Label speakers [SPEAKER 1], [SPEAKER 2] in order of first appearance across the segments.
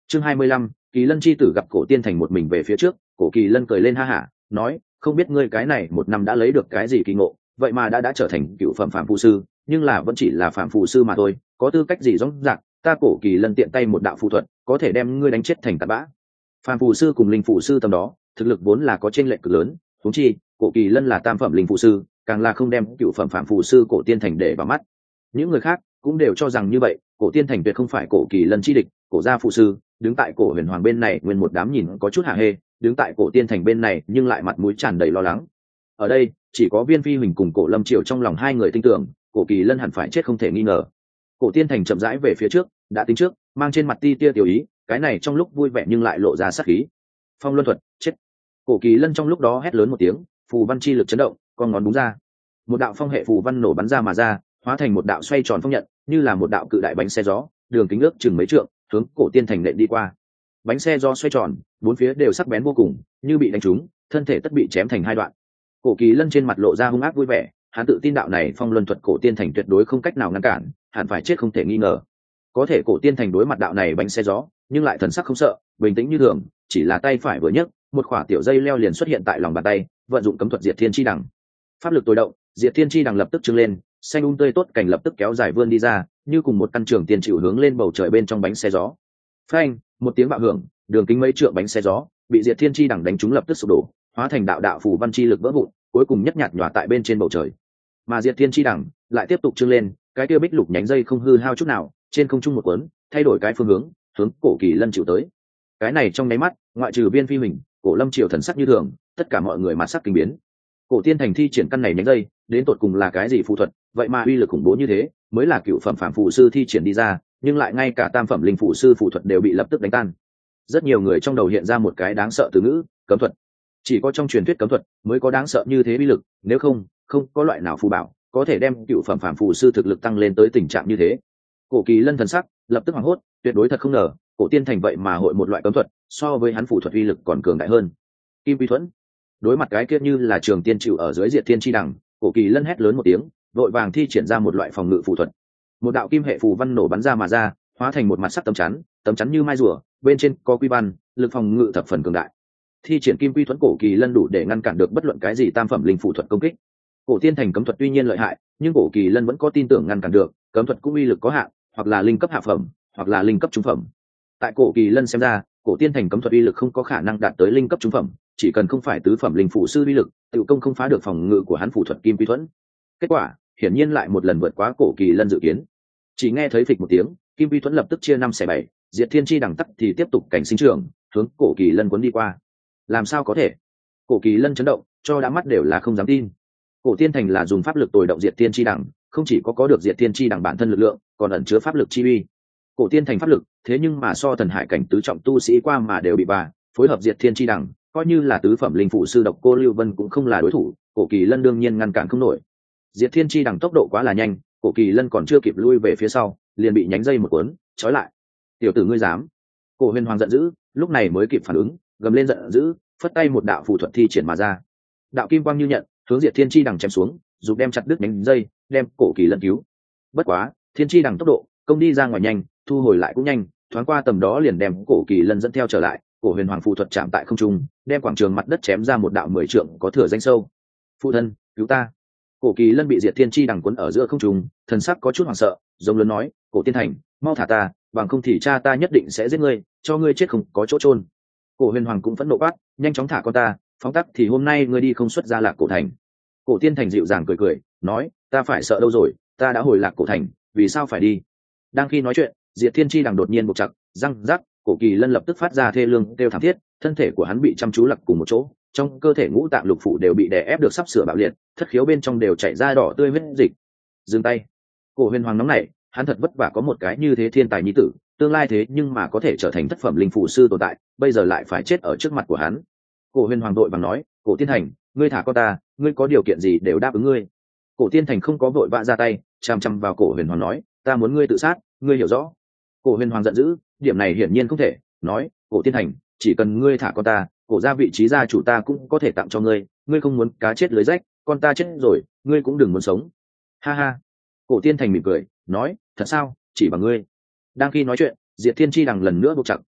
[SPEAKER 1] Chương 25, Kỳ Lân chi tử gặp Cổ Tiên Thành một mình về phía trước, Cổ Kỳ Lân cười lên ha hả, nói, không biết ngươi cái này một năm đã lấy được cái gì kỳ ngộ, vậy mà đã trở thành cựu phẩm phạm phù sư, nhưng là vẫn chỉ là phạm phù sư mà thôi, có tư cách gì rõ ràng, ta Cổ Kỳ Lân tiện tay một đạo phù thuật, có thể đem ngươi đánh chết thành tạt bã. Phạm phù sư cùng linh phù sư tầm đó, thực lực vốn là có chênh lệch cực lớn, huống chi, Cổ Kỳ Lân là tam phẩm linh phù sư, càng là không đem cựu phẩm phạm phù sư Cổ Tiên Thành để vào mắt. Những người khác cũng đều cho rằng như vậy, Cổ Tiên Thành tuyệt không phải Cổ Kỳ Lân chi địch, Cổ gia phù sư đứng tại Cổ Huyền Hoàng bên này nguyên một đám nhìn có chút hả hê, đứng tại Cổ Tiên Thành bên này nhưng lại mặt mũi tràn đầy lo lắng. Ở đây chỉ có Viên Phi Huỳnh cùng Cổ Lâm Triều trong lòng hai người tin tưởng Cổ Kỳ Lân hẳn phải chết không thể nghi ngờ. Cổ Tiên Thành chậm rãi về phía trước, đã tính trước, mang trên mặt ti tia tiểu ý, cái này trong lúc vui vẻ nhưng lại lộ ra sát khí. Phong Luân thuật, chết! Cổ Kỳ Lân trong lúc đó hét lớn một tiếng, phù văn chi lực chấn động, con ngón đúng ra, một đạo phong hệ phù văn nổ bắn ra mà ra, hóa thành một đạo xoay tròn phong nhận, như là một đạo cự đại bánh xe gió, đường kính ước chừng mấy trượng, hướng Cổ Tiên Thành nện đi qua. Bánh xe gió xoay tròn, bốn phía đều sắc bén vô cùng, như bị đánh trúng, thân thể tất bị chém thành hai đoạn. Cổ Kỳ Lân trên mặt lộ ra hung ác vui vẻ, hắn tự tin đạo này Phong Luân thuật Cổ Tiên Thành tuyệt đối không cách nào ngăn cản, hẳn phải chết không thể nghi ngờ. Có thể Cổ Tiên Thành đối mặt đạo này bánh xe gió, nhưng lại thần sắc không sợ, bình tĩnh như thường, chỉ là tay phải vừa nhấc, một khỏa tiểu dây leo liền xuất hiện tại lòng bàn tay, vận dụng cấm thuật Diệt Thiên Chi Đằng. Pháp lực tối động, Diệt Thiên Chi Đằng lập tức trưng lên, xanh tươi tốt cảnh lập tức kéo dài vươn đi ra, như cùng một căn trường tiền chịu hướng lên bầu trời bên trong bánh xe gió. Phanh, một tiếng bạo hưởng, đường kính mấy trượng bánh xe gió bị Diệt Thiên Chi Đằng đánh trúng lập tức sụp đổ, hóa thành đạo đạo phù văn chi lực vỡ vụn, cuối cùng nhất nhạt nhòa tại bên trên bầu trời. Mà Diệt Thiên Chi Đằng lại tiếp tục trưng lên, cái kia bích lục nhánh dây không hư hao chút nào, trên không trung một cuốn, thay đổi cái phương hướng, hướng Cổ Kỳ Lân chịu tới. Cái này trong nháy mắt, ngoại trừ Viên Phi Huỳnh, Cổ Lâm Triều thần sắc như thường, tất cả mọi người mặt sắc kinh biến. Cổ Tiên Thành thi triển căn này nhánh dây, đến tột cùng là cái gì phù thuật, vậy mà uy lực khủng bố như thế, mới là cựu phẩm phàm phù sư thi triển đi ra, nhưng lại ngay cả tam phẩm linh phù sư phù thuật đều bị lập tức đánh tan. Rất nhiều người trong đầu hiện ra một cái đáng sợ từ ngữ, cấm thuật. Chỉ có trong truyền thuyết cấm thuật mới có đáng sợ như thế uy lực, nếu không, không có loại nào phù bảo có thể đem cựu phẩm phàm phù sư thực lực tăng lên tới tình trạng như thế. Cổ Kỳ Lân thần sắc lập tức hoảng hốt, tuyệt đối thật không ngờ, Cổ Tiên Thành vậy mà hội một loại cấm thuật, so với hắn phù thuật uy lực còn cường đại hơn. Kim Quy Thuẫn. Đối mặt cái kia như là trường tiên chịu ở dưới Diệt Thiên Chi Đằng, Cổ Kỳ Lân hét lớn một tiếng, vội vàng thi triển ra một loại phòng ngự phù thuật. Một đạo kim hệ phù văn nổ bắn ra mà ra, hóa thành một mặt sắc tấm chắn như mai rùa, bên trên có quy văn, lực phòng ngự thập phần cường đại. Thi triển Kim Quy Thuẫn, Cổ Kỳ Lân đủ để ngăn cản được bất luận cái gì tam phẩm linh phù thuật công kích. Cổ Tiên Thành cấm thuật tuy nhiên lợi hại, nhưng Cổ Kỳ Lân vẫn có tin tưởng ngăn cản được, cấm thuật cũng uy lực có hạn, hoặc là linh cấp hạ phẩm, hoặc là linh cấp trung phẩm. Tại Cổ Kỳ Lân xem ra, Cổ Tiên Thành cấm thuật uy lực không có khả năng đạt tới linh cấp trung phẩm, chỉ cần không phải tứ phẩm linh phù sư uy lực, tự công không phá được phòng ngự của hắn phù thuật Kim Quy Thuẫn. Kết quả, hiển nhiên lại một lần vượt quá Cổ Kỳ Lân dự kiến. Chỉ nghe thấy phịch một tiếng, Kim Quy Thuẫn lập tức chia năm xẻ bảy, Diệt Thiên Chi Đằng tắc thì tiếp tục cảnh sinh trưởng, hướng Cổ Kỳ Lân cuốn đi qua. Làm sao có thể? Cổ Kỳ Lân chấn động, cho đã mắt đều là không dám tin. Cổ Tiên Thành là dùng pháp lực tồi động Diệt Thiên Chi Đằng, không chỉ có được Diệt Thiên Chi Đằng bản thân lực lượng, còn ẩn chứa pháp lực chi uy. Cổ Tiên Thành pháp lực, thế nhưng mà so thần hải cảnh tứ trọng tu sĩ qua mà đều bị bà, phối hợp Diệt Thiên Chi Đằng, coi như là tứ phẩm linh phụ sư Độc Cô Lưu Vân cũng không là đối thủ, Cổ Kỳ Lân đương nhiên ngăn cản không nổi. Diệt Thiên Chi Đằng tốc độ quá là nhanh, Cổ Kỳ Lân còn chưa kịp lui về phía sau, liền bị nhánh dây một cuốn, trói lại. Tiểu tử ngươi dám? Cổ Huyền Hoàng giận dữ, lúc này mới kịp phản ứng, gầm lên giận dữ, phất tay một đạo phù thuật thi triển mà ra. Đạo kim quang như nhận, hướng Diệt Thiên Chi Đằng chém xuống, giúp đem chặt đứt nhánh dây, đem Cổ Kỳ Lân cứu. Bất quá, Thiên Chi Đằng tốc độ, công đi ra ngoài nhanh, thu hồi lại cũng nhanh, thoáng qua tầm đó liền đem Cổ Kỳ Lân dẫn theo trở lại. Cổ Huyền Hoàng phù thuật chạm tại không trung, đem quảng trường mặt đất chém ra một đạo 10 trượng có thừa danh sâu. Phụ thân, cứu ta! Cổ Kỳ Lân bị Diệt Thiên Chi Đằng cuốn ở giữa không trung, thần sắc có chút hoảng sợ, giống lớn nói, Cổ Tiên Thành, mau thả ta, bằng không thì cha ta nhất định sẽ giết ngươi, cho ngươi chết không có chỗ chôn. Cổ Huyền Hoàng cũng phẫn nộ quát, nhanh chóng thả con ta, phóng tắc thì hôm nay ngươi đi không xuất ra Lạc Cổ Thành. Cổ Tiên Thành dịu dàng cười cười, nói, ta phải sợ đâu rồi, ta đã hồi Lạc Cổ Thành, vì sao phải đi? Đang khi nói chuyện, Diệt Thiên Chi Đằng đột nhiên buộc chặt, răng rắc, Cổ Kỳ Lân lập tức phát ra thê lương kêu thảm thiết, thân thể của hắn bị chăm chú lặc cùng một chỗ, trong cơ thể ngũ tạng lục phủ đều bị đè ép được sắp sửa bạo liệt, thất khiếu bên trong đều chảy ra đỏ tươi huyết dịch. Dừng tay! Cổ Huyền Hoàng nóng nảy, hắn thật vất vả có một cái như thế thiên tài nhi tử, tương lai thế nhưng mà có thể trở thành thất phẩm linh phù sư tồn tại, bây giờ lại phải chết ở trước mặt của hắn. Cổ Huyền Hoàng đội bằng nói, Cổ Tiên Thành, ngươi thả con ta, ngươi có điều kiện gì đều đáp ứng ngươi. Cổ Tiên Thành không có vội vã ra tay, chằm chằm vào Cổ Huyền Hoàng nói, ta muốn ngươi tự sát, ngươi hiểu rõ. Cổ Huyền Hoàng giận dữ, điểm này hiển nhiên không thể, nói, Cổ Tiên Thành, chỉ cần ngươi thả con ta, Cổ gia vị trí gia chủ ta cũng có thể tặng cho ngươi, ngươi không muốn cá chết lưới rách, con ta chết rồi, ngươi cũng đừng muốn sống. Ha ha! Cổ Tiên Thành mỉm cười, nói, thật sao, chỉ bằng ngươi. Đang khi nói chuyện, Diệt Thiên Chi Đằng lần nữa buộc chặt,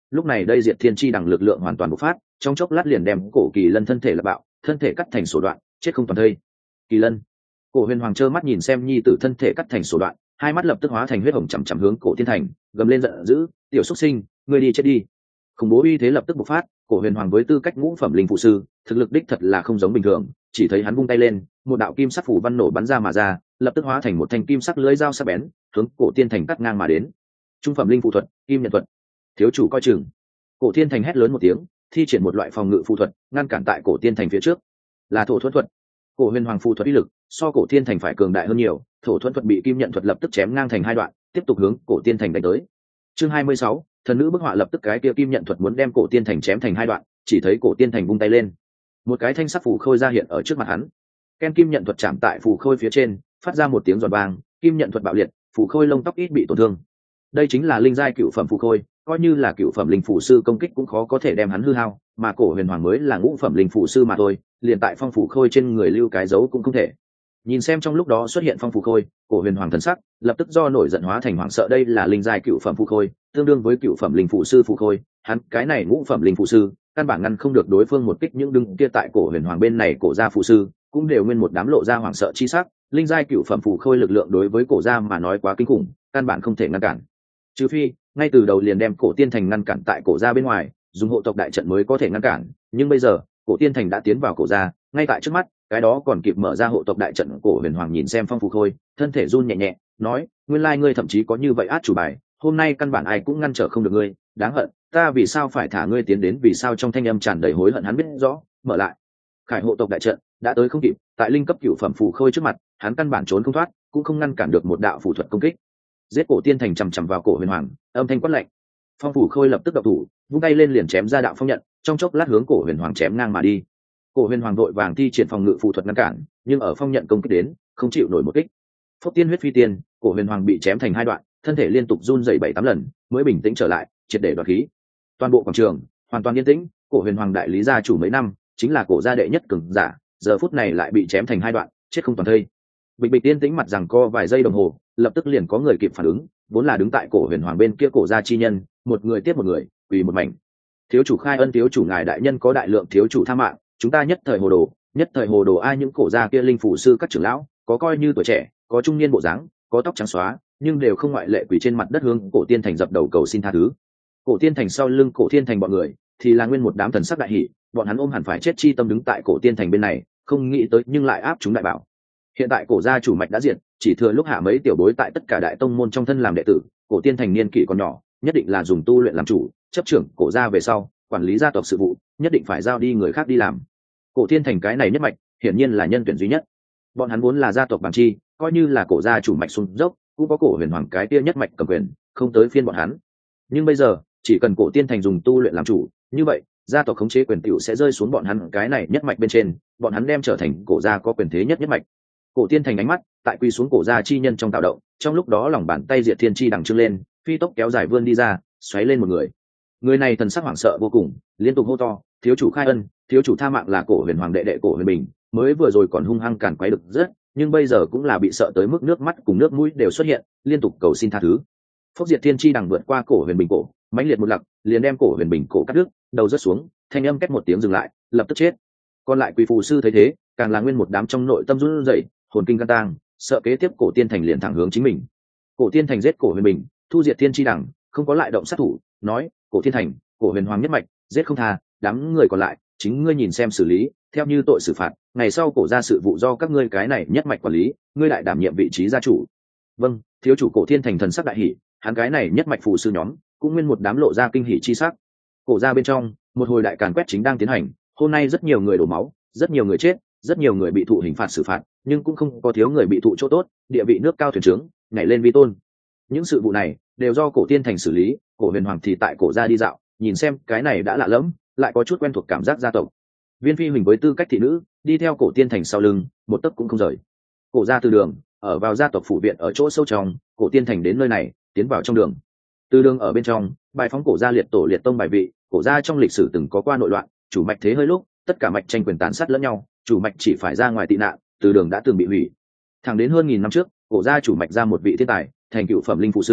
[SPEAKER 1] lúc này đây diệt thiên chi đằng lực lượng hoàn toàn bộc phát, trong chốc lát liền đem cổ kỳ lân thân thể là bạo, thân thể cắt thành sổ đoạn, chết không toàn thây. Kỳ lân, cổ huyền hoàng trơ mắt nhìn xem nhi tử thân thể cắt thành sổ đoạn, hai mắt lập tức hóa thành huyết hồng chằm chằm hướng cổ thiên thành, gầm lên giận dữ, tiểu xuất sinh, ngươi đi chết đi. Khủng bố uy thế lập tức bộc phát, cổ huyền hoàng với tư cách ngũ phẩm linh phụ sư, thực lực đích thật là không giống bình thường, chỉ thấy hắn vung tay lên, một đạo kim sắc phủ văn nổ bắn ra mà ra, lập tức hóa thành một thanh kim sắc lưỡi dao sắc bén, hướng cổ thiên thành cắt ngang mà đến. Trung phẩm linh phụ thuật, kim nhận thuật. Thiếu chủ coi chừng. Cổ thiên thành hét lớn một tiếng, thi triển một loại phòng ngự phù thuật, ngăn cản tại cổ thiên thành phía trước. Là thổ thuẫn thuật. Cổ huyền hoàng phù thuật uy lực so cổ thiên thành phải cường đại hơn nhiều, thổ thuẫn thuật bị kim nhận thuật lập tức chém ngang thành hai đoạn, tiếp tục hướng cổ thiên thành đánh tới. Chương 26, thần nữ bức họa lập tức cái kia kim nhận thuật muốn đem cổ thiên thành chém thành hai đoạn, chỉ thấy cổ thiên thành vung tay lên, một cái thanh sắc phù khôi ra hiện ở trước mặt hắn. Ken kim nhận thuật chạm tại phù khôi phía trên, phát ra một tiếng giòn vang, kim nhận thuật bạo liệt, phù khôi lông tóc ít bị tổn thương. Đây chính là linh giai cựu phẩm phù khôi, coi như là cựu phẩm linh phù sư công kích cũng khó có thể đem hắn hư hao, mà cổ huyền hoàng mới là ngũ phẩm linh phù sư mà thôi, liền tại phong phù khôi trên người lưu cái dấu cũng không thể. Nhìn xem trong lúc đó xuất hiện phong phù khôi, cổ huyền hoàng thần sắc lập tức do nổi giận hóa thành hoảng sợ. Đây là linh giai cựu phẩm phù khôi, tương đương với cựu phẩm linh phù sư phù khôi, hắn cái này ngũ phẩm linh phù sư căn bản ngăn không được đối phương một kích. Những đứng kia tại cổ huyền hoàng bên này cổ gia phù sư cũng đều nguyên một đám lộ ra hoảng sợ chi sắc. Linh giai cựu phẩm phù khôi lực lượng đối với cổ gia mà nói quá kinh khủng, căn bản không thể ngăn cản, trừ phi ngay từ đầu liền đem cổ tiên thành ngăn cản tại cổ gia bên ngoài, dùng hộ tộc đại trận mới có thể ngăn cản. Nhưng bây giờ cổ tiên thành đã tiến vào cổ gia, ngay tại trước mắt, cái đó còn kịp mở ra hộ tộc đại trận. Cổ huyền hoàng nhìn xem phong phù khôi, thân thể run nhẹ nhẹ, nói: nguyên lai ngươi thậm chí có như vậy át chủ bài, hôm nay căn bản ai cũng ngăn trở không được ngươi, đáng hận, ta vì sao phải thả ngươi tiến đến? Vì sao? Trong thanh âm tràn đầy hối hận. Hắn biết rõ mở lại khải hộ tộc đại trận đã tới không kịp, tại linh cấp cửu phẩm phù khôi trước mặt, hắn căn bản trốn không thoát, cũng không ngăn cản được một đạo phù thuật công kích. Giết! Cổ tiên thành chằm chằm vào cổ huyền hoàng, âm thanh quát lạnh. Phong phủ khôi lập tức độc thủ, vung tay lên liền chém ra đạo phong nhận, trong chốc lát hướng cổ huyền hoàng chém ngang mà đi. Cổ huyền hoàng đội vàng thi triển phòng ngự phù thuật ngăn cản, nhưng ở phong nhận công kích đến, không chịu nổi một kích. Phốc tiên huyết phi tiên, cổ huyền hoàng bị chém thành hai đoạn, thân thể liên tục run rẩy 7-8 lần, mới bình tĩnh trở lại, triệt để đoạt khí. Toàn bộ quảng trường hoàn toàn yên tĩnh. Cổ huyền hoàng đại lý gia chủ mấy năm, chính là cổ gia đệ nhất cường giả, giờ phút này lại bị chém thành hai đoạn, chết không toàn thây. Bịch bịch tiên tĩnh mặt rằng co vài giây đồng hồ, lập tức liền có người kịp phản ứng, vốn là đứng tại cổ huyền hoàng bên kia cổ gia chi nhân, một người tiếp một người, quỳ một mảnh. Thiếu chủ khai ân, thiếu chủ ngài đại nhân có đại lượng, thiếu chủ tha mạng, chúng ta nhất thời hồ đồ. Ai những cổ gia kia linh phủ sư các trưởng lão, có coi như tuổi trẻ, có trung niên bộ dáng, có tóc trắng xóa, nhưng đều không ngoại lệ quỳ trên mặt đất hướng cổ tiên thành dập đầu cầu xin tha thứ. Cổ tiên thành sau lưng cổ thiên thành bọn người thì là nguyên một đám thần sắc đại hỷ, bọn hắn ôm hẳn phải chết chi tâm đứng tại cổ tiên thành bên này, không nghĩ tới nhưng lại áp chúng đại bảo. Hiện tại cổ gia chủ mạch đã diệt, chỉ thừa lúc hạ mấy tiểu bối tại tất cả đại tông môn trong thân làm đệ tử. Cổ tiên thành niên kỷ còn nhỏ, nhất định là dùng tu luyện làm chủ, chấp trưởng cổ gia về sau, quản lý gia tộc sự vụ nhất định phải giao đi người khác đi làm. Cổ tiên thành cái này nhất mạch hiển nhiên là nhân tuyển duy nhất, bọn hắn vốn là gia tộc bằng chi, coi như là cổ gia chủ mạch xuống dốc, cũng có cổ huyền hoàng cái tia nhất mạch cầm quyền, không tới phiên bọn hắn. Nhưng bây giờ chỉ cần cổ tiên thành dùng tu luyện làm chủ, như vậy gia tộc khống chế quyền tiểu sẽ rơi xuống bọn hắn cái này nhất mạch bên trên, bọn hắn đem trở thành cổ gia có quyền thế nhất mạch. Cổ tiên thành ánh mắt tại quy xuống cổ gia chi nhân trong tạo động, trong lúc đó lòng bàn tay diệt thiên chi đằng trưng lên, phi tốc kéo dài vươn đi ra, xoáy lên một người. Người này thần sắc hoảng sợ vô cùng, liên tục hô to: thiếu chủ khai ân, thiếu chủ tha mạng. Là cổ huyền hoàng đệ đệ cổ huyền bình, mới vừa rồi còn hung hăng càn quấy được rất, nhưng bây giờ cũng là bị sợ tới mức nước mắt cùng nước mũi đều xuất hiện, liên tục cầu xin tha thứ. Phốc diệt thiên chi đằng vượt qua cổ huyền bình cổ, mãnh liệt một lặc, liền đem cổ huyền bình cổ cắt đứt, đầu rớt xuống, thanh âm két một tiếng dừng lại, lập tức chết. Còn lại quỷ phù sư thấy thế, càng là nguyên một đám trong nội tâm run rẩy, hồn kinh gan tang, sợ kế tiếp cổ tiên thành liền thẳng hướng chính mình. Cổ tiên thành giết cổ huyền bình, thu diệt thiên chi đằng, không có lại động sát thủ, nói: cổ thiên thành, cổ huyền hoàng nhất mạch, giết không tha, đám người còn lại chính ngươi nhìn xem xử lý, theo như tội xử phạt, ngày sau cổ gia sự vụ do các ngươi cái này nhất mạch quản lý, ngươi lại đảm nhiệm vị trí gia chủ. Vâng, thiếu chủ. Cổ thiên thành thần sắc đại hỷ, hắn cái này nhất mạch phù sư nhóm cũng nguyên một đám lộ ra kinh hỉ chi sắc. Cổ gia bên trong một hồi đại càn quét chính đang tiến hành, hôm nay rất nhiều người đổ máu, rất nhiều người chết, rất nhiều người bị thụ hình phạt xử phạt, nhưng cũng không có thiếu người bị thụ chỗ tốt, địa vị nước cao thuyền trướng, nhảy lên vi tôn. Những sự vụ này đều do cổ tiên thành xử lý. Cổ huyền hoàng thì tại cổ gia đi dạo, nhìn xem cái này đã lạ lẫm, lại có chút quen thuộc cảm giác gia tộc. Viên phi huỳnh với tư cách thị nữ đi theo cổ tiên thành sau lưng, một tấc cũng không rời. Cổ gia từ đường ở vào gia tộc phủ viện ở chỗ sâu trong, cổ tiên thành đến nơi này, tiến vào trong đường. Từ đường ở bên trong bài phóng cổ gia liệt tổ liệt tông bài vị. Cổ gia trong lịch sử từng có qua nội loạn, chủ mạch thế hơi lúc, tất cả mạch tranh quyền tàn sát lẫn nhau, chủ mạch chỉ phải ra ngoài tị nạn, từ đường đã từng bị hủy. Thẳng đến hơn 1000 năm trước, cổ gia chủ mạch ra một vị thiên tài, thành cựu phẩm linh phụ sư,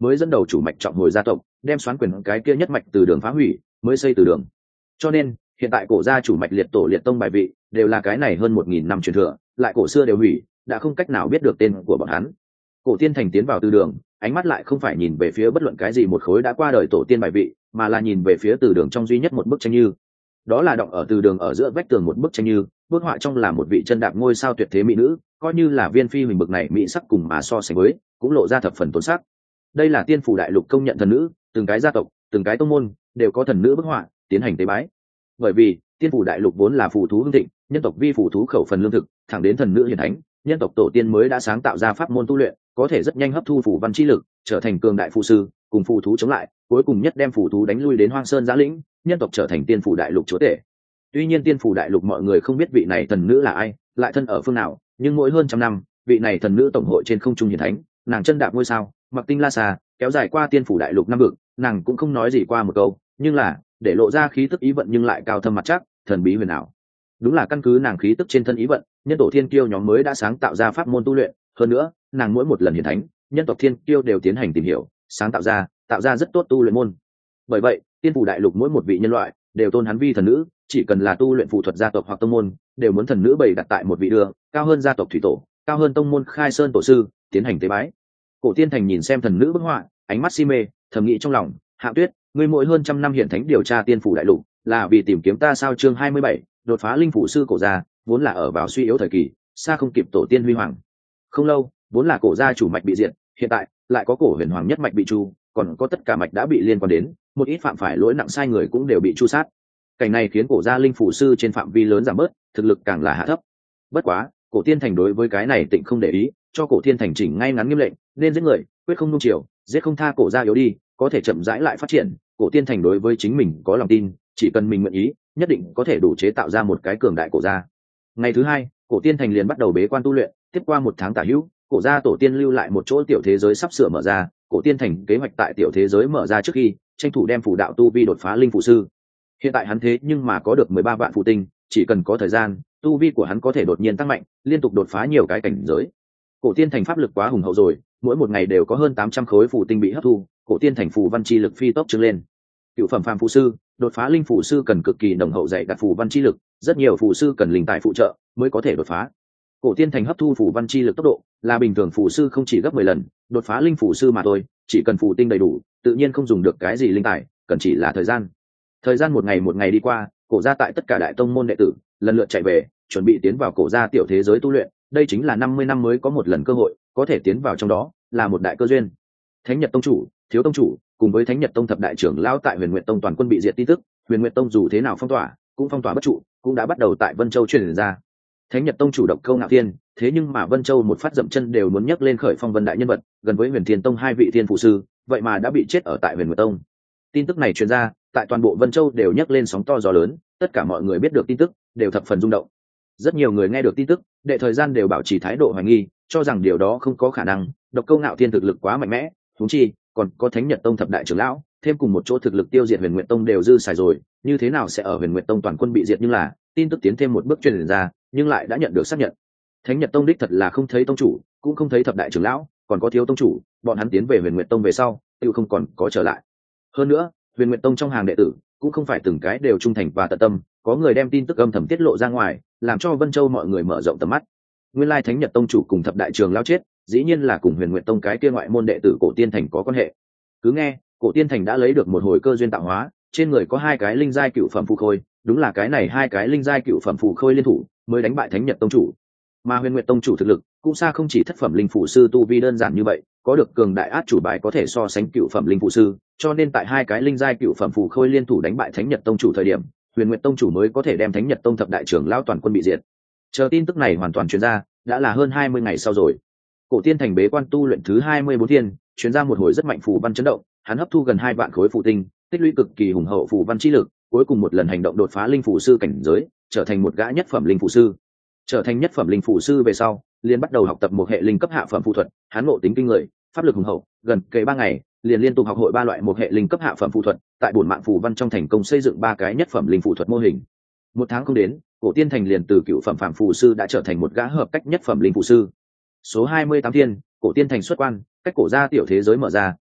[SPEAKER 1] mới dẫn đầu chủ mạch trọng hồi gia tộc, đem xoán quyền cái kia nhất mạch từ đường phá hủy, mới xây từ đường. Cho nên hiện tại cổ gia chủ mạch liệt tổ liệt tông bài vị đều là cái này hơn 1000 năm truyền thừa, lại cổ xưa đều hủy, đã không cách nào biết được tên của bọn hắn. Cổ Tiên Thành tiến vào từ đường, ánh mắt lại không phải nhìn về phía bất luận cái gì một khối đã qua đời tổ tiên bài vị, mà là nhìn về phía từ đường trong duy nhất một bức tranh như. Đó là động ở từ đường ở giữa vách tường một bức tranh như, bức họa trong là một vị chân đạp ngôi sao tuyệt thế mỹ nữ, coi như là Viên Phi Huỳnh bực này mỹ sắc cùng mà so sánh với, cũng lộ ra thập phần tốn sắc. Đây là Tiên phủ đại lục công nhận thần nữ, từng cái gia tộc, từng cái tông môn đều có thần nữ bức họa tiến hành tế bái. Bởi vì Tiên phủ đại lục vốn là phù thú hưng thịnh, nhân tộc vi phù thú khẩu phần lương thực, thẳng đến thần nữ hiển thánh, nhân tộc tổ tiên mới đã sáng tạo ra pháp môn tu luyện, có thể rất nhanh hấp thu phù văn chi lực, trở thành cường đại phù sư, cùng phù thú chống lại, cuối cùng nhất đem phù thú đánh lui đến Hoang Sơn Giã Lĩnh, nhân tộc trở thành Tiên phủ đại lục chúa tể. Tuy nhiên Tiên phủ đại lục mọi người không biết vị này thần nữ là ai, lại thân ở phương nào, nhưng mỗi hơn trăm năm, vị này thần nữ tổng hội trên không trung hiển thánh, nàng chân đạp ngôi sao, mặc tinh la xà, kéo dài qua Tiên phủ đại lục năm vực, nàng cũng không nói gì qua một câu, nhưng là để lộ ra khí tức ý vận nhưng lại cao thâm mặt chắc, thần bí huyền ảo. Đúng là căn cứ nàng khí tức trên thân ý vận, nhân tổ thiên kiêu nhóm mới đã sáng tạo ra pháp môn tu luyện, hơn nữa nàng mỗi một lần hiển thánh, nhân tộc thiên kiêu đều tiến hành tìm hiểu, sáng tạo ra rất tốt tu luyện môn. Bởi vậy Tiên phủ đại lục mỗi một vị nhân loại đều tôn hắn vi thần nữ, chỉ cần là tu luyện phù thuật gia tộc hoặc tông môn đều muốn thần nữ bày đặt tại một vị đường cao hơn gia tộc thủy tổ, cao hơn tông môn khai sơn tổ sư tiến hành tế bái. Cổ Tiên Thành nhìn xem thần nữ bức họa, ánh mắt si mê, thầm nghĩ trong lòng, Hạng Tuyết, ngươi mỗi hơn trăm năm hiển thánh điều tra Tiên phủ đại lục là vì tìm kiếm ta sao? Chương 27, đột phá linh phủ sư cổ gia, vốn là ở vào suy yếu thời kỳ, xa không kịp tổ tiên huy hoàng. Không lâu, vốn là cổ gia chủ mạch bị diệt, hiện tại lại có cổ huyền hoàng nhất mạch bị chu, còn có tất cả mạch đã bị liên quan đến, một ít phạm phải lỗi nặng sai người cũng đều bị chu sát. Cảnh này khiến cổ gia linh phủ sư trên phạm vi lớn giảm bớt, thực lực càng là hạ thấp. Bất quá, Cổ Tiên Thành đối với cái này tịnh không để ý, cho Cổ Thiên Thành chỉnh ngay ngắn nghiêm lệnh, nên giết người, quyết không nung chiều, giết không tha cổ gia yếu đi, có thể chậm rãi lại phát triển. Cổ Tiên Thành đối với chính mình có lòng tin, chỉ cần mình nguyện ý, nhất định có thể đủ chế tạo ra một cái cường đại cổ gia. Ngày thứ hai, Cổ Tiên Thành liền bắt đầu bế quan tu luyện, tiếp qua 1 tháng tả hữu, cổ gia tổ tiên lưu lại một chỗ tiểu thế giới sắp sửa mở ra, Cổ Tiên Thành kế hoạch tại tiểu thế giới mở ra trước khi, tranh thủ đem phù đạo tu vi đột phá linh phù sư. Hiện tại hắn thế nhưng mà có được 13 vạn phù tinh, chỉ cần có thời gian, tu vi của hắn có thể đột nhiên tăng mạnh, liên tục đột phá nhiều cái cảnh giới. Cổ Tiên Thành pháp lực quá hùng hậu rồi, mỗi một ngày đều có hơn 800 khối phù tinh bị hấp thu, Cổ Tiên Thành phù văn chi lực phi tốc trứng lên. Cựu phẩm phàm phù sư, đột phá linh phù sư cần cực kỳ nồng hậu dày đặc phù văn chi lực, rất nhiều phù sư cần linh tài phụ trợ mới có thể đột phá. Cổ Tiên Thành hấp thu phù văn chi lực tốc độ là bình thường phù sư không chỉ gấp 10 lần, đột phá linh phù sư mà thôi, chỉ cần phù tinh đầy đủ, tự nhiên không dùng được cái gì linh tài, cần chỉ là thời gian. Thời gian một ngày đi qua, cổ gia tại tất cả đại tông môn đệ tử lần lượt chạy về, chuẩn bị tiến vào cổ gia tiểu thế giới tu luyện, đây chính là 50 năm mới có một lần cơ hội, có thể tiến vào trong đó, là một đại cơ duyên. Thánh Nhật tông chủ, Thiếu tông chủ, cùng với Thánh Nhật tông thập đại trưởng lão tại Huyền Nguyệt tông toàn quân bị diệt tin tức, Huyền Nguyệt tông dù thế nào phong tỏa, cũng phong tỏa bất trụ, cũng đã bắt đầu tại Vân Châu truyền ra. Thánh Nhật tông chủ Độc Câu Ngạo Thiên, thế nhưng mà Vân Châu một phát dậm chân đều muốn nhấc lên khởi phong vân đại nhân vật, gần với Huyền Thiên tông hai vị thiên phụ sư, vậy mà đã bị chết ở tại Huyền Nguyệt tông. Tin tức này truyền ra, tại toàn bộ Vân Châu đều nhấc lên sóng to gió lớn, tất cả mọi người biết được tin tức, đều thập phần rung động. Rất nhiều người nghe được tin tức, đệ thời gian đều bảo trì thái độ hoài nghi, cho rằng điều đó không có khả năng, Độc Câu Ngạo Thiên thực lực quá mạnh mẽ, huống chi còn có Thánh Nhật tông thập đại trưởng lão, thêm cùng một chỗ thực lực tiêu diệt Huyền Nguyệt tông đều dư xài rồi, như thế nào sẽ ở Huyền Nguyệt tông toàn quân bị diệt? Nhưng là tin tức tiến thêm một bước truyền ra, nhưng lại đã nhận được xác nhận. Thánh Nhật tông đích thật là không thấy tông chủ, cũng không thấy thập đại trưởng lão, còn có Thiếu tông chủ, bọn hắn tiến về Huyền Nguyệt tông về sau, tiêu không còn có trở lại. Hơn nữa, Huyền Nguyệt tông trong hàng đệ tử cũng không phải từng cái đều trung thành và tận tâm, có người đem tin tức âm thầm tiết lộ ra ngoài, làm cho Vân Châu mọi người mở rộng tầm mắt. Nguyên lai Thánh Nhật tông chủ cùng thập đại trưởng lão chết, dĩ nhiên là cùng Huyền Nguyệt tông cái kia ngoại môn đệ tử Cổ Tiên Thành có quan hệ. Cứ nghe, Cổ Tiên Thành đã lấy được một hồi cơ duyên tạo hóa, trên người có 2 cái linh giai cựu phẩm phù khôi, đúng là cái này 2 cái linh giai cựu phẩm phù khôi liên thủ mới đánh bại Thánh Nhật tông chủ. Mà Huyền Nguyệt tông chủ thực lực cũng xa không chỉ thất phẩm linh phù sư tu vi đơn giản như vậy, có được cường đại át chủ bài có thể so sánh cựu phẩm linh phù sư, cho nên tại 2 cái linh giai cựu phẩm phù khôi liên thủ đánh bại Thánh Nhật tông chủ thời điểm, Huyền Nguyệt tông chủ mới có thể đem Thánh Nhật tông thập đại trưởng lão toàn quân bị diệt. Chờ tin tức này hoàn toàn truyền ra, đã là hơn 20 ngày sau rồi. Cổ Tiên Thành bế quan tu luyện thứ 24 thiên, truyền ra một hồi rất mạnh phù văn chấn động, hắn hấp thu gần 2 vạn khối phù tinh, tích lũy cực kỳ hùng hậu phù văn chi lực, cuối cùng một lần hành động đột phá linh phù sư cảnh giới, trở thành một gã nhất phẩm linh phù sư. Trở thành nhất phẩm linh phù sư về sau, liền bắt đầu học tập một hệ linh cấp hạ phẩm phù thuật, hắn ngộ tính kinh người, pháp lực hùng hậu, gần kề 3 ngày, liền liên tục học hội 3 loại một hệ linh cấp hạ phẩm phù thuật, tại bổn mạng phù văn trong thành công xây dựng 3 cái nhất phẩm linh phù thuật mô hình. 1 tháng không đến, Cổ Tiên Thành liền từ cựu phẩm phàm phù sư đã trở thành một gã hợp cách nhất phẩm linh phù sư. Số 28 thiên, Cổ Tiên Thành xuất quan, cách cổ gia tiểu thế giới mở ra,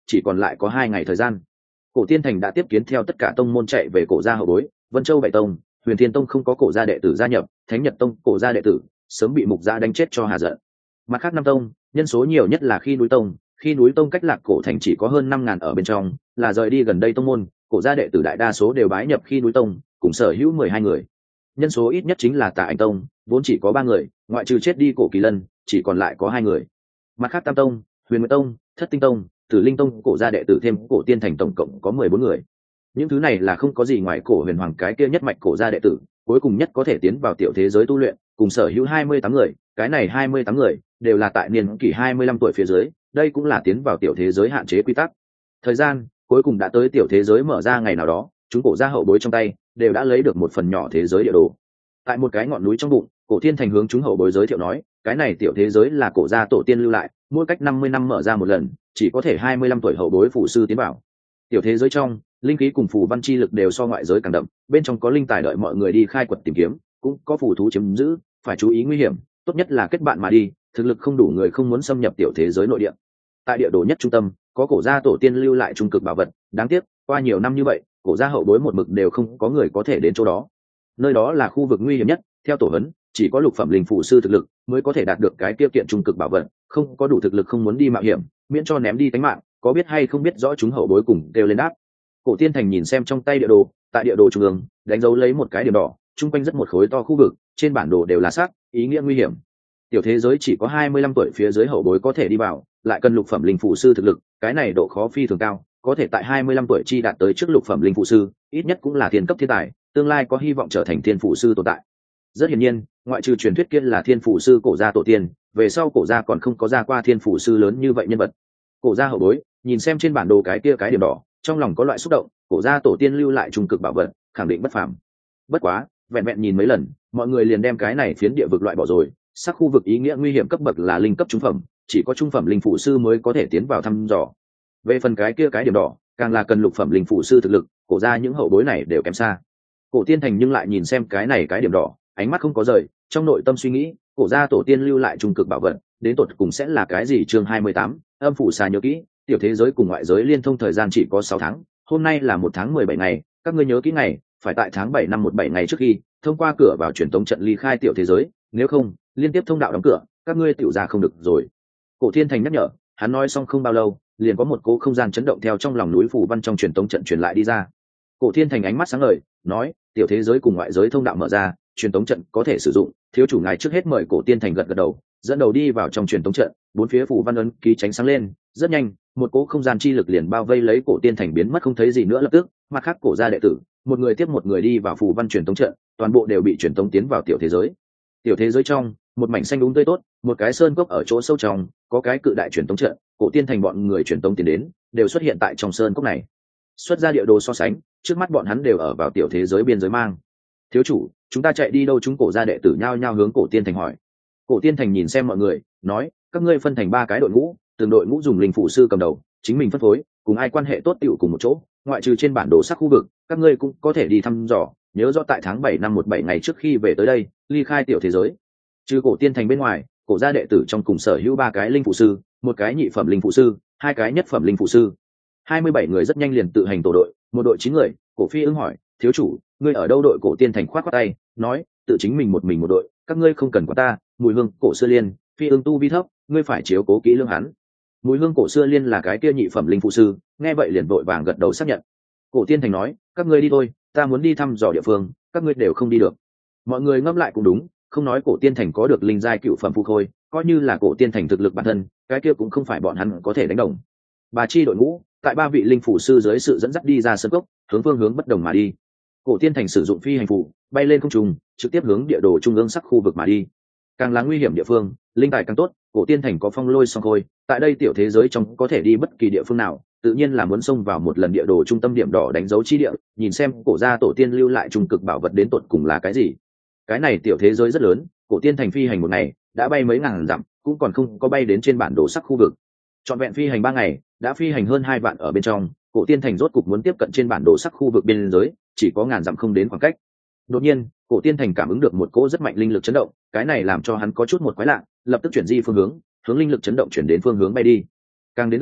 [SPEAKER 1] chỉ còn lại có 2 ngày thời gian. Cổ Tiên Thành đã tiếp kiến theo tất cả tông môn chạy về cổ gia hậu bối, Vân Châu Bảy Tông, Huyền Thiên Tông không có cổ gia đệ tử gia nhập, Thánh Nhật Tông cổ gia đệ tử sớm bị Mục Gia đánh chết cho hà giận. Mặt khác năm tông, nhân số nhiều nhất là Khi Núi Tông cách Lạc Cổ Thành chỉ có hơn 5.000 ở bên trong, là rời đi gần đây tông môn, cổ gia đệ tử đại đa số đều bái nhập Khi Núi Tông, cùng sở hữu 12 người. Nhân số ít nhất chính là Tà Ảnh Tông, vốn chỉ có 3 người, ngoại trừ chết đi Cổ Kỳ Lân, chỉ còn lại có 2 người. Mặt khác Tam Tông, Huyền Nguyệt Tông, Thất Tinh Tông, Tử Linh Tông cổ gia đệ tử thêm Cổ Tiên Thành tổng cộng có 14 người. Những thứ này là không có gì ngoài Cổ Huyền Hoàng cái kia nhất mạch cổ gia đệ tử, cuối cùng nhất có thể tiến vào tiểu thế giới tu luyện, cùng sở hữu 28 người, cái này 28 người đều là tại niên kỷ 25 tuổi phía dưới, đây cũng là tiến vào tiểu thế giới hạn chế quy tắc. Thời gian cuối cùng đã tới tiểu thế giới mở ra ngày nào đó, chúng cổ gia hậu bối trong tay đều đã lấy được một phần nhỏ thế giới địa đồ. Tại một cái ngọn núi trong bụng, Cổ Thiên Thành hướng chúng hậu bối giới thiệu nói, cái này tiểu thế giới là cổ gia tổ tiên lưu lại, mỗi cách 50 năm mở ra một lần, chỉ có thể 25 tuổi hậu bối phù sư tiến vào. Tiểu thế giới trong, linh khí cùng phù văn chi lực đều so ngoại giới càng đậm, bên trong có linh tài đợi mọi người đi khai quật tìm kiếm, cũng có phù thú chiếm giữ, phải chú ý nguy hiểm, tốt nhất là kết bạn mà đi, thực lực không đủ người không muốn xâm nhập tiểu thế giới nội địa. Tại địa đồ nhất trung tâm, có cổ gia tổ tiên lưu lại trung cực bảo vật, đáng tiếc, qua nhiều năm như vậy, cổ gia hậu bối một mực đều không có người có thể đến chỗ đó. Nơi đó là khu vực nguy hiểm nhất, theo tổ huấn, chỉ có lục phẩm linh phụ sư thực lực mới có thể đạt được cái tiêu kiện trung cực bảo vật, không có đủ thực lực không muốn đi mạo hiểm, miễn cho ném đi tính mạng, có biết hay không biết rõ chúng hậu bối cùng đều lên đáp. Cổ Tiên Thành nhìn xem trong tay địa đồ, tại địa đồ trung ương đánh dấu lấy một cái điểm đỏ, trung quanh rất một khối to khu vực, trên bản đồ đều là sắc, ý nghĩa nguy hiểm. Tiểu thế giới chỉ có 25 tuổi phía dưới hậu bối có thể đi vào, lại cần lục phẩm linh phụ sư thực lực, cái này độ khó phi thường cao, có thể tại 25 tuổi chi đạt tới trước lục phẩm linh phụ sư, ít nhất cũng là thiên cấp thiên tài, tương lai có hy vọng trở thành thiên phụ sư tồn tại. Rất hiển nhiên, ngoại trừ truyền thuyết kia là thiên phụ sư cổ gia tổ tiên, về sau cổ gia còn không có ra qua thiên phụ sư lớn như vậy nhân vật. Cổ gia hậu bối nhìn xem trên bản đồ cái kia cái điểm đỏ, trong lòng có loại xúc động, cổ gia tổ tiên lưu lại trung cực bảo vật, khẳng định bất phàm. Bất quá, vẹn vẹn nhìn mấy lần, mọi người liền đem cái này phiến địa vực loại bỏ rồi, sắc khu vực ý nghĩa nguy hiểm cấp bậc là linh cấp trung phẩm, chỉ có trung phẩm linh phụ sư mới có thể tiến vào thăm dò. Về phần cái kia cái điểm đỏ, càng là cần lục phẩm linh phụ sư thực lực, cổ gia những hậu bối này đều kém xa. Cổ Tiên Thành nhưng lại nhìn xem cái này cái điểm đỏ, ánh mắt không có rời, trong nội tâm suy nghĩ, cổ gia tổ tiên lưu lại trung cực bảo vật, đến tột cùng sẽ là cái gì? Chương 28, âm phủ xà nhớ kỹ, tiểu thế giới cùng ngoại giới liên thông thời gian chỉ có 6 tháng, hôm nay là 1 tháng 17 ngày, các ngươi nhớ kỹ ngày, phải tại tháng 7 năm 17 ngày trước khi thông qua cửa vào truyền tống trận ly khai tiểu thế giới, nếu không, liên tiếp thông đạo đóng cửa, các ngươi tiểu ra không được rồi. Cổ Thiên Thành nhắc nhở, hắn nói xong không bao lâu, liền có một cỗ không gian chấn động theo trong lòng núi phủ văn trong truyền tống trận truyền lại đi ra. Cổ Thiên Thành ánh mắt sáng ngời, nói, tiểu thế giới cùng ngoại giới thông đạo mở ra, truyền tống trận có thể sử dụng, thiếu chủ ngài trước hết mời Cổ Tiên Thành gật gật đầu, dẫn đầu đi vào trong truyền tống trận, bốn phía phủ văn ấn ký tránh sáng lên, rất nhanh, một cỗ không gian chi lực liền bao vây lấy Cổ Tiên Thành biến mất không thấy gì nữa lập tức, mặt khác cổ gia đệ tử, một người tiếp một người đi vào phủ văn truyền tống trận, toàn bộ đều bị truyền tống tiến vào tiểu thế giới. Tiểu thế giới trong, một mảnh xanh đúng tươi tốt, một cái sơn cốc ở chỗ sâu trong, có cái cự đại truyền tống trận, Cổ Tiên Thành bọn người truyền tống tiến đến, đều xuất hiện tại trong sơn cốc này. Xuất ra địa đồ so sánh, trước mắt bọn hắn đều ở vào tiểu thế giới biên giới mang. Thiếu chủ, chúng ta chạy đi đâu? Chúng cổ gia đệ tử nhao nhao hướng Cổ Tiên Thành hỏi. Cổ Tiên Thành nhìn xem mọi người, nói, các ngươi phân thành 3 cái đội ngũ, từng đội ngũ dùng linh phụ sư cầm đầu, chính mình phân phối, cùng ai quan hệ tốt tựu cùng một chỗ, ngoại trừ trên bản đồ sắc khu vực, các ngươi cũng có thể đi thăm dò, nhớ rõ tại tháng 7 năm 17 ngày trước khi về tới đây, ly khai tiểu thế giới. Trừ Cổ Tiên Thành bên ngoài, cổ gia đệ tử trong cùng sở hữu 3 cái linh phụ sư, 1 cái nhị phẩm linh phụ sư, 2 cái nhất phẩm linh phụ sư. 27 người rất nhanh liền tự hành tổ đội, một đội 9 người. Cổ Phi ưng hỏi, thiếu chủ, ngươi ở đâu? Đội Cổ Tiên Thành khoát khoát tay, nói, tự chính mình một mình một đội, các ngươi không cần qua ta. Mùi hương cổ xưa liên, Phi ưng tu vi thấp, ngươi phải chiếu cố kỹ lương hắn. Mùi hương cổ xưa liên là cái kia nhị phẩm linh phụ sư, nghe vậy liền vội vàng gật đầu xác nhận. Cổ Tiên Thành nói, các ngươi đi thôi, ta muốn đi thăm dò địa phương, các ngươi đều không đi được. Mọi người ngẫm lại cũng đúng, không nói Cổ Tiên Thành có được linh giai cựu phẩm phù khôi, coi như là Cổ Tiên Thành thực lực bản thân, cái kia cũng không phải bọn hắn có thể đánh đồng. Bà chi đội ngũ, tại 3 vị linh phủ sư dưới sự dẫn dắt đi ra sân cốc, hướng phương hướng bất đồng mà đi. Cổ Tiên Thành sử dụng phi hành phù, bay lên không trung, trực tiếp hướng địa đồ trung ương sắc khu vực mà đi. Càng là nguy hiểm địa phương, linh tài càng tốt. Cổ Tiên Thành có phong lôi song khôi, tại đây tiểu thế giới trong có thể đi bất kỳ địa phương nào, tự nhiên là muốn xông vào một lần địa đồ trung tâm điểm đỏ đánh dấu chi địa, nhìn xem cổ gia tổ tiên lưu lại trung cực bảo vật đến tột cùng là cái gì. Cái này tiểu thế giới rất lớn, Cổ Tiên Thành phi hành một ngày, đã bay mấy ngàn dặm, cũng còn không có bay đến trên bản đồ sắc khu vực. Trọn vẹn phi hành 3 ngày, đã phi hành hơn 2 vạn ở bên trong, Cổ Tiên Thành rốt cục muốn tiếp cận trên bản đồ sắc khu vực biên giới, chỉ có ngàn dặm không đến khoảng cách. Đột nhiên, Cổ Tiên Thành cảm ứng được một cỗ rất mạnh linh lực chấn động, cái này làm cho hắn có chút một quái lạ, lập tức chuyển di phương hướng, hướng linh lực chấn động chuyển đến phương hướng bay đi. Càng đến gần,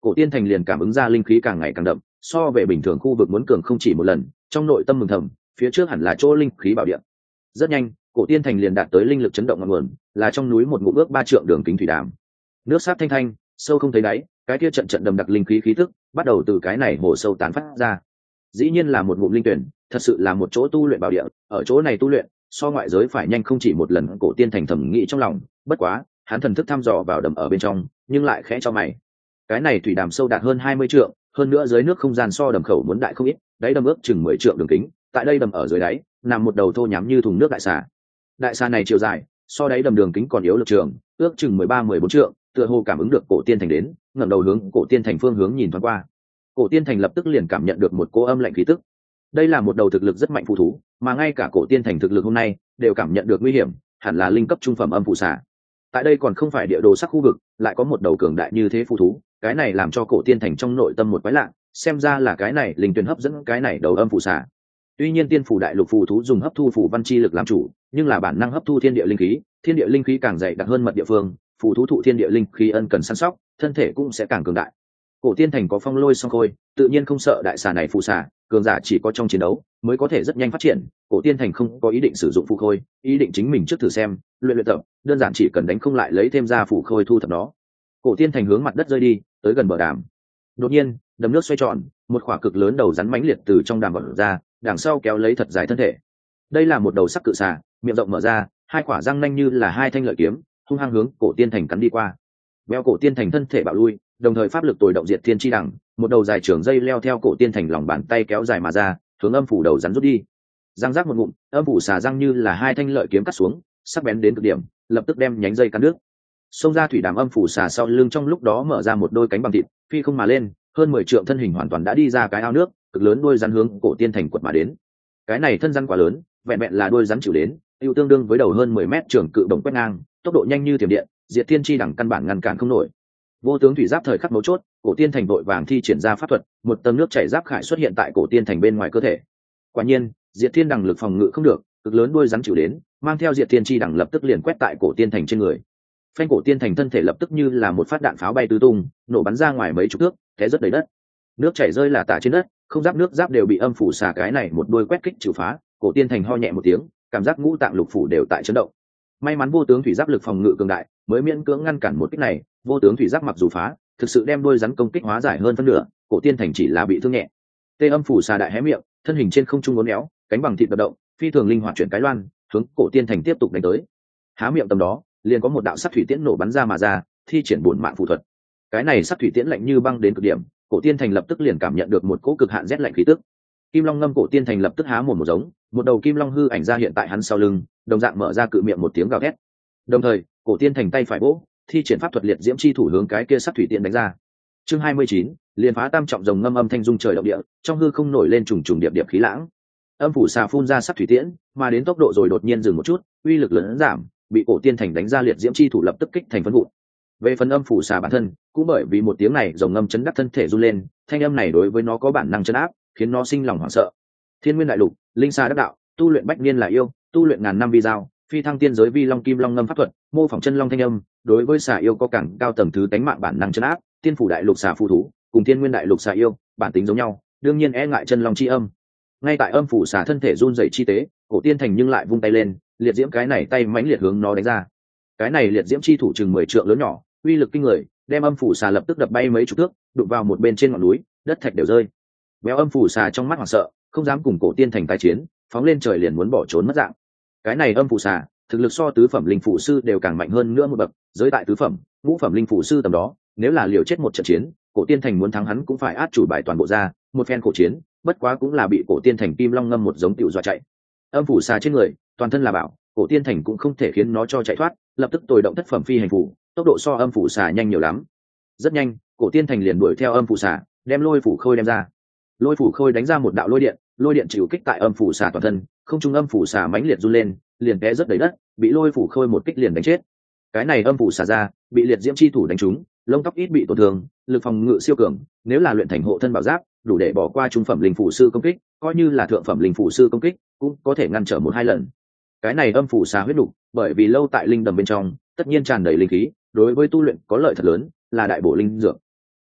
[SPEAKER 1] Cổ Tiên Thành liền cảm ứng ra linh khí càng ngày càng đậm, so về bình thường khu vực muốn cường không chỉ một lần, trong nội tâm mừng thầm, phía trước hẳn là chỗ linh khí bảo địa. Rất nhanh, Cổ Tiên Thành liền đạt tới linh lực chấn động ngọn nguồn, là trong núi một ngụm ước 3 trượng đường kính thủy đàm. Nước sáp thanh thanh, sâu không thấy đáy, cái kia trận trận đầm đặc linh khí khí tức, bắt đầu từ cái này hồ sâu tán phát ra. Dĩ nhiên là một ngụm linh tuyển, thật sự là một chỗ tu luyện bảo địa, ở chỗ này tu luyện, so ngoại giới phải nhanh không chỉ một lần. Cổ Tiên Thành thầm nghĩ trong lòng, bất quá, hắn thần thức thăm dò vào đầm ở bên trong, nhưng lại khẽ cho mày. Cái này thủy đàm sâu đạt hơn 20 trượng, hơn nữa dưới nước không gian so đầm khẩu muốn đại không ít, đáy đầm ước chừng 10 trượng đường kính, tại đây đầm ở dưới đáy, nằm một đầu thô nhám như thùng nước đại xà. Đại xà này chiều dài, so đáy đầm đường kính còn yếu lực trường, ước chừng 13-14 trượng, tựa hồ cảm ứng được Cổ Tiên Thành đến, ngẩng đầu hướng Cổ Tiên Thành phương hướng nhìn thoáng qua. Cổ Tiên Thành lập tức liền cảm nhận được một cỗ âm lạnh khí tức. Đây là một đầu thực lực rất mạnh phù thú, mà ngay cả Cổ Tiên Thành thực lực hôm nay đều cảm nhận được nguy hiểm, hẳn là linh cấp trung phẩm âm phù xà. Tại đây còn không phải địa đồ sắc khu vực, lại có một đầu cường đại như thế phù thú, cái này làm cho Cổ Tiên Thành trong nội tâm một quái lạ, xem ra là cái này linh tuyển hấp dẫn cái này đầu âm phù xà. Tuy nhiên tiên phủ đại lục phù thú dùng hấp thu phù văn chi lực làm chủ, nhưng là bản năng hấp thu thiên địa linh khí càng dày đặc hơn mật địa phương, phù thú thụ thiên địa linh khí ân cần săn sóc, thân thể cũng sẽ càng cường đại. Cổ Tiên Thành có phong lôi song khôi, tự nhiên không sợ đại xà này phù xà, cường giả chỉ có trong chiến đấu mới có thể rất nhanh phát triển. Cổ Tiên Thành không có ý định sử dụng phù khôi, ý định chính mình trước thử xem, luyện tập, đơn giản chỉ cần đánh không lại lấy thêm ra phù khôi thu thập nó. Cổ Tiên Thành hướng mặt đất rơi đi, tới gần bờ đàm. Đột nhiên, đầm nước xoay tròn, một khỏa cực lớn đầu rắn mãnh liệt từ trong đàm bật ra, đằng sau kéo lấy thật dài thân thể. Đây là một đầu sắc cự xà, miệng rộng mở ra, hai quả răng nanh như là hai thanh lợi kiếm, hung hăng hướng Cổ Tiên Thành cắn đi qua. Béo Cổ Tiên Thành thân thể bạo lui, đồng thời pháp lực tồi động diệt thiên chi đằng, một đầu dài trường dây leo theo Cổ Tiên Thành lòng bàn tay kéo dài mà ra, hướng âm phủ đầu rắn rút đi. Răng rác một ngụm, âm phủ xà răng như là hai thanh lợi kiếm cắt xuống, sắc bén đến cực điểm, lập tức đem nhánh dây cắn đứt. Xông ra thủy đàm âm phủ xà sau lưng trong lúc đó mở ra một đôi cánh bằng thịt, phi không mà lên, hơn 10 trượng thân hình hoàn toàn đã đi ra cái ao nước, cực lớn đuôi rắn hướng Cổ Tiên Thành quật mà đến. Cái này thân rắn quá lớn, vẹn vẹn là đuôi rắn chịu đến, tiêu tương đương với đầu hơn 10 mét trường cự đồng quét ngang, tốc độ nhanh như thiểm điện, diệt thiên chi đẳng căn bản ngăn cản không nổi. Vô tướng thủy giáp thời khắc mấu chốt, Cổ Tiên Thành vội vàng thi triển ra pháp thuật, một tầng nước chảy giáp khải xuất hiện tại Cổ Tiên Thành bên ngoài cơ thể. Quả nhiên, diệt thiên đẳng lực phòng ngự không được, cực lớn đuôi rắn chịu đến, mang theo diệt thiên chi đẳng lập tức liền quét tại Cổ Tiên Thành trên người. Phanh Cổ Tiên Thành thân thể lập tức như là một phát đạn pháo bay tứ tung, nổ bắn ra ngoài mấy chục thước, té rất đầy đất. Nước chảy rơi là tả trên đất, không giáp nước giáp đều bị âm phủ xà cái này một đuôi quét kích trừ phá. Cổ Tiên Thành ho nhẹ một tiếng, cảm giác ngũ tạng lục phủ đều tại chấn động. May mắn vô tướng thủy giáp lực phòng ngự cường đại, mới miễn cưỡng ngăn cản một kích này. Vô tướng thủy giáp mặc dù phá, thực sự đem đuôi rắn công kích hóa giải hơn phân nửa, Cổ Tiên Thành chỉ là bị thương nhẹ. Tê âm phủ xà đại hé miệng, thân hình trên không trung uốn éo, cánh bằng thịt đập động, phi thường linh hoạt chuyển cái loan, hướng Cổ Tiên Thành tiếp tục đánh tới. Há miệng tầm đó, liền có một đạo sắc thủy tiễn nổ bắn ra mà ra, thi triển bổn mạng phù thuật. Cái này sắc thủy tiễn lạnh như băng đến cực điểm, Cổ Tiên Thành lập tức liền cảm nhận được một cỗ cực hạn rét lạnh khí tức. Kim Long ngâm Cổ Tiên Thành lập tức há mồm một giống, một đầu kim long hư ảnh ra hiện tại hắn sau lưng, đồng dạng mở ra cự miệng một tiếng gào thét. Đồng thời, Cổ Tiên Thành tay phải vỗ, thi triển pháp thuật liệt diễm chi thủ hướng cái kia sắc thủy tiễn đánh ra. Chương 29, liền phá tam trọng rồng ngâm âm thanh dung trời động địa, trong hư không nổi lên trùng trùng điệp điệp khí lãng. Âm phủ xà phun ra sắc thủy tiễn, mà đến tốc độ rồi đột nhiên dừng một chút, uy lực lớn giảm, bị Cổ Tiên Thành đánh ra liệt diễm chi thủ lập tức kích thành phân vụn. Về phần âm phủ xà bản thân, cũng bởi vì một tiếng này rồng ngâm chấn đắc thân thể run lên, thanh âm này đối với nó có bản năng chấn áp, khiến nó sinh lòng hoảng sợ. Thiên Nguyên đại lục, linh xà đắc đạo, tu luyện bách niên là yêu, tu luyện ngàn năm vi giao, phi thăng tiên giới vi long kim long ngâm pháp thuật, mô phỏng chân long thanh âm, đối với xà yêu có càng cao tầng thứ tánh mạng bản năng chấn áp. Tiên phủ đại lục xà phù thú, cùng Thiên Nguyên đại lục xà yêu, bản tính giống nhau, đương nhiên e ngại chân long chi âm. Ngay tại âm phủ xà thân thể run rẩy chi tế, Cổ Tiên Thành nhưng lại vung tay lên, liệt diễm cái này tay mãnh liệt hướng nó đánh ra. Cái này liệt diễm chi thủ chừng 10 trượng lớn nhỏ, uy lực kinh người, đem âm phủ xà lập tức đập bay mấy chục thước, đụng vào một bên trên ngọn núi, đất thạch đều rơi. Béo âm phủ xà trong mắt hoảng sợ, không dám cùng Cổ Tiên Thành tái chiến, phóng lên trời liền muốn bỏ trốn mất dạng. Cái này âm phủ xà, thực lực so tứ phẩm linh phủ sư đều càng mạnh hơn nữa một bậc, giới tại tứ phẩm, ngũ phẩm linh phủ sư tầm đó, nếu là liều chết một trận chiến, Cổ Tiên Thành muốn thắng hắn cũng phải át chủ bài toàn bộ ra, một phen khổ chiến, bất quá cũng là bị Cổ Tiên Thành kim long ngâm một giống tiểu dọa chạy. Âm phủ xà trên người, toàn thân là bảo, Cổ Tiên Thành cũng không thể khiến nó cho chạy thoát, lập tức tồi động thất phẩm phi hành phủ, tốc độ so âm phủ xà nhanh nhiều lắm. Rất nhanh, Cổ Tiên Thành liền đuổi theo âm phủ xà, đem lôi phủ khôi đem ra. Lôi phủ khôi đánh ra một đạo lôi điện chịu kích tại âm phủ xà toàn thân, không trung âm phủ xà mãnh liệt run lên, liền té rất đầy đất, bị lôi phủ khôi một kích liền đánh chết. Cái này âm phủ xà ra, bị liệt diễm chi thủ đánh trúng, lông tóc ít bị tổn thương, lực phòng ngự siêu cường, nếu là luyện thành hộ thân bảo giáp, đủ để bỏ qua trung phẩm linh phủ sư công kích, coi như là thượng phẩm linh phủ sư công kích, cũng có thể ngăn trở 1-2 lần. Cái này âm phủ xà huyết đủ, bởi vì lâu tại linh đầm bên trong, tất nhiên tràn đầy linh khí, đối với tu luyện có lợi thật lớn, là đại bổ linh dược.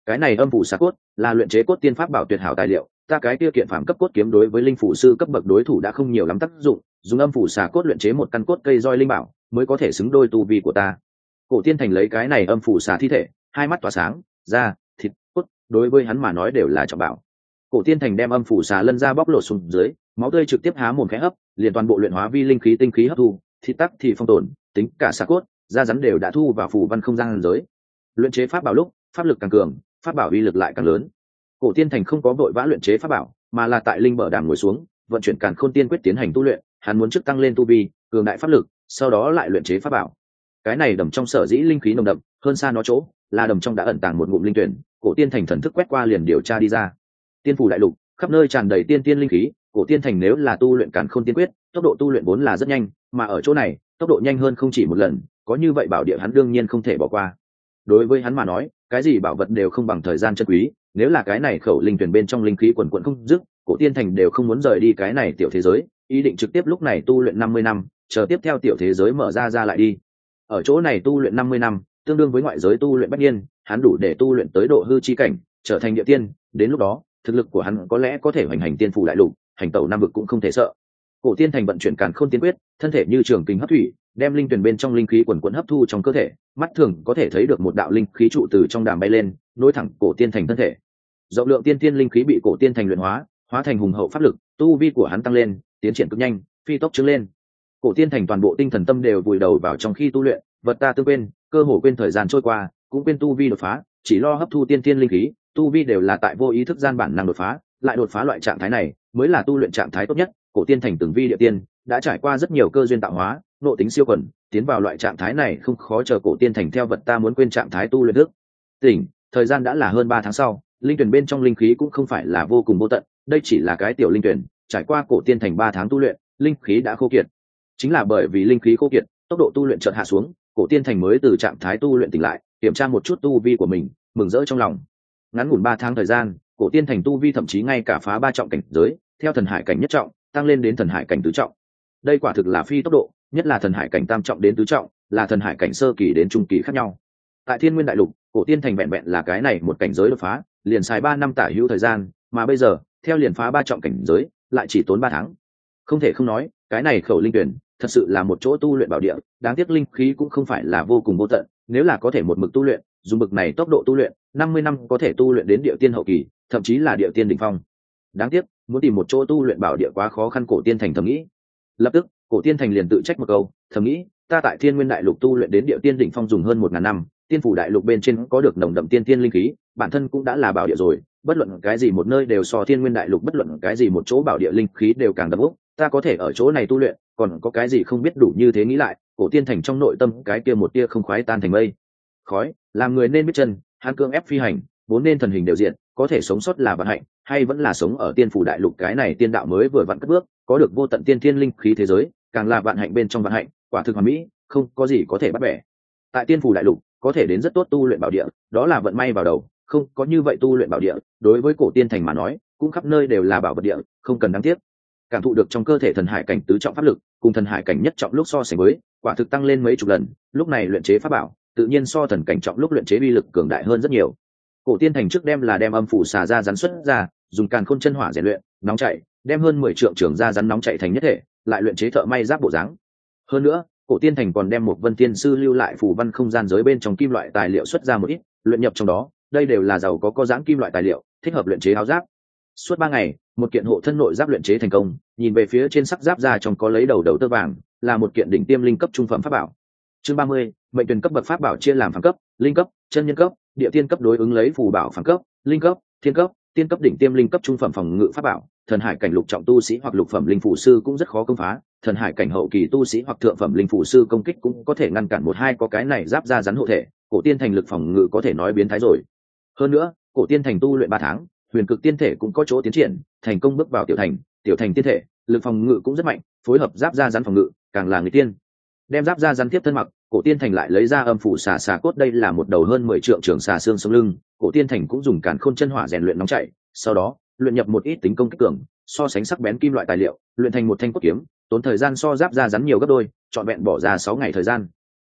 [SPEAKER 1] Cái này âm phủ xà cốt là luyện chế cốt tiên pháp bảo tuyệt hảo tài liệu, ta cái kia kiện phàm cấp cốt kiếm đối với linh phủ sư cấp bậc đối thủ đã không nhiều lắm tác dụng, dùng âm phủ xà cốt luyện chế một căn cốt cây roi linh bảo mới có thể xứng đôi tu vi của ta. Cổ Tiên Thành lấy cái này âm phủ xà thi thể, hai mắt tỏa sáng, da, thịt, cốt, đối với hắn mà nói đều là trọng bảo. Cổ Tiên Thành đem âm phủ xà lân ra bóc lột xuống dưới, máu tươi trực tiếp há mồm khẽ hấp, liền toàn bộ luyện hóa vi linh khí tinh khí hấp thu, thịt tắc thì phong tồn, tính cả xà cốt, da rắn đều đã thu vào phủ văn không gian giới. Luyện chế pháp bảo lúc, pháp lực càng cường, pháp bảo uy lực lại càng lớn. Cổ Tiên Thành không có vội vã luyện chế pháp bảo, mà là tại linh bờ đàm ngồi xuống, vận chuyển Càn Khôn Tiên quyết tiến hành tu luyện, hắn muốn trước tăng lên tu vi, cường đại pháp lực, sau đó lại luyện chế pháp bảo. Cái này đầm trong sở dĩ linh khí nồng đậm, hơn xa nó chỗ, là đầm trong đã ẩn tàng một ngụm linh tuyển. Cổ Tiên Thành thần thức quét qua liền điều tra đi ra. Tiên phủ đại lục, khắp nơi tràn đầy tiên tiên linh khí, Cổ Tiên Thành nếu là tu luyện Càn Khôn Tiên quyết, tốc độ tu luyện vốn là rất nhanh, mà ở chỗ này, tốc độ nhanh hơn không chỉ một lần, có như vậy bảo địa hắn đương nhiên không thể bỏ qua. Đối với hắn mà nói, cái gì bảo vật đều không bằng thời gian chân quý, nếu là cái này khẩu linh tuyển bên trong linh khí quần quần không dứt, Cổ Tiên Thành đều không muốn rời đi cái này tiểu thế giới, ý định trực tiếp lúc này tu luyện 50 năm, chờ tiếp theo tiểu thế giới mở ra lại đi. Ở chỗ này tu luyện 50 năm, tương đương với ngoại giới tu luyện bách niên, hắn đủ để tu luyện tới độ hư chi cảnh, trở thành địa tiên, đến lúc đó, thực lực của hắn có lẽ có thể hoành hành tiên phủ đại lục, hành tẩu nam vực cũng không thể sợ. Cổ Tiên Thành vận chuyển Càn Khôn Tiên quyết, thân thể như trường kình hấp thủy, đem linh tuyển bên trong linh khí quần quần hấp thu trong cơ thể, mắt thường có thể thấy được một đạo linh khí trụ từ trong đàm bay lên, nối thẳng Cổ Tiên Thành thân thể. Rộng lượng tiên tiên linh khí bị Cổ Tiên Thành luyện hóa, hóa thành hùng hậu pháp lực, tu vi của hắn tăng lên, tiến triển cực nhanh, phi tốc trứng lên. Cổ Tiên Thành toàn bộ tinh thần tâm đều vùi đầu vào trong khi tu luyện, vật ta tương quên, cơ hồ quên thời gian trôi qua, cũng quên tu vi đột phá, chỉ lo hấp thu tiên tiên linh khí, tu vi đều là tại vô ý thức gian bản năng đột phá, lại đột phá loại trạng thái này, mới là tu luyện trạng thái tốt nhất. Cổ Tiên Thành từng vi địa tiên, đã trải qua rất nhiều cơ duyên tạo hóa, nội tính siêu quần, tiến vào loại trạng thái này không khó chờ Cổ Tiên Thành theo vật ta muốn quên trạng thái tu luyện thức. Tỉnh, thời gian đã là hơn 3 tháng sau, linh tuyển bên trong linh khí cũng không phải là vô cùng vô tận, đây chỉ là cái tiểu linh tuyển, trải qua Cổ Tiên Thành 3 tháng tu luyện, linh khí đã khô kiệt. Chính là bởi vì linh khí khô kiệt, tốc độ tu luyện chợt hạ xuống, Cổ Tiên Thành mới từ trạng thái tu luyện tỉnh lại, kiểm tra một chút tu vi của mình, mừng rỡ trong lòng. Ngắn ngủn 3 tháng thời gian, Cổ Tiên Thành tu vi thậm chí ngay cả phá 3 trọng cảnh giới, theo thần hải cảnh nhất trọng, tăng lên đến thần hải cảnh tứ trọng. Đây quả thực là phi tốc độ, nhất là thần hải cảnh tam trọng đến tứ trọng, là thần hải cảnh sơ kỳ đến trung kỳ khác nhau. Tại Thiên Nguyên đại lục, Cổ Tiên Thành vẹn vẹn là cái này một cảnh giới đột phá, liền xài 3 năm tả hữu thời gian, mà bây giờ, theo liền phá 3 trọng cảnh giới, lại chỉ tốn 3 tháng. Không thể không nói, cái này khẩu linh tuyển, thật sự là một chỗ tu luyện bảo địa, đáng tiếc linh khí cũng không phải là vô cùng vô tận, nếu là có thể một mực tu luyện, dùng bực này tốc độ tu luyện, 50 năm có thể tu luyện đến địa tiên hậu kỳ, thậm chí là địa tiên đỉnh phong. Đáng tiếc, muốn tìm một chỗ tu luyện bảo địa quá khó khăn. Cổ Tiên Thành thầm nghĩ. Lập tức, Cổ Tiên Thành liền tự trách một câu, thầm nghĩ, ta tại Thiên Nguyên đại lục tu luyện đến địa tiên đỉnh phong dùng hơn 1000 năm, tiên phủ đại lục bên trên có được nồng đậm tiên tiên linh khí, bản thân cũng đã là bảo địa rồi, bất luận cái gì một nơi đều so Thiên Nguyên đại lục bất luận cái gì một chỗ bảo địa linh khí đều càng đậm ốc, ta có thể ở chỗ này tu luyện, còn có cái gì không biết đủ. Như thế nghĩ lại, Cổ Tiên Thành trong nội tâm cái kia một tia không khoái tan thành mây khói. Làm người nên biết chân, hắn cưỡng ép phi hành, vốn nên thần hình đều diện, có thể sống sót là vận hạnh, hay vẫn là sống ở tiên phủ đại lục cái này tiên đạo mới vừa vặn cất bước, có được vô tận tiên thiên linh khí thế giới, càng là vạn hạnh bên trong vạn hạnh, quả thực hoàn mỹ, không có gì có thể bắt bẻ. Tại tiên phủ đại lục, có thể đến rất tốt tu luyện bảo địa, đó là vận may vào đầu, không có như vậy tu luyện bảo địa, đối với Cổ Tiên Thành mà nói, cũng khắp nơi đều là bảo vật địa, không cần đáng tiếc. Cảm thụ được trong cơ thể thần hải cảnh tứ trọng pháp lực, cùng thần hải cảnh nhất trọng lúc so sánh với, quả thực tăng lên mấy chục lần, lúc này luyện chế pháp bảo, tự nhiên so thần cảnh trọng lúc luyện chế uy lực cường đại hơn rất nhiều. Cổ Tiên Thành trước đem âm phủ xà ra rắn xuất ra, dùng Càn Khôn chân hỏa rèn luyện, nóng chảy, đem hơn 10 trượng trường ra rắn nóng chảy thành nhất thể, lại luyện chế thợ may giáp bộ dáng. Hơn nữa, Cổ Tiên Thành còn đem một Vân Tiên sư lưu lại phù văn không gian giới bên trong kim loại tài liệu xuất ra một ít, luyện nhập trong đó, đây đều là giàu có dáng kim loại tài liệu, thích hợp luyện chế áo giáp. Suốt 3 ngày, một kiện hộ thân nội giáp luyện chế thành công, nhìn về phía trên sắc giáp ra trong có lấy đầu tơ vàng, là một kiện đỉnh tiêm linh cấp trung phẩm pháp bảo. Chương 30, mệnh tuyển cấp bậc pháp bảo chia làm phàm cấp, linh cấp, chân nhân cấp, địa tiên cấp đối ứng lấy phù bảo phàm cấp, linh cấp, thiên cấp, tiên cấp đỉnh tiêm linh cấp trung phẩm phòng ngự pháp bảo. Thần hải cảnh lục trọng tu sĩ hoặc lục phẩm linh phủ sư cũng rất khó công phá, thần hải cảnh hậu kỳ tu sĩ hoặc thượng phẩm linh phủ sư công kích cũng có thể ngăn cản một hai, có cái này giáp ra rắn hộ thể, Cổ Tiên Thành lực phòng ngự có thể nói biến thái rồi. Hơn nữa, Cổ Tiên Thành tu luyện 3 tháng, huyền cực tiên thể cũng có chỗ tiến triển, thành công bước vào tiểu thành tiên thể, lực phòng ngự cũng rất mạnh, phối hợp giáp ra rắn phòng ngự, càng là người tiên. Đem giáp ra rắn tiếp thân mặc, Cổ Tiên Thành lại lấy ra âm phủ xà cốt, đây là một đầu hơn 10 trượng trường xà xương sống lưng, Cổ Tiên Thành cũng dùng Càn Khôn chân hỏa rèn luyện nóng chảy, sau đó luyện nhập một ít tính công kích cường, so sánh sắc bén kim loại tài liệu, luyện thành một thanh cốt kiếm, tốn thời gian so giáp ra rắn nhiều gấp đôi, trọn vẹn bỏ ra 6 ngày thời gian.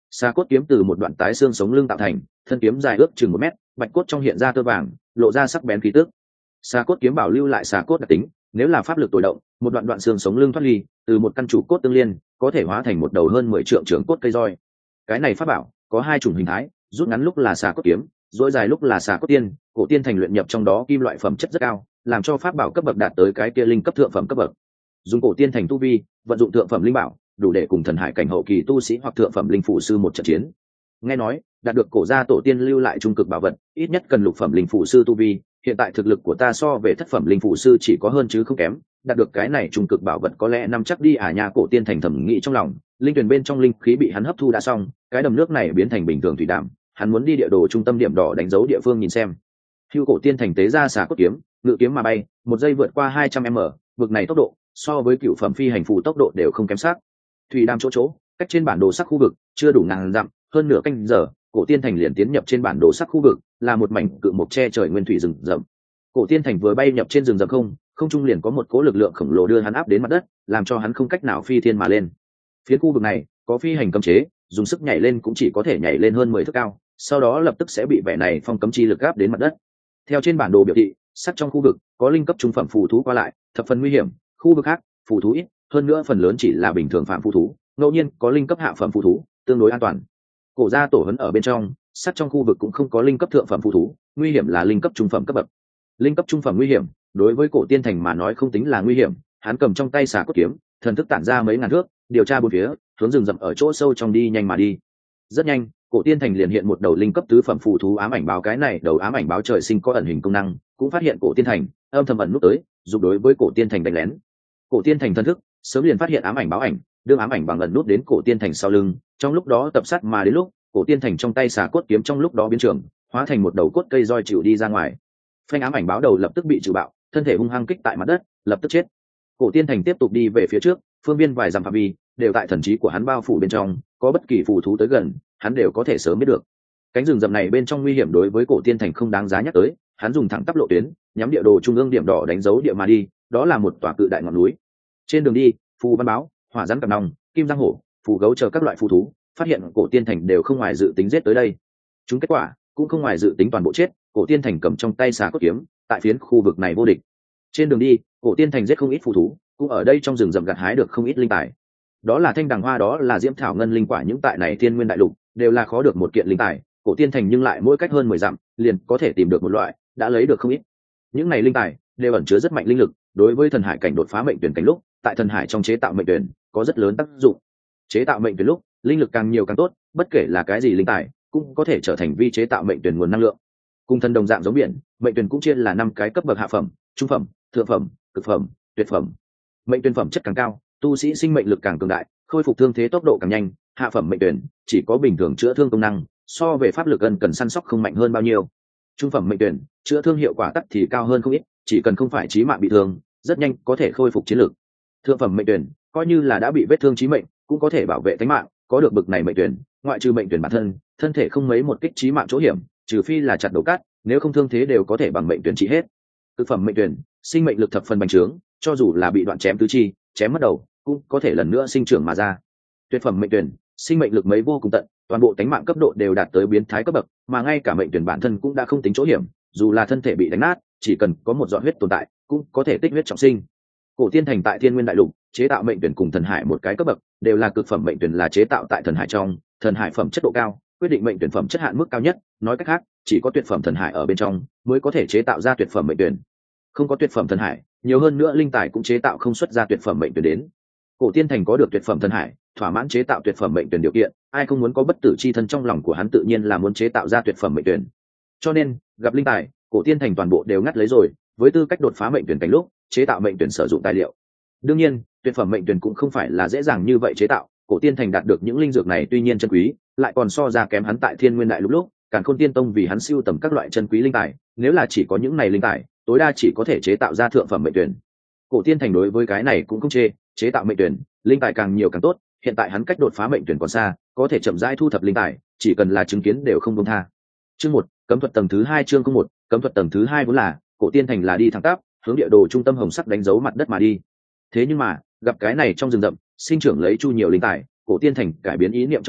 [SPEAKER 1] Xà cốt kiếm từ một đoạn tái xương sống lưng tạo thành, thân kiếm dài ước chừng 1 mét, bạch cốt trong hiện ra tơ vàng, lộ ra sắc bén khí tức. Xà cốt kiếm bảo lưu lại xà cốt đặc tính, nếu là pháp lực tối động, một đoạn đoạn xương sống lưng thoát ly, từ một căn trụ cốt tương liên, có thể hóa thành một đầu hơn 10 trượng trưởng cốt cây roi. Cái này pháp bảo có 2 chủng hình thái, rút ngắn lúc là xà cốt kiếm, duỗi dài lúc là xà cốt tiên, cổ tiên thành luyện nhập trong đó kim loại phẩm chất rất cao, làm cho pháp bảo cấp bậc đạt tới cái kia linh cấp thượng phẩm cấp bậc. Dùng cổ tiên thành tu vi, vận dụng thượng phẩm linh bảo, đủ để cùng thần hải cảnh hậu kỳ tu sĩ hoặc thượng phẩm linh phụ sư một trận chiến. Nghe nói, đạt được cổ gia tổ tiên lưu lại trung cực bảo vật, ít nhất cần lục phẩm linh phụ sư tu vi, hiện tại thực lực của ta so về thất phẩm linh phụ sư chỉ có hơn chứ không kém, đạt được cái này trung cực bảo vật có lẽ năm chắc đi nhà cổ tiên thành thẩm nghĩ trong lòng, linh tuyển bên trong linh khí bị hắn hấp thu đã xong, cái đầm nước này biến thành bình thường thủy đàm, hắn muốn đi địa đồ trung tâm điểm đỏ đánh dấu địa phương nhìn xem. Hưu cổ tiên thành tế ra xà cốt kiếm, ngự kiếm mà bay, một giây vượt qua 200m, vực này tốc độ so với cựu phẩm phi hành phù tốc độ đều không kém sát. Thủy đàm chỗ cách trên bản đồ sắc khu vực chưa đủ ngàn dặm, hơn nửa canh giờ cổ tiên thành liền tiến nhập trên bản đồ sắc khu vực, là một mảnh cự mộc che trời nguyên thủy rừng rậm. Cổ tiên thành vừa bay nhập trên rừng rậm không trung liền có một cỗ lực lượng khổng lồ đưa hắn áp đến mặt đất, làm cho hắn không cách nào phi thiên mà lên. Phía khu vực này có phi hành cấm chế, dùng sức nhảy lên cũng chỉ có thể nhảy lên hơn 10 thước cao, sau đó lập tức sẽ bị vẻ này phong cấm chi lực áp đến mặt đất. Theo trên bản đồ biểu thị, sắc trong khu vực có linh cấp trung phẩm phù thú qua lại, thập phần nguy hiểm, khu vực khác phù thú ít, hơn nữa phần lớn chỉ là bình thường phạm phù thú, ngẫu nhiên có linh cấp hạ phẩm phù thú, tương đối an toàn. Cổ gia tổ hấn ở bên trong, sắc trong khu vực cũng không có linh cấp thượng phẩm phù thú, nguy hiểm là linh cấp trung phẩm cấp bậc. Linh cấp trung phẩm nguy hiểm, đối với cổ tiên thành mà nói không tính là nguy hiểm, hắn cầm trong tay xà cốt kiếm, thần thức tản ra mấy ngàn thước, điều tra bốn phía, hướng rừng rậm ở chỗ sâu trong đi nhanh mà đi. Rất nhanh, cổ tiên thành liền hiện một đầu linh cấp tứ phẩm phù thú ám ảnh báo, cái này đầu ám ảnh báo trời sinh có ẩn hình công năng, cũng phát hiện cổ tiên thành, âm thầm ẩn núp tới, giúp đối với cổ tiên thành đánh lén. Cổ tiên thành thần thức sớm liền phát hiện ám ảnh báo ảnh, đương ám ảnh bằng ẩn nút đến cổ tiên thành sau lưng, trong lúc đó tập sát mà đến lúc cổ tiên thành trong tay xà cốt kiếm trong lúc đó biến trường, hóa thành một đầu cốt cây roi chịu đi ra ngoài. Phanh ám ảnh báo đầu lập tức bị trừ bạo, thân thể hung hăng kích tại mặt đất, lập tức chết. Cổ tiên thành tiếp tục đi về phía trước, phương viên vài dặm phạm vi đều tại thần trí của hắn bao phủ bên trong, có bất kỳ phù thú tới gần, hắn đều có thể sớm biết được. Cánh rừng rậm này bên trong nguy hiểm đối với cổ tiên thành không đáng giá nhắc tới, hắn dùng thẳng tắp lộ tuyến, nhắm địa đồ trung ương điểm đỏ đánh dấu địa mà đi, đó là một tòa cự đại ngọn núi. Trên đường đi, phù văn báo, hỏa rắn cặp nòng, kim giang hổ, phù gấu chờ các loại phù thú, phát hiện cổ tiên thành đều không ngoài dự tính giết tới đây. Chúng kết quả cũng không ngoài dự tính toàn bộ chết, cổ tiên thành cầm trong tay xà cốt kiếm, tại phiến khu vực này vô địch. Trên đường đi, cổ tiên thành giết không ít phù thú, cũng ở đây trong rừng rậm gặt hái được không ít linh tài. Đó là thanh đằng hoa, đó là diễm thảo ngân linh quả, những tại này thiên nguyên đại lục đều là khó được một kiện linh tài, cổ tiên thành nhưng lại mỗi cách hơn 10 dặm liền có thể tìm được một loại, đã lấy được không ít. Những này linh tài đều ẩn chứa rất mạnh linh lực, đối với thần hải cảnh đột phá mệnh tuyển cảnh lúc, tại thần hải trong chế tạo mệnh tuyển có rất lớn tác dụng. Chế tạo mệnh tuyển lúc, linh lực càng nhiều càng tốt, bất kể là cái gì linh tài cũng có thể trở thành vi chế tạo mệnh tuyển nguồn năng lượng. Cùng thần đồng dạng giống biển, mệnh tuyển cũng chia là 5 cái cấp bậc: hạ phẩm, trung phẩm, thượng phẩm, cực phẩm, tuyệt phẩm. Mệnh tuyển phẩm chất càng cao, tu sĩ sinh mệnh lực càng cường đại, khôi phục thương thế tốc độ càng nhanh. Hạ phẩm mệnh tuyển chỉ có bình thường chữa thương công năng, so về pháp lực cần săn sóc không mạnh hơn bao nhiêu. Trung phẩm mệnh tuyển chữa thương hiệu quả tắc thì cao hơn không ít, chỉ cần không phải chí mạng bị thương, rất nhanh có thể khôi phục chiến lực. Thượng phẩm mệnh tuyển coi như là đã bị vết thương chí mệnh, cũng có thể bảo vệ tính mạng. Có được bực này mệnh tuyển, ngoại trừ mệnh tuyển bản thân, thân thể không mấy một kích chí mạng chỗ hiểm, trừ phi là chặt đầu cát, nếu không thương thế đều có thể bằng mệnh tuyển trị hết. Cực phẩm mệnh tuyển sinh mệnh lực thập phần bành trướng, cho dù là bị đoạn chém tứ chi, chém mất đầu, cũng có thể lần nữa sinh trưởng mà ra. Tuyệt phẩm mệnh tuyển sinh mệnh lực mấy vô cùng tận, toàn bộ tính mạng cấp độ đều đạt tới biến thái cấp bậc, mà ngay cả mệnh tuyển bản thân cũng đã không tính chỗ hiểm, dù là thân thể bị đánh nát, chỉ cần có một giọt huyết tồn tại, cũng có thể tích huyết trọng sinh. Cổ tiên thành tại thiên nguyên đại lục chế tạo mệnh tuyển cùng thần hải một cái cấp bậc, đều là cực phẩm mệnh tuyển, là chế tạo tại thần hải trong, thần hải phẩm chất độ cao quyết định mệnh tuyển phẩm chất hạn mức cao nhất, nói cách khác, chỉ có tuyệt phẩm thần hải ở bên trong mới có thể chế tạo ra tuyệt phẩm mệnh tuyển. Không có tuyệt phẩm thần hải, nhiều hơn nữa linh tài cũng chế tạo không xuất ra tuyệt phẩm mệnh tuyển đến. Cổ tiên thành có được tuyệt phẩm thần hải, thỏa mãn chế tạo tuyệt phẩm mệnh tuyển điều kiện, ai không muốn có bất tử chi thân, trong lòng của hắn tự nhiên là muốn chế tạo ra tuyệt phẩm mệnh tuyển. Cho nên, gặp linh tài, cổ tiên thành toàn bộ đều ngắt lấy rồi, với tư cách đột phá mệnh tuyển cảnh lúc, chế tạo mệnh tuyển sử dụng tài liệu. Đương nhiên, tuyệt phẩm mệnh tuyển cũng không phải là dễ dàng như vậy chế tạo, cổ tiên thành đạt được những linh dược này tuy nhiên chân quý, lại còn so ra kém hắn tại thiên nguyên đại lục lúc, Càn Khôn Tiên Tông vì hắn sưu tầm các loại chân quý linh tài, nếu là chỉ có những này linh tài, tối đa chỉ có thể chế tạo ra thượng phẩm mệnh tuyển. Cổ tiên thành đối với cái này cũng không chê, chế tạo mệnh tuyển, linh tài càng nhiều càng tốt, hiện tại hắn cách đột phá mệnh tuyển còn xa, có thể chậm rãi thu thập linh tài, chỉ cần là chứng kiến đều không buông tha. Chương 1, cấm thuật tầng thứ 2, chương 1, cấm thuật tầng thứ 2 vốn là, cổ tiên thành là đi thẳng tắp, hướng địa đồ trung tâm hồng sắc đánh dấu mặt đất mà đi. Thế nhưng mà, gặp cái này trong rừng rậm, sinh trưởng lấy chu nhiều linh tài, cổ tiên thành cải biến ý niệm trong đầu,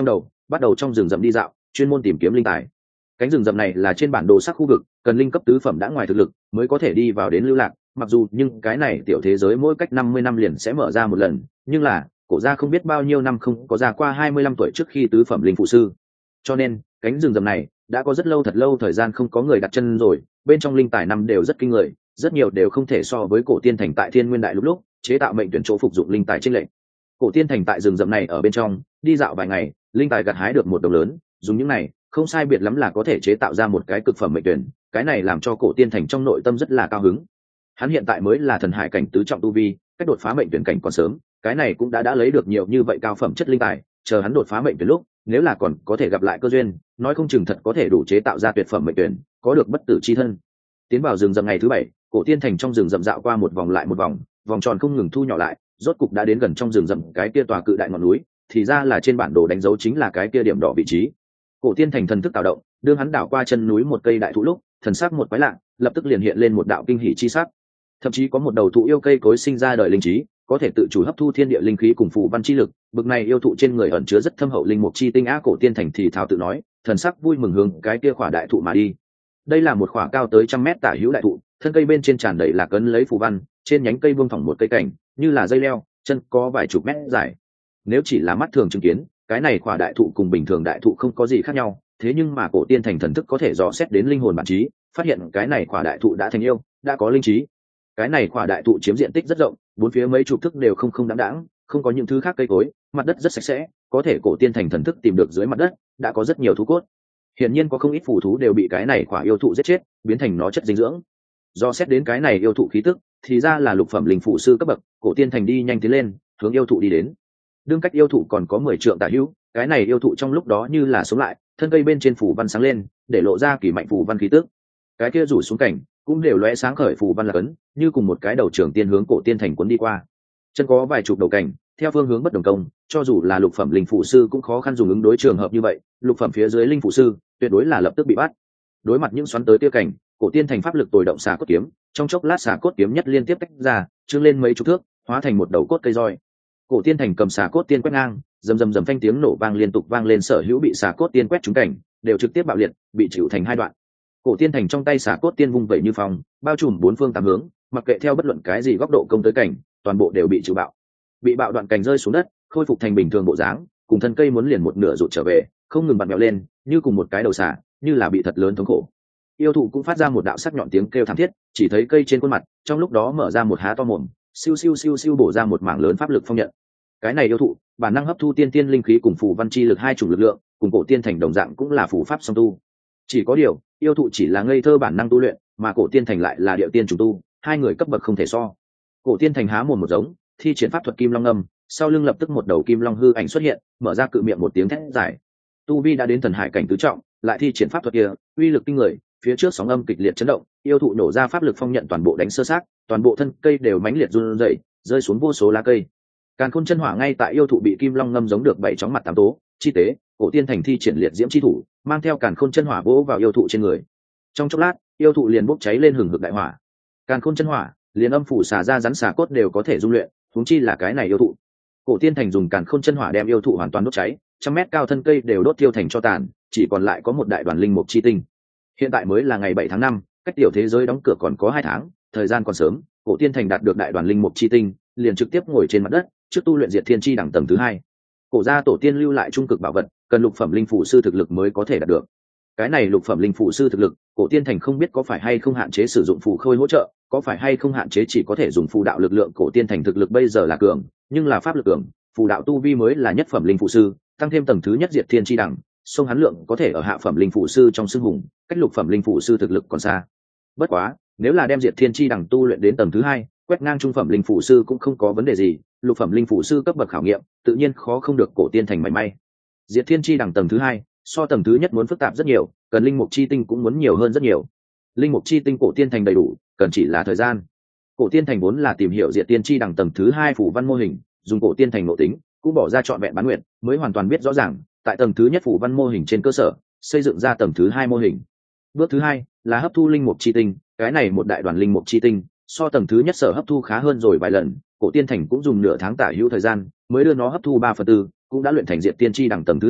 [SPEAKER 1] bắt đầu trong rừng rậm đi dạo, chuyên môn tìm kiếm linh tài. Cánh rừng rậm này là trên bản đồ sắc khu vực, cần linh cấp tứ phẩm đã ngoài thực lực mới có thể đi vào đến lưu lạc, mặc dù nhưng cái này tiểu thế giới mỗi cách 50 năm liền sẽ mở ra một lần, nhưng là cổ gia không biết bao nhiêu năm không có ra qua 25 tuổi trước khi tứ phẩm linh phụ sư, cho nên cánh rừng rậm này đã có rất lâu thật lâu thời gian không có người đặt chân rồi, bên trong linh tài năm đều rất kinh người, rất nhiều đều không thể so với cổ tiên thành tại Thiên Nguyên Đại Lục lúc chế tạo mệnh tuyển chỗ phục dụng linh tài trên lệnh. Cổ tiên thành tại rừng rậm này ở bên trong đi dạo vài ngày, linh tài gặt hái được một đồng lớn, dùng những này không sai biệt lắm là có thể chế tạo ra một cái cực phẩm mệnh tuyển, cái này làm cho cổ tiên thành trong nội tâm rất là cao hứng. Hắn hiện tại mới là thần hải cảnh tứ trọng tu vi, cách đột phá mệnh tuyển cảnh còn sớm, cái này cũng đã lấy được nhiều như vậy cao phẩm chất linh tài, chờ hắn đột phá mệnh tuyển lúc, nếu là còn có thể gặp lại cơ duyên, nói không chừng thật có thể đủ chế tạo ra tuyệt phẩm mệnh tuyển, có được bất tử chi thân. Tiến vào rừng rậm ngày thứ 7, cổ tiên thành trong rừng rậm dạo qua một vòng lại một vòng, vòng tròn không ngừng thu nhỏ lại, rốt cục đã đến gần trong rừng rậm cái kia tòa cự đại ngọn núi, thì ra là trên bản đồ đánh dấu chính là cái kia điểm đỏ vị trí. Cổ tiên thành thần thức tạo động, đương hắn đảo qua chân núi một cây đại thụ lúc, thần sắc một quái lạ, lập tức liền hiện lên một đạo kinh hỉ chi sắc. Thậm chí có một đầu thụ yêu cây cối sinh ra đời linh trí, có thể tự chủ hấp thu thiên địa linh khí cùng phù văn chi lực, bực này yêu thụ trên người ẩn chứa rất thâm hậu linh mục chi tinh á. Cổ tiên thành thì thào tự nói, thần sắc vui mừng hướng cái kia khỏa đại thụ mà đi. Đây là một khỏa cao tới 100 mét tả hữu đại thụ, thân cây bên trên tràn đầy là cấn lấy phù văn, trên nhánh cây buông thõng một cây cảnh, như là dây leo, chân có vài chục mét dài. Nếu chỉ là mắt thường chứng kiến, cái này khỏa đại thụ cùng bình thường đại thụ không có gì khác nhau, thế nhưng mà cổ tiên thành thần thức có thể dò xét đến linh hồn bản trí, phát hiện cái này khỏa đại thụ đã thành yêu, đã có linh trí. Cái này khỏa đại thụ chiếm diện tích rất rộng, bốn phía mấy chục thước đều không đáng đáng, không có những thứ khác cây cối, mặt đất rất sạch sẽ, có thể cổ tiên thành thần thức tìm được dưới mặt đất đã có rất nhiều thú cốt. Hiển nhiên có không ít phù thú đều bị cái này khỏa yêu thụ giết chết, biến thành nó chất dinh dưỡng. Do xét đến cái này yêu thụ khí tức, thì ra là lục phẩm linh phụ sư cấp bậc, cổ tiên thành đi nhanh tiến lên, hướng yêu thụ đi đến. Đương cách yêu thụ còn có 10 trượng tả hữu, cái này yêu thụ trong lúc đó như là sống lại, thân cây bên trên phù văn sáng lên, để lộ ra kỳ mạnh phù văn khí tức. Cái kia rủ xuống cảnh, cũng đều lóe sáng khởi phù văn là cấn, như cùng một cái đầu trưởng tiên hướng cổ tiên thành cuốn đi qua. Chân có vài chục đầu cảnh, theo phương hướng bất đồng công, cho dù là lục phẩm linh phụ sư cũng khó khăn dùng ứng đối trường hợp như vậy, lục phẩm phía dưới linh phụ sư tuyệt đối là lập tức bị bắt. Đối mặt những xoắn tới tiêu cảnh, cổ tiên thành pháp lực tồi động xà cốt kiếm, trong chốc lát xà cốt kiếm nhất liên tiếp tách ra, trương lên mấy chục thước, hóa thành một đầu cốt cây roi. Cổ tiên thành cầm xà cốt tiên quét ngang, rầm rầm rầm phanh tiếng nổ vang liên tục vang lên, sở hữu bị xà cốt tiên quét trúng cảnh đều trực tiếp bạo liệt, bị chịu thành hai đoạn. Cổ tiên thành trong tay xà cốt tiên vung vẩy như phong, bao trùm bốn phương tám hướng, mặc kệ theo bất luận cái gì góc độ công tới cảnh, toàn bộ đều bị chịu bạo. Bị bạo đoạn cành rơi xuống đất, khôi phục thành bình thường bộ dáng, cùng thân cây muốn liền một nửa rụt trở về, không ngừng bật mèo lên, như cùng một cái đầu xà, như là bị thật lớn thống khổ. Yêu thụ cũng phát ra một đạo sắc nhọn tiếng kêu thảm thiết, chỉ thấy cây trên khuôn mặt, trong lúc đó mở ra một há to mồm, siêu siêu siêu siêu bổ ra một mảng lớn pháp lực phong nhận. Cái này yêu thụ, bản năng hấp thu tiên tiên linh khí cùng phù văn chi lực hai chủng lực lượng, cùng cổ tiên thành đồng dạng cũng là phù pháp song tu. Chỉ có điều, yêu thụ chỉ là ngây thơ bản năng tu luyện, mà cổ tiên thành lại là điệu tiên trùng tu, hai người cấp bậc không thể so. Cổ tiên thành há mồm một giống, thi triển pháp thuật kim long ngâm, sau lưng lập tức một đầu kim long hư ảnh xuất hiện, mở ra cự miệng một tiếng thét dài. Tu vi đã đến thần hải cảnh tứ trọng, lại thi triển pháp thuật kia, uy lực kinh người, phía trước sóng âm kịch liệt chấn động, yêu thụ nổ ra pháp lực phong nhận toàn bộ đánh sơ xác, toàn bộ thân cây đều mãnh liệt run rẩy, rơi xuống vô số lá cây. Càn khôn chân hỏa ngay tại yêu thụ bị kim long ngâm giống được bảy chóng mặt tám tố, chi tế, cổ tiên thành thi triển liệt diễm chi thủ, mang theo càn khôn chân hỏa vỗ vào yêu thụ trên người. Trong chốc lát, yêu thụ liền bốc cháy lên hừng hực đại hỏa. Càn khôn chân hỏa, liền âm phủ xả ra rắn xả cốt đều có thể dung luyện, huống chi là cái này yêu thụ. Cổ tiên thành dùng càn khôn chân hỏa đem yêu thụ hoàn toàn đốt cháy, 100 mét cao thân cây đều đốt tiêu thành tro tàn, chỉ còn lại có một đại đoàn linh mục chi tinh. Hiện tại mới là ngày 7 tháng 5, cách tiểu thế giới đóng cửa còn có 2 tháng, thời gian còn sớm, cổ tiên thành đạt được đại đoàn linh mục chi tinh, liền trực tiếp ngồi trên mặt đất, trước tu luyện diệt thiên chi đẳng tầng thứ 2. Cổ gia tổ tiên lưu lại trung cực bảo vật, cần lục phẩm linh phủ sư thực lực mới có thể đạt được. Cái này lục phẩm linh phủ sư thực lực, cổ tiên thành không biết có phải hay không hạn chế sử dụng phù khôi hỗ trợ, có phải hay không hạn chế chỉ có thể dùng phù đạo lực lượng. Cổ tiên thành thực lực bây giờ là cường, nhưng là pháp lực cường, phù đạo tu vi mới là nhất phẩm linh phủ sư, tăng thêm tầng thứ nhất diệt thiên chi đẳng, sông hắn lượng có thể ở hạ phẩm linh phủ sư trong xương hùng, cách lục phẩm linh phủ sư thực lực còn xa. Bất quá, nếu là đem diệt thiên chi đẳng tu luyện đến tầng thứ 2, quét ngang trung phẩm linh phủ sư cũng không có vấn đề gì, lục phẩm linh phủ sư cấp bậc khảo nghiệm, tự nhiên khó không được cổ tiên thành mảy may. Diệt thiên chi đẳng tầng thứ 2, so tầng thứ nhất muốn phức tạp rất nhiều, cần linh mục chi tinh cũng muốn nhiều hơn rất nhiều. Linh mục chi tinh cổ tiên thành đầy đủ, cần chỉ là thời gian. Cổ tiên thành vốn là tìm hiểu diệt tiên chi đẳng tầng thứ 2 phủ văn mô hình, dùng cổ tiên thành nội tính, cũng bỏ ra trọn vẹn bán nguyện, mới hoàn toàn biết rõ ràng, tại tầng thứ nhất phủ văn mô hình trên cơ sở, xây dựng ra tầng thứ 2 mô hình. Bước thứ 2 là hấp thu linh mục chi tinh, cái này một đại đoàn linh mục chi tinh, so tầng thứ nhất sở hấp thu khá hơn rồi vài lần, cổ tiên thành cũng dùng nửa tháng tả hữu thời gian mới đưa nó hấp thu 3/4, cũng đã luyện thành diệt tiên chi đẳng tầng thứ 2,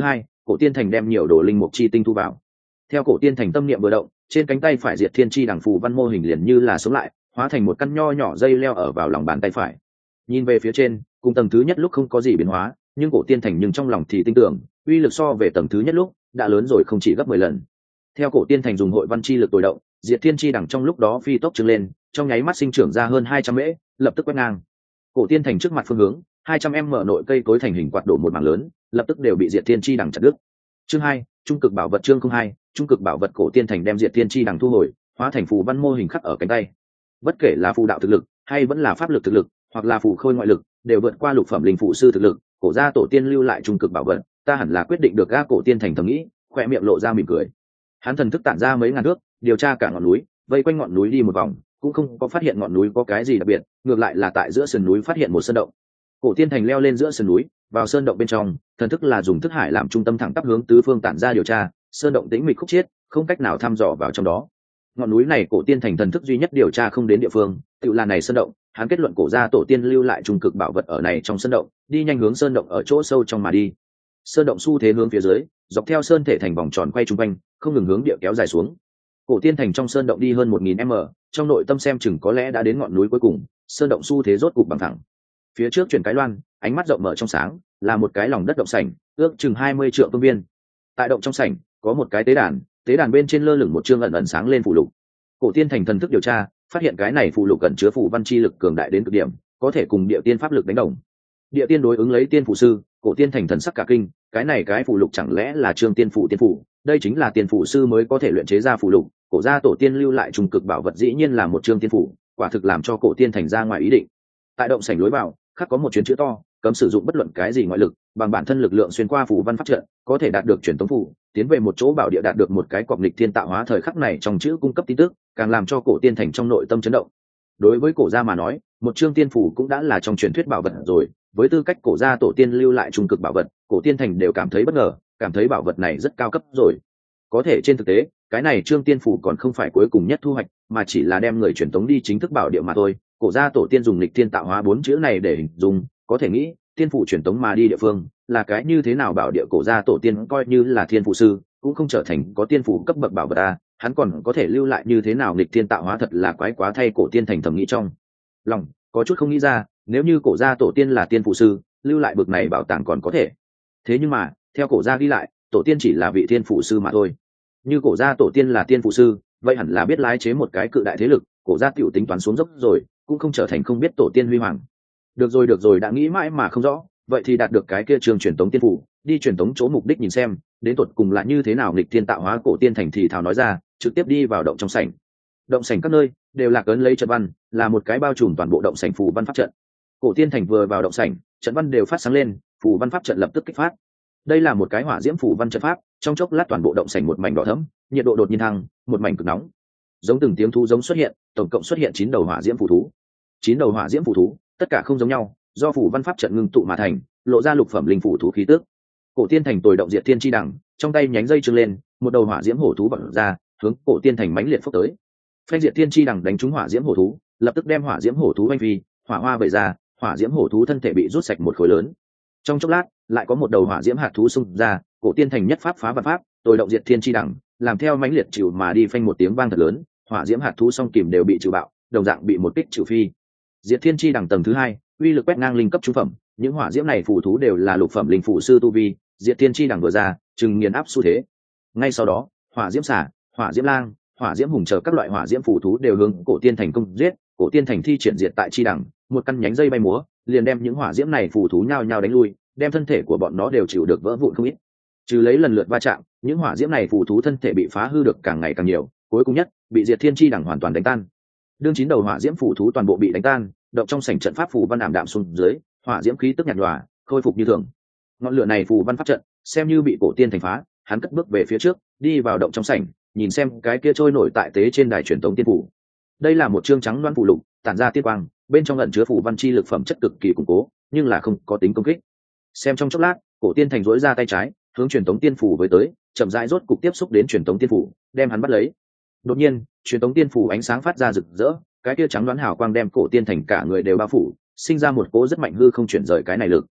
[SPEAKER 1] cổ tiên thành đem nhiều đồ linh mục chi tinh thu vào. Theo cổ tiên thành tâm niệm vừa động, trên cánh tay phải diệt thiên chi đằng phù văn mô hình liền như là sống lại, hóa thành một căn nho nhỏ dây leo ở vào lòng bàn tay phải. Nhìn về phía trên, cùng tầng thứ nhất lúc không có gì biến hóa, nhưng cổ tiên thành nhưng trong lòng thì tin tưởng, uy lực so về tầng thứ nhất lúc đã lớn rồi không chỉ gấp 10 lần. Theo cổ tiên thành dùng hội văn chi lực tối động, diệt thiên chi đằng trong lúc đó phi tốc trừng lên, trong nháy mắt sinh trưởng ra hơn 200 mễ, lập tức quét ngang. Cổ tiên thành trước mặt phương hướng, 200m nội cây cối thành hình quạt đổ một mảng lớn, lập tức đều bị diệt thiên chi đằng chặt đứt. Chương 2, trung cực bảo vật. Chương 02, trung cực bảo vật. Cổ tiên thành đem diệt thiên chi đằng thu hồi, hóa thành phù văn mô hình khắc ở cánh tay. Bất kể là phù đạo thực lực hay vẫn là pháp lực thực lực, hoặc là phù khôi ngoại lực, đều vượt qua lục phẩm linh phụ sư thực lực. Cổ gia tổ tiên lưu lại trung cực bảo vật, ta hẳn là quyết định được. Ga cổ tiên thành thầm nghĩ, khỏe miệng lộ ra mỉm cười. Hắn thần thức tản ra mấy ngàn thước, điều tra cả ngọn núi, vây quanh ngọn núi đi một vòng, cũng không có phát hiện ngọn núi có cái gì đặc biệt, ngược lại là tại giữa sườn núi phát hiện một sơn động. Cổ tiên thành leo lên giữa sườn núi, vào sơn động bên trong, thần thức là dùng thức hải làm trung tâm thẳng tắp hướng tứ phương tản ra điều tra. Sơn động tĩnh mịch khúc chiết, không cách nào thăm dò vào trong đó. Ngọn núi này cổ tiên thành thần thức duy nhất điều tra không đến địa phương, tự là này sơn động. Hắn kết luận cổ gia tổ tiên lưu lại trung cực bảo vật ở này trong sơn động, đi nhanh hướng sơn động ở chỗ sâu trong mà đi. Sơn động xu thế hướng phía dưới, dọc theo sơn thể thành vòng tròn quay trung quanh, không ngừng hướng địa kéo dài xuống. Cổ tiên thành trong sơn động đi hơn 1000m, trong nội tâm xem chừng có lẽ đã đến ngọn núi cuối cùng. Sơn động xu thế rốt cục bằng thẳng. Phía trước chuyển cái loan, ánh mắt rộng mở trong sáng, là một cái lòng đất động sảnh, ước chừng 20 trượng phương viên. Tại động trong sảnh có một cái tế đàn bên trên lơ lửng một chương ẩn ẩn sáng lên phù lục. Cổ tiên thành thần thức điều tra, phát hiện cái này phù lục cẩn chứa phù văn chi lực cường đại đến cực điểm, có thể cùng địa tiên pháp lực đánh đồng. Địa tiên đối ứng lấy tiên phù sư, cổ tiên thành thần sắc cả kinh, cái phù lục chẳng lẽ là chương tiên phù? Đây chính là tiên phù sư mới có thể luyện chế ra phù lục. Cổ gia tổ tiên lưu lại trung cực bảo vật dĩ nhiên là một chương tiên phù, quả thực làm cho cổ tiên thành ra ngoài ý định. Tại động sảnh lối vào, khắc có một chuyến chữ to, cấm sử dụng bất luận cái gì ngoại lực, bằng bản thân lực lượng xuyên qua phù văn pháp trận, có thể đạt được truyền tống phù, tiến về một chỗ bảo địa đạt được một cái cọc nghịch thiên tạo hóa. Thời khắc này trong chữ cung cấp tin tức, càng làm cho cổ tiên thành trong nội tâm chấn động. Đối với cổ gia mà nói, một chương tiên phù cũng đã là trong truyền thuyết bảo vật rồi. Với tư cách cổ gia tổ tiên lưu lại trung cực bảo vật, cổ tiên thành đều cảm thấy bất ngờ, cảm thấy bảo vật này rất cao cấp rồi. Có thể trên thực tế, cái này chương tiên phù còn không phải cuối cùng nhất thu hoạch, mà chỉ là đem người truyền tống đi chính thức bảo địa mà thôi. Cổ gia tổ tiên dùng lịch thiên tạo hóa 4 chữ này để hình dung, có thể nghĩ tiên phù truyền tống mà đi địa phương là cái như thế nào. Bảo địa cổ gia tổ tiên coi như là thiên phù sư cũng không trở thành có tiên phù cấp bậc bảo vật a, hắn còn có thể lưu lại như thế nào lịch thiên tạo hóa, thật là quái quá thay. Cổ tiên thành thầm nghĩ trong lòng, có chút không nghĩ ra, nếu như cổ gia tổ tiên là tiên phù sư, lưu lại bậc này bảo tàng còn có thể. Thế nhưng mà theo cổ gia ghi lại, tổ tiên chỉ là vị tiên phù sư mà thôi. Như cổ gia tổ tiên là tiên phù sư, vậy hẳn là biết lái chế một cái cự đại thế lực. Cổ gia tiểu tính toán xuống dốc rồi, cũng không trở thành không biết tổ tiên huy hoàng. Được rồi, đã nghĩ mãi mà không rõ, vậy thì đạt được cái kia trường truyền tống tiên phủ, đi truyền tống chỗ mục đích nhìn xem, đến tột cùng là như thế nào nghịch thiên tạo hóa. Cổ tiên thành thì thào nói ra, trực tiếp đi vào động trong sảnh. Động sảnh các nơi đều là cấn lấy trận văn, là một cái bao trùm toàn bộ động sảnh phù văn pháp trận. Cổ tiên thành vừa vào động sảnh, trận văn đều phát sáng lên, phù văn pháp trận lập tức kích phát. Đây là một cái hỏa diễm phù văn trận pháp, trong chốc lát toàn bộ động sảnh một mảnh đỏ thẫm, nhiệt độ đột nhiên thăng, một mảnh cực nóng. Giống từng tiếng thú giống xuất hiện, tổng cộng xuất hiện 9 đầu hỏa diễm phù thú. 9 đầu hỏa diễm phù thú, tất cả không giống nhau, do phù văn pháp trận ngưng tụ mà thành, lộ ra lục phẩm linh phù thú khí tức. Cổ tiên thành tồi động diệt thiên chi đằng, trong tay nhánh dây trưng lên, một đầu hỏa diễm hổ thú bật ra, hướng cổ tiên thành mãnh liệt phốc tới. Phanh diệt thiên chi đằng đánh trúng hỏa diễm hổ thú, lập tức đem hỏa diễm hổ thú oanh phi, hỏa hoa bày ra, hỏa diễm hổ thú thân thể bị rút sạch một khối lớn. Trong chốc lát, lại có một đầu hỏa diễm hạt thú xung ra, cổ tiên thành nhất pháp phá vạn pháp, tồi động diệt thiên chi đằng, làm theo mãnh liệt chịu mà đi, phanh một tiếng vang thật lớn, hỏa diễm hạt thú song kìm đều bị trừ bạo, đồng dạng bị một kích trừ phi. Diệt thiên chi đằng tầng thứ 2, uy lực quét ngang linh cấp trung phẩm, những hỏa diễm này phù thú đều là lục phẩm linh phù sư tu vi. Diệt thiên chi đằng vừa ra, chừng nghiền áp xu thế. Ngay sau đó, hỏa diễm xà, hỏa diễm lang, hỏa diễm hùng chờ các loại hỏa diễm phù thú đều hướng cổ tiên thành công giết. Cổ tiên thành thi triển diệt tại chi đằng, một căn nhánh dây bay múa, liền đem những hỏa diễm này phù thú nhao nhao đánh lui, đem thân thể của bọn nó đều chịu được vỡ vụn không ít. Trừ lấy lần lượt va chạm, những hỏa diễm này phù thú thân thể bị phá hư được càng ngày càng nhiều, cuối cùng nhất bị diệt thiên chi đằng hoàn toàn đánh tan. Đương 9 đầu hỏa diễm phù thú toàn bộ bị đánh tan, động trong sảnh trận pháp phù văn ảm đạm xuống dưới, hỏa diễm khí tức nhạt nhòa, khôi phục như thường. Ngọn lửa này phù văn pháp trận xem như bị cổ tiên thành phá, hắn cất bước về phía trước, đi vào động trong sảnh, nhìn xem cái kia trôi nổi tại tế trên đài truyền tống tiên phủ. Đây là một chương trắng loan phù lục, tản ra tiên quang, bên trong ẩn chứa phù văn chi lực phẩm chất cực kỳ củng cố, nhưng là không có tính công kích. Xem trong chốc lát, cổ tiên thành duỗi ra tay trái, hướng truyền tống tiên phủ với tới, chậm rãi rốt cục tiếp xúc đến truyền tống tiên phủ, đem hắn bắt lấy. Đột nhiên, truyền tống tiên phủ ánh sáng phát ra rực rỡ, cái kia trắng đoán hào quang đem cổ tiên thành cả người đều bao phủ, sinh ra một cỗ rất mạnh hư không chuyển rời cái này lực.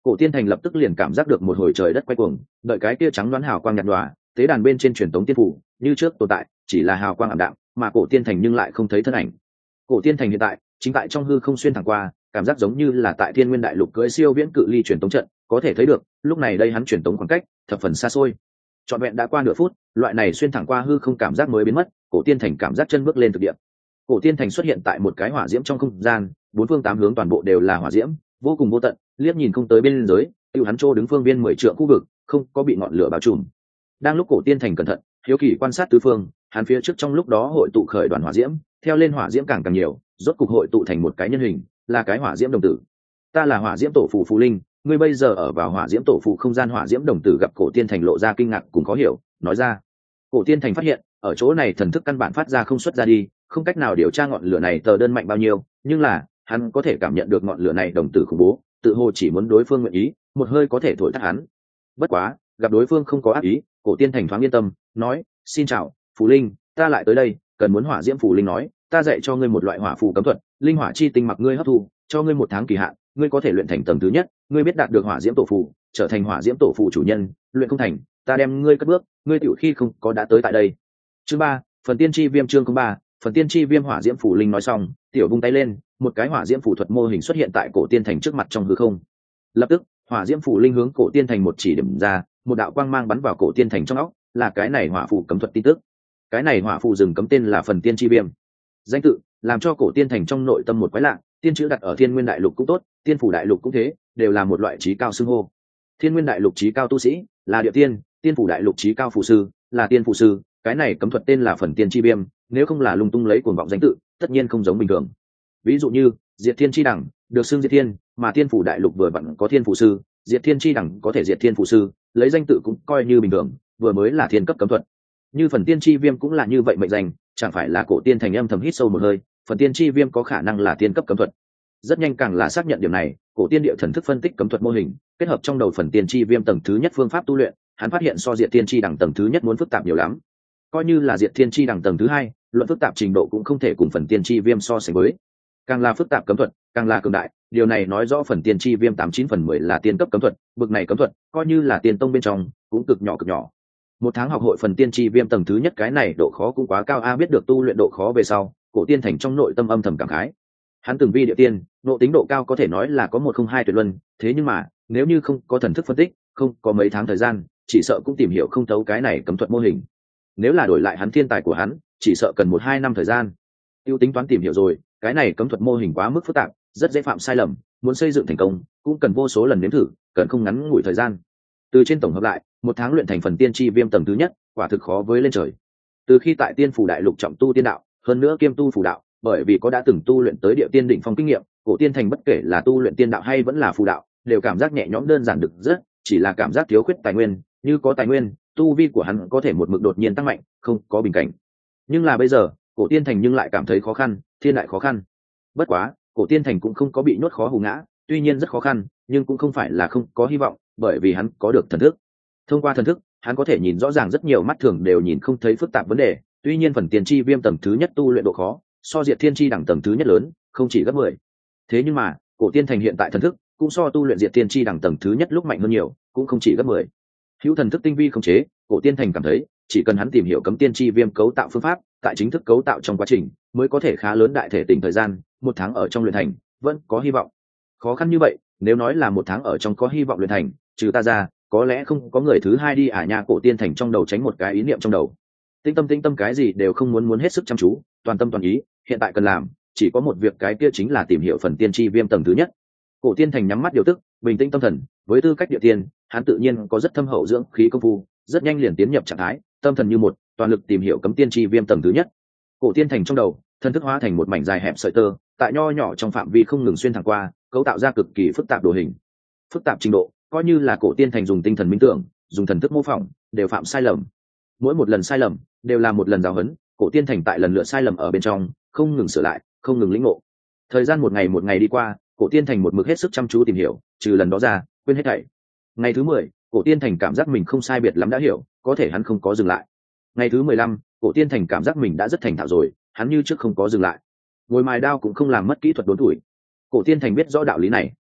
[SPEAKER 1] Cổ Tiên Thành lập tức liền cảm giác được một hồi trời đất quay cuồng, đợi cái kia trắng đoán hào quang nhạt nhòa, tế đàn bên trên truyền tống tiên phủ, như trước tồn tại, chỉ là hào quang ảm đạm, mà Cổ Tiên Thành nhưng lại không thấy thân ảnh. Cổ Tiên Thành hiện tại chính tại trong hư không xuyên thẳng qua, cảm giác giống như là tại Thiên Nguyên Đại Lục cưỡi siêu viễn cự ly truyền tống trận, có thể thấy được, lúc này đây hắn truyền tống khoảng cách thập phần xa xôi. Trọn vẹn đã qua nửa phút, loại này xuyên thẳng qua hư không cảm giác mới biến mất, Cổ Tiên Thành cảm giác chân bước lên thực địa. Cổ Tiên Thành xuất hiện tại một cái hỏa diễm trong không gian, bốn phương tám hướng toàn bộ đều là hỏa diễm, vô cùng vô tận, liếc nhìn không tới bên dưới, tiêu hắn trô đứng phương viên 10 trượng khu vực, không có bị ngọn lửa bao trùm. Đang lúc Cổ Tiên Thành cẩn thận, hiếu kỳ quan sát tứ phương, hắn phía trước trong lúc đó hội tụ khởi đoàn hỏa diễm, theo lên hỏa diễm càng càng nhiều, rốt cục hội tụ thành một cái nhân hình, là cái hỏa diễm đồng tử. Ta là hỏa diễm tổ phù phù linh, ngươi bây giờ ở vào hỏa diễm tổ phù không gian. Hỏa diễm đồng tử gặp Cổ Tiên Thành lộ ra kinh ngạc cùng khó hiểu, nói ra. Cổ Tiên Thành phát hiện, ở chỗ này thần thức căn bản phát ra không xuất ra đi, không cách nào điều tra ngọn lửa này tờ đơn mạnh bao nhiêu, nhưng là hắn có thể cảm nhận được ngọn lửa này đồng tử khủng bố, tự hồ chỉ muốn đối phương nguyện ý, một hơi có thể thổi tắt hắn. Bất quá, gặp đối phương không có ác ý, Cổ Tiên Thành thoáng yên tâm, nói: "Xin chào, phù linh, ta lại tới đây, cần muốn hỏa diễm." Phù linh nói: "Ta dạy cho ngươi một loại hỏa phù cấm thuật, linh hỏa chi tinh mặc ngươi hấp thu, cho ngươi 1 tháng kỳ hạn, ngươi có thể luyện thành tầng thứ nhất, ngươi biết đạt được hỏa diễm tổ phù, trở thành hỏa diễm tổ phù chủ nhân, luyện không thành, ta đem ngươi cất bước, ngươi tiểu khi không có đã tới tại đây." Chương 3, phần tiên tri viêm. Chương 3, phần tiên tri viêm. Hỏa diễm phù linh nói xong, tiểu vung tay lên, một cái hỏa diễm phù thuật mô hình xuất hiện tại Cổ Tiên Thành trước mặt trong hư không. Lập tức, hỏa diễm phù linh hướng Cổ Tiên Thành một chỉ điểm ra, một đạo quang mang bắn vào Cổ Tiên Thành trong óc, là cái này hỏa phù cấm thuật tin tức. Cái này hỏa phù rừng cấm tên là phần tiên tri viêm. Danh tự làm cho Cổ Tiên Thành trong nội tâm một quái lạ, tiên chữ đặt ở Thiên Nguyên Đại Lục cũng tốt, Tiên phủ Đại Lục cũng thế, đều là một loại trí cao xưng hô. Thiên Nguyên Đại Lục trí cao tu sĩ là địa tiên, Tiên phủ Đại Lục trí cao phù sư là tiên phù sư, cái này cấm thuật tên là phần tiên chi viêm, nếu không là lung tung lấy cuồng vọng danh tự, tất nhiên không giống bình thường. Ví dụ như Diệt Thiên chi đẳng được xưng Diệt Thiên, mà Tiên phủ Đại Lục vừa vặn có Thiên phù sư, Diệt Thiên chi đẳng có thể diệt Thiên phù sư, lấy danh tự cũng coi như bình thường, vừa mới là thiên cấp cấm thuật. Như phần tiên chi viêm cũng là như vậy mệnh danh, chẳng phải là Cổ Tiên Thành âm thầm hít sâu một hơi, phần tiên chi viêm có khả năng là tiên cấp cấm thuật. Rất nhanh càng là xác nhận điểm này, Cổ Tiên Địa thần thức phân tích cấm thuật mô hình, kết hợp trong đầu phần tiên chi viêm tầng thứ nhất phương pháp tu luyện, hắn phát hiện so Diệt Thiên chi đẳng tầng thứ nhất muốn phức tạp nhiều lắm. Coi như là Diệt Thiên chi đẳng tầng thứ hai, luận phức tạp trình độ cũng không thể cùng phần tiên chi viêm so sánh với. Càng là phức tạp cấm thuật, càng là cường đại, điều này nói rõ phần tiên chi viêm 89/10 là tiên cấp cấm thuật, bực này cấm thuật, coi như là tiên tông bên trong, cũng cực nhỏ cực nhỏ. 1 tháng học hội phần tiên chi viêm tầng thứ nhất, cái này độ khó cũng quá cao a. Biết được tu luyện độ khó về sau, Cổ Tiên Thành trong nội tâm âm thầm cảm khái. Hắn từng vi địa tiên, độ tính độ cao có thể nói là có 102 tuyệt luân, thế nhưng mà, nếu như không có thần thức phân tích, không có mấy tháng thời gian, chỉ sợ cũng tìm hiểu không thấu cái này cấm thuật mô hình. Nếu là đổi lại hắn thiên tài của hắn, chỉ sợ cần 1-2 năm thời gian. Tiêu tính toán tìm hiểu rồi, cái này cấm thuật mô hình quá mức phức tạp, rất dễ phạm sai lầm, muốn xây dựng thành công, cũng cần vô số lần nếm thử, cần không ngắn ngủi thời gian. Từ trên tổng hợp lại, 1 tháng luyện thành phần tiên chi viêm tầng thứ nhất, quả thực khó với lên trời. Từ khi tại Tiên phủ Đại Lục trọng tu tiên đạo, hơn nữa kiêm tu phủ đạo, bởi vì có đã từng tu luyện tới địa tiên đỉnh phong kinh nghiệm, Cổ Tiên Thành bất kể là tu luyện tiên đạo hay vẫn là phù đạo, đều cảm giác nhẹ nhõm đơn giản được rất, chỉ là cảm giác thiếu khuyết tài nguyên, như có tài nguyên, tu vi của hắn có thể một mực đột nhiên tăng mạnh, không có bình cảnh. Nhưng là bây giờ, Cổ Tiên Thành nhưng lại cảm thấy khó khăn, thiên đại khó khăn. Bất quá, Cổ Tiên Thành cũng không có bị nhốt khó hù ngã, tuy nhiên rất khó khăn, nhưng cũng không phải là không có hy vọng, bởi vì hắn có được thần thức. Thông qua thần thức, hắn có thể nhìn rõ ràng rất nhiều mắt thường đều nhìn không thấy phức tạp vấn đề, tuy nhiên phần tiên chi viêm tầng thứ nhất tu luyện độ khó, so Diệt Thiên chi đẳng tầng thứ nhất lớn, không chỉ gấp 10. Thế nhưng mà, Cổ Tiên Thành hiện tại thần thức cũng so tu luyện Diệt Thiên chi đẳng tầng thứ nhất lúc mạnh hơn nhiều, cũng không chỉ gấp 10. Hữu thần thức tinh vi không chế, Cổ Tiên Thành cảm thấy, chỉ cần hắn tìm hiểu cấm tiên chi viêm cấu tạo phương pháp, tại chính thức cấu tạo trong quá trình, mới có thể khá lớn đại thể tỉnh thời gian, 1 tháng ở trong luyện thành, vẫn có hy vọng. Khó khăn như vậy, nếu nói là 1 tháng ở trong có hy vọng luyện thành, trừ ta ra, có lẽ không có người thứ hai đi nha. Cổ Tiên Thành trong đầu tránh một cái ý niệm trong đầu. Tinh tâm cái gì đều không muốn hết sức chăm chú, toàn tâm toàn ý, hiện tại cần làm, chỉ có một việc, cái kia chính là tìm hiểu phần tiên chi viêm tầng thứ nhất. Cổ Tiên Thành nhắm mắt điều tức, bình tĩnh tâm thần, với tư cách địa tiên, hắn tự nhiên có rất thâm hậu dưỡng khí công phu, rất nhanh liền tiến nhập trạng thái, tâm thần như một, toàn lực tìm hiểu cấm tiên chi viêm tầng thứ nhất. Cổ Tiên Thành trong đầu, thân thức hóa thành một mảnh dài hẹp sợi tơ, tại nho nhỏ trong phạm vi không ngừng xuyên thẳng qua, cấu tạo ra cực kỳ phức tạp đồ hình. Phức tạp trình độ, coi như là Cổ Tiên Thành dùng tinh thần minh tưởng, dùng thần thức mô phỏng, đều phạm sai lầm. Mỗi một lần sai lầm, đều là một lần giáo huấn, Cổ Tiên Thành tại lần lượt sai lầm ở bên trong, không ngừng sửa lại, không ngừng lĩnh ngộ. Thời gian một ngày đi qua, Cổ Tiên Thành một mực hết sức chăm chú tìm hiểu, trừ lần đó ra, quên hết thảy. Ngày thứ 10, Cổ Tiên Thành cảm giác mình không sai biệt lắm đã hiểu, có thể hắn không có dừng lại. Ngày thứ 15, Cổ Tiên Thành cảm giác mình đã rất thành thạo rồi, hắn như trước không có dừng lại. Ngồi mài đao cũng không làm mất kỹ thuật đốn tuổi. Cổ Tiên Thành biết rõ đạo lý này.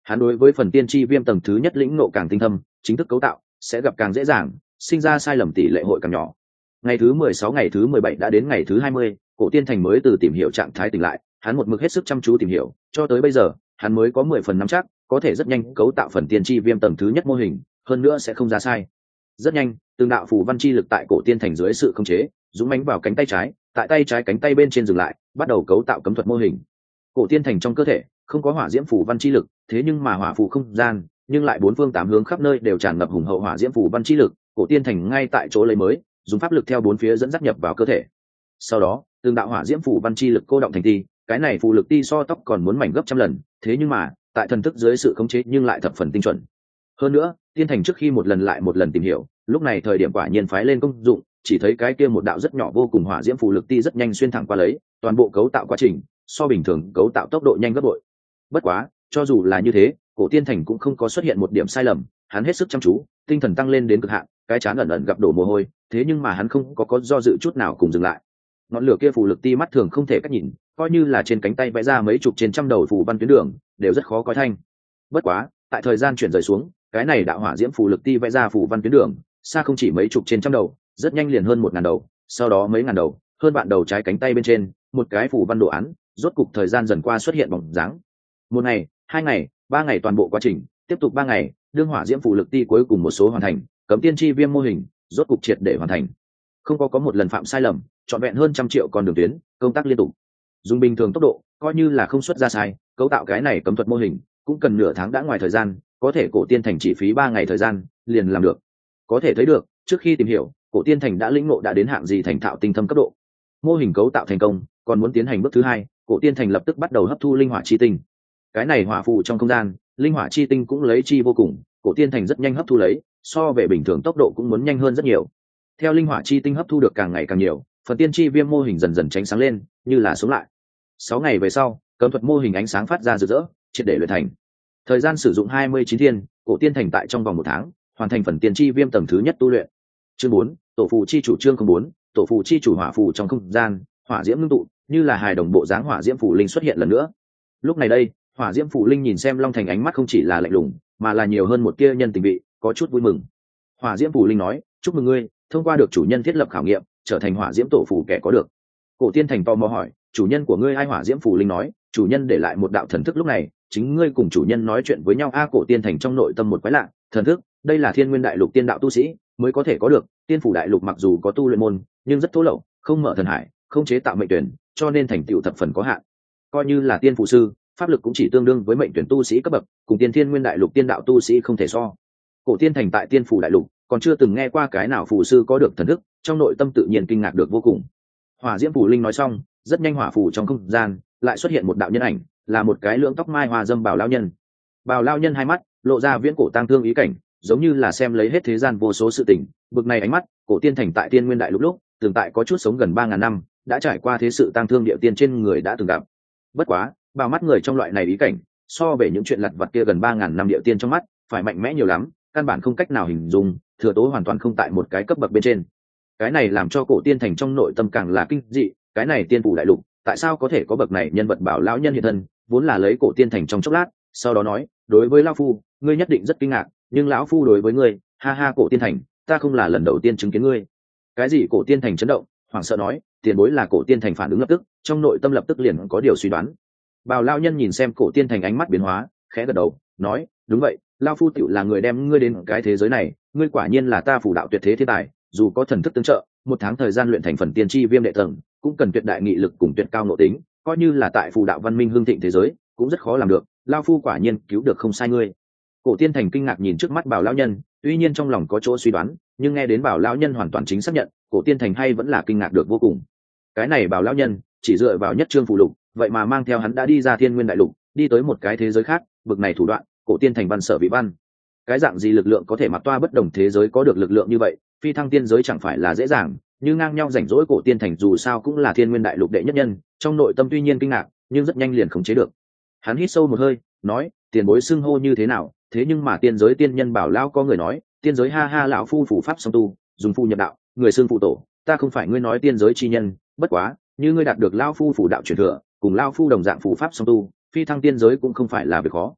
[SPEAKER 1] Hắn đối với phần tiên tri viêm tầng thứ nhất lĩnh ngộ càng tinh thâm, chính thức cấu tạo sẽ gặp càng dễ dàng, sinh ra sai lầm tỷ lệ hội càng nhỏ. Ngày thứ 16, ngày thứ 17 đã đến ngày thứ 20, Cổ Tiên Thành mới từ tìm hiểu trạng thái tỉnh lại, hắn một mực hết sức chăm chú tìm hiểu, cho tới bây giờ, hắn mới có 10 phần nắm chắc, có thể rất nhanh cấu tạo phần tiên tri viêm tầng thứ nhất mô hình, hơn nữa sẽ không ra sai. Rất nhanh, từng đạo phù văn chi lực tại Cổ Tiên Thành dưới sự khống chế, dũng mãnh vào cánh tay trái, tại tay trái cánh tay bên trên dừng lại, bắt đầu cấu tạo cấm thuật mô hình. Cổ Tiên Thành trong cơ thể không có hỏa diễm phù văn chi lực, thế nhưng mà hỏa phù không gian, nhưng lại bốn phương tám hướng khắp nơi đều tràn ngập hùng hậu hỏa diễm phù văn chi lực, Cổ Tiên Thành ngay tại chỗ lấy mới, dùng pháp lực theo bốn phía dẫn dắt nhập vào cơ thể. Sau đó, từng đạo hỏa diễm phù văn chi lực cô động thành ti, cái này phù lực ti so tóc còn muốn mảnh gấp trăm lần, thế nhưng mà, tại thần thức dưới sự khống chế nhưng lại thập phần tinh chuẩn. Hơn nữa, Tiên Thành trước khi một lần lại một lần tìm hiểu, lúc này thời điểm quả nhiên phái lên công dụng, chỉ thấy cái kia một đạo rất nhỏ vô cùng hỏa diễm phù lực ti rất nhanh xuyên thẳng qua lấy, toàn bộ cấu tạo quá trình so bình thường cấu tạo tốc độ nhanh gấp bội. Bất quá, cho dù là như thế, Cổ Tiên Thành cũng không có xuất hiện một điểm sai lầm, hắn hết sức chăm chú, tinh thần tăng lên đến cực hạn, cái chán ẩn ẩn gặp đổ mồ hôi, thế nhưng mà hắn không có do dự chút nào cùng dừng lại. Ngọn lửa kia phù lực ti mắt thường không thể cách nhìn, coi như là trên cánh tay vẽ ra mấy chục trên trăm đầu phù văn tuyến đường, đều rất khó coi thanh. Bất quá, tại thời gian chuyển rời xuống, cái này đạo hỏa diễm phù lực ti vẽ ra phù văn tuyến đường, xa không chỉ mấy chục trên trăm đầu, rất nhanh liền hơn 1000 đầu, sau đó mấy ngàn đầu, hơn vạn đầu trái cánh tay bên trên, một cái phù văn đồ án, rốt cục thời gian dần qua xuất hiện bóng dáng. Một ngày, 2 ngày, 3 ngày toàn bộ quá trình, tiếp tục 3 ngày, đương hỏa diễm phù lực ti cuối cùng một số hoàn thành, cấm tiên tri viêm mô hình, rốt cục triệt để hoàn thành. Không có một lần phạm sai lầm, trọn vẹn hơn 100 triệu con đường tuyến, công tác liên tục. Dùng bình thường tốc độ, coi như là không xuất ra sai, cấu tạo cái này cấm thuật mô hình, cũng cần nửa tháng đã ngoài thời gian, có thể Cổ Tiên Thành chỉ phí 3 ngày thời gian, liền làm được. Có thể thấy được, trước khi tìm hiểu, Cổ Tiên Thành đã lĩnh ngộ đã đến hạng gì thành thạo tinh thâm cấp độ. Mô hình cấu tạo thành công, còn muốn tiến hành bước thứ hai, Cổ Tiên Thành lập tức bắt đầu hấp thu linh hỏa chi tinh. Cái này hỏa phù trong không gian, linh hỏa chi tinh cũng lấy chi vô cùng, Cổ Tiên Thành rất nhanh hấp thu lấy, so về bình thường tốc độ cũng muốn nhanh hơn rất nhiều. Theo linh hỏa chi tinh hấp thu được càng ngày càng nhiều, phần tiên chi viêm mô hình dần dần tránh sáng lên, như là sống lại. 6 ngày về sau, cấm thuật mô hình ánh sáng phát ra rực rỡ, triệt để luyện thành. Thời gian sử dụng 29 thiên, Cổ Tiên Thành tại trong vòng 1 tháng, hoàn thành phần tiên chi viêm tầng thứ nhất tu luyện. Chương 4, tổ phù chi chủ chương 04, tổ phù chi chủ hỏa phù trong không gian, hỏa diễm ngưng tụ, như là hài đồng bộ dáng hỏa diễm phù linh xuất hiện lần nữa. Lúc này đây, hỏa diễm phù linh nhìn xem Long Thành ánh mắt không chỉ là lạnh lùng, mà là nhiều hơn một tia nhân tình vị, có chút vui mừng. Hỏa diễm phù linh nói, chúc mừng ngươi, thông qua được chủ nhân thiết lập khảo nghiệm, trở thành hỏa diễm tổ phù kẻ có được. Cổ Tiên Thành tò mò hỏi, chủ nhân của ngươi ai? Hỏa diễm phù linh nói, chủ nhân để lại một đạo thần thức, lúc này chính ngươi cùng chủ nhân nói chuyện với nhau. Cổ Tiên Thành trong nội tâm một quái lạ, thần thức, đây là Thiên Nguyên Đại Lục tiên đạo tu sĩ mới có thể có được. Tiên phủ đại lục mặc dù có tu luyện môn, nhưng rất thô lậu, không mở thần hải, không chế tạo mệnh tuyển, cho nên thành tựu thập phần có hạn. Coi như là tiên phụ sư, pháp lực cũng chỉ tương đương với mệnh tuyển tu sĩ cấp bậc, cùng tiên Thiên Nguyên Đại Lục tiên đạo tu sĩ không thể so. Cổ Tiên Thành tại tiên phủ đại lục còn chưa từng nghe qua cái nào phù sư có được thần thức, trong nội tâm tự nhiên kinh ngạc được vô cùng. Hỏa diễm phù linh nói xong, rất nhanh hỏa phù trong không gian lại xuất hiện một đạo nhân ảnh, là một cái lưỡng tóc mai hoa dâm Bảo lão nhân. Bảo lão nhân hai mắt lộ ra viễn cổ tang thương ý cảnh, giống như là xem lấy hết thế gian vô số sự tình. Bực này ánh mắt, Cổ Tiên Thành tại Tiên Nguyên Đại Lục lúc từng tại có chút sống gần 3000 năm, đã trải qua thế sự tang thương địa tiên trên người đã từng gặp. Bất quá, bao mắt người trong loại này ý cảnh, so về những chuyện lặt vặt kia gần 3000 năm địa tiên trong mắt, phải mạnh mẽ nhiều lắm, căn bản không cách nào hình dung, thừa tố hoàn toàn không tại một cái cấp bậc bên trên. Cái này làm cho Cổ Tiên Thành trong nội tâm càng là kinh dị, cái này tiên phủ đại lục, tại sao có thể có bậc này nhân vật Bảo lão nhân hiện thân? Vốn là lấy Cổ Tiên Thành trong chốc lát, sau đó nói, đối với lão phu, ngươi nhất định rất kinh ngạc, nhưng lão phu đối với ngươi, ha ha Cổ Tiên Thành, ta không là lần đầu tiên chứng kiến ngươi. Cái gì? Cổ Tiên Thành chấn động, hoảng sợ nói, tiền bối. Là Cổ Tiên Thành phản ứng lập tức, trong nội tâm lập tức liền có điều suy đoán. Bảo lão nhân nhìn xem Cổ Tiên Thành ánh mắt biến hóa, khẽ gật đầu, nói, đúng vậy, lão phu tựu là người đem ngươi đến cái thế giới này, ngươi quả nhiên là ta phủ đạo tuyệt thế thiên tài, dù có thần thức tương trợ, 1 tháng thời gian luyện thành phần tiên tri viêm đệ tầng, cũng cần tuyệt đại nghị lực cùng tuyệt cao nội tính, coi như là tại phù đạo văn minh hương thịnh thế giới, cũng rất khó làm được. Lão phu quả nhiên cứu được không sai ngươi. Cổ Tiên Thành kinh ngạc nhìn trước mắt Bảo lão nhân, tuy nhiên trong lòng có chỗ suy đoán, nhưng nghe đến Bảo lão nhân hoàn toàn chính xác nhận, Cổ Tiên Thành hay vẫn là kinh ngạc được vô cùng. Cái này Bảo lão nhân chỉ dựa vào nhất trương phù lục, vậy mà mang theo hắn đã đi ra Thiên Nguyên Đại Lục, đi tới một cái thế giới khác. Bực này thủ đoạn, Cổ Tiên Thành văn sở vị văn. Cái dạng gì lực lượng có thể mặc toa bất đồng thế giới có được lực lượng như vậy, phi thăng tiên giới chẳng phải là dễ dàng. Như ngang nhau rảnh rỗi, Cổ Tiên Thành dù sao cũng là Thiên Nguyên Đại Lục đệ nhất nhân, trong nội tâm tuy nhiên kinh ngạc, nhưng rất nhanh liền khống chế được. Hắn hít sâu một hơi, nói, tiền bối xưng hô như thế nào? Thế nhưng mà tiên giới tiên nhân Bảo lão có người nói, tiên giới ha ha lão phu phủ pháp song tu, dùng phu nhập đạo, người xưng phụ tổ, ta không phải ngươi nói tiên giới chi nhân, bất quá, như ngươi đạt được lão phu phủ đạo truyền thừa, cùng lão phu đồng dạng phủ pháp song tu, phi thăng tiên giới cũng không phải là việc khó.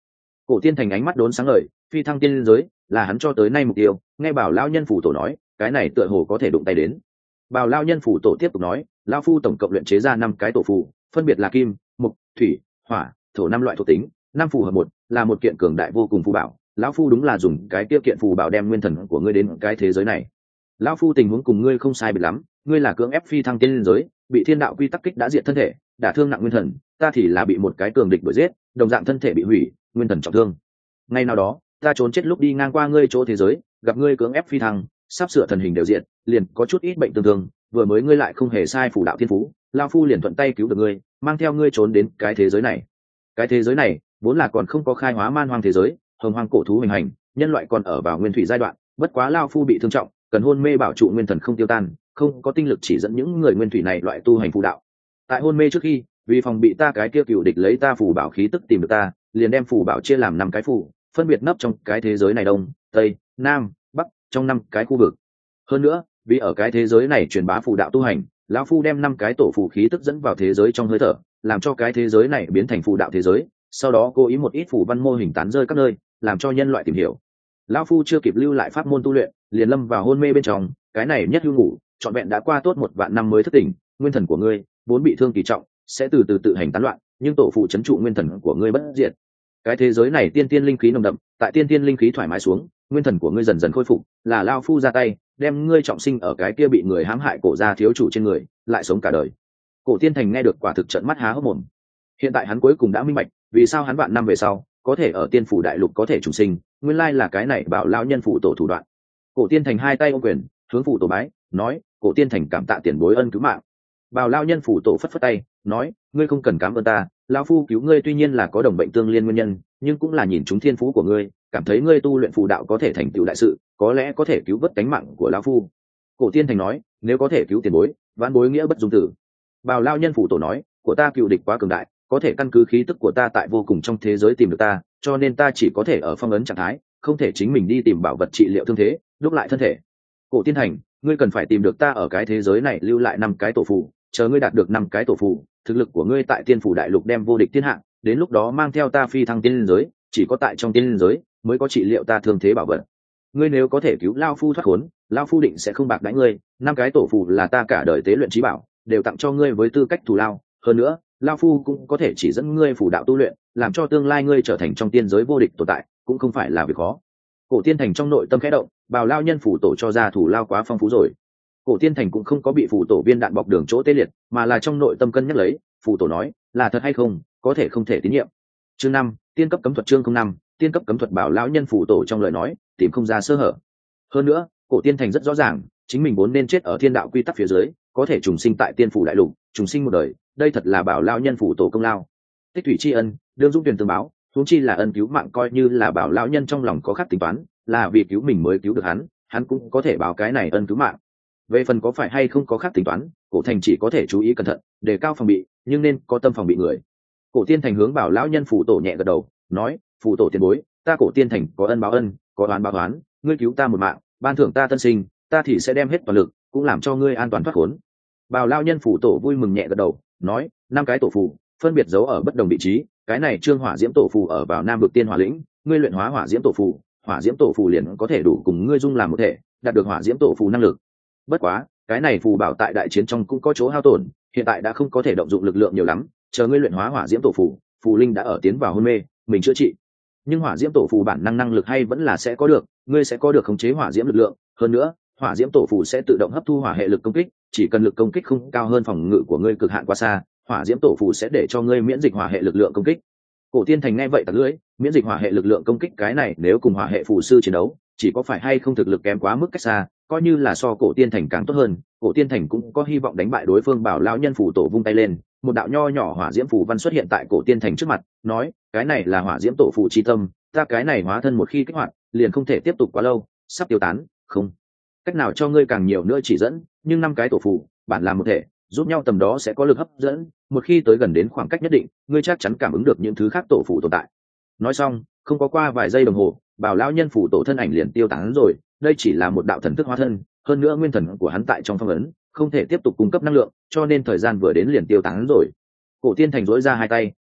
[SPEAKER 1] Cổ Tiên Thành ánh mắt đốn sáng ngời, phi thăng tiên giới là hắn cho tới nay mục tiêu. Nghe Bảo lão nhân phủ tổ nói, cái này tựa hồ có thể đụng tay đến. Bảo lão nhân phủ tổ tiếp tục nói, lão phu tổng cộng luyện chế ra 5 cái tổ phù, phân biệt là kim, mộc, thủy, hỏa, thổ 5 loại thuộc tính, 5 phù hợp một, là một kiện cường đại vô cùng phù bảo. Lão phu đúng là dùng cái tiêu kiện phù bảo đem nguyên thần của ngươi đến cái thế giới này. Lão phu tình huống cùng ngươi không sai biệt lắm, ngươi là cưỡng ép phi thăng tiên giới, bị thiên đạo quy tắc kích đã diệt thân thể, đả thương nặng nguyên thần, ta thì là bị một cái cường địch đuổi giết, đồng dạng thân thể bị hủy, nguyên thần trọng thương. Ngày nào đó, ta trốn chết lúc đi ngang qua ngươi chỗ thế giới, gặp ngươi cưỡng ép phi thăng, sắp sửa thần hình đều diện, liền có chút ít bệnh tương thương, vừa mới ngươi lại không hề sai phủ đạo thiên phú, lão phu liền thuận tay cứu được ngươi, mang theo ngươi trốn đến cái thế giới này. Cái thế giới này vốn là còn không có khai hóa man hoang thế giới, hồng hoang cổ thú hình hành, nhân loại còn ở vào nguyên thủy giai đoạn, bất quá lão phu bị thương trọng, cần hôn mê bảo trụ nguyên thần không tiêu tan, không có tinh lực chỉ dẫn những người nguyên thủy này loại tu hành phù đạo. Tại hôn mê trước khi, vì phòng bị ta cái kia cựu địch lấy ta phù bảo khí tức tìm được ta, liền đem phù bảo chia làm 5 cái phù, phân biệt nấp trong cái thế giới này đông, tây, nam, bắc, trong 5 cái khu vực. Hơn nữa, vì ở cái thế giới này truyền bá phù đạo tu hành, lão phu đem 5 cái tổ phù khí tức dẫn vào thế giới trong hơi thở, làm cho cái thế giới này biến thành phù đạo thế giới, sau đó cố ý một ít phù văn mô hình tán rơi các nơi, làm cho nhân loại tìm hiểu. Lão phu chưa kịp lưu lại pháp môn tu luyện, liền lâm vào hôn mê bên trong, cái này nhất hưu ngủ, trọn vẹn đã qua tốt 1 vạn năm mới thức tỉnh, nguyên thần của ngươi vốn bị thương kỳ trọng, sẽ từ từ tự hành tán loạn, nhưng tổ phụ trấn trụ nguyên thần của ngươi bất diệt. Cái thế giới này tiên tiên linh khí nồng đậm, tại tiên tiên linh khí thoải mái xuống, nguyên thần của ngươi dần dần khôi phục, là lão phu ra tay, đem ngươi trọng sinh ở cái kia bị người hãm hại cổ gia thiếu chủ trên người, lại sống cả đời. Cổ Tiên Thành nghe được quả thực trợn mắt há hốc mồm. Hiện tại hắn cuối cùng đã minh bạch, vì sao hắn vạn năm về sau có thể ở tiên phủ đại lục có thể trùng sinh, nguyên lai là cái này Bảo lão nhân phủ tổ thủ đoạn. Cổ Tiên Thành hai tay ôm quyền, hướng phủ tổ bái, nói: Cổ Tiên Thành cảm tạ tiền bối ân cứu mạng. Bảo lão nhân phủ tổ phất phất tay, nói: ngươi không cần cảm ơn ta, lão phu cứu ngươi tuy nhiên là có đồng bệnh tương liên nguyên nhân, nhưng cũng là nhìn chúng thiên phú của ngươi, cảm thấy ngươi tu luyện phù đạo có thể thành tựu đại sự, có lẽ có thể cứu vớt cánh mạng của lão phu. Cổ Tiên Thành nói: nếu có thể cứu tiền bối, vãn bối nghĩa bất dung tử. Bảo lão nhân phủ tổ nói: của ta cựu địch quá cường đại, có thể căn cứ khí tức của ta tại vô cùng trong thế giới tìm được ta, cho nên ta chỉ có thể ở phong ấn trạng thái, không thể chính mình đi tìm bảo vật trị liệu thương thế, đúc lại thân thể. Cổ Tiên Thành, ngươi cần phải tìm được ta ở cái thế giới này lưu lại 5 cái tổ phù, chờ ngươi đạt được 5 cái tổ phù, thực lực của ngươi tại tiên phủ đại lục đem vô địch thiên hạ, đến lúc đó mang theo ta phi thăng tiên giới, chỉ có tại trong tiên giới mới có trị liệu ta thương thế bảo vật. Ngươi nếu có thể cứu lão phu thoát khốn, lão phu định sẽ không bạc đãi ngươi, 5 cái tổ phù là ta cả đời tế luyện trí bảo, đều tặng cho ngươi với tư cách thù lao, hơn nữa, lão phu cũng có thể chỉ dẫn ngươi phù đạo tu luyện, làm cho tương lai ngươi trở thành trong tiên giới vô địch tồn tại, cũng không phải là việc khó. Cổ Tiên Thành trong nội tâm khẽ động, Bảo lão nhân phủ tổ cho ra thủ lao quá phong phú rồi. Cổ Tiên Thành cũng không có bị phủ tổ viên đạn bọc đường chỗ tê liệt, mà là trong nội tâm cân nhắc lấy, phủ tổ nói, là thật hay không, có thể không thể tín nhiệm. Chương 5, tiên cấp cấm thuật chương 05, tiên cấp cấm thuật. Bảo lão nhân phủ tổ trong lời nói, tìm không ra sơ hở. Hơn nữa, Cổ Tiên Thành rất rõ ràng, chính mình vốn nên chết ở thiên đạo quy tắc phía dưới, có thể trùng sinh tại tiên phủ đại lục, trùng sinh một đời, đây thật là Bảo lão nhân phủ tổ công lao. Tích thủy tri ân, đương dũng tuyển tương báo, huống chi là ân cứu mạng, coi như là Bảo lão nhân trong lòng có khác tính toán, là vì cứu mình mới cứu được hắn cũng có thể báo cái này ân cứu mạng. Về phần có phải hay không có khác tính toán, Cổ Thành chỉ có thể chú ý cẩn thận, đề cao phòng bị, nhưng nên có tâm phòng bị người. Cổ Tiên Thành hướng Bảo lão nhân phủ tổ nhẹ gật đầu, nói: phủ tổ tiền bối, ta Cổ Tiên Thành có ân báo ân, có oán báo oán, ngươi cứu ta một mạng, ban thưởng ta tân sinh, ta thì sẽ đem hết toàn lực, cũng làm cho ngươi an toàn thoát khốn. Bảo lão nhân phủ tổ vui mừng nhẹ gật đầu, nói: 5 cái tổ phù, phân biệt giấu ở bất đồng vị trí, cái này trương hỏa diễm tổ phù ở vào Nam vực tiên hỏa lĩnh, ngươi luyện hóa hỏa diễm tổ phù, hỏa diễm tổ phù liền có thể đủ cùng ngươi dung làm một thể, đạt được hỏa diễm tổ phù năng lực. Bất quá, cái này phù bảo tại đại chiến trong cũng có chỗ hao tổn, hiện tại đã không có thể động dụng lực lượng nhiều lắm, chờ ngươi luyện hóa hỏa diễm tổ phù, phù linh đã ở tiến vào hôn mê, mình chữa trị. Nhưng hỏa diễm tổ phù bản năng lực hay vẫn là sẽ có được, ngươi sẽ có được khống chế hỏa diễm lực lượng, hơn nữa, hỏa diễm tổ phù sẽ tự động hấp thu hỏa hệ lực công kích, chỉ cần lực công kích không cao hơn phòng ngự của ngươi cực hạn quá xa, hỏa diễm tổ phù sẽ để cho ngươi miễn dịch hỏa hệ lực lượng công kích. Cổ Tiên Thành nghe vậy tặc lưỡi, miễn dịch hỏa hệ lực lượng công kích, cái này nếu cùng hỏa hệ phù sư chiến đấu, chỉ có phải hay không thực lực kém quá mức cách xa, coi như là so Cổ Tiên Thành càng tốt hơn, Cổ Tiên Thành cũng có hy vọng đánh bại đối phương. Bảo lão nhân phủ tổ vung tay lên, một đạo nho nhỏ hỏa diễm phù văn xuất hiện tại Cổ Tiên Thành trước mặt, nói: cái này là hỏa diễm tổ phù chi tâm, ta cái này hóa thân một khi kích hoạt, liền không thể tiếp tục quá lâu, sắp tiêu tán, không cách nào cho ngươi càng nhiều nữa chỉ dẫn, nhưng 5 cái tổ phù bản làm một thể, giúp nhau tầm đó sẽ có lực hấp dẫn, một khi tới gần đến khoảng cách nhất định, ngươi chắc chắn cảm ứng được những thứ khác tổ phù tồn tại. Nói xong, không có qua vài giây đồng hồ, Bảo lão nhân phủ tổ thân ảnh liền tiêu tán rồi, đây chỉ là một đạo thần thức hóa thân, hơn nữa nguyên thần của hắn tại trong phong ấn, không thể tiếp tục cung cấp năng lượng, cho nên thời gian vừa đến liền tiêu tán rồi. Cổ Tiên Thành duỗi ra hai tay,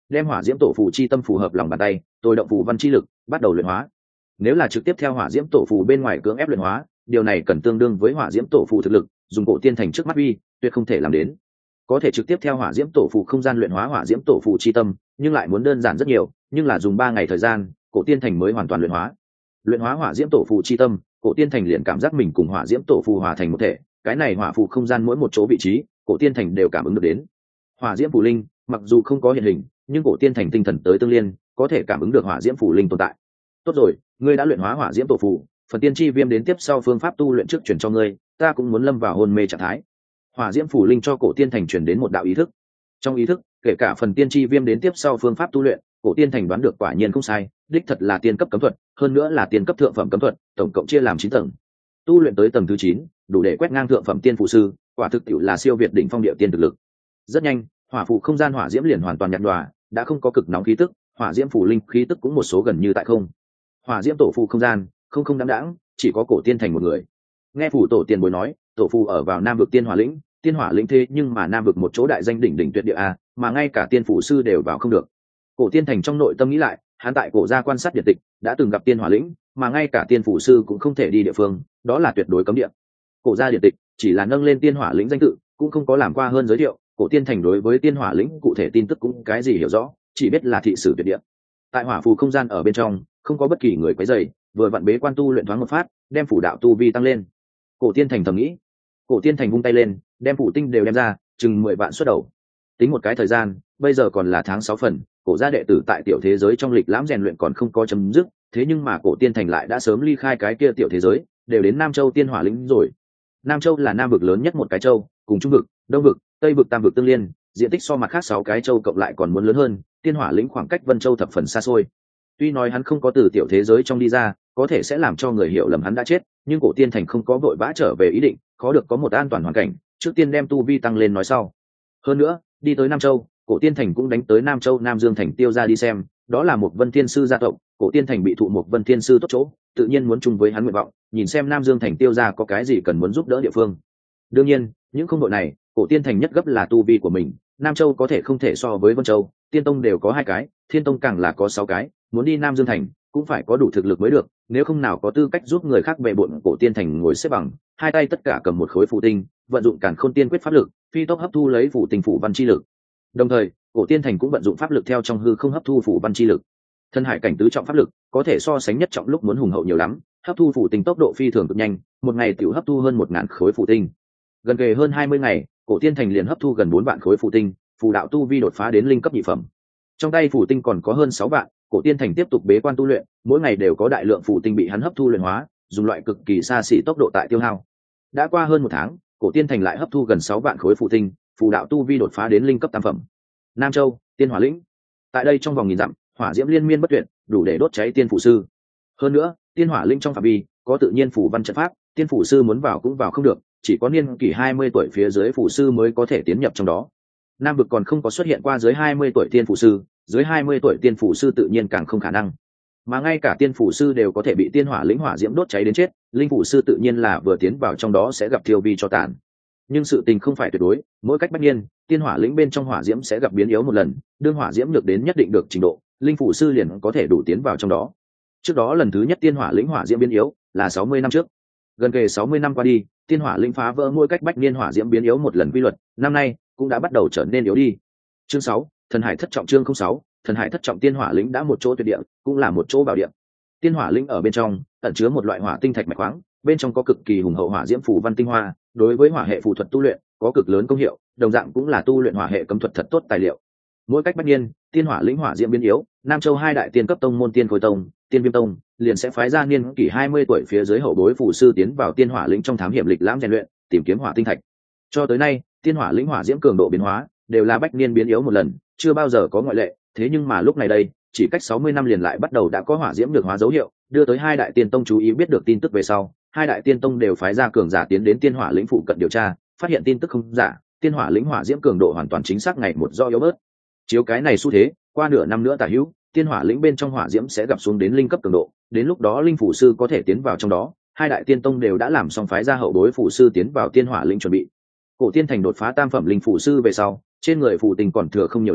[SPEAKER 1] đem hỏa diễm tổ phù chi tâm phù hợp lòng bàn tay, tôi động phù văn chi lực, bắt đầu luyện hóa. Nếu là trực tiếp theo hỏa diễm tổ phù bên ngoài cưỡng ép luyện hóa, điều này cần tương đương với hỏa diễm tổ phù thực lực, dùng cổ tiên thành trước mắt uy, tuyệt không thể làm đến. Có thể trực tiếp theo hỏa diễm tổ phù không gian luyện hóa hỏa diễm tổ phù chi tâm, nhưng lại muốn đơn giản rất nhiều, nhưng là dùng 3 ngày thời gian, cổ tiên thành mới hoàn toàn luyện hóa. Luyện hóa hỏa diễm tổ phù chi tâm, cổ tiên thành liền cảm giác mình cùng hỏa diễm tổ phù hòa thành một thể, cái này hỏa phù không gian mỗi một chỗ vị trí, cổ tiên thành đều cảm ứng được đến. Hỏa diễm phù linh, mặc dù không có hiện hình, nhưng cổ tiên thành tinh thần tới tương liên, có thể cảm ứng được hỏa diễm phù linh tồn tại. Tốt rồi, ngươi đã luyện hóa hỏa diễm tổ phù, phần tiên chi viêm đến tiếp sau phương pháp tu luyện trước truyền cho ngươi, ta cũng muốn lâm vào hôn mê trạng thái. Hỏa diễm phù linh cho cổ tiên thành truyền đến một đạo ý thức. Trong ý thức, kể cả phần tiên chi viêm đến tiếp sau phương pháp tu luyện, cổ tiên thành đoán được quả nhiên không sai, đích thật là tiên cấp cấm thuật, hơn nữa là tiên cấp thượng phẩm cấm thuật, tổng cộng chia làm 9 tầng. Tu luyện tới tầng thứ 9, đủ để quét ngang thượng phẩm tiên phù sư, quả thực tiệu là siêu việt đỉnh phong địa tiên thực lực. Rất nhanh, hỏa phù không gian hỏa diễm liền hoàn toàn nhạt nhòa, đã không có cực nóng khí tức, hỏa diễm phù linh khí tức cũng một số gần như tại không. Hỏa diễm tổ phù không gian, không đáng đáng, chỉ có cổ tiên thành một người. Nghe phù tổ tiền bối nói, tổ phù ở vào Nam vực Tiên Hỏa lĩnh thế nhưng mà Nam vực một chỗ đại danh đỉnh đỉnh tuyệt địa a, mà ngay cả tiên phù sư đều vào không được. Cổ tiên thành trong nội tâm nghĩ lại, hắn tại cổ gia quan sát điện tịch, đã từng gặp Tiên Hỏa lĩnh, mà ngay cả tiên phù sư cũng không thể đi địa phương, đó là tuyệt đối cấm địa. Cổ gia điện tịch chỉ là nâng lên Tiên Hỏa lĩnh danh tự, cũng không có làm qua hơn giới thiệu. Cổ tiên thành đối với Tiên Hỏa lĩnh cụ thể tin tức cũng cái gì hiểu rõ, chỉ biết là thị sử tuyệt địa. Tại hỏa phù không gian ở bên trong, không có bất kỳ người quấy rầy, vừa vặn bế quan tu luyện thoáng một phát, đem phủ đạo tu vi tăng lên. Cổ tiên thành thầm nghĩ. Cổ tiên thành vung tay lên, đem phủ tinh đều đem ra, chừng 10 vạn xuất đầu. Tính một cái thời gian, bây giờ còn là tháng 6 phần, cổ gia đệ tử tại tiểu thế giới trong lịch lãm rèn luyện còn không có chấm dứt, thế nhưng mà cổ tiên thành lại đã sớm ly khai cái kia tiểu thế giới, đều đến Nam Châu Tiên Hỏa lĩnh rồi. Nam Châu là Nam vực lớn nhất một cái châu, cùng Trung vực, Đông vực, Tây vực tam vực tương liên, diện tích so mặt khác 6 cái châu cộng lại còn muốn lớn hơn, Tiên Hỏa lĩnh khoảng cách Vân Châu thập phần xa xôi. Tuy nói hắn không có từ tiểu thế giới trong đi ra, có thể sẽ làm cho người hiểu lầm hắn đã chết, nhưng cổ tiên thành không có vội vã trở về ý định, khó được có một an toàn hoàn cảnh, trước tiên đem tu vi tăng lên nói sau. Hơn nữa, đi tới Nam Châu, cổ tiên thành cũng đánh tới Nam Châu Nam Dương thành Tiêu gia đi xem, đó là một Vân Thiên sư gia tộc, cổ tiên thành bị thụ một Vân Thiên sư tốt chỗ, tự nhiên muốn chung với hắn nguyện vọng, nhìn xem Nam Dương thành Tiêu gia có cái gì cần muốn giúp đỡ địa phương. Đương nhiên, những không đội này, cổ tiên thành nhất gấp là tu vi của mình, Nam Châu có thể không thể so với Vân Châu, Tiên Tông đều có 2 cái, Thiên Tông càng là có 6 cái, muốn đi Nam Dương thành cũng phải có đủ thực lực mới được, nếu không nào có tư cách giúp người khác bệ bội. Cổ tiên thành ngồi xếp bằng, 2 tay tất cả cầm một khối phù tinh, vận dụng Càn Khôn Tiên quyết pháp lực, phi tốc hấp thu lấy phù tinh phù văn chi lực. Đồng thời, cổ tiên thành cũng vận dụng pháp lực theo trong hư không hấp thu phù văn chi lực. Thân hải cảnh tứ trọng pháp lực, có thể so sánh nhất trọng lúc muốn hùng hậu nhiều lắm, hấp thu phù tinh tốc độ phi thường cực nhanh, một ngày tiểu hấp thu hơn 1000 khối phù tinh. Gần kề hơn 20 ngày, cổ tiên thành liền hấp thu gần 4 vạn khối phù tinh, phù đạo tu vi đột phá đến linh cấp nhị phẩm. Trong tay phù tinh còn có hơn 6 vạn, cổ tiên thành tiếp tục bế quan tu luyện, mỗi ngày đều có đại lượng phù tinh bị hắn hấp thu luyện hóa, dùng loại cực kỳ xa xỉ tốc độ tại tiêu hao. Đã qua hơn 1 tháng, cổ tiên thành lại hấp thu gần 6 vạn khối phù tinh, phù đạo tu vi đột phá đến linh cấp tam phẩm. Nam Châu, Tiên Hỏa lĩnh. Tại đây trong vòng nghìn dặm, hỏa diễm liên miên bất tuyệt, đủ để đốt cháy tiên phủ sư. Hơn nữa, Tiên Hỏa lĩnh trong phạm vi có tự nhiên phủ văn trận pháp, tiên phủ sư muốn vào cũng vào không được, chỉ có niên kỷ 20 tuổi phía dưới phủ sư mới có thể tiến nhập trong đó. Nam vực còn không có xuất hiện qua dưới 20 tuổi tiên phủ sư, dưới 20 tuổi tiên phủ sư tự nhiên càng không khả năng. Mà ngay cả tiên phủ sư đều có thể bị tiên hỏa lĩnh hỏa diễm đốt cháy đến chết, linh phủ sư tự nhiên là vừa tiến vào trong đó sẽ gặp thiêu vi cho tàn. Nhưng sự tình không phải tuyệt đối, mỗi cách bất nhiên, tiên hỏa lĩnh bên trong hỏa diễm sẽ gặp biến yếu một lần, đương hỏa diễm được đến nhất định được trình độ, linh phủ sư liền có thể đủ tiến vào trong đó. Trước đó lần thứ nhất tiên hỏa lĩnh hỏa diễm biến yếu là 60 năm trước. Gần kề 60 năm qua đi, tiên hỏa lĩnh phá vỡ mỗi cách bách niên hỏa diễm biến yếu một lần quy luật, năm nay cũng đã bắt đầu trở nên yếu đi. Chương 6, thần hải thất trọng. Chương 06, thần hải thất trọng. Tiên hỏa lĩnh đã một chỗ tuyệt địa, cũng là một chỗ bảo địa. Tiên hỏa lĩnh ở bên trong ẩn chứa một loại hỏa tinh thạch mạch khoáng, bên trong có cực kỳ hùng hậu hỏa diễm phù văn tinh hoa, đối với hỏa hệ phù thuật tu luyện có cực lớn công hiệu, đồng dạng cũng là tu luyện hỏa hệ cấm thuật thật tốt tài liệu. Mỗi cách bách niên, tiên hỏa lĩnh hỏa diễm biến yếu, Nam Châu 2 đại tiên cấp tông môn Tiên Khôi tông, Tiên Viêm tông liền sẽ phái ra niên kỷ 20 tuổi phía dưới hậu bối phù sư tiến vào tiên hỏa lĩnh trong thám hiểm lịch lãm rèn luyện, tìm kiếm hỏa tinh thạch. Cho tới nay, tiên hỏa lĩnh hỏa diễm cường độ biến hóa đều là bách niên biến yếu một lần, chưa bao giờ có ngoại lệ. Thế nhưng mà lúc này đây, chỉ cách 60 năm liền lại bắt đầu đã có hỏa diễm được hóa dấu hiệu, đưa tới 2 đại tiên tông chú ý biết được tin tức về sau, 2 đại tiên tông đều phái ra cường giả tiến đến tiên hỏa lĩnh phụ cận điều tra, phát hiện tin tức không giả, tiên hỏa lĩnh hỏa diễm cường độ hoàn toàn chính xác ngày một do yếu bớt. Chiếu cái này xu thế, qua nửa năm nữa tả hữu, tiên hỏa lĩnh bên trong hỏa diễm sẽ gặp xuống đến linh cấp cường độ, đến lúc đó linh phủ sư có thể tiến vào trong đó. 2 đại tiên tông đều đã làm xong phái ra hậu bối phủ sư tiến vào tiên hỏa lĩnh chuẩn bị. Cổ tiên thành đột phá tam phẩm linh phủ sư về sau, trên người phù tinh còn thừa không nhiều lắm,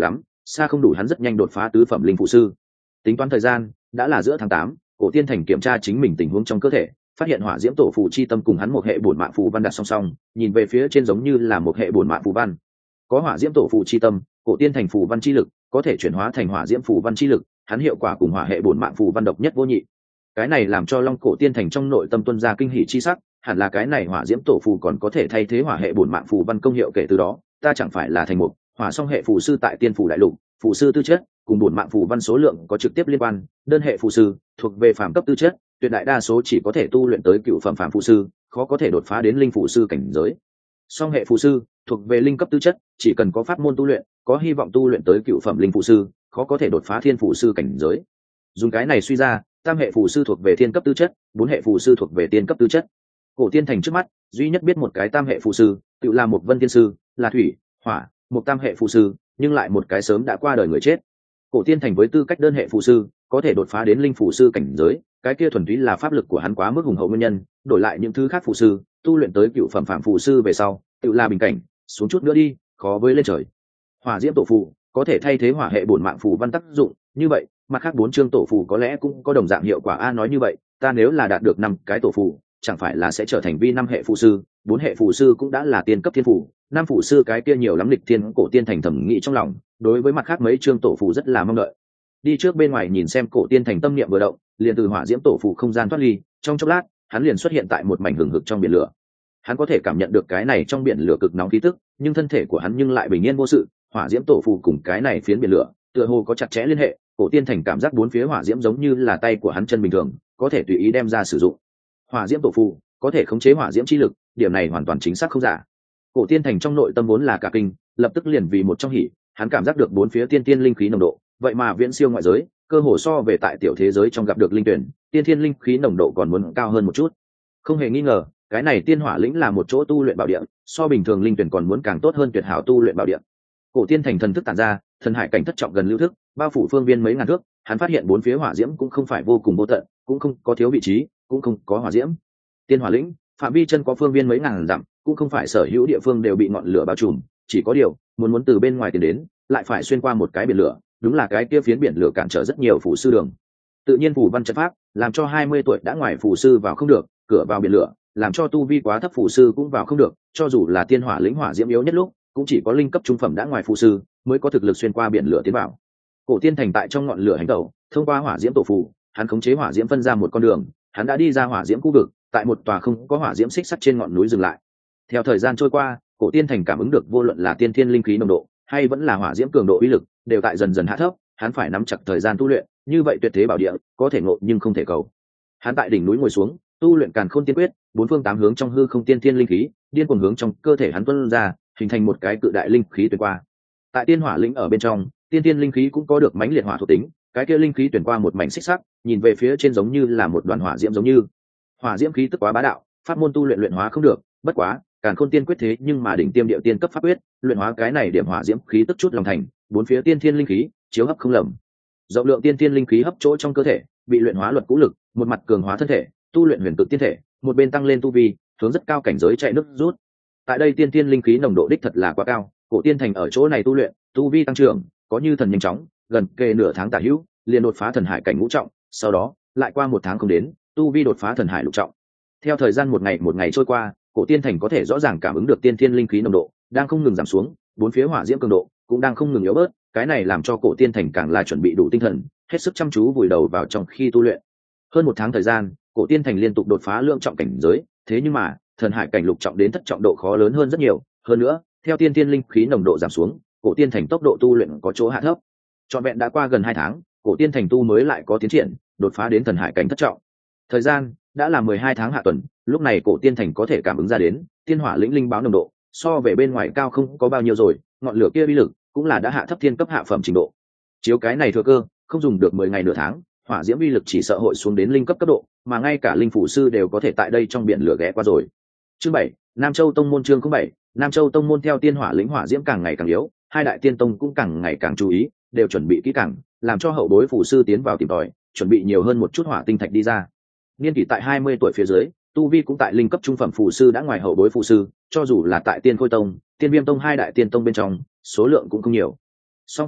[SPEAKER 1] xa không đủ hắn rất nhanh đột phá tứ phẩm linh phụ sư. Tính toán thời gian, đã là giữa tháng 8, Cổ Tiên Thành kiểm tra chính mình tình huống trong cơ thể, phát hiện hỏa diễm tổ phù chi tâm cùng hắn một hệ bổn mạng phù văn đặt song song, nhìn về phía trên giống như là một hệ bổn mạng phù văn. Có hỏa diễm tổ phù chi tâm, Cổ Tiên Thành phù văn chi lực có thể chuyển hóa thành hỏa diễm phù văn chi lực, hắn hiệu quả cùng hỏa hệ bổn mạng phù văn độc nhất vô nhị. Cái này làm cho Long Cổ Tiên Thành trong nội tâm tuân ra kinh hỉ chi sắc, hẳn là cái này hỏa diễm tổ phù còn có thể thay thế hỏa hệ bổn mạng phù văn công hiệu, kể từ đó ta chẳng phải là thành một hỏa song hệ phù sư tại tiên phủ đại lục, phù sư tư chất cùng bổn mạng phù văn số lượng có trực tiếp liên quan, đơn hệ phù sư thuộc về phàm cấp tư chất, tuyệt đại đa số chỉ có thể tu luyện tới cựu phẩm phàm phù sư, khó có thể đột phá đến linh phù sư cảnh giới. Song hệ phù sư thuộc về linh cấp tư chất, chỉ cần có pháp môn tu luyện, có hy vọng tu luyện tới cựu phẩm linh phù sư, khó có thể đột phá thiên phù sư cảnh giới. Dùng cái này suy ra, tam hệ phù sư thuộc về thiên cấp tư chất, bốn hệ phù sư thuộc về tiên cấp tư chất. Cổ Tiên Thành trước mắt duy nhất biết một cái tam hệ phù sư, tự là một vân tiên sư, là thủy hỏa một tam hệ phù sư, nhưng lại một cái sớm đã qua đời người chết. Cổ Tiên Thành với tư cách đơn hệ phù sư có thể đột phá đến linh phù sư cảnh giới, cái kia thuần túy là pháp lực của hắn quá mức hùng hậu nguyên nhân, đổi lại những thứ khác phù sư tu luyện tới cựu phẩm phạm phù sư về sau tự là bình cảnh, xuống chút nữa đi khó với lên trời. Hỏa diễm tổ phù có thể thay thế hỏa hệ bổn mạng phù văn tác dụng, như vậy mặt khác 4 chương tổ phù có lẽ cũng có đồng dạng hiệu quả. Nói như vậy ta nếu là đạt được 5 cái tổ phù, chẳng phải là sẽ trở thành vi 5 hệ phù sư, 4 hệ phù sư cũng đã là tiên cấp thiên phù, 5 phù sư cái kia nhiều lắm lịch thiên. Cổ Tiên Thành thẩm nghĩ trong lòng, đối với mặt khác mấy chương tổ phù rất là mong đợi. Đi trước bên ngoài nhìn xem, Cổ Tiên Thành tâm niệm vừa động, liền từ hỏa diễm tổ phù không gian thoát ly, trong chốc lát hắn liền xuất hiện tại một mảnh hừng hực trong biển lửa. Hắn có thể cảm nhận được cái này trong biển lửa cực nóng khí tức, nhưng thân thể của hắn nhưng lại bình yên vô sự. Hỏa diễm tổ phù cùng cái này phiến biển lửa tựa hồ có chặt chẽ liên hệ. Cổ Tiên Thành cảm giác bốn phía hỏa diễm giống như là tay của hắn chân bình thường, có thể tùy ý đem ra sử dụng. Hỏa diễm tổ phù có thể khống chế hỏa diễm chi lực, điểm này hoàn toàn chính xác không giả. Cổ Tiên Thành trong nội tâm vốn là cả kinh, lập tức liền vì một trong hỉ, hắn cảm giác được bốn phía tiên tiên linh khí nồng độ, vậy mà viễn siêu ngoại giới, cơ hồ so về tại tiểu thế giới trong gặp được linh tuyển, tiên thiên linh khí nồng độ còn muốn cao hơn một chút. Không hề nghi ngờ, cái này tiên hỏa lĩnh là một chỗ tu luyện bảo địa, so bình thường linh tuyển còn muốn càng tốt hơn tuyệt hảo tu luyện bảo địa. Cổ Tiên Thành thần thức tản ra, thần hải cảnh thất trọng gần lưu thức, bao phủ phương viên mấy ngàn thước, hắn phát hiện bốn phía hỏa diễm cũng không phải vô cùng vô tận, cũng không có thiếu vị trí, cũng không có hỏa diễm. Tiên hỏa lĩnh phạm vi chân có phương viên mấy ngàn dặm, cũng không phải sở hữu địa phương đều bị ngọn lửa bao trùm, chỉ có điều muốn từ bên ngoài tiến đến, lại phải xuyên qua một cái biển lửa, đúng là cái kia phiến biển lửa cản trở rất nhiều phù sư đường. Tự nhiên phù văn trận pháp làm cho 20 tuổi đã ngoài phù sư vào không được, cửa vào biển lửa làm cho tu vi quá thấp phù sư cũng vào không được, cho dù là tiên hỏa lĩnh hỏa diễm yếu nhất lúc cũng chỉ có linh cấp trung phẩm đã ngoài phù sư mới có thực lực xuyên qua biển lửa tiến vào. Cổ Tiên Thành tại trong ngọn lửa hành tẩu, thông qua hỏa diễm tổ phù, hắn khống chế hỏa diễm phân ra một con đường, hắn đã đi ra hỏa diễm khu vực, tại một tòa không có hỏa diễm xích sắt trên ngọn núi dừng lại. Theo thời gian trôi qua, Cổ Tiên Thành cảm ứng được vô luận là tiên thiên linh khí nồng độ hay vẫn là hỏa diễm cường độ uy lực đều tại dần dần hạ thấp, hắn phải nắm chặt thời gian tu luyện, như vậy tuyệt thế bảo địa có thể ngộ nhưng không thể cầu. Hắn tại đỉnh núi ngồi xuống, tu luyện Càn Khôn Tiên Quyết, bốn phương tám hướng trong hư không tiên thiên linh khí điên cuồng hướng trong cơ thể hắn tuôn ra, hình thành một cái cự đại linh khí tuyển qua. Tại tiên hỏa lĩnh ở bên trong, tiên thiên linh khí cũng có được mãnh liệt hỏa thuộc tính, cái kia linh khí tuyển qua một mảnh xích sắc, nhìn về phía trên giống như là một đoàn hỏa diễm, giống như hỏa diễm khí tức quá bá đạo, pháp môn tu luyện luyện hóa không được. Bất quá Càn Khôn Tiên Quyết thế nhưng mà đỉnh tiêm điệu tiên cấp pháp quyết, luyện hóa cái này điểm hỏa diễm khí tức chút lòng thành, bốn phía tiên thiên linh khí chiếu hấp không lầm. Rộng lượng tiên thiên linh khí hấp chỗ trong cơ thể, bị luyện hóa luật cũ lực, một mặt cường hóa thân thể, tu luyện huyền cực tiên thể, một bên tăng lên tu vi, hướng rất cao cảnh giới chạy nước rút. Tại đây tiên thiên linh khí nồng độ đích thật là quá cao, Cổ Tiên Thành ở chỗ này tu luyện, tu vi tăng trưởng có như thần nhanh chóng, gần kề nửa tháng tả hữu liền đột phá thần hải cảnh ngũ trọng, sau đó lại qua một tháng không đến, tu vi đột phá thần hải lục trọng. Theo thời gian một ngày trôi qua, Cổ Tiên Thành có thể rõ ràng cảm ứng được tiên thiên linh khí nồng độ đang không ngừng giảm xuống, bốn phía hỏa diễm cường độ cũng đang không ngừng yếu bớt, cái này làm cho Cổ Tiên Thành càng là chuẩn bị đủ tinh thần, hết sức chăm chú vùi đầu vào trong khi tu luyện. Hơn một tháng thời gian, Cổ Tiên Thành liên tục đột phá lượng trọng cảnh giới, thế nhưng mà thần hải cảnh lục trọng đến thất trọng độ khó lớn hơn rất nhiều, hơn nữa theo tiên thiên linh khí nồng độ giảm xuống, Cổ Tiên Thành tốc độ tu luyện có chỗ hạ thấp. Trọn vẹn đã qua gần 2 tháng, Cổ Tiên Thành tu mới lại có tiến triển, đột phá đến thần hải cảnh thất trọng. Thời gian đã là 12 tháng hạ tuần, lúc này Cổ Tiên Thành có thể cảm ứng ra đến tiên hỏa lĩnh linh báo nồng độ so về bên ngoài cao không có bao nhiêu rồi, ngọn lửa kia uy lực cũng là đã hạ thấp thiên cấp hạ phẩm trình độ. Chiếu cái này thừa cơ, không dùng được 10 ngày nửa tháng, hỏa diễm uy lực chỉ sợ hội xuống đến linh cấp cấp độ, mà ngay cả linh phủ sư đều có thể tại đây trong biển lửa ghé qua rồi. Chương 7, Nam Châu Tông môn chương 07, Nam Châu Tông môn theo tiên hỏa lĩnh hỏa diễm càng ngày càng yếu, hai đại tiên tông cũng càng ngày càng chú ý, đều chuẩn bị kỹ càng, làm cho hậu bối phủ sư tiến vào tìm tòi, chuẩn bị nhiều hơn một chút hỏa tinh thạch đi ra. Niên kỷ tại 20 tuổi phía dưới, tu vi cũng tại linh cấp trung phẩm phù sư đã ngoài hậu bối phù sư, cho dù là tại Tiên Khôi Tông, Tiên Viêm Tông hai đại tiên tông bên trong, số lượng cũng không nhiều. Song Vương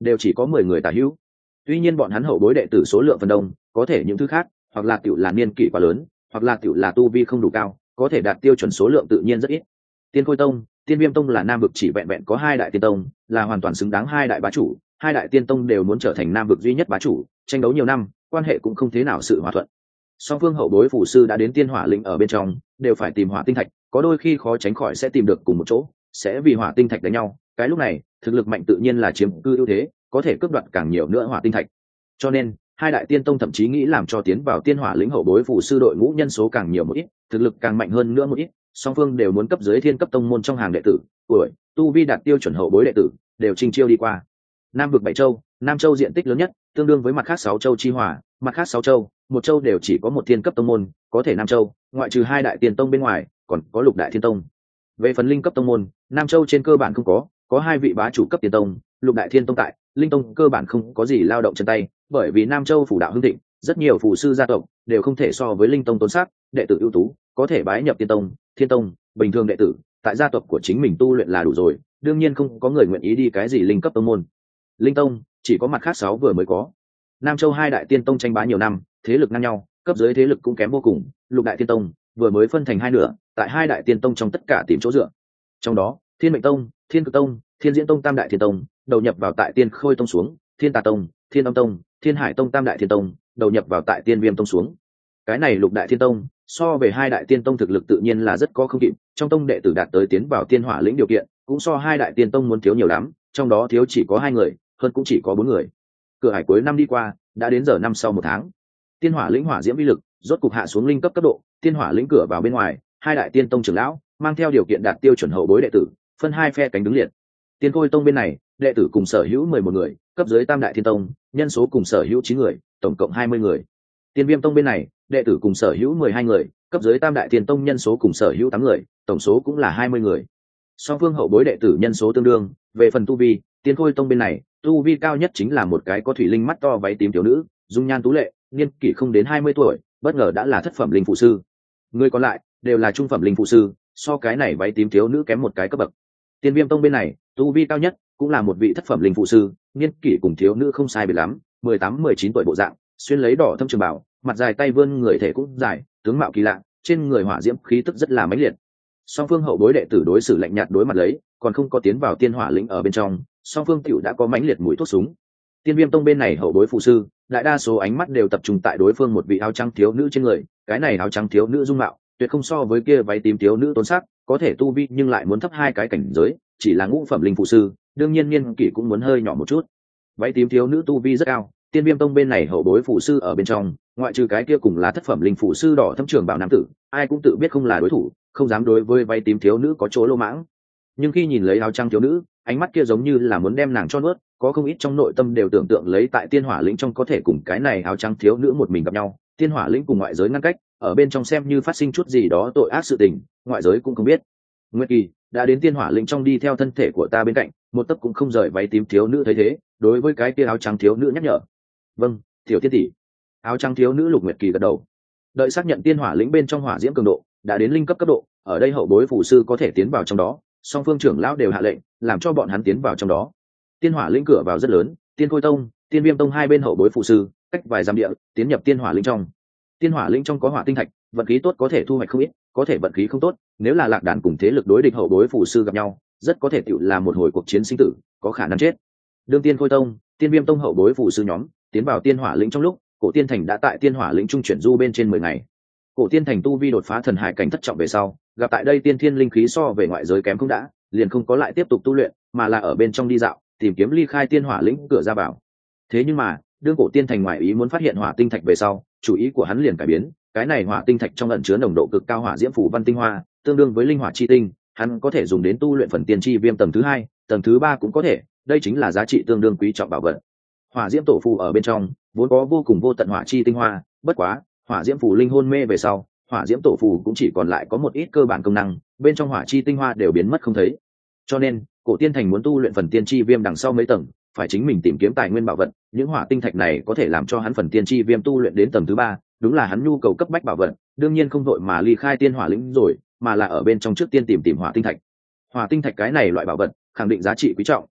[SPEAKER 1] đều chỉ có 10 người tả hữu. Tuy nhiên bọn hắn hậu bối đệ tử số lượng phần đông, có thể những thứ khác, hoặc là tiểu là niên kỷ quá lớn, hoặc là tiểu là tu vi không đủ cao, có thể đạt tiêu chuẩn số lượng tự nhiên rất ít. Tiên Khôi Tông, Tiên Viêm Tông là Nam vực chỉ vẹn vẹn có 2 đại tiên tông, là hoàn toàn xứng đáng 2 đại bá chủ, 2 đại tiên tông đều muốn trở thành Nam vực duy nhất bá chủ, tranh đấu nhiều năm, quan hệ cũng không thế nào sự hòa thuận. Song phương hậu bối phù sư đã đến Tiên Hỏa lĩnh ở bên trong, đều phải tìm hỏa tinh thạch, có đôi khi khó tránh khỏi sẽ tìm được cùng một chỗ, sẽ vì hỏa tinh thạch đánh nhau, cái lúc này, thực lực mạnh tự nhiên là chiếm cư ưu thế, có thể cướp đoạt càng nhiều nữa hỏa tinh thạch. Cho nên, 2 đại tiên tông thậm chí nghĩ làm cho tiến vào Tiên Hỏa lĩnh hậu bối phù sư đội ngũ nhân số càng nhiều một ít, thực lực càng mạnh hơn nữa một ít, song phương đều muốn cấp dưới thiên cấp tông môn trong hàng đệ tử, tuổi, tu vi đạt tiêu chuẩn hậu bối đệ tử, đều trình chiêu đi qua. Nam vực 7 châu, Nam châu diện tích lớn nhất, tương đương với mặt khác 6 châu chi hòa, mặt khác 6 châu, một châu đều chỉ có một thiên cấp tông môn, có thể Nam châu, ngoại trừ 2 đại tiên tông bên ngoài, còn có lục đại thiên tông. Về phần linh cấp tông môn, Nam châu trên cơ bản không có 2 vị bá chủ cấp tiên tông, lục đại thiên tông tại, linh tông cơ bản không có gì lao động chân tay, bởi vì Nam châu phủ đạo hưng thịnh, rất nhiều phù sư gia tộc đều không thể so với linh tông tốn sắc, đệ tử ưu tú, có thể bái nhập tiên tông, thiên tông, bình thường đệ tử, tại gia tộc của chính mình tu luyện là đủ rồi, đương nhiên không có người nguyện ý đi cái gì linh cấp tông môn. Linh tông chỉ có mặt khác 6 vừa mới có. Nam châu 2 đại tiên tông tranh bá nhiều năm, thế lực ngang nhau, cấp dưới thế lực cũng kém vô cùng, lục đại tiên tông vừa mới phân thành 2 nửa, tại 2 đại tiên tông trong tất cả tìm chỗ dựa. Trong đó, Thiên Mệnh Tông, Thiên Cực Tông, Thiên Diễn Tông tam đại thiên tông, đầu nhập vào tại Tiên Khôi Tông xuống, Thiên Tà Tông, Thiên Âm Tông, Thiên Hải Tông tam đại thiên tông, đầu nhập vào tại Tiên Viêm Tông xuống. Cái này lục đại thiên tông, so về 2 đại tiên tông thực lực tự nhiên là rất có không kịp, trong tông đệ tử đạt tới tiến vào Tiên Hỏa lĩnh điều kiện, cũng so 2 đại tiên tông muốn thiếu nhiều lắm, trong đó thiếu chỉ có 2 người, hơn cũng chỉ có 4 người. Cửa hải cuối năm đi qua, đã đến giờ năm sau 1 tháng. Tiên Hỏa lĩnh hỏa diễm vi lực rốt cục hạ xuống linh cấp cấp độ, Tiên Hỏa lĩnh cửa vào bên ngoài, 2 đại tiên tông trưởng lão mang theo điều kiện đạt tiêu chuẩn hậu bối đệ tử, phân 2 phe cánh đứng liệt. Tiên Khôi Tông bên này, đệ tử cùng sở hữu 11 người, cấp dưới tam đại thiên tông, nhân số cùng sở hữu 9 người, tổng cộng 20 người. Tiên Viêm Tông bên này, đệ tử cùng sở hữu 12 người, cấp dưới tam đại thiên tông nhân số cùng sở hữu 8 người, tổng số cũng là 20 người. Song phương hậu bối đệ tử nhân số tương đương, về phần tu vi, Tiên Khôi Tông bên này, tu vi cao nhất chính là một cái có thủy linh mắt to váy tím thiếu nữ, dung nhan tú lệ, niên kỷ không đến 20 tuổi, bất ngờ đã là thất phẩm linh phụ sư. Người còn lại đều là trung phẩm linh phụ sư, so cái này váy tím thiếu nữ kém một cái cấp bậc. Tiên Viêm Tông bên này, tu vi cao nhất cũng là một vị thất phẩm linh phụ sư, niên kỷ cùng thiếu nữ không sai biệt lắm, 18-19 tuổi bộ dạng, xuyên lấy đỏ thâm trường bảo, mặt dài tay vươn người thể cũng dài, tướng mạo kỳ lạ, trên người hỏa diễm khí tức rất là mãnh liệt. Song phương hậu bối đệ tử đối xử lạnh nhạt đối mặt lấy, còn không có tiến vào Tiên Hỏa lĩnh ở bên trong, song phương tiểu đã có mãnh liệt mũi thuốc súng. Tiên Viêm Tông bên này hậu bối phụ sư, đại đa số ánh mắt đều tập trung tại đối phương một vị áo trắng thiếu nữ trên người, cái này áo trắng thiếu nữ dung mạo, tuyệt không so với kia váy tím thiếu nữ tôn sắc, có thể tu vi nhưng lại muốn thấp 2 cái cảnh giới, chỉ là ngũ phẩm linh phụ sư, đương nhiên niên kỷ cũng muốn hơi nhỏ một chút. Váy tím thiếu nữ tu vi rất cao, Tiên Viêm Tông bên này hậu bối phụ sư ở bên trong, ngoại trừ cái kia cùng là thất phẩm linh phụ sư đỏ thâm trường bảo nam tử, ai cũng tự biết không là đối thủ, không dám đối với váy tím thiếu nữ có chỗ lô mãng. Nhưng khi nhìn lấy áo trắng thiếu nữ, ánh mắt kia giống như là muốn đem nàng cho nuốt, có không ít trong nội tâm đều tưởng tượng lấy tại Tiên Hỏa lĩnh trong có thể cùng cái này áo trắng thiếu nữ một mình gặp nhau, Tiên Hỏa lĩnh cùng ngoại giới ngăn cách, ở bên trong xem như phát sinh chút gì đó tội ác sự tình, ngoại giới cũng không biết. Nguyệt Kỳ đã đến Tiên Hỏa lĩnh trong đi theo thân thể của ta bên cạnh, một tấc cũng không rời. Váy tím thiếu nữ thấy thế, đối với cái kia áo trắng thiếu nữ nhắc nhở. Vâng, tiểu tiên tỷ. Áo trắng thiếu nữ Lục Nguyệt Kỳ gật đầu. Đợi xác nhận Tiên Hỏa lĩnh bên trong hỏa diễm cường độ đã đến linh cấp cấp độ, ở đây hậu bối phù sư có thể tiến vào trong đó, song phương trưởng lão đều hạ lệnh làm cho bọn hắn tiến vào trong đó. Tiên Hỏa lĩnh cửa vào rất lớn, Tiên Khôi Tông, Tiên Viêm Tông hai bên hậu bối phù sư cách vài dặm địa tiến nhập Tiên Hỏa lĩnh trong. Tiên Hỏa lĩnh trong có hỏa tinh thạch, vận khí tốt có thể thu hoạch không ít, có thể vận khí không tốt, nếu là lạc đàn cùng thế lực đối địch hậu bối phù sư gặp nhau, rất có thể tựu là một hồi cuộc chiến sinh tử, có khả năng chết. Đương Tiên Khôi Tông, Tiên Viêm Tông hậu bối phù sư nhóm tiến vào Tiên Hỏa lĩnh trong lúc, Cổ Tiên Thành đã tại Tiên Hỏa lĩnh trung chuyển du bên trên 10 ngày. Cổ Tiên Thành tu vi đột phá thần hải cảnh thất trọng về sau, gặp tại đây tiên thiên linh khí so về ngoại giới kém không đã, liền không có lại tiếp tục tu luyện, mà là ở bên trong đi dạo, tìm kiếm ly khai Tiên Hỏa lĩnh cửa ra vào. Thế nhưng mà, đương Cổ Tiên Thành ngoại ý muốn phát hiện hỏa tinh thạch về sau, chủ ý của hắn liền cải biến, cái này hỏa tinh thạch trong ẩn chứa nồng độ cực cao hỏa diễm phủ văn tinh hoa, tương đương với linh hỏa chi tinh, hắn có thể dùng đến tu luyện phần tiên chi viêm tầng thứ 2, tầng thứ 3 cũng có thể, đây chính là giá trị tương đương quý trọng bảo vật. Hỏa diễm tổ phù ở bên trong, vốn có vô cùng vô tận hỏa chi tinh hoa, bất quá, hỏa diễm phù linh hôn mê về sau, hỏa diễm tổ phù cũng chỉ còn lại có một ít cơ bản công năng, bên trong hỏa chi tinh hoa đều biến mất không thấy. Cho nên, Cổ Tiên Thành muốn tu luyện phần tiên chi viêm đằng sau mấy tầng, phải chính mình tìm kiếm tài nguyên bảo vật, những hỏa tinh thạch này có thể làm cho hắn phần tiên chi viêm tu luyện đến tầng thứ 3, đúng là hắn nhu cầu cấp bách bảo vật, đương nhiên không vội mà ly khai Tiên Hỏa lĩnh rồi, mà là ở bên trong trước tiên tìm hỏa tinh thạch. Hỏa tinh thạch cái này loại bảo vật, khẳng định giá trị quý trọng,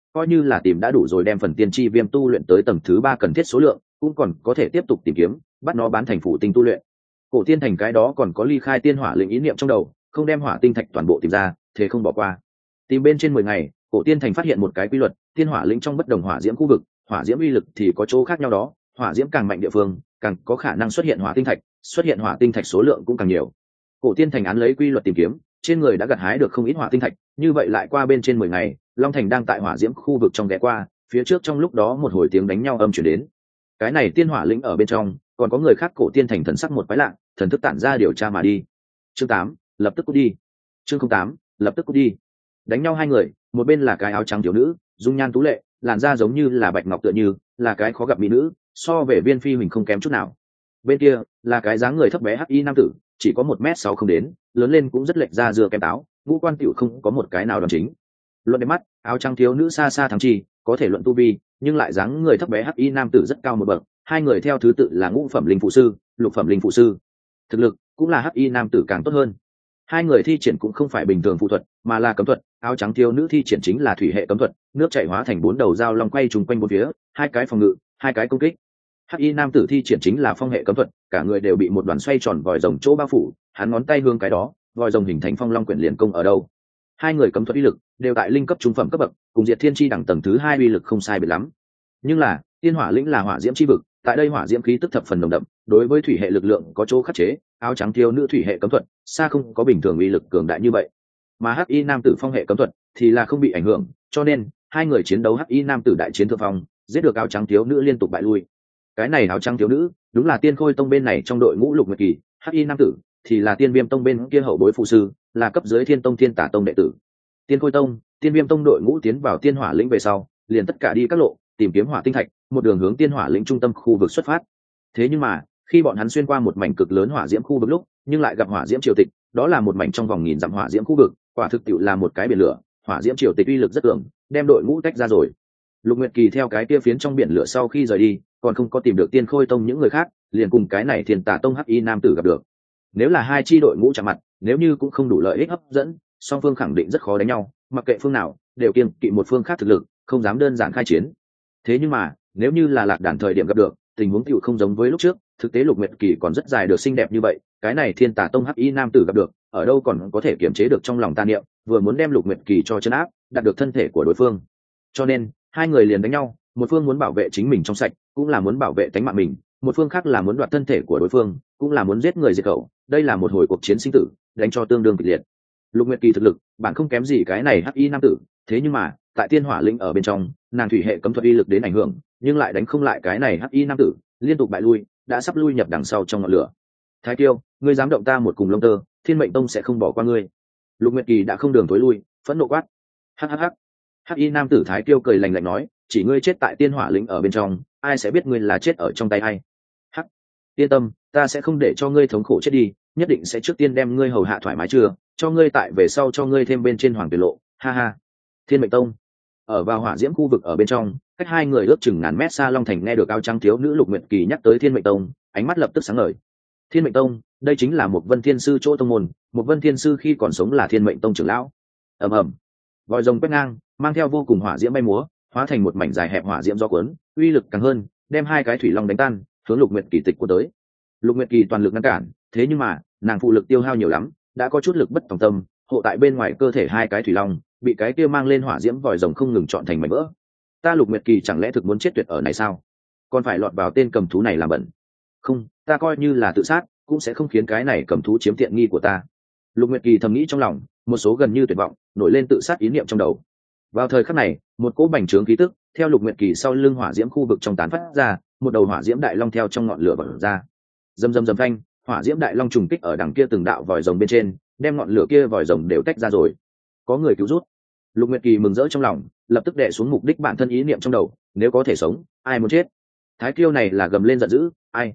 [SPEAKER 1] coi như là tìm đã đủ rồi đem phần tiên tri viêm tu luyện tới tầng thứ 3 cần thiết số lượng, cũng còn có thể tiếp tục tìm kiếm, bắt nó bán thành phụ tinh tu luyện. Cổ tiên thành cái đó còn có ly khai tiên hỏa lĩnh ý niệm trong đầu, không đem hỏa tinh thạch toàn bộ tìm ra, thế không bỏ qua. Tìm bên trên 10 ngày, cổ tiên thành phát hiện một cái quy luật, tiên hỏa lĩnh trong bất đồng hỏa diễm khu vực, hỏa diễm uy lực thì có chỗ khác nhau đó, hỏa diễm càng mạnh địa phương, càng có khả năng xuất hiện hỏa tinh thạch, xuất hiện hỏa tinh thạch số lượng cũng càng nhiều. Cổ tiên thành án lấy quy luật tìm kiếm, trên người đã gặt hái được không ít hỏa tinh thạch, như vậy lại qua bên trên 10 ngày, Long Thành đang tại hỏa diễm khu vực trong ghé qua, phía trước trong lúc đó một hồi tiếng đánh nhau âm truyền đến. Cái này tiên hỏa lĩnh ở bên trong, còn có người khác. Cổ tiên thành thần sắc một quái lạ, thần thức tản ra điều tra mà đi. Chương 8, lập tức cút đi. Chương 08, lập tức cút đi. Đánh nhau hai người, một bên là cái áo trắng thiếu nữ, dung nhan tú lệ, làn da giống như là bạch ngọc tựa như, là cái khó gặp mỹ nữ, so về Viên Phi Huỳnh không kém chút nào. Bên kia là cái dáng người thấp bé hắc y nam tử, chỉ có 1m6 không đến, lớn lên cũng rất lệch ra dưa kem táo, ngũ quan tiểu không có một cái nào đoan chính. Luận đẹp mắt, áo trắng thiếu nữ xa xa thắng chi, có thể luận tu vi, nhưng lại dáng người thấp bé hắc y nam tử rất cao một bậc, hai người theo thứ tự là ngũ phẩm linh phụ sư, lục phẩm linh phụ sư. Thực lực cũng là hắc y nam tử càng tốt hơn. Hai người thi triển cũng không phải bình thường phụ thuật, mà là cấm thuật. Áo trắng thiếu nữ thi triển chính là thủy hệ cấm thuật, nước chảy hóa thành 4 đầu dao long quay trùng quanh bốn phía, hai cái phòng ngự, hai cái công kích. Hắc y nam tử thi triển chính là phong hệ cấm thuật, cả người đều bị một đoàn xoay tròn vòi rồng chỗ bao phủ, hắn ngón tay hướng cái đó, vòi rồng hình thành phong long quyển liền công ở đâu. Hai người cấm thuật uy lực đều tại linh cấp trung phẩm cấp bậc, cùng Diệt Thiên chi đẳng tầng thứ 2 uy lực không sai biệt lắm. Nhưng là, tiên hỏa lĩnh là hỏa diễm chi vực, tại đây hỏa diễm khí tức thập phần nồng đậm, đối với thủy hệ lực lượng có chỗ khắc chế, áo trắng thiếu nữ thủy hệ cấm thuật xa không có bình thường uy lực cường đại như vậy. Mà hắc y nam tử phong hệ cấm thuật thì là không bị ảnh hưởng, cho nên hai người chiến đấu hắc y nam tử đại chiến thượng phong, giết được áo trắng thiếu nữ liên tục bại lui. Cái này áo trắng thiếu nữ đúng là Tiên Khôi tông bên này trong đội ngũ Lục Nguyệt Kỳ, hắc y nam tử thì là Tiên Viêm tông bên kia hậu bối phụ sư, là cấp dưới Thiên tông Thiên Tả tông đệ tử. Tiên Khôi tông, Tiên Viêm tông đội ngũ tiến vào tiên hỏa lĩnh về sau, liền tất cả đi các lộ tìm kiếm hỏa tinh thạch, một đường hướng tiên hỏa lĩnh trung tâm khu vực xuất phát. Thế nhưng mà khi bọn hắn xuyên qua một mảnh cực lớn hỏa diễm khu vực lúc, nhưng lại gặp hỏa diễm triều tịch, đó là một mảnh trong vòng nghìn dặm hỏa diễm khu vực, quả thực tiệu là một cái biển lửa, hỏa diễm triều tịch uy lực rất cường, đem đội ngũ tách ra rồi. Lục Nguyệt Kỳ theo cái kia phiến trong biển lửa sau khi rời đi, còn không có tìm được Tiên Khôi tông những người khác, liền cùng cái này Thiên Tả tông hắc y nam tử gặp được. Nếu là hai chi đội ngũ chạm mặt, nếu như cũng không đủ lợi ích hấp dẫn, song phương khẳng định rất khó đánh nhau, mặc kệ phương nào đều kiêng kỵ một phương khác thực lực, không dám đơn giản khai chiến. Thế nhưng mà nếu như là lạc đàn thời điểm gặp được, tình huống tựu không giống với lúc trước. Thực tế Lục Nguyệt Kỳ còn rất dài được xinh đẹp như vậy, cái này Thiên Tả tông hắc y nam tử gặp được, ở đâu còn có thể kiềm chế được trong lòng tà niệm, vừa muốn đem Lục Nguyệt Kỳ cho chân áp, đạt được thân thể của đối phương. Cho nên hai người liền đánh nhau, một phương muốn bảo vệ chính mình trong sạch, cũng là muốn bảo vệ tính mạng mình, một phương khác là muốn đoạt thân thể của đối phương, cũng là muốn giết người diệt khẩu. Đây là một hồi cuộc chiến sinh tử, đánh cho tương đương kịch liệt. Lục Nguyệt Kỳ thực lực bản không kém gì cái này hắc y nam tử, thế nhưng mà tại tiên hỏa lĩnh ở bên trong, nàng thủy hệ cấm thuật uy lực đến ảnh hưởng, nhưng lại đánh không lại cái này hắc y nam tử, liên tục bại lui, đã sắp lui nhập đằng sau trong ngọn lửa. Thái Kiêu, ngươi dám động ta một cùng lông tơ, Thiên Mệnh tông sẽ không bỏ qua ngươi. Lục Nguyệt Kỳ đã không đường tối lui, phẫn nộ quát. Hắc hắc hắc. Hắc y nam tử Thái Kiêu cười lạnh lạnh nói, chỉ ngươi chết tại tiên hỏa lĩnh ở bên trong, ai sẽ biết ngươi là chết ở trong tay ai. Hắc, yên tâm, ta sẽ không để cho ngươi thống khổ chết đi, nhất định sẽ trước tiên đem ngươi hầu hạ thoải mái chưa, cho ngươi tại về sau cho ngươi thêm bên trên hoàng tuyệt lộ. Ha ha. Thiên Mệnh tông ở vào hỏa diễm khu vực ở bên trong, cách hai người ước chừng ngàn mét xa. Long Thành nghe được áo trắng thiếu nữ Lục Nguyệt Kỳ nhắc tới Thiên Mệnh tông, ánh mắt lập tức sáng ngời. Thiên Mệnh tông, đây chính là một Vân Thiên sư chỗ tông môn, một Vân Thiên sư khi còn sống là Thiên Mệnh tông trưởng lão. Ầm ầm, vòi rồng quét ngang, mang theo vô cùng hỏa diễm bay múa, hóa thành một mảnh dài hẹp hỏa diễm gió cuốn, uy lực càng hơn, đem hai cái thủy long đánh tan, hướng Lục Nguyệt Kỳ tịch của tới. Lục Nguyệt Kỳ toàn lực ngăn cản, thế nhưng mà nàng phụ lực tiêu hao nhiều lắm, đã có chút lực bất tòng tâm, hộ tại bên ngoài cơ thể hai cái thủy long bị cái kia mang lên hỏa diễm vòi rồng không ngừng chọn thành mảnh vỡ. Ta Lục Nguyệt Kỳ chẳng lẽ thực muốn chết tuyệt ở này sao? Còn phải lọt vào tên cầm thú này làm bẩn? Không, ta coi như là tự sát cũng sẽ không khiến cái này cầm thú chiếm tiện nghi của ta. Lục Nguyệt Kỳ thầm nghĩ trong lòng, một số gần như tuyệt vọng nổi lên tự sát ý niệm trong đầu. Vào thời khắc này, một cỗ bành trướng khí tức theo Lục Nguyệt Kỳ sau lưng hỏa diễm khu vực trong tán phát ra, một đầu hỏa diễm đại long theo trong ngọn lửa bật ra. Rầm rầm rầm phanh, hỏa diễm đại long trùng kích ở đằng kia từng đạo vòi rồng bên trên, đem ngọn lửa kia vòi rồng đều tách ra rồi. Có người cứu rút. Lục Nguyệt Kỳ mừng rỡ trong lòng, lập tức đè xuống mục đích bản thân ý niệm trong đầu, nếu có thể sống, ai muốn chết. Thái Kiêu này là gầm lên giận dữ,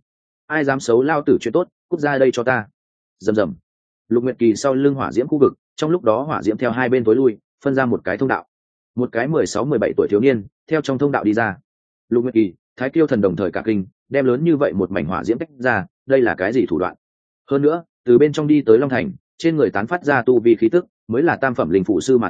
[SPEAKER 1] ai dám xấu lao tử chuyện tốt, cút ra đây cho ta. Rầm rầm. Lục Nguyệt Kỳ sau lưng hỏa diễm khu vực, trong lúc đó hỏa diễm theo hai bên tối lui, phân ra một cái thông đạo. Một cái 16-17 tuổi thiếu niên theo trong thông đạo đi ra. Lục Nguyệt Kỳ, Thái Kiêu thần đồng thời cả kinh, đem lớn như vậy một mảnh hỏa diễm tách ra, đây là cái gì thủ đoạn? Hơn nữa, từ bên trong đi tới Long Thành, trên người tán phát ra tu vi khí tức, mới là tam phẩm linh phụ sư mà thôi,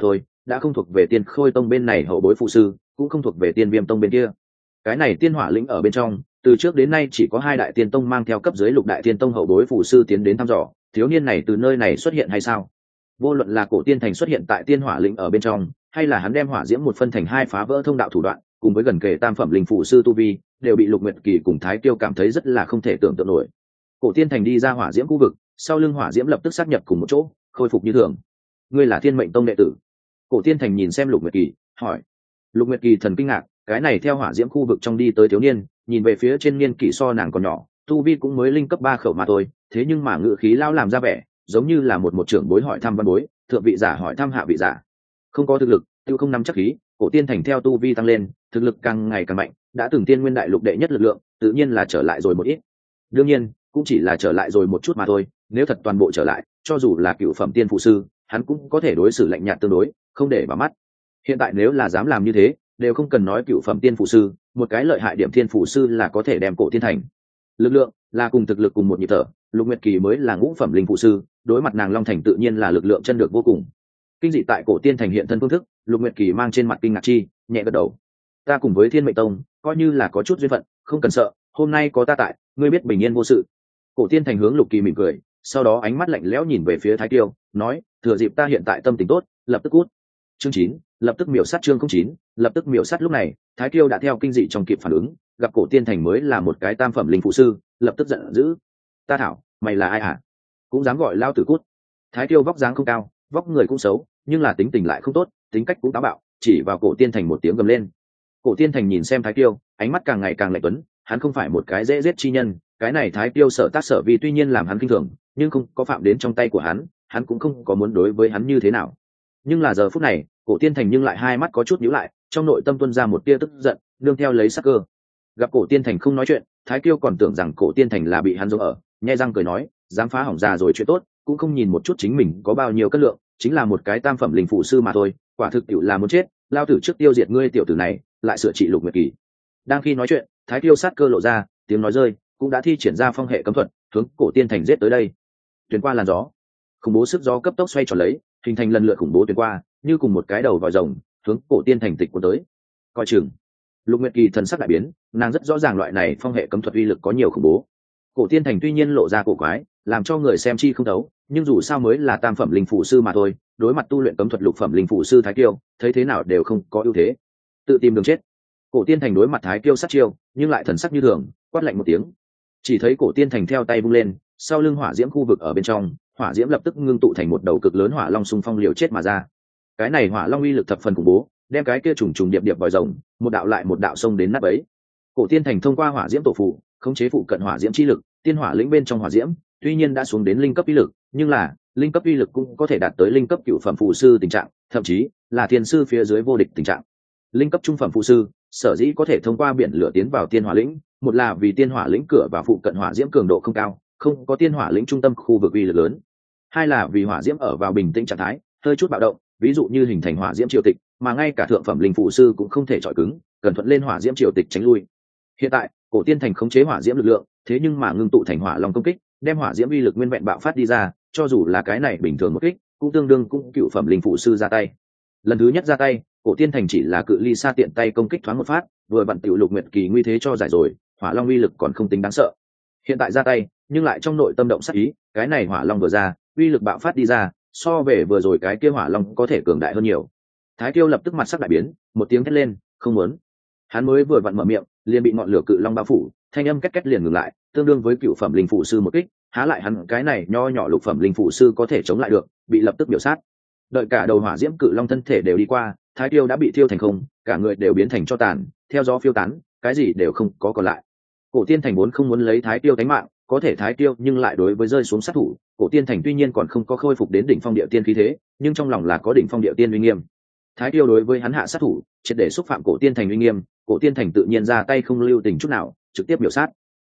[SPEAKER 1] đã không thuộc về Tiên Khôi tông bên này hậu bối phụ sư, cũng không thuộc về Tiên Viêm tông bên kia. Cái này Tiên Hỏa lĩnh ở bên trong, từ trước đến nay chỉ có 2 đại tiên tông mang theo cấp dưới Lục đại tiên tông hậu bối phụ sư tiến đến thăm dò, thiếu niên này từ nơi này xuất hiện hay sao? Vô luận là Cổ Tiên Thành xuất hiện tại Tiên Hỏa lĩnh ở bên trong, hay là hắn đem hỏa diễm một phân thành 2 phá vỡ thông đạo thủ đoạn, cùng với gần kề tam phẩm linh phụ sư tu vi, đều bị Lục Nguyệt Kỳ cùng Thái Tiêu cảm thấy rất là không thể tưởng tượng nổi. Cổ Tiên Thành đi ra hỏa diễm khu vực, sau lưng hỏa diễm lập tức sát nhập cùng một chỗ, khôi phục như thường. Ngươi là Thiên Mệnh tông đệ tử? Cổ Tiên Thành nhìn xem Lục Nguyệt Kỳ, hỏi. Lục Nguyệt Kỳ thần kinh ngạc, cái này theo hỏa diễm khu vực trong đi tới thiếu niên, nhìn về phía trên niên kỷ so nàng còn nhỏ, tu vi cũng mới linh cấp 3 khẩu mà thôi, thế nhưng mà ngữ khí lao làm ra vẻ, giống như là một trưởng bối hỏi thăm văn bối, thượng vị giả hỏi thăm hạ vị giả. Không có thực lực, tiêu không nắm chắc khí, Cổ Tiên Thành theo tu vi tăng lên, thực lực càng ngày càng mạnh, đã từng Tiên Nguyên đại lục đệ nhất lực lượng, tự nhiên là trở lại rồi một ít. Đương nhiên, cũng chỉ là trở lại rồi một chút mà thôi, nếu thật toàn bộ trở lại, cho dù là cựu phẩm tiên phụ sư, hắn cũng có thể đối xử lạnh nhạt tương đối, không để vào mắt. Hiện tại nếu là dám làm như thế, đều không cần nói cựu phẩm tiên phụ sư, một cái lợi hại điểm thiên phụ sư là có thể đem Cổ Tiên Thành. Lực lượng là cùng thực lực cùng một nhịp thở, Lục Nguyệt Kỳ mới là ngũ phẩm linh phụ sư, đối mặt nàng Long Thành tự nhiên là lực lượng chân được vô cùng. Kinh dị tại Cổ Tiên Thành hiện thân phương thức, Lục Nguyệt Kỳ mang trên mặt kinh ngạc chi, nhẹ gật đầu. Ta cùng với Thiên Mệnh tông, coi như là có chút duyên phận, không cần sợ, hôm nay có ta tại, ngươi biết bình yên vô sự. Cổ Tiên Thành hướng Lục Kỳ mỉm cười, sau đó ánh mắt lạnh lẽo nhìn về phía Thái Tiêu, nói, thừa dịp ta hiện tại tâm tình tốt, lập tức cút. Chương 9, lập tức miểu sát chương 09, lập tức miểu sát. Lúc này, Thái Tiêu đã theo kinh dị trong kịp phản ứng, gặp Cổ Tiên Thành mới là một cái tam phẩm linh phụ sư, lập tức giận dữ. Ta thảo, mày là ai hả? Cũng dám gọi lao tử cút. Thái Tiêu vóc dáng không cao, vóc người cũng xấu, nhưng là tính tình lại không tốt, tính cách cũng táo bạo, chỉ vào Cổ Tiên Thành một tiếng gầm lên. Cổ Tiên Thành nhìn xem Thái Tiêu, ánh mắt càng ngày càng lạnh tuấn, hắn không phải một cái dễ giết chi nhân, cái này Thái Tiêu sở tác sở vi tuy nhiên làm hắn kinh thường, nhưng không có phạm đến trong tay của hắn cũng không có muốn đối với hắn như thế nào. Nhưng là giờ phút này, Cổ Tiên Thành nhưng lại hai mắt có chút nhíu lại, trong nội tâm tuôn ra một tia tức giận, nương theo lấy sắc cơ. Gặp Cổ Tiên Thành không nói chuyện, Thái Tiêu còn tưởng rằng Cổ Tiên Thành là bị hắn giấu ở, nhe răng cười nói, dám phá hỏng già rồi chuyện tốt, cũng không nhìn một chút chính mình có bao nhiêu cân lượng, chính là một cái tam phẩm linh phụ sư mà thôi, quả thực tiểu là muốn chết, lao tử trước tiêu diệt ngươi tiểu tử này, lại sửa trị Lục Nguyệt Kỳ. Đang khi nói chuyện, Thái Tiêu sát cơ lộ ra, tiếng nói rơi, cũng đã thi triển ra phong hệ cấm thuật, hướng Cổ Tiên Thành giết tới đây. Truyền qua làn gió, khủng bố sức gió cấp tốc xoay tròn lấy, hình thành lần lượt khủng bố truyền qua, như cùng một cái đầu vòi rồng, hướng Cổ Tiên Thành tịch cuốn tới. Coi chừng. Lục Nguyệt Kỳ thần sắc đại biến, nàng rất rõ ràng loại này phong hệ cấm thuật uy lực có nhiều khủng bố. Cổ Tiên Thành tuy nhiên lộ ra cổ quái, làm cho người xem chi không đấu, nhưng dù sao mới là tam phẩm linh phụ sư mà thôi, đối mặt tu luyện cấm thuật lục phẩm linh phụ sư Thái Kiêu, thấy thế nào đều không có ưu thế, tự tìm đường chết. Cổ Tiên Thành đối mặt Thái Kiêu sát chiêu, nhưng lại thần sắc như thường, quát lạnh một tiếng. Chỉ thấy Cổ Tiên Thành theo tay vung lên, sau lưng hỏa diễm khu vực ở bên trong, hỏa diễm lập tức ngưng tụ thành một đầu cực lớn hỏa long xung phong liều chết mà ra. Cái này hỏa long uy lực thập phần khủng bố, đem cái kia trùng trùng điệp điệp vòi rồng, một đạo lại một đạo xông đến nát bấy. Cổ Tiên Thành thông qua hỏa diễm tổ phụ, khống chế phụ cận hỏa diễm chi lực, tiên hỏa lĩnh bên trong hỏa diễm, tuy nhiên đã xuống đến linh cấp uy lực, nhưng là linh cấp uy lực cũng có thể đạt tới linh cấp cựu phẩm phụ sư tình trạng, thậm chí là thiên sư phía dưới vô địch tình trạng. Linh cấp trung phẩm phụ sư, sở dĩ có thể thông qua biển lửa tiến vào tiên hỏa lĩnh, một là vì tiên hỏa lĩnh cửa và phụ cận hỏa diễm cường độ không cao, không có tiên hỏa lĩnh trung tâm khu vực uy lực lớn. Hai là vì hỏa diễm ở vào bình tĩnh trạng thái, hơi chút bạo động, ví dụ như hình thành hỏa diễm triều tịch, mà ngay cả thượng phẩm linh phụ sư cũng không thể chọi cứng, cần thuận lên hỏa diễm triều tịch tránh lui. Hiện tại, Cổ Tiên Thành khống chế hỏa diễm lực lượng, thế nhưng mà ngưng tụ thành hỏa long công kích, đem hỏa diễm uy lực nguyên vẹn bạo phát đi ra, cho dù là cái này bình thường một kích, cũng tương đương cũng cựu phẩm linh phụ sư ra tay. Lần thứ nhất ra tay, Cổ Tiên Thành chỉ là cự ly xa tiện tay công kích thoáng một phát, vừa vặn tiểu Lục Nguyệt Kỳ nguy thế cho giải rồi, hỏa long uy lực còn không tính đáng sợ. Hiện tại ra tay, nhưng lại trong nội tâm động sát ý, cái này hỏa long vừa ra, uy lực bạo phát đi ra, so về vừa rồi cái kia hỏa long có thể cường đại hơn nhiều. Thái Kiêu lập tức mặt sắc đại biến, một tiếng thét lên, không muốn. Hắn mới vừa vặn mở miệng, liền bị ngọn lửa cự long bao phủ, thanh âm két két liền ngừng lại, tương đương với cựu phẩm linh phụ sư một kích, há lại hắn cái này nho nhỏ lục phẩm linh phụ sư có thể chống lại được, bị lập tức biểu sát. Đợi cả đầu hỏa diễm cự long thân thể đều đi qua, Thái Kiêu đã bị thiêu thành không, cả người đều biến thành tro tàn, theo gió phiêu tán, cái gì đều không có còn lại. Cổ Tiên Thành vốn không muốn lấy Thái Kiêu đánh mạng, có thể Thái Kiêu nhưng lại đối với rơi xuống sát thủ, Cổ Tiên Thành tuy nhiên còn không có khôi phục đến đỉnh phong địa tiên khí thế, nhưng trong lòng là có đỉnh phong địa tiên uy nghiêm. Thái Kiêu đối với hắn hạ sát thủ, triệt để xúc phạm Cổ Tiên Thành uy nghiêm, Cổ Tiên Thành tự nhiên ra tay không lưu tình chút nào, trực tiếp biểu sát.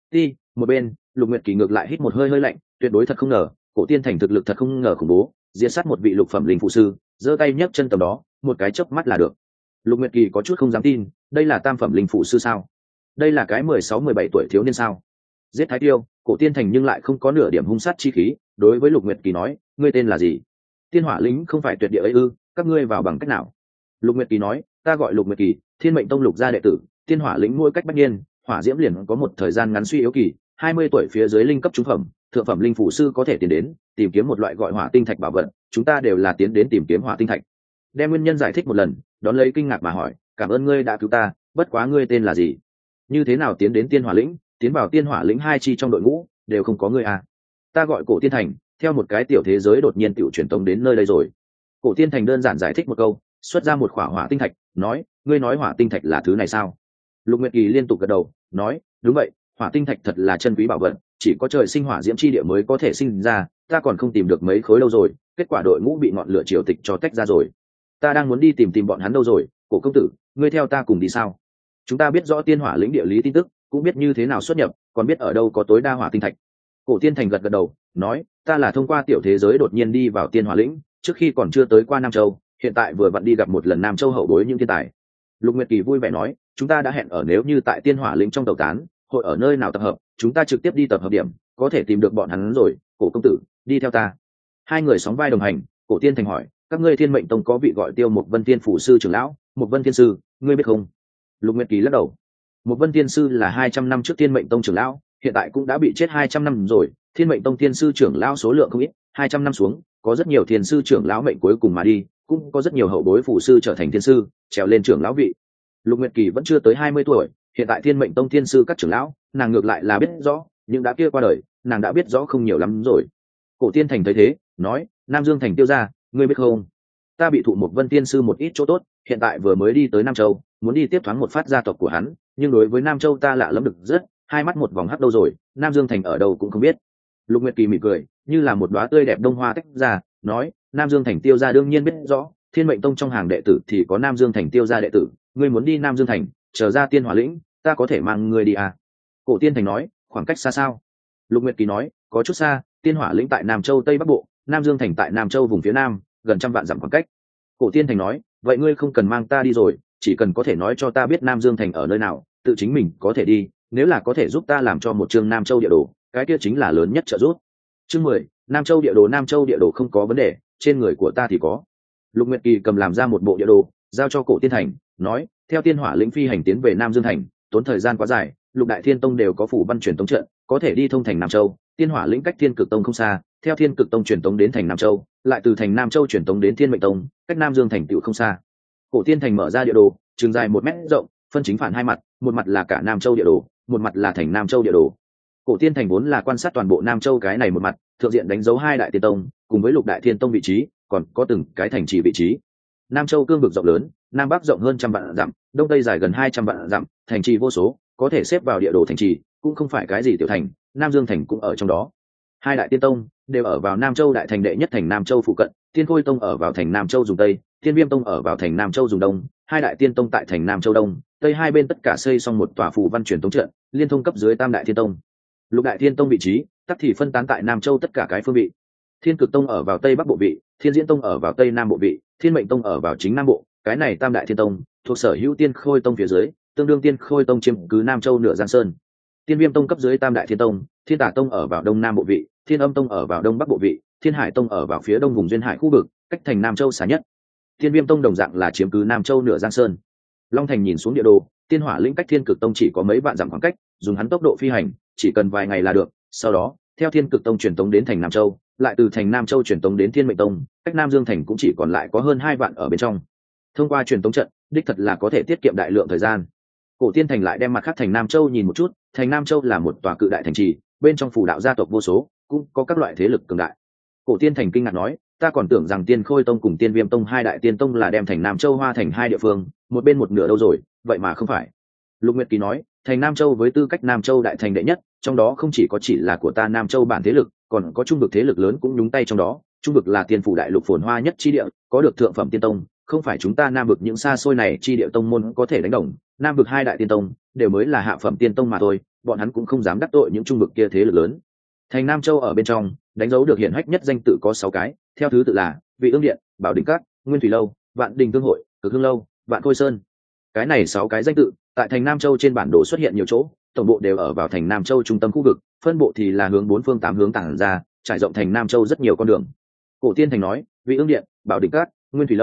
[SPEAKER 1] Một bên, Lục Nguyệt Kỳ ngược lại hít một hơi hơi lạnh, tuyệt đối thật không ngờ, Cổ Tiên Thành thực lực thật không ngờ khủng bố, diệt sát một vị lục phẩm linh phụ sư, giơ tay nhấc chân tầm đó, một cái chớp mắt là được. Lục Nguyệt Kỳ có chút không dám tin, đây là tam phẩm linh phụ sư sao? Đây là cái 16-17 tuổi thiếu niên sao? Giết Thái Kiêu, Cổ Tiên Thành nhưng lại không có nửa điểm hung sát chi khí, đối với Lục Nguyệt Kỳ nói, ngươi tên là gì? Tiên Hỏa Lĩnh không phải tuyệt địa ấy ư? các ngươi vào bằng cách nào? Lục Nguyệt Kỳ nói, ta gọi Lục Nguyệt Kỳ, Thiên Mệnh Tông Lục gia đệ tử, tiên hỏa lĩnh nuôi cách bách niên, hỏa diễm liền có một thời gian ngắn suy yếu kỳ, 20 tuổi phía dưới linh cấp trung phẩm, thượng phẩm linh phủ sư có thể tiến đến, tìm kiếm một loại gọi hỏa tinh thạch bảo vật, chúng ta đều là tiến đến tìm kiếm hỏa tinh thạch. Đem nguyên nhân giải thích một lần, đón lấy kinh ngạc mà hỏi, cảm ơn ngươi đã cứu ta, bất quá ngươi tên là gì? Như thế nào tiến đến tiên hỏa lĩnh, tiến vào tiên hỏa lĩnh hai chi trong đội ngũ, đều không có ngươi à? Ta gọi Cổ Tiên Thành, theo một cái tiểu thế giới đột nhiên tiểu truyền tống đến nơi đây rồi. Cổ Tiên Thành đơn giản giải thích một câu, xuất ra một khỏa hỏa tinh thạch, nói, ngươi nói hỏa tinh thạch là thứ này sao? Lục Nguyệt Kỳ liên tục gật đầu, nói, đúng vậy, hỏa tinh thạch thật là chân quý bảo vật, chỉ có trời sinh hỏa diễm chi địa mới có thể sinh ra, ta còn không tìm được mấy khối lâu rồi, kết quả đội ngũ bị ngọn lửa triều tịch cho tách ra rồi. Ta đang muốn đi tìm bọn hắn đâu rồi, Cổ công tử, ngươi theo ta cùng đi sao? Chúng ta biết rõ tiên hỏa lĩnh địa lý tin tức, cũng biết như thế nào xuất nhập, còn biết ở đâu có tối đa hỏa tinh thạch. Cổ Tiên Thành gật gật đầu, nói, ta là thông qua tiểu thế giới đột nhiên đi vào tiên hỏa lĩnh, trước khi còn chưa tới qua Nam Châu, hiện tại vừa vặn đi gặp một lần Nam Châu hậu bối những thiên tài. Lục Nguyệt Kỳ vui vẻ nói, chúng ta đã hẹn ở nếu như tại tiên hỏa lĩnh trong tàu tán, hội ở nơi nào tập hợp, chúng ta trực tiếp đi tập hợp điểm, có thể tìm được bọn hắn rồi. Cổ công tử, đi theo ta. Hai người sóng vai đồng hành. Cổ Tiên Thành hỏi, các ngươi Thiên Mệnh Tông có vị gọi Tiêu Một Vân Tiên phủ sư trưởng lão, Một Vân Tiên sư, ngươi biết không? Lục Nguyệt Kỳ lắc đầu. Một Vân Tiên sư là 200 năm trước Thiên Mệnh Tông trưởng lão, hiện tại cũng đã bị chết 200 năm rồi. Thiên Mệnh Tông tiên sư trưởng lão số lượng không ít, 200 năm xuống, có rất nhiều thiên sư trưởng lão mệnh cuối cùng mà đi, cũng có rất nhiều hậu bối phủ sư trở thành thiên sư, trèo lên trưởng lão vị. Lục Nguyệt Kỳ vẫn chưa tới 20 tuổi, hiện tại Thiên Mệnh Tông thiên sư các trưởng lão, nàng ngược lại là biết rõ, nhưng đã kia qua đời, nàng đã biết rõ không nhiều lắm rồi. Cổ Tiên Thành thấy thế, nói, Nam Dương Thành Tiêu gia, ngươi biết không? Ta bị thụ một Vân tiên sư một ít chỗ tốt, hiện tại vừa mới đi tới Nam Châu, muốn đi tiếp thoáng một phát gia tộc của hắn, nhưng đối với Nam Châu ta lạ lẫm được rất, hai mắt một vòng hắc đâu rồi, Nam Dương Thành ở đâu cũng không biết. Lục Nguyệt Kỳ mỉm cười, như là một đóa tươi đẹp đông hoa tách ra, nói, Nam Dương Thành Tiêu gia đương nhiên biết rõ, Thiên Mệnh Tông trong hàng đệ tử thì có Nam Dương Thành Tiêu gia đệ tử, ngươi muốn đi Nam Dương Thành, trở ra tiên hỏa lĩnh, ta có thể mang ngươi đi à? Cổ Tiên Thành nói, khoảng cách xa sao? Lục Nguyệt Kỳ nói, có chút xa, tiên hỏa lĩnh tại Nam Châu Tây Bắc Bộ, Nam Dương Thành tại Nam Châu vùng phía Nam, gần trăm vạn dặm khoảng cách. Cổ Tiên Thành nói, vậy ngươi không cần mang ta đi rồi, chỉ cần có thể nói cho ta biết Nam Dương Thành ở nơi nào, tự chính mình có thể đi, nếu là có thể giúp ta làm cho một chương Nam Châu địa đồ, cái kia chính là lớn nhất trợ giúp. Chương 10, Nam Châu địa đồ không có vấn đề, trên người của ta thì có. Lục Nguyệt Kỳ cầm làm ra một bộ địa đồ, giao cho Cổ Tiên Thành, nói, theo tiên hỏa lĩnh phi hành tiến về Nam Dương Thành, tốn thời gian quá dài, Lục Đại Thiên Tông đều có phủ văn truyền tống trận, có thể đi thông thành Nam Châu, tiên hỏa lĩnh cách Thiên Cực Tông không xa, theo Thiên Cực Tông truyền tống đến thành Nam Châu, lại từ thành Nam Châu truyền tống đến Thiên Mệnh Tông, cách Nam Dương Thành tựu không xa. Cổ Tiên Thành mở ra địa đồ, trường dài 1 mét rộng, phân chính phản hai mặt, một mặt là cả Nam Châu địa đồ, một mặt là thành Nam Châu địa đồ. Cổ Tiên Thành vốn là quan sát toàn bộ Nam Châu cái này một mặt, thượng diện đánh dấu 2 đại tiên tông, cùng với Lục Đại Thiên Tông vị trí, còn có từng cái thành trì vị trí. Nam Châu cương vực rộng lớn, Nam Bắc rộng hơn trăm vạn dặm, Đông Tây dài gần 200 vạn dặm, thành trì vô số, có thể xếp vào địa đồ thành trì, cũng không phải cái gì tiểu thành, Nam Dương Thành cũng ở trong đó. 2 đại tiên tông đều ở vào Nam Châu đại thành đệ nhất thành Nam Châu phụ cận, Tiên Khôi Tông ở vào thành Nam Châu dùng Tây, Tiên Viêm Tông ở vào thành Nam Châu dùng Đông, 2 đại tiên tông tại thành Nam Châu Đông, Tây hai bên tất cả xây xong một tòa phù văn truyền tống trận, liên thông cấp dưới Tam đại thiên tông. Lục đại thiên tông vị trí, tắc thì phân tán tại Nam Châu tất cả cái phương vị. Thiên Cực Tông ở vào Tây Bắc bộ vị, Thiên Diễn Tông ở vào Tây Nam bộ vị, Thiên Mệnh Tông ở vào chính Nam bộ, cái này Tam đại thiên tông thuộc sở hữu Tiên Khôi Tông phía dưới, tương đương Tiên Khôi Tông chiếm cứ Nam Châu nửa Giang Sơn. Tiên Viêm Tông cấp dưới Tam đại thiên tông, Thiên Tả Tông ở vào Đông Nam bộ vị, Thiên Âm Tông ở vào Đông Bắc bộ vị, Thiên Hải Tông ở vào phía Đông vùng duyên hải khu vực, cách thành Nam Châu xa nhất. Tiên Viêm Tông đồng dạng là chiếm cứ Nam Châu nửa Giang Sơn. Long Thành nhìn xuống địa đồ, Tiên Hỏa lĩnh cách Thiên Cực Tông chỉ có mấy vạn dặm khoảng cách, dùng hắn tốc độ phi hành, chỉ cần vài ngày là được. Sau đó, theo Thiên Cực Tông truyền tống đến thành Nam Châu, lại từ thành Nam Châu truyền tống đến Thiên Mệnh Tông, cách Nam Dương Thành cũng chỉ còn lại có hơn 2 vạn ở bên trong. Thông qua truyền tống trận, đích thật là có thể tiết kiệm đại lượng thời gian. Cổ Tiên Thành lại đem mặt khác thành Nam Châu nhìn một chút, thành Nam Châu là một tòa cự đại thành trì, bên trong phủ đạo gia tộc vô số, cũng có các loại thế lực cường đại. Cổ Tiên Thành kinh ngạc nói, ta còn tưởng rằng Tiên Khôi Tông cùng Tiên Viêm Tông 2 đại tiên tông là đem thành Nam Châu hoa thành 2 địa phương, một bên một nửa đâu rồi, vậy mà không phải. Lục Nguyệt Kỳ nói, thành Nam Châu với tư cách Nam Châu đại thành đệ nhất, trong đó không chỉ có chỉ là của ta Nam Châu bản thế lực, còn có trung vực thế lực lớn cũng nhúng tay trong đó. Trung vực là tiên phủ đại lục phồn hoa nhất chi địa, có được thượng phẩm tiên tông, không phải chúng ta Nam vực những xa xôi này chi địa tông môn có thể đánh đồng. Nam vực 2 đại tiên tông đều mới là hạ phẩm tiên tông mà thôi, bọn hắn cũng không dám đắc tội những trung vực kia thế lực lớn. Thành Nam Châu ở bên trong, đánh dấu được hiển hách nhất danh tự có 6 cái, theo thứ tự là Vị Ương Điện, Bảo Đình Các, Nguyên Thủy Lâu, Vạn Đình Thương Hội, Cực Hương Lâu, Vạn Khôi Sơn. Cái này 6 cái danh tự, tại thành Nam Châu trên bản đồ xuất hiện nhiều chỗ, tổng bộ đều ở vào thành Nam Châu trung tâm khu vực, phân bộ thì là hướng 4 phương 8 hướng tản ra, trải rộng thành Nam Châu rất nhiều con đường. Cổ Tiên Thành nói, Vị Ương Điện, Bảo Đình Các, Nguyên Thủy Lâu,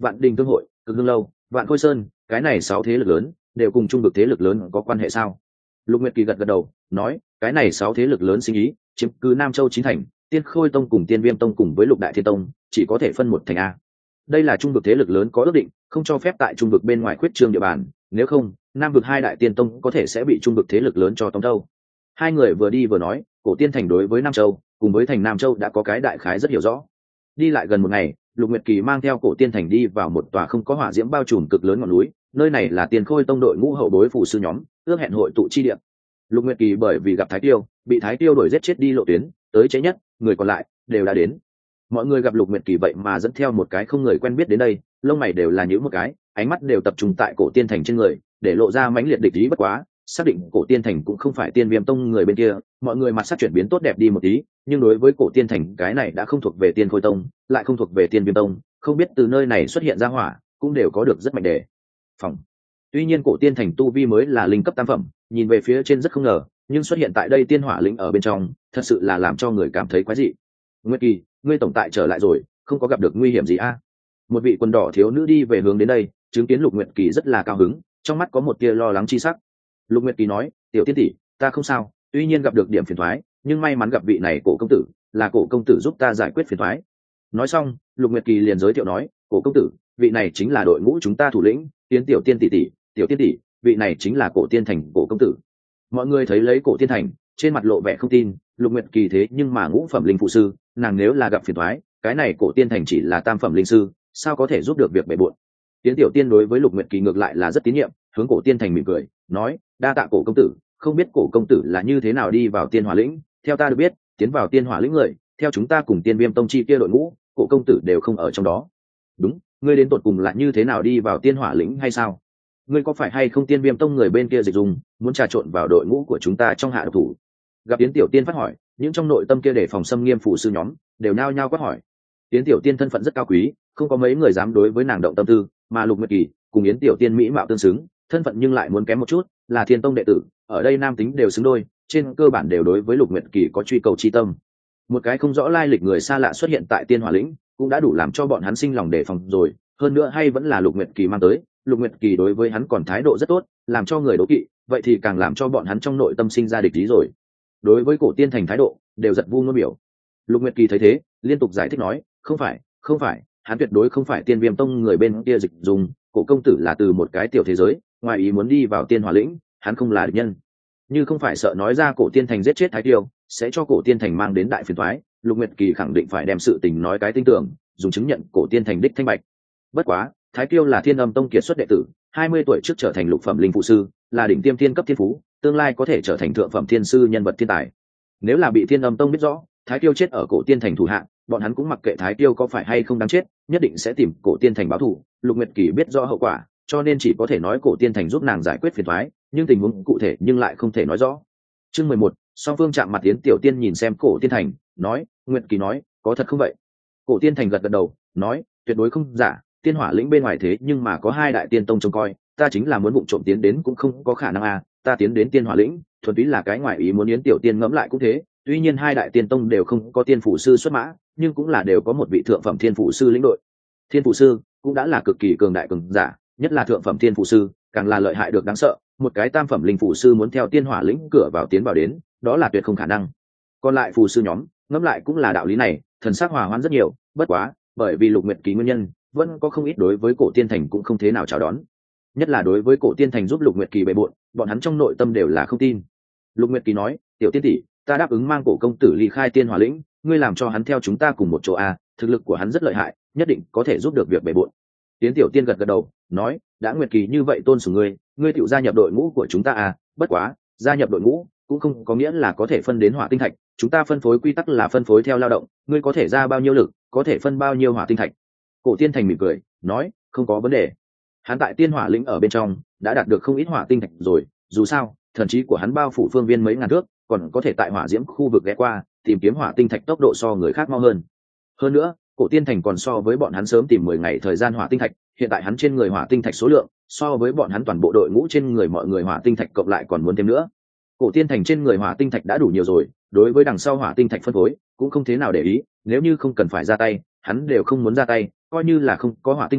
[SPEAKER 1] Vạn Đình Thương hội, Cực Hương lâu, Vạn Khôi sơn, cái này 6 thế lực lớn đều cùng trung vực thế lực lớn có quan hệ sao? Lục Nguyệt Kỳ gật gật đầu, nói, cái này 6 thế lực lớn sinh ý chiếm cứ Nam Châu 9 thành, Tiên Khôi tông cùng Tiên Viêm tông cùng với Lục Đại Thiên tông chỉ có thể phân một thành a. Đây là trung vực thế lực lớn có ước định, không cho phép tại trung vực bên ngoài khuyết trương địa bàn, nếu không, Nam vực hai đại tiên tông có thể sẽ bị trung vực thế lực lớn cho tống đâu. Hai người vừa đi vừa nói, Cổ Tiên thành đối với Nam Châu, cùng với thành Nam Châu đã có cái đại khái rất hiểu rõ. Đi lại gần một ngày, Lục Nguyệt Kỳ mang theo Cổ Tiên thành đi vào một tòa không có hỏa diễm bao trùm cực lớn ngọn núi, nơi này là Tiên Khôi tông đội ngũ hậu bối phù sư nhóm ước hẹn hội tụ chi địa. Lục Nguyệt Kỳ bởi vì gặp Thái Tiêu, bị Thái Tiêu đuổi giết chết đi lộ tuyến, tới chế nhất, người còn lại đều đã đến. Mọi người gặp Lục Nguyệt Kỳ vậy mà dẫn theo một cái không người quen biết đến đây, lông mày đều là nhíu một cái, ánh mắt đều tập trung tại Cổ Tiên thành trên người, để lộ ra mãnh liệt địch ý bất quá, xác định Cổ Tiên thành cũng không phải Tiên Viêm tông người bên kia, mọi người mặt sắc chuyển biến tốt đẹp đi một tí, nhưng đối với Cổ Tiên thành cái này đã không thuộc về Tiên Khôi tông, lại không thuộc về Tiên Viêm tông, không biết từ nơi này xuất hiện ra hỏa, cũng đều có được rất mạnh đề phòng. Tuy nhiên Cổ Tiên thành tu vi mới là linh cấp tam phẩm, nhìn về phía trên rất không ngờ, nhưng xuất hiện tại đây tiên hỏa lĩnh ở bên trong, thật sự là làm cho người cảm thấy quái dị. Nguyệt Kỳ, ngươi tổng tại trở lại rồi, không có gặp được nguy hiểm gì a? Một vị quần đỏ thiếu nữ đi về hướng đến đây, chứng kiến Lục Nguyệt Kỳ rất là cao hứng, trong mắt có một tia lo lắng chi sắc. Lục Nguyệt Kỳ nói, tiểu tiên tỷ, ta không sao, tuy nhiên gặp được điểm phiền toái, nhưng may mắn gặp vị này Cổ công tử, là Cổ công tử giúp ta giải quyết phiền toái. Nói xong, Lục Nguyệt Kỳ liền giới thiệu nói, Cổ công tử, vị này chính là đội ngũ chúng ta thủ lĩnh, Tiến tiểu tiên tỷ tỷ, tiểu tiên tỷ, vị này chính là Cổ Tiên thành Cổ công tử. Mọi người thấy lấy Cổ Tiên thành, trên mặt lộ vẻ không tin, Lục Nguyệt Kỳ thế nhưng mà ngũ phẩm linh phụ sư, nàng nếu là gặp phiền toái, cái này Cổ Tiên thành chỉ là tam phẩm linh sư, sao có thể giúp được việc bề bộn. Tiến tiểu tiên đối với Lục Nguyệt Kỳ ngược lại là rất tín nhiệm, hướng Cổ Tiên thành mỉm cười, nói, đa tạ Cổ công tử, không biết Cổ công tử là như thế nào đi vào Tiên Hỏa lĩnh, theo ta được biết, tiến vào Tiên Hỏa lĩnh người, theo chúng ta cùng Tiên Viêm tông chi kia đội ngũ, Cổ công tử đều không ở trong đó. Đúng, ngươi đến tột cùng là như thế nào đi vào Tiên Hỏa lĩnh hay sao? Ngươi có phải hay không Tiên Viêm tông người bên kia dịch dùng, muốn trà trộn vào đội ngũ của chúng ta trong hạ độc thủ? Gặp Tiến tiểu tiên phát hỏi, những trong nội tâm kia để phòng xâm nghiêm phụ sư nhóm đều nao nhao quát hỏi. Tiến tiểu tiên thân phận rất cao quý, không có mấy người dám đối với nàng động tâm tư, mà Lục Nguyệt Kỳ cùng Yến tiểu tiên mỹ mạo tương xứng, thân phận nhưng lại muốn kém một chút, là Thiên tông đệ tử, ở đây nam tính đều xứng đôi, trên cơ bản đều đối với Lục Nguyệt Kỳ có truy cầu chi tâm. Một cái không rõ lai lịch người xa lạ xuất hiện tại Tiên Hỏa lĩnh, cũng đã đủ làm cho bọn hắn sinh lòng đề phòng rồi, hơn nữa hay vẫn là Lục Nguyệt Kỳ mang tới, Lục Nguyệt Kỳ đối với hắn còn thái độ rất tốt, làm cho người đố kỵ, vậy thì càng làm cho bọn hắn trong nội tâm sinh ra địch ý rồi. Đối với Cổ Tiên thành thái độ đều giật vu ngôn biểu. Lục Nguyệt Kỳ thấy thế, liên tục giải thích nói, không phải, hắn tuyệt đối không phải Tiên Viêm tông người bên kia dịch dùng, Cổ công tử là từ một cái tiểu thế giới, ngoài ý muốn đi vào Tiên Hỏa lĩnh, hắn không là địch nhân. Như không phải sợ nói ra Cổ Tiên thành giết chết Thái Tiêu, sẽ cho Cổ Tiên thành mang đến đại phiền toái, Lục Nguyệt Kỳ khẳng định phải đem sự tình nói cái tin tưởng, dùng chứng nhận Cổ Tiên thành đích thanh bạch. Bất quá, Thái Tiêu là Thiên Âm tông kiệt xuất đệ tử, 20 tuổi trước trở thành lục phẩm linh phụ sư, là đỉnh tiêm thiên cấp thiên phú, tương lai có thể trở thành thượng phẩm thiên sư nhân vật thiên tài. Nếu là bị Thiên Âm tông biết rõ, Thái Tiêu chết ở Cổ Tiên thành thủ hạ, bọn hắn cũng mặc kệ Thái Tiêu có phải hay không đáng chết, nhất định sẽ tìm Cổ Tiên thành báo thù. Lục Nguyệt Kỳ biết rõ hậu quả, cho nên chỉ có thể nói Cổ Tiên thành giúp nàng giải quyết phiền toái, nhưng tình huống cụ thể nhưng lại không thể nói rõ. Chương 11, song phương chạm mặt. Tiến tiểu tiên nhìn xem Cổ Tiên thành, nói, Nguyệt Kỳ nói, có thật không vậy? Cổ Tiên thành gật gật đầu, nói, tuyệt đối không giả, Tiên Hỏa lĩnh bên ngoài thế nhưng mà có hai đại tiên tông trông coi, ta chính là muốn vụng trộm tiến đến cũng không có khả năng à, ta tiến đến Tiên Hỏa lĩnh, thuần túy là cái ngoại ý muốn. Yến tiểu tiên ngẫm lại cũng thế, tuy nhiên hai đại tiên tông đều không có tiên phủ sư xuất mã, nhưng cũng là đều có một vị thượng phẩm thiên phủ sư lĩnh đội. Thiên phủ sư cũng đã là cực kỳ cường đại cường giả, nhất là thượng phẩm thiên phủ sư, càng là lợi hại được đáng sợ, một cái tam phẩm linh phủ sư muốn theo Tiên Hỏa lĩnh cửa vào tiến vào đến, đó là tuyệt không khả năng. Còn lại phù sư nhóm, ngẫm lại cũng là đạo lý này, thần sắc hòa hoãn rất nhiều, bất quá, bởi vì Lục Nguyệt Kỳ nguyên nhân, vẫn có không ít đối với Cổ Tiên thành cũng không thế nào chào đón. Nhất là đối với Cổ Tiên thành giúp Lục Nguyệt Kỳ bề bộn, bọn hắn trong nội tâm đều là không tin. Lục Nguyệt Kỳ nói, tiểu tiên tỷ, ta đáp ứng mang Cổ công tử ly khai Tiên Hỏa lĩnh, ngươi làm cho hắn theo chúng ta cùng một chỗ a, thực lực của hắn rất lợi hại, nhất định có thể giúp được việc bề bộn. Tiến tiểu tiên gật gật đầu, nói, đã Nguyệt Kỳ như vậy tôn sùng ngươi, ngươi tự gia nhập đội ngũ của chúng ta à, bất quá, gia nhập đội ngũ cũng không có nghĩa là có thể phân đến hỏa tinh thạch, chúng ta phân phối quy tắc là phân phối theo lao động, ngươi có thể ra bao nhiêu lực, có thể phân bao nhiêu hỏa tinh thạch. Cổ Tiên thành mỉm cười, nói, không có vấn đề. Hắn tại Tiên Hỏa lĩnh ở bên trong đã đạt được không ít hỏa tinh thạch rồi, dù sao, thần trí của hắn bao phủ phương viên mấy ngàn thước, còn có thể tại hỏa diễm khu vực ghé qua, tìm kiếm hỏa tinh thạch tốc độ so người khác mau hơn. Hơn nữa, Cổ Tiên thành còn so với bọn hắn sớm tìm 10 ngày thời gian hỏa tinh thạch, hiện tại hắn trên người hỏa tinh thạch số lượng so với bọn hắn toàn bộ đội ngũ trên người mọi người hỏa tinh thạch cộng lại còn muốn thêm nữa. Cổ Tiên thành trên người hỏa tinh thạch đã đủ nhiều rồi, đối với đằng sau hỏa tinh thạch phân phối cũng không thế nào để ý, nếu như không cần phải ra tay, hắn đều không muốn ra tay, coi như là không có hỏa tinh thạch,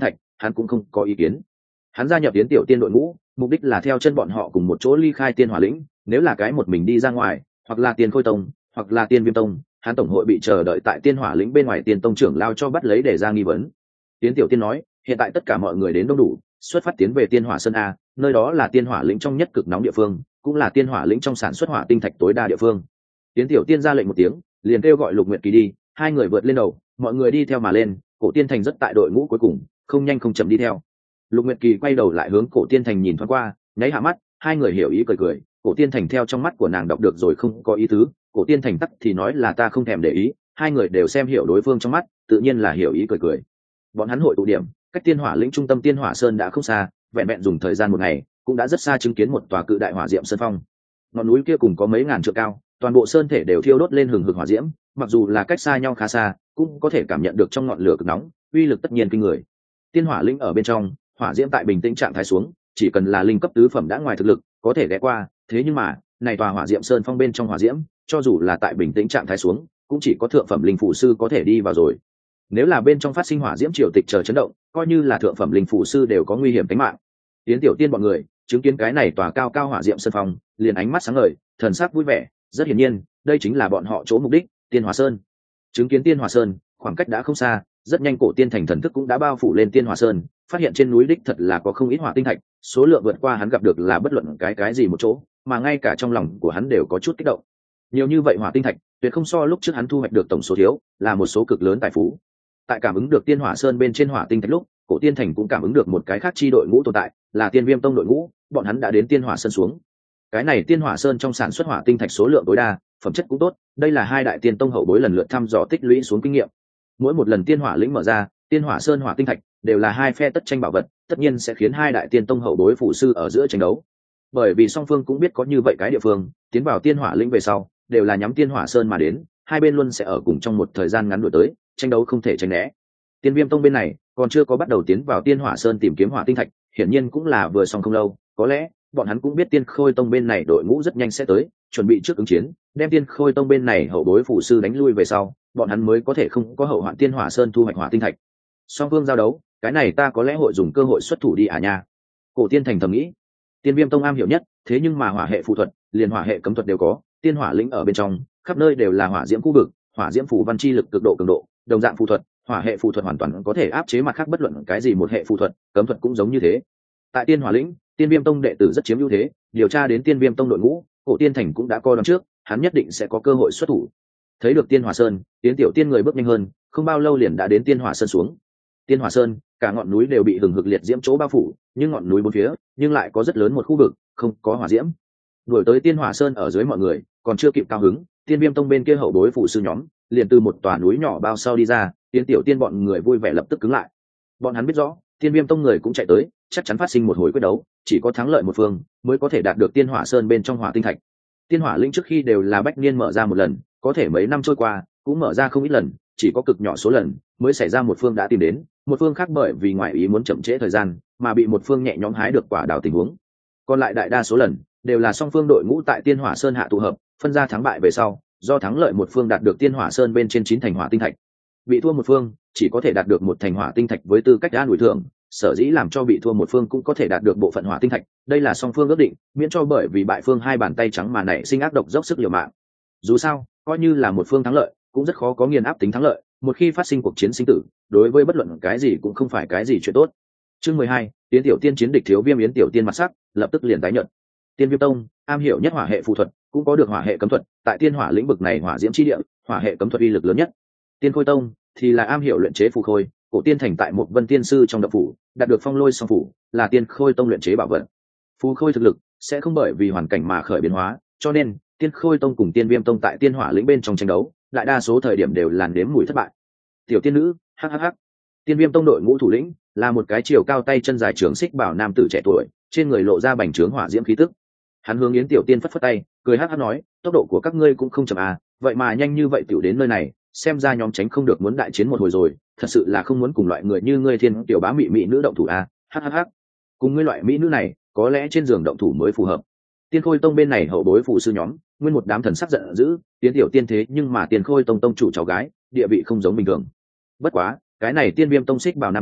[SPEAKER 1] hắn cũng không có ý kiến. Hắn gia nhập Yến Tiểu Tiên đội ngũ, mục đích là theo chân bọn họ cùng một chỗ ly khai Tiên Hỏa lĩnh, nếu là cái một mình đi ra ngoài, hoặc là Tiên Khôi tông, hoặc là Tiên Viêm tông, hắn tổng hội bị chờ đợi tại Tiên Hỏa lĩnh bên ngoài Tiên tông trưởng lao cho bắt lấy để ra nghi vấn. Yến Tiểu Tiên nói, hiện tại tất cả mọi người đến đông đủ, xuất phát tiến về Tiên Hỏa Sơn a, nơi đó là Tiên Hỏa lĩnh trong nhất cực nóng địa phương, cũng là Tiên Hỏa lĩnh trong sản xuất hỏa tinh thạch tối đa địa phương. Yến Tiểu Tiên ra lệnh một tiếng, liền kêu gọi Lục Nguyệt Kỳ đi, hai người vượt lên đầu, mọi người đi theo mà lên, Cổ Tiên Thành rất tại đội ngũ cuối cùng, không nhanh không chậm đi theo. Lục Nguyệt Kỳ quay đầu lại hướng Cổ Tiên Thành nhìn thoáng qua, nháy hạ mắt, hai người hiểu ý cười cười. Cổ Tiên Thành theo trong mắt của nàng đọc được rồi không có ý tứ, Cổ Tiên Thành tắc thì nói là ta không thèm để ý, hai người đều xem hiểu đối phương trong mắt, tự nhiên là hiểu ý cười cười. Bọn hắn hội tụ điểm, cách Tiên Hỏa lĩnh trung tâm Tiên Hỏa Sơn đã không xa, vẹn vẹn dùng thời gian một ngày, cũng đã rất xa chứng kiến một tòa cự đại hỏa diệm sơn phong. Ngọn núi kia cùng có mấy ngàn trượng cao, toàn bộ sơn thể đều thiêu đốt lên hừng hực hỏa diễm, mặc dù là cách xa nhau khá xa, cũng có thể cảm nhận được trong ngọn lửa cực nóng, uy lực tất nhiên kinh người. Tiên Hỏa lĩnh ở bên trong, hỏa diễm tại bình tĩnh trạng thái xuống, chỉ cần là linh cấp tứ phẩm đã ngoài thực lực, có thể ghé qua, thế nhưng mà, này tòa hỏa diệm sơn phong bên trong hỏa diễm, cho dù là tại bình tĩnh trạng thái xuống, cũng chỉ có thượng phẩm linh phụ sư có thể đi vào rồi. Nếu là bên trong phát sinh hỏa diễm triều tịch chờ chấn động, coi như là thượng phẩm linh phụ sư đều có nguy hiểm tính mạng. Yến Tiểu Tiên bọn người chứng kiến cái này tòa cao cao hỏa diệm sơn phong, liền ánh mắt sáng ngời, thần sắc vui vẻ, rất hiển nhiên, đây chính là bọn họ chỗ mục đích, Tiên Hỏa Sơn. Chứng kiến Tiên Hỏa Sơn, khoảng cách đã không xa, rất nhanh Cổ Tiên Thành thần thức cũng đã bao phủ lên Tiên Hỏa Sơn, phát hiện trên núi đích thật là có không ít hỏa tinh thạch, số lượng vượt qua hắn gặp được là bất luận cái gì một chỗ, mà ngay cả trong lòng của hắn đều có chút kích động. Nhiều như vậy hỏa tinh thạch, tuyệt không so lúc trước hắn thu hoạch được tổng số thiếu, là một số cực lớn tài phú. Tại cảm ứng được Tiên Hỏa Sơn bên trên hỏa tinh thạch lúc, Cổ Tiên Thành cũng cảm ứng được một cái khác chi đội ngũ tồn tại, là Tiên Viêm tông đội ngũ, bọn hắn đã đến Tiên Hỏa Sơn xuống. Cái này Tiên Hỏa Sơn trong sản xuất hỏa tinh thạch số lượng tối đa, phẩm chất cũng tốt, đây là hai đại tiên tông hậu bối lần lượt thăm dò tích lũy xuống kinh nghiệm. Mỗi một lần Tiên Hỏa lĩnh mở ra, Tiên Hỏa Sơn hỏa tinh thạch đều là hai phe tất tranh bảo vật, tất nhiên sẽ khiến hai đại tiên tông hậu bối phụ sư ở giữa tranh đấu. Bởi vì song phương cũng biết có như vậy cái địa phương, tiến vào Tiên Hỏa lĩnh về sau, đều là nhắm Tiên Hỏa Sơn mà đến, hai bên luôn sẽ ở cùng trong một thời gian ngắn đuổi tới, tranh đấu không thể tránh né. Tiên Viêm tông bên này còn chưa có bắt đầu tiến vào Tiên Hỏa Sơn tìm kiếm hỏa tinh thạch, hiển nhiên cũng là vừa xong không lâu, có lẽ bọn hắn cũng biết Tiên Khôi tông bên này đội ngũ rất nhanh sẽ tới, chuẩn bị trước ứng chiến, đem Tiên Khôi tông bên này hậu bối phụ sư đánh lui về sau, bọn hắn mới có thể không có hậu hoạn Tiên Hỏa Sơn thu hoạch hỏa tinh thạch. Song phương giao đấu, cái này ta có lẽ hội dùng cơ hội xuất thủ đi à nha. Cổ Tiên Thành thầm nghĩ, Tiên Viêm tông am hiểu nhất, thế nhưng mà hỏa hệ phù thuật, liền hỏa hệ cấm thuật đều có, Tiên Hỏa lĩnh ở bên trong, khắp nơi đều là hỏa diễm khu vực, hỏa diễm phù văn chi lực cực độ cường độ, đồng dạng phù thuật, hỏa hệ phù thuật hoàn toàn có thể áp chế mặt khác bất luận cái gì một hệ phù thuật, cấm thuật cũng giống như thế. Tại Tiên Hỏa lĩnh, Tiên Viêm tông đệ tử rất chiếm ưu thế, điều tra đến Tiên Viêm tông đội ngũ, Cổ Tiên Thành cũng đã coi đón trước, hắn nhất định sẽ có cơ hội xuất thủ. Thấy được Tiên Hỏa Sơn, Tiến Tiểu Tiên người bước nhanh hơn, không bao lâu liền đã đến Tiên Hỏa Sơn xuống. Tiên Hỏa Sơn, cả ngọn núi đều bị hừng hực liệt diễm chỗ bao phủ, nhưng ngọn núi bốn phía, nhưng lại có rất lớn một khu vực không có hỏa diễm. Đuổi tới Tiên Hỏa Sơn ở dưới mọi người, còn chưa kịp cao hứng, Tiên Viêm tông bên kia hậu bối phụ sư nhóm, liền từ một tòa núi nhỏ bao sau đi ra, Tiến Tiểu Tiên bọn người vui vẻ lập tức cứng lại. Bọn hắn biết rõ, Tiên Viêm tông người cũng chạy tới, chắc chắn phát sinh một hồi quyết đấu, chỉ có thắng lợi một phương mới có thể đạt được Tiên Hỏa Sơn bên trong hỏa tinh thạch. Tiên Hỏa lĩnh trước khi đều là bách niên mở ra một lần, có thể mấy năm trôi qua cũng mở ra không ít lần, chỉ có cực nhỏ số lần mới xảy ra một phương đã tìm đến, một phương khác bởi vì ngoại ý muốn chậm trễ thời gian mà bị một phương nhẹ nhõm hái được quả đào tình huống. Còn lại đại đa số lần đều là song phương đội ngũ tại Tiên Hỏa Sơn hạ tụ hợp, phân ra thắng bại về sau, do thắng lợi một phương đạt được Tiên Hỏa Sơn bên trên 9 thành hỏa tinh thạch, bị thua một phương chỉ có thể đạt được một thành hỏa tinh thạch với tư cách an ủi thưởng, sở dĩ làm cho bị thua một phương cũng có thể đạt được bộ phận hỏa tinh thạch, đây là song phương ước định, miễn cho bởi vì bại phương hai bàn tay trắng mà nảy sinh ác độc dốc sức liều mạng. Dù sao, coi như là một phương thắng lợi, cũng rất khó có nghiền áp tính thắng lợi, một khi phát sinh cuộc chiến sinh tử, đối với bất luận cái gì cũng không phải cái gì chuyện tốt. Chương 12, Yến Tiểu Tiên chiến địch thiếu viêm. Yến Tiểu Tiên mặt sắc lập tức liền tái nhợt. Tiên Viêm tông am hiểu nhất hỏa hệ phù thuật, cũng có được hỏa hệ cấm thuật, tại tiên hỏa lĩnh vực này hỏa diễm chi địa, hỏa hệ cấm thuật uy lực lớn nhất. Tiên Khôi tông thì là am hiểu luyện chế phù khôi, Cổ Tiên Thành tại một Vân tiên sư trong động phủ đạt được phong lôi song phủ, là Tiên Khôi tông luyện chế bảo vật. Phù khôi thực lực sẽ không bởi vì hoàn cảnh mà khởi biến hóa, cho nên Tiên Khôi tông cùng Tiên Viêm tông tại tiên hỏa lĩnh bên trong tranh đấu, đại đa số thời điểm đều làn đếm mùi thất bại. Tiểu tiên nữ, hhh. Tiên Viêm tông đội ngũ thủ lĩnh là một cái chiều cao tay chân dài trường xích bảo nam tử trẻ tuổi, trên người lộ ra bành trướng hỏa diễm khí tức. Hắn hướng Yến Tiểu Tiên phất phất tay, cười hắc hắc nói, tốc độ của các ngươi cũng không chậm à, vậy mà nhanh như vậy tiểu đến nơi này, xem ra nhóm tránh không được muốn đại chiến một hồi rồi, thật sự là không muốn cùng loại người như ngươi thiên tiểu bá mị mị nữ động thủ à, hhh. Cùng ngươi loại mỹ nữ này, có lẽ trên giường động thủ mới phù hợp. Tiên Khôi tông bên này hậu bối phụ sư nhóm, nguyên một đám thần sắc giận dữ, Tiến Tiểu Tiên thế nhưng mà Tiên Khôi tông tông chủ cháu gái, địa vị không giống bình thường. Bất quá, cái này Tiên Viêm tông xích bảo nam tử,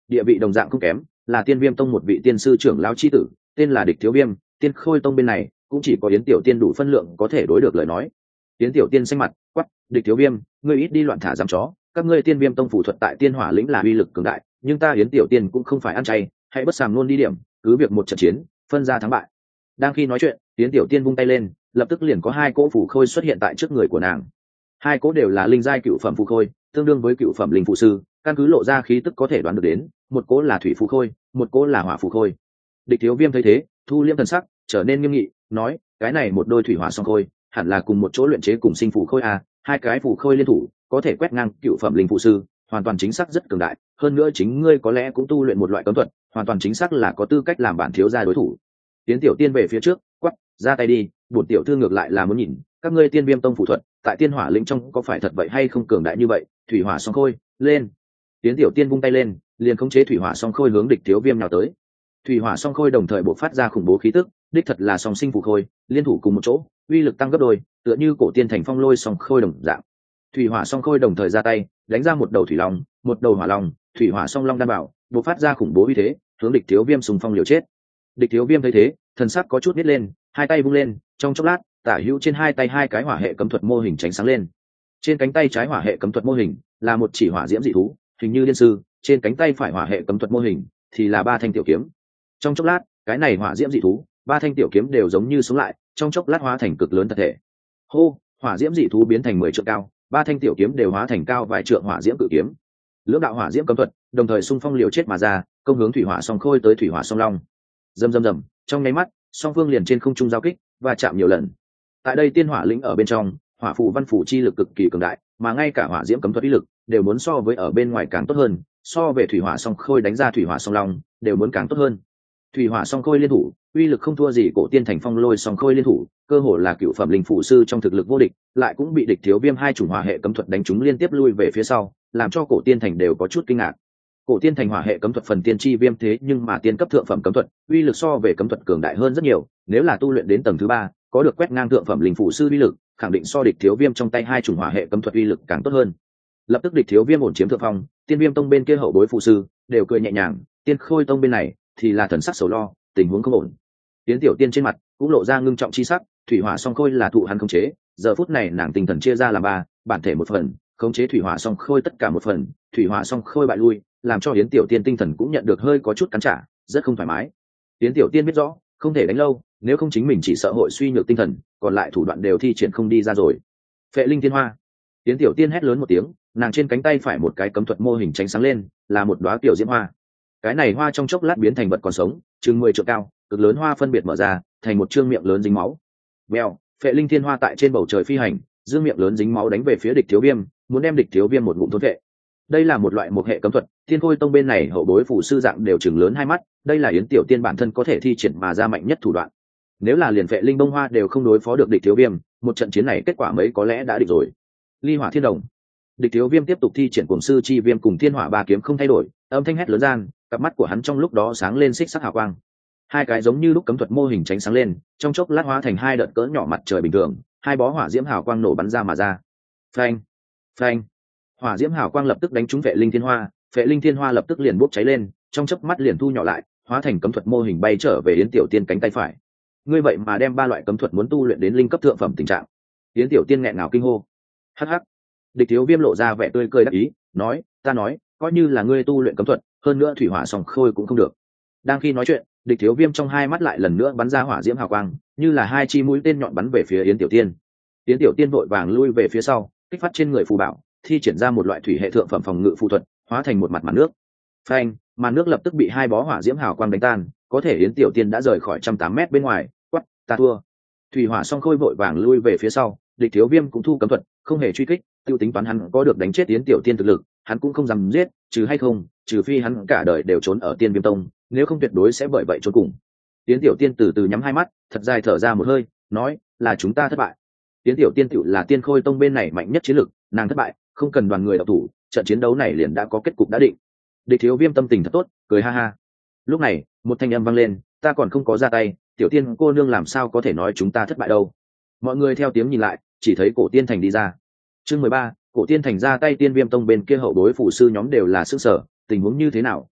[SPEAKER 1] địa vị đồng dạng không kém, là tiên viêm tông một vị tiên sư trưởng lão chi tử, tên là Địch Thiếu Viêm. Tiên Khôi tông bên này cũng chỉ có Yến Tiểu Tiên đủ phân lượng có thể đối được lời nói. Yến Tiểu Tiên xanh mặt quắc: Địch Thiếu Viêm, ngươi ít đi loạn thả giám chó, các ngươi tiên viêm tông phủ thuật tại tiên hỏa lĩnh là uy lực cường đại, nhưng ta Yến Tiểu Tiên cũng không phải ăn chay, hãy bất sàm luôn đi điểm, cứ việc một trận chiến phân ra thắng bại. Đang khi nói chuyện, Yến Tiểu Tiên vung tay lên, lập tức liền có hai cỗ phù khôi xuất hiện tại trước người của nàng. Hai cỗ đều là linh giai cựu phẩm phù khôi, tương đương với cựu phẩm linh phụ sư, căn cứ lộ ra khí tức có thể đoán được đến, một cỗ là thủy phù khôi, một cỗ là hỏa phù khôi. Địch Thiếu Viêm thấy thế, thu liêm thần sắc, trở nên nghiêm nghị, nói: cái này một đôi thủy hỏa song khôi, hẳn là cùng một chỗ luyện chế cùng sinh phù khôi à, hai cái phù khôi liên thủ, có thể quét ngang cựu phẩm linh phụ sư, hoàn toàn chính xác rất cường đại, hơn nữa chính ngươi có lẽ cũng tu luyện một loại cấm thuật, hoàn toàn chính xác là có tư cách làm bản thiếu gia đối thủ. Tiến Tiểu Tiên về phía trước, quắc: ra tay đi, bổn tiểu thư ngược lại là muốn nhìn, các ngươi tiên viêm tông phù thuật, tại tiên hỏa lĩnh trong có phải thật vậy hay không cường đại như vậy. Thủy hỏa song khôi, lên! Tiến Tiểu Tiên vung tay lên, liền khống chế thủy hỏa song khôi hướng Địch Thiếu Viêm nào tới. Thủy hỏa song khôi đồng thời bộc phát ra khủng bố khí tức, đích thật là song sinh phù khôi, liên thủ cùng một chỗ, uy lực tăng gấp đôi, tựa như cổ tiên thành phong lôi song khôi đồng dạng. Thủy hỏa song khôi đồng thời ra tay, đánh ra một đầu thủy long, một đầu hỏa long, thủy hỏa song long đan bảo, bộc phát ra khủng bố uy thế, hướng Địch Thiếu Viêm xung phong liều chết. Địch Thiếu Viêm thấy thế, thần sắc có chút nít lên, hai tay vung lên, trong chốc lát, tả hữu trên hai tay hai cái hỏa hệ cấm thuật mô hình tránh sáng lên. Trên cánh tay trái hỏa hệ cấm thuật mô hình là một chỉ hỏa diễm dị thú, hình như điên sư, trên cánh tay phải hỏa hệ cấm thuật mô hình thì là ba thanh tiểu kiếm. Trong chốc lát, cái này hỏa diễm dị thú, ba thanh tiểu kiếm đều giống như sống lại, trong chốc lát hóa thành cực lớn thật thể. Hô, hỏa diễm dị thú biến thành 10 trượng cao, ba thanh tiểu kiếm đều hóa thành cao vài trượng hỏa diễm cự kiếm. Lưỡng đạo hỏa diễm cấm thuật đồng thời xung phong liều chết mà ra, công hướng thủy hỏa song khôi tới thủy hỏa song long. Rầm rầm rầm, trong nháy mắt, song phương liền trên không trung giao kích và chạm nhiều lần. Tại đây tiên hỏa lĩnh ở bên trong, hỏa phù văn phủ chi lực cực kỳ cường đại, mà ngay cả hỏa diễm cấm thuật uy lực đều muốn so với ở bên ngoài càng tốt hơn, so về thủy hỏa song khôi đánh ra thủy hỏa song long đều muốn càng tốt hơn. Thủy hỏa song khôi liên thủ, uy lực không thua gì cổ tiên thành phong lôi song khôi liên thủ, cơ hồ là cựu phẩm linh phụ sư trong thực lực vô địch, lại cũng bị Địch Thiếu Viêm hai chủng hỏa hệ cấm thuật đánh trúng liên tiếp lui về phía sau, làm cho cổ tiên thành đều có chút kinh ngạc. Cổ tiên thành hỏa hệ cấm thuật phần tiên chi viêm thế nhưng mà tiên cấp thượng phẩm cấm thuật, uy lực so về cấm thuật cường đại hơn rất nhiều, nếu là tu luyện đến tầng thứ 3, có được quét ngang thượng phẩm linh phụ sư uy lực, khẳng định so Địch Thiếu Viêm trong tay hai chủng hỏa hệ cấm thuật uy lực càng tốt hơn. Lập tức Địch Thiếu Viêm ổn chiếm thượng phong, tiên viêm tông bên kia hậu bối phụ sư đều cười nhẹ nhàng, tiên khôi tông bên này thì là thần sắc sầu lo, tình huống không ổn. Tiến Tiểu Tiên trên mặt cũng lộ ra ngưng trọng chi sắc, thủy hỏa song khôi là thụ hắn khống chế, giờ phút này nàng tinh thần chia ra làm ba, bản thể một phần, khống chế thủy hỏa song khôi tất cả một phần, thủy hỏa song khôi bại lui, làm cho Yến Tiểu Tiên tinh thần cũng nhận được hơi có chút cắn trả, rất không thoải mái. Yến Tiểu Tiên biết rõ, không thể đánh lâu, nếu không chính mình chỉ sợ hội suy nhược tinh thần, còn lại thủ đoạn đều thi triển không đi ra rồi. Phệ Linh Thiên Hoa. Yến Tiểu Tiên hét lớn một tiếng, nàng trên cánh tay phải một cái cấm thuật mô hình tránh sáng lên, là một đóa tiểu diễm hoa. Cái này hoa trong chốc lát biến thành vật còn sống, chừng 10 trượng cao, cực lớn hoa phân biệt mở ra, thành một trương miệng lớn dính máu. Vèo, Phệ Linh Thiên Hoa tại trên bầu trời phi hành, dương miệng lớn dính máu đánh về phía Địch Thiếu Viêm, muốn đem Địch Thiếu Viêm một ngụm thôn vệ. Đây là một loại một hệ cấm thuật, Thiên Khôi tông bên này hậu bối phủ sư dạng đều chừng lớn hai mắt, đây là Yến Tiểu Tiên bản thân có thể thi triển mà ra mạnh nhất thủ đoạn. Nếu là liền Phệ Linh bông hoa đều không đối phó được Địch Thiếu Viêm, một trận chiến này kết quả mấy có lẽ đã định rồi. Ly Hỏa Thiên Đồng. Địch Thiếu Viêm tiếp tục thi triển Cuồng Sư Chi Viêm cùng Thiên Hỏa ba kiếm không thay đổi, âm thanh hét lớn gian, cặp mắt của hắn trong lúc đó sáng lên xích sắc hào quang. Hai cái giống như lúc cấm thuật mô hình tránh sáng lên, trong chốc lát hóa thành hai đợt cỡ nhỏ mặt trời bình thường, hai bó hỏa diễm hào quang nổ bắn ra mà ra. Phanh, phanh. Hỏa diễm hào quang lập tức đánh trúng Phệ Linh Thiên Hoa, Phệ Linh Thiên Hoa lập tức liền bốc cháy lên, trong chớp mắt liền thu nhỏ lại, hóa thành cấm thuật mô hình bay trở về Yến Tiểu Tiên cánh tay phải. Ngươi vậy mà đem ba loại cấm thuật muốn tu luyện đến linh cấp thượng phẩm tình trạng. Yến Tiểu Tiên nghẹn ngào kinh hô. Hắc hắc. Địch Thiếu Viêm lộ ra vẻ tươi cười đắc ý, nói, ta nói, coi như là ngươi tu luyện cấm thuật, hơn nữa thủy hỏa song khôi cũng không được. Đang khi nói chuyện, Địch Thiếu Viêm trong hai mắt lại lần nữa bắn ra hỏa diễm hào quang, như là hai chi mũi tên nhọn bắn về phía Yến Tiểu Tiên. Yến Tiểu Tiên vội vàng lui về phía sau, kích phát trên người phù bảo, thi triển ra một loại thủy hệ thượng phẩm phòng ngự phù thuật, hóa thành một mặt màn nước. Phanh, màn nước lập tức bị hai bó hỏa diễm hào quang đánh tan, có thể Yến Tiểu Tiên đã rời khỏi 180 m bên ngoài, quắc, ta thua. Thủy hỏa song khôi vội vàng lui về phía sau, Địch Thiếu Viêm cũng thu cấm thuật, không hề truy kích, tiêu tính toán hắn có được đánh chết Yến Tiểu Tiên thực lực, hắn cũng không dám giết, trừ hay không, trừ phi hắn cả đời đều trốn ở Tiên Viêm tông, nếu không tuyệt đối sẽ bởi vậy trốn cùng. Yến Tiểu Tiên từ từ nhắm hai mắt, thật dài thở ra một hơi, nói, là chúng ta thất bại. Yến Tiểu Tiên tựu là Tiên Khôi tông bên này mạnh nhất chiến lực, nàng thất bại, không cần đoàn người đạo thủ, trận chiến đấu này liền đã có kết cục đã định. Địch Thiếu Viêm tâm tình thật tốt, cười ha ha. Lúc này, một thanh âm vang lên, ta còn không có ra tay, Tiểu Tiên cô nương làm sao có thể nói chúng ta thất bại đâu. Mọi người theo tiếng nhìn lại, chỉ thấy Cổ Tiên Thành đi ra. Chương 13, Cổ Tiên Thành ra tay, Tiên Viêm tông bên kia hậu bối phụ sư nhóm đều là sức sở, tình huống như thế nào,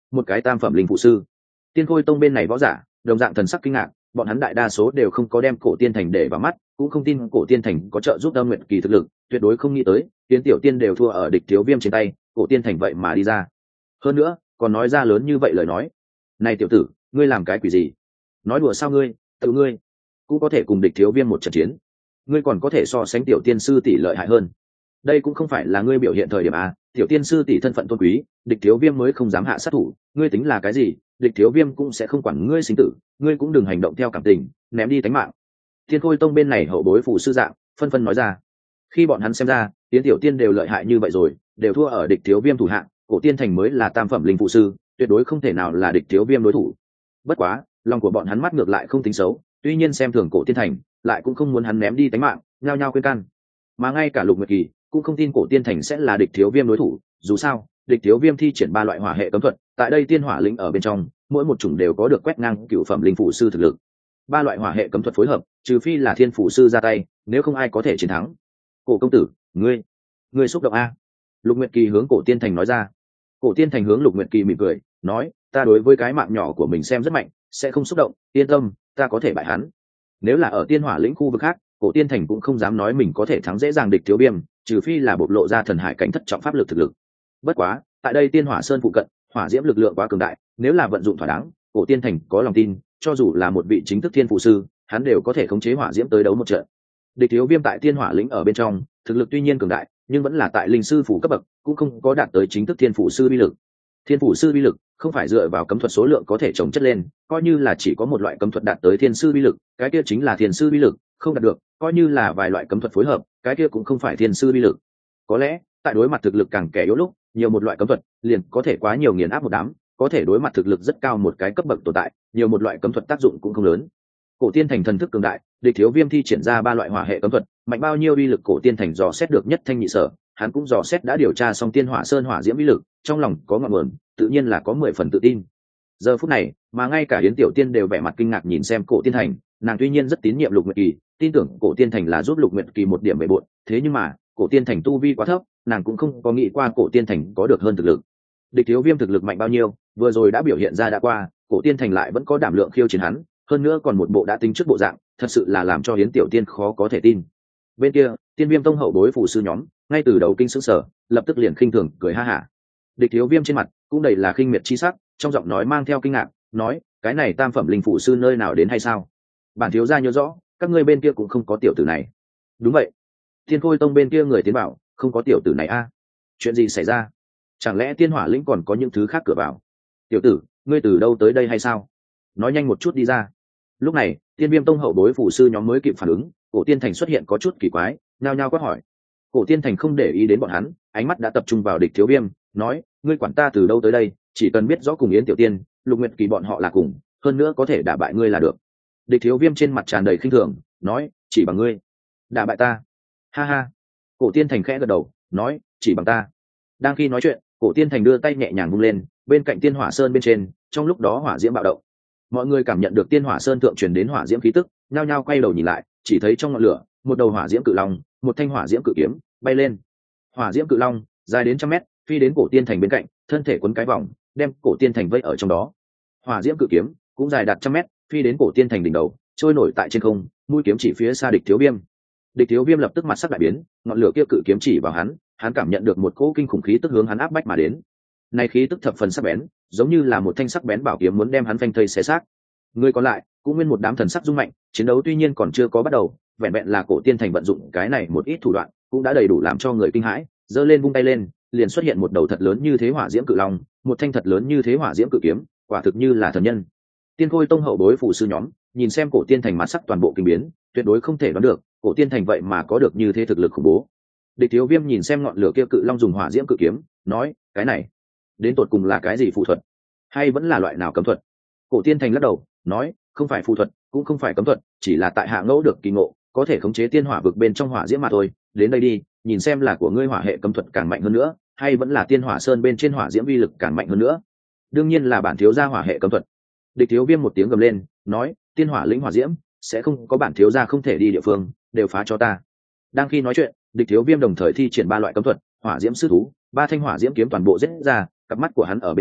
[SPEAKER 1] một cái tam phẩm linh phụ sư. Tiên Khôi Tông bên này võ giả đồng dạng thần sắc kinh ngạc, bọn hắn đại đa số đều không có đem Cổ Tiên Thành để vào mắt, cũng không tin Cổ Tiên Thành có trợ giúp Âm Nguyệt Kỳ thực lực, tuyệt đối không nghĩ tới Tiến Tiểu Tiên đều thua ở địch thiếu viêm trên tay, Cổ Tiên Thành vậy mà đi ra. Hơn nữa còn nói ra lớn như vậy lời nói. Này tiểu tử, ngươi làm cái quỷ gì? Nói đùa sao ngươi, tự ngươi cũng có thể cùng địch thiếu viêm một trận chiến, ngươi còn có thể so sánh Tiểu Tiên sư tỷ lợi hại hơn. Đây cũng không phải là ngươi biểu hiện thời điểm à? Tiểu Tiên sư tỷ thân phận tôn quý, địch thiếu viêm mới không dám hạ sát thủ, ngươi tính là cái gì? Địch thiếu viêm cũng sẽ không quản ngươi sinh tử, ngươi cũng đừng hành động theo cảm tình, ném đi tánh mạng. Thiên Khôi Tông bên này hậu bối phụ sư dạng phân phân nói ra. Khi bọn hắn xem ra Tiến Tiểu Tiên đều lợi hại như vậy rồi, đều thua ở địch thiếu viêm thủ hạng, Cổ Tiên Thành mới là tam phẩm linh phụ sư, tuyệt đối không thể nào là địch thiếu viêm đối thủ. Bất quá lòng của bọn hắn mắt ngược lại không tính xấu, tuy nhiên xem thường Cổ Tiên Thành, lại cũng không muốn hắn ném đi tánh mạng, nhao nhao khuyên can. Mà ngay cả Lục Nguyệt Kỳ cũng không tin Cổ Tiên Thành sẽ là địch thiếu viêm đối thủ, dù sao địch thiếu viêm thi triển 3 loại hỏa hệ cấm thuật, tại đây tiên hỏa lĩnh ở bên trong mỗi một chủng đều có được quét ngang cửu phẩm linh phụ sư thực lực. 3 loại hỏa hệ cấm thuật phối hợp, trừ phi là thiên phụ sư ra tay, nếu không ai có thể chiến thắng. Cổ công tử, ngươi xúc động a? Lục Nguyệt Kỳ hướng Cổ Tiên Thành nói ra. Cổ Tiên Thành hướng Lục Nguyệt Kỳ mỉm cười, nói, ta đối với cái mạng nhỏ của mình xem rất mạnh, sẽ không xúc động, yên tâm, ta có thể bại hắn. Nếu là ở tiên hỏa lĩnh khu vực khác, Cổ Tiên Thành cũng không dám nói mình có thể thắng dễ dàng địch thiếu viêm, trừ phi là bộc lộ ra thần hải cảnh thất trọng pháp lực thực lực. Bất quá tại đây tiên hỏa sơn phụ cận, hỏa diễm lực lượng quá cường đại, nếu là vận dụng thỏa đáng, Cổ Tiên Thành có lòng tin cho dù là một vị chính thức thiên phụ sư, hắn đều có thể khống chế hỏa diễm tới đấu một trận. Địch thiếu viêm tại tiên hỏa lĩnh ở bên trong thực lực tuy nhiên cường đại, nhưng vẫn là tại linh sư phủ cấp bậc, cũng không có đạt tới chính thức thiên phụ sư uy lực. Thiên phụ sư uy lực không phải dựa vào cấm thuật số lượng có thể chồng chất lên, coi như là chỉ có một loại cấm thuật đạt tới thiên sư uy lực, cái kia chính là thiên sư uy lực, không đạt được, coi như là vài loại cấm thuật phối hợp, cái kia cũng không phải thiên sư uy lực. Có lẽ tại đối mặt thực lực càng kẻ yếu lúc, nhiều một loại cấm thuật liền có thể quá nhiều nghiền áp một đám, có thể đối mặt thực lực rất cao một cái cấp bậc tồn tại, nhiều một loại cấm thuật tác dụng cũng không lớn. Cổ Tiên Thành thần thức cường đại, địch thiếu viêm thi triển ra 3 loại hỏa hệ cấm thuật, mạnh bao nhiêu uy lực Cổ Tiên Thành dò xét được nhất thanh nhị sở, hắn cũng dò xét đã điều tra xong tiên hỏa sơn hỏa diễm uy lực, trong lòng có ngọn nguồn, tự nhiên là có 10 phần tự tin. Giờ phút này, mà ngay cả Yến Tiểu Tiên đều vẻ mặt kinh ngạc nhìn xem Cổ Tiên Thành, nàng tuy nhiên rất tín nhiệm Lục Nguyệt Kỳ, tin tưởng Cổ Tiên Thành là giúp Lục Nguyệt Kỳ một điểm bề bộn, thế nhưng mà Cổ Tiên Thành tu vi quá thấp, nàng cũng không có nghĩ qua Cổ Tiên Thành có được hơn thực lực. Địch thiếu viêm thực lực mạnh bao nhiêu, vừa rồi đã biểu hiện ra đã qua, Cổ Tiên Thành lại vẫn có đảm lượng khiêu chiến hắn, hơn nữa còn một bộ đã tính trước bộ dạng, thật sự là làm cho Yến Tiểu Tiên khó có thể tin. Bên kia Tiên Viêm Tông hậu bối phụ sư nhóm ngay từ đầu kinh sững sờ, lập tức liền khinh thường cười ha hả. Địch thiếu viêm trên mặt cũng đầy là khinh miệt chi sắc, trong giọng nói mang theo kinh ngạc, nói, cái này tam phẩm linh phụ sư nơi nào đến hay sao? Bản thiếu gia nhớ rõ các ngươi bên kia cũng không có tiểu tử này. Đúng vậy, Thiên Khôi Tông bên kia người tiến bảo không có tiểu tử này a. Chuyện gì xảy ra? Chẳng lẽ tiên hỏa lĩnh còn có những thứ khác cửa vào? Tiểu tử, ngươi từ đâu tới đây hay sao? Nói nhanh một chút đi ra. Lúc này Tiên Viêm Tông hậu bối phụ sư nhóm mới kịp phản ứng, Cổ Tiên Thành xuất hiện có chút kỳ quái, nhao nhao quát hỏi. Cổ Tiên Thành không để ý đến bọn hắn, ánh mắt đã tập trung vào địch thiếu viêm, nói, ngươi quản ta từ đâu tới đây, chỉ cần biết rõ cùng Yến Tiểu Tiên, Lục Nguyệt Kỳ bọn họ là cùng, hơn nữa có thể đả bại ngươi là được. Địch thiếu viêm trên mặt tràn đầy khinh thường, nói, chỉ bằng ngươi đả bại ta? Ha ha. Cổ Tiên Thành khẽ gật đầu, nói, chỉ bằng ta. Đang khi nói chuyện, Cổ Tiên Thành đưa tay nhẹ nhàng vung lên, bên cạnh tiên hỏa sơn bên trên, trong lúc đó hỏa diễm bạo động. Mọi người cảm nhận được tiên hỏa sơn thượng truyền đến hỏa diễm khí tức, nhao nhao quay đầu nhìn lại, chỉ thấy trong ngọn lửa, một đầu hỏa diễm cự long, một thanh hỏa diễm cự kiếm bay lên. Hỏa diễm cự long dài đến 100 mét, phi đến Cổ Tiên Thành bên cạnh, thân thể quấn cái vòng, đem Cổ Tiên Thành vây ở trong đó. Hỏa diễm cự kiếm cũng dài đạt 100 mét, phi đến Cổ Tiên Thành đỉnh đầu, trôi nổi tại trên không, mũi kiếm chỉ phía xa địch thiếu viêm. Địch thiếu viêm lập tức mặt sắc đại biến, ngọn lửa kia cự kiếm chỉ vào hắn, hắn cảm nhận được một cỗ kinh khủng khí tức hướng hắn áp bách mà đến. Này khí tức thập phần sắc bén, giống như là một thanh sắc bén bảo kiếm muốn đem hắn phanh thây xé xác. Người còn lại cũng nguyên một đám thần sắc rung mạnh, chiến đấu tuy nhiên còn chưa có bắt đầu, vẹn vẹn là Cổ Tiên Thành vận dụng cái này một ít thủ đoạn, cũng đã đầy đủ làm cho người kinh hãi. Giơ lên vung tay lên, liền xuất hiện một đầu thật lớn như thế hỏa diễm cự long, một thanh thật lớn như thế hỏa diễm cự kiếm, quả thực như là thần nhân. Tiên Khôi Tông hậu bối phụ sư nhóm nhìn xem Cổ Tiên Thành mặt sắc toàn bộ kinh biến, tuyệt đối không thể đoán được Cổ Tiên Thành vậy mà có được như thế thực lực khủng bố. Địch thiếu viêm nhìn xem ngọn lửa kia cự long dùng hỏa diễm cự kiếm, nói, cái này đến tột cùng là cái gì phù thuật, hay vẫn là loại nào cấm thuật? Cổ Tiên Thành lắc đầu, nói, không phải phù thuật, cũng không phải cấm thuật, chỉ là tại hạ ngẫu được kỳ ngộ, có thể khống chế tiên hỏa vực bên trong hỏa diễm mà thôi. Đến đây đi, nhìn xem là của ngươi hỏa hệ cấm thuật càng mạnh hơn nữa, hay vẫn là tiên hỏa sơn bên trên hỏa diễm vi lực càng mạnh hơn nữa. Đương nhiên là bản thiếu gia hỏa hệ cấm thuật. Địch thiếu viêm một tiếng gầm lên, nói, tiên hỏa lĩnh hỏa diễm sẽ không có bản thiếu gia không thể đi địa phương, đều phá cho ta. Đang khi nói chuyện, địch thiếu viêm đồng thời thi triển 3 loại cấm thuật, hỏa diễm sư thú, 3 thanh hỏa diễm kiếm toàn bộ giết ra, cặp mắt của hắn ở bên trong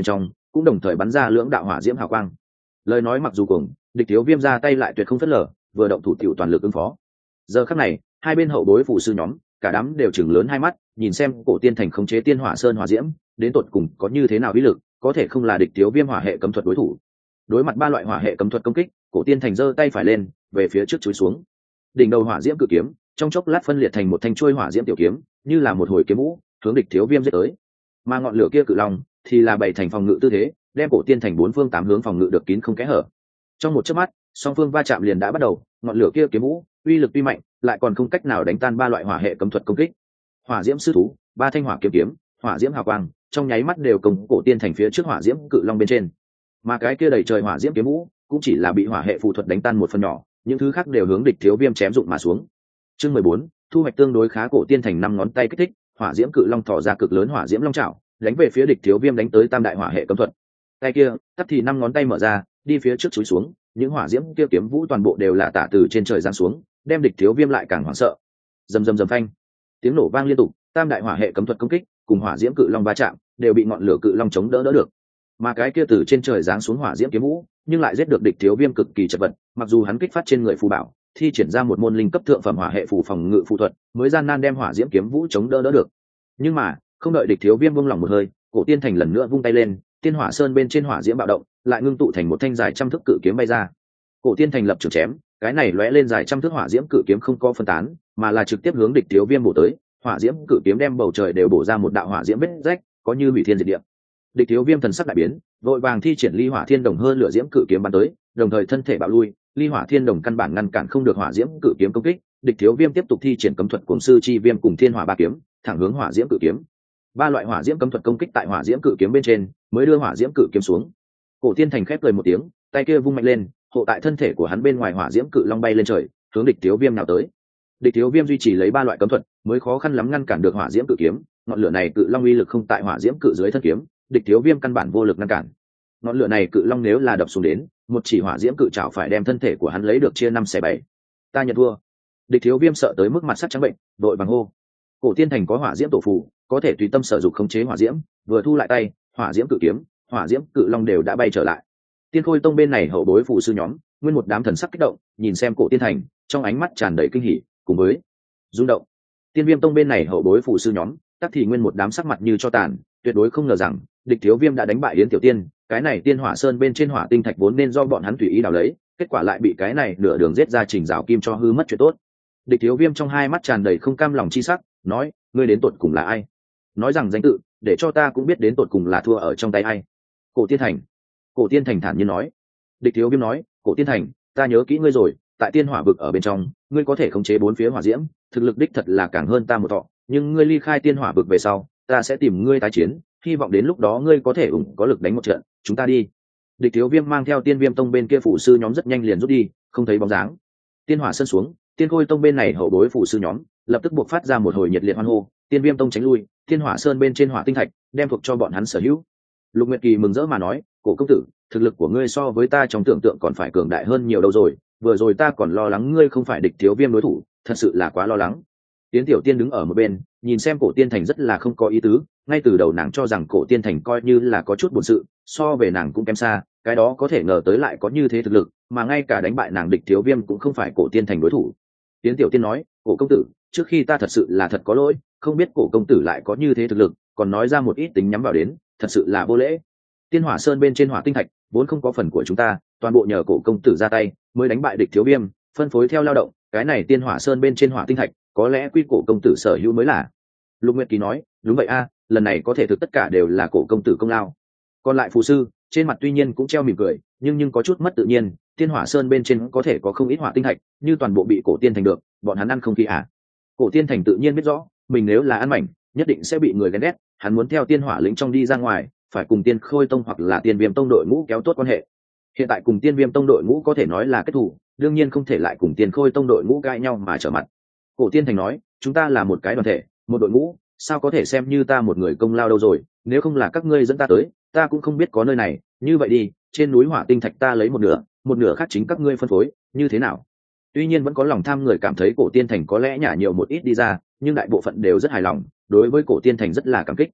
[SPEAKER 1] cũng đồng thời bắn ra lưỡng đạo hỏa diễm hào quang. Lời nói mặc dù cùng, địch thiếu viêm ra tay lại tuyệt không phớt lờ, vừa động thủ tiểu toàn lực ứng phó. Giờ khắc này, hai bên hậu bối phù sư nhóm, cả đám đều chừng lớn hai mắt, nhìn xem cổ tiên thành khống chế tiên hỏa sơn hỏa diễm, đến tột cùng có như thế nào uy lực, có thể không là địch thiếu viêm hỏa hệ cấm thuật đối thủ. Đối mặt ba loại hỏa hệ cấm thuật công kích, cổ tiên thành giơ tay phải lên, về phía trước chúi xuống. Đỉnh đầu hỏa diễm cự kiếm, trong chốc lát phân liệt thành một thanh chuôi hỏa diễm tiểu kiếm, như là một hồi kiếm vũ, hướng địch thiếu viêm giết tới. Mà ngọn lửa kia cự long thì là bày thành phòng ngự tư thế, đem cổ tiên thành bốn phương tám hướng phòng ngự được kín không kẽ hở. Trong một chớp mắt, song phương va chạm liền đã bắt đầu, ngọn lửa kia kiếm vũ uy lực tuy mạnh, lại còn không cách nào đánh tan ba loại hỏa hệ cấm thuật công kích. Hỏa diễm sư thú, ba thanh hỏa kiếm kiếm, hỏa diễm hào quang, trong nháy mắt đều công cổ tiên thành phía trước hỏa diễm cự long bên trên. Mà cái kia đầy trời hỏa diễm kiếm vũ cũng chỉ là bị hỏa hệ phù thuật đánh tan một phần nhỏ, những thứ khác đều hướng địch thiếu viêm chém dụng mà xuống. Chương 14, thu hoạch tương đối khá, cổ tiên thành năm ngón tay kích thích, hỏa diễm cự long thò ra cực lớn hỏa diễm long chảo, đánh về phía địch thiếu viêm đánh tới tam đại hỏa hệ cấm thuật. Tay kia, tắt thì năm ngón tay mở ra, đi phía trước chúi xuống, những hỏa diễm kia kiếm vũ toàn bộ đều là tả từ trên trời giáng xuống, đem địch thiếu viêm lại càng hoảng sợ. Rầm rầm rầm phanh, tiếng nổ vang liên tục, tam đại hỏa hệ cấm thuật công kích cùng hỏa diễm cự long va chạm, đều bị ngọn lửa cự long chống đỡ được. Mà cái kia từ trên trời giáng xuống hỏa diễm kiếm vũ, nhưng lại giết được địch thiếu viêm cực kỳ chật vật, mặc dù hắn kích phát trên người phù bảo, thi triển ra một môn linh cấp thượng phẩm hỏa hệ phù phòng ngự phù thuật, mới gian nan đem hỏa diễm kiếm vũ chống đỡ được. Nhưng mà, không đợi địch thiếu viêm buông lỏng một hơi, cổ tiên thành lần nữa vung tay lên, tiên hỏa sơn bên trên hỏa diễm bạo động, lại ngưng tụ thành một thanh dài trăm thước cự kiếm bay ra. Cổ tiên thành lập trường chém, cái này lóe lên dài trăm thước hỏa diễm cự kiếm không có phân tán, mà là trực tiếp hướng địch thiếu viêm bổ tới. Hỏa diễm cự kiếm đem bầu trời đều bổ ra một đạo hỏa diễm vết rách, có như hủy thiên diệt địa. Địch thiếu viêm thần sắc đại biến, vội vàng thi triển ly hỏa thiên đồng hơn lửa diễm cự kiếm bắn tới, đồng thời thân thể bạo lui, ly hỏa thiên đồng căn bản ngăn cản không được hỏa diễm cự kiếm công kích. Địch thiếu viêm tiếp tục thi triển cấm thuật cuồng sư chi viêm cùng thiên hỏa ba kiếm, thẳng hướng hỏa diễm cự kiếm. Ba loại hỏa diễm cấm thuật công kích tại hỏa diễm cự kiếm bên trên, mới đưa hỏa diễm cự kiếm xuống. Cổ tiên thành khép cười một tiếng, tay kia vung mạnh lên, hộ tại thân thể của hắn bên ngoài hỏa diễm cự long bay lên trời, hướng địch thiếu viêm nào tới. Địch thiếu viêm duy trì lấy ba loại cấm thuật, mới khó khăn lắm ngăn cản được hỏa diễm cự kiếm. Ngọn lửa này cự long uy lực không tại hỏa diễm cự dưới thân kiếm, địch thiếu viêm căn bản vô lực ngăn cản. Ngọn lửa này cự long nếu là đập xuống đến, một chỉ hỏa diễm cự chảo phải đem thân thể của hắn lấy được chia 5/7. Ta nhận thua. Địch thiếu viêm sợ tới mức mặt sắc trắng bệnh, đội bằng hô. Cổ tiên thành có hỏa diễm tổ phù, có thể tùy tâm sở dục khống chế hỏa diễm, vừa thu lại tay, hỏa diễm cự kiếm, hỏa diễm cự long đều đã bay trở lại. Tiên Khôi Tông bên này hậu bối phụ sư nhóm, nguyên một đám thần sắc kích động, nhìn xem cổ tiên thành, trong ánh mắt tràn đầy kinh hỉ, cùng với rung động. Tiên Viêm Tông bên này hậu bối phụ sư nhóm, tắc thì nguyên một đám sắc mặt như cho tàn, tuyệt đối không ngờ rằng địch thiếu viêm đã đánh bại Yến Tiểu Tiên, cái này tiên hỏa sơn bên trên hỏa tinh thạch vốn nên do bọn hắn tùy ý đào lấy, kết quả lại bị cái này nửa đường giết ra Trình Giảo Kim cho hư mất chuyện tốt. Địch thiếu viêm trong hai mắt tràn đầy không cam lòng chi sắc, nói, ngươi đến tột cùng là ai? Nói rằng danh tự, để cho ta cũng biết đến tột cùng là thua ở trong tay ai. Cổ Tiên Thành. Cổ Tiên Thành thản nhiên nói. Địch thiếu viêm nói, Cổ Tiên Thành, ta nhớ kỹ ngươi rồi, tại tiên hỏa vực ở bên trong, ngươi có thể khống chế bốn phía hỏa diễm, thực lực đích thật là càng hơn ta một thọ, nhưng ngươi ly khai tiên hỏa vực về sau, ta sẽ tìm ngươi tái chiến, hy vọng đến lúc đó ngươi có thể có lực đánh một trận, chúng ta đi. Địch thiếu viêm mang theo Tiên Viêm Tông bên kia phụ sư nhóm rất nhanh liền rút đi, không thấy bóng dáng. Tiên hỏa sân xuống, Tiên Khôi Tông bên này hậu bối phụ sư nhóm lập tức buộc phát ra một hồi nhiệt liệt hoan hô. Tiên Viêm Tông tránh lui, Tiên Hỏa Sơn bên trên hỏa tinh thạch đem thuộc cho bọn hắn sở hữu. Lục Nguyệt Kỳ mừng rỡ mà nói, cổ công tử, thực lực của ngươi so với ta trong tưởng tượng còn phải cường đại hơn nhiều đâu rồi, vừa rồi ta còn lo lắng ngươi không phải địch thiếu viêm đối thủ, thật sự là quá lo lắng. Tiến Tiểu Tiên đứng ở một bên, nhìn xem cổ tiên thành rất là không có ý tứ, ngay từ đầu nàng cho rằng cổ tiên thành coi như là có chút buồn sự, so về nàng cũng kém xa, cái đó có thể ngờ tới lại có như thế thực lực, mà ngay cả đánh bại nàng địch thiếu viêm cũng không phải cổ tiên thành đối thủ. Tiến Tiểu Tiên nói, cổ công tử, trước khi ta thật sự là thật có lỗi, không biết cổ công tử lại có như thế thực lực, còn nói ra một ít tính nhắm vào đến, thật sự là vô lễ. Tiên Hỏa Sơn bên trên hỏa tinh thạch vốn không có phần của chúng ta, toàn bộ nhờ cổ công tử ra tay mới đánh bại địch thiếu viêm, phân phối theo lao động, cái này Tiên Hỏa Sơn bên trên hỏa tinh thạch có lẽ quy cổ công tử sở hữu mới là. Lục Nguyệt Kỳ nói, đúng vậy a, lần này có thể thực tất cả đều là cổ công tử công lao. Còn lại phù sư trên mặt tuy nhiên cũng treo mỉm cười, nhưng có chút mất tự nhiên. Tiên Hỏa Sơn bên trên có thể có không ít hỏa tinh thạch, như toàn bộ bị cổ tiên thành được, bọn hắn ăn không khí à? Cổ tiên thành tự nhiên biết rõ, mình nếu là ăn mảnh, nhất định sẽ bị người ghen ghét. Hắn muốn theo Tiên Hỏa lĩnh trong đi ra ngoài, phải cùng Tiên Khôi Tông hoặc là Tiên Viêm Tông đội ngũ kéo tốt quan hệ. Hiện tại cùng Tiên Viêm Tông đội ngũ có thể nói là kết thù, đương nhiên không thể lại cùng Tiên Khôi Tông đội ngũ cãi nhau mà trở mặt. Cổ tiên thành nói, chúng ta là một cái đoàn thể, một đội ngũ, sao có thể xem như ta một người công lao đâu rồi, nếu không là các ngươi dẫn ta tới, ta cũng không biết có nơi này. Như vậy đi, trên núi hỏa tinh thạch ta lấy một nửa khác chính các ngươi phân phối, như thế nào? Tuy nhiên vẫn có lòng tham người cảm thấy cổ tiên thành có lẽ nhả nhiều một ít đi ra, nhưng đại bộ phận đều rất hài lòng, đối với cổ tiên thành rất là cảm kích.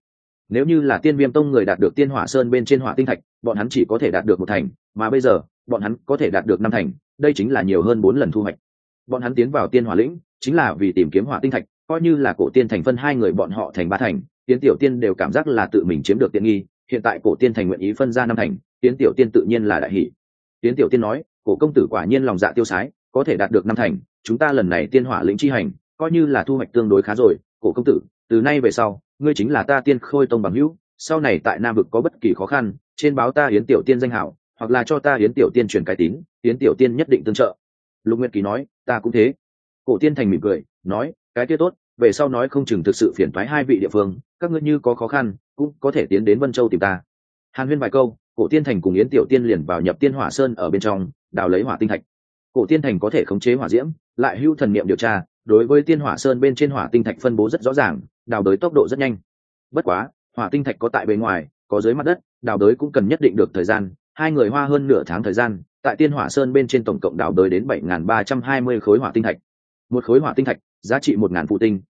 [SPEAKER 1] Nếu như là Tiên Viêm Tông người đạt được Tiên Hỏa Sơn bên trên hỏa tinh thạch, bọn hắn chỉ có thể đạt được 1 thành, mà bây giờ bọn hắn có thể đạt được 5 thành, đây chính là nhiều hơn 4 lần thu hoạch. Bọn hắn tiến vào Tiên Hỏa lĩnh chính là vì tìm kiếm hỏa tinh thạch, coi như là Cổ Tiên thành phân 2 người bọn họ thành 3 thành, Tiến Tiểu Tiên đều cảm giác là tự mình chiếm được tiện nghi. Hiện tại Cổ Tiên thành nguyện ý phân ra 5 thành, Tiến Tiểu Tiên tự nhiên là đại hỉ. Tiến Tiểu Tiên nói, Cổ công tử quả nhiên lòng dạ tiêu sái, có thể đạt được 5 thành, chúng ta lần này Tiên Hỏa lĩnh chi hành, coi như là thu hoạch tương đối khá rồi. Cổ công tử, từ nay về sau, ngươi chính là ta Tiên Khôi Tông bằng hữu, sau này tại Nam vực có bất kỳ khó khăn, trên báo ta Yến Tiểu Tiên danh hảo, hoặc là cho ta Yến Tiểu Tiên truyền cái tín, Yến Tiểu Tiên nhất định tương trợ. Lục Nguyệt Kỳ nói, ta cũng thế. Cổ Tiên thành mỉm cười, nói, cái kia tốt, về sau nói không chừng thực sự phiền toái 2 vị địa phương, các ngươi như có khó khăn, cũng có thể tiến đến Vân Châu tìm ta. Hàn huyên vài câu, Cổ Tiên thành cùng Yến Tiểu Tiên liền vào nhập Tiên Hỏa Sơn ở bên trong, đào lấy hỏa tinh thạch. Cổ Tiên thành có thể khống chế hỏa diễm, lại hưu thần niệm điều tra, đối với Tiên Hỏa Sơn bên trên hỏa tinh thạch phân bố rất rõ ràng, đào đới tốc độ rất nhanh. Bất quá, hỏa tinh thạch có tại bên ngoài, có dưới mặt đất, đào đới cũng cần nhất định được thời gian. 2 người hoa hơn nửa tháng thời gian, tại Tiên Hỏa Sơn bên trên tổng cộng đào đới đến 7.320 khối hỏa tinh thạch. Một khối hỏa tinh thạch giá trị 1.000 phụ tinh,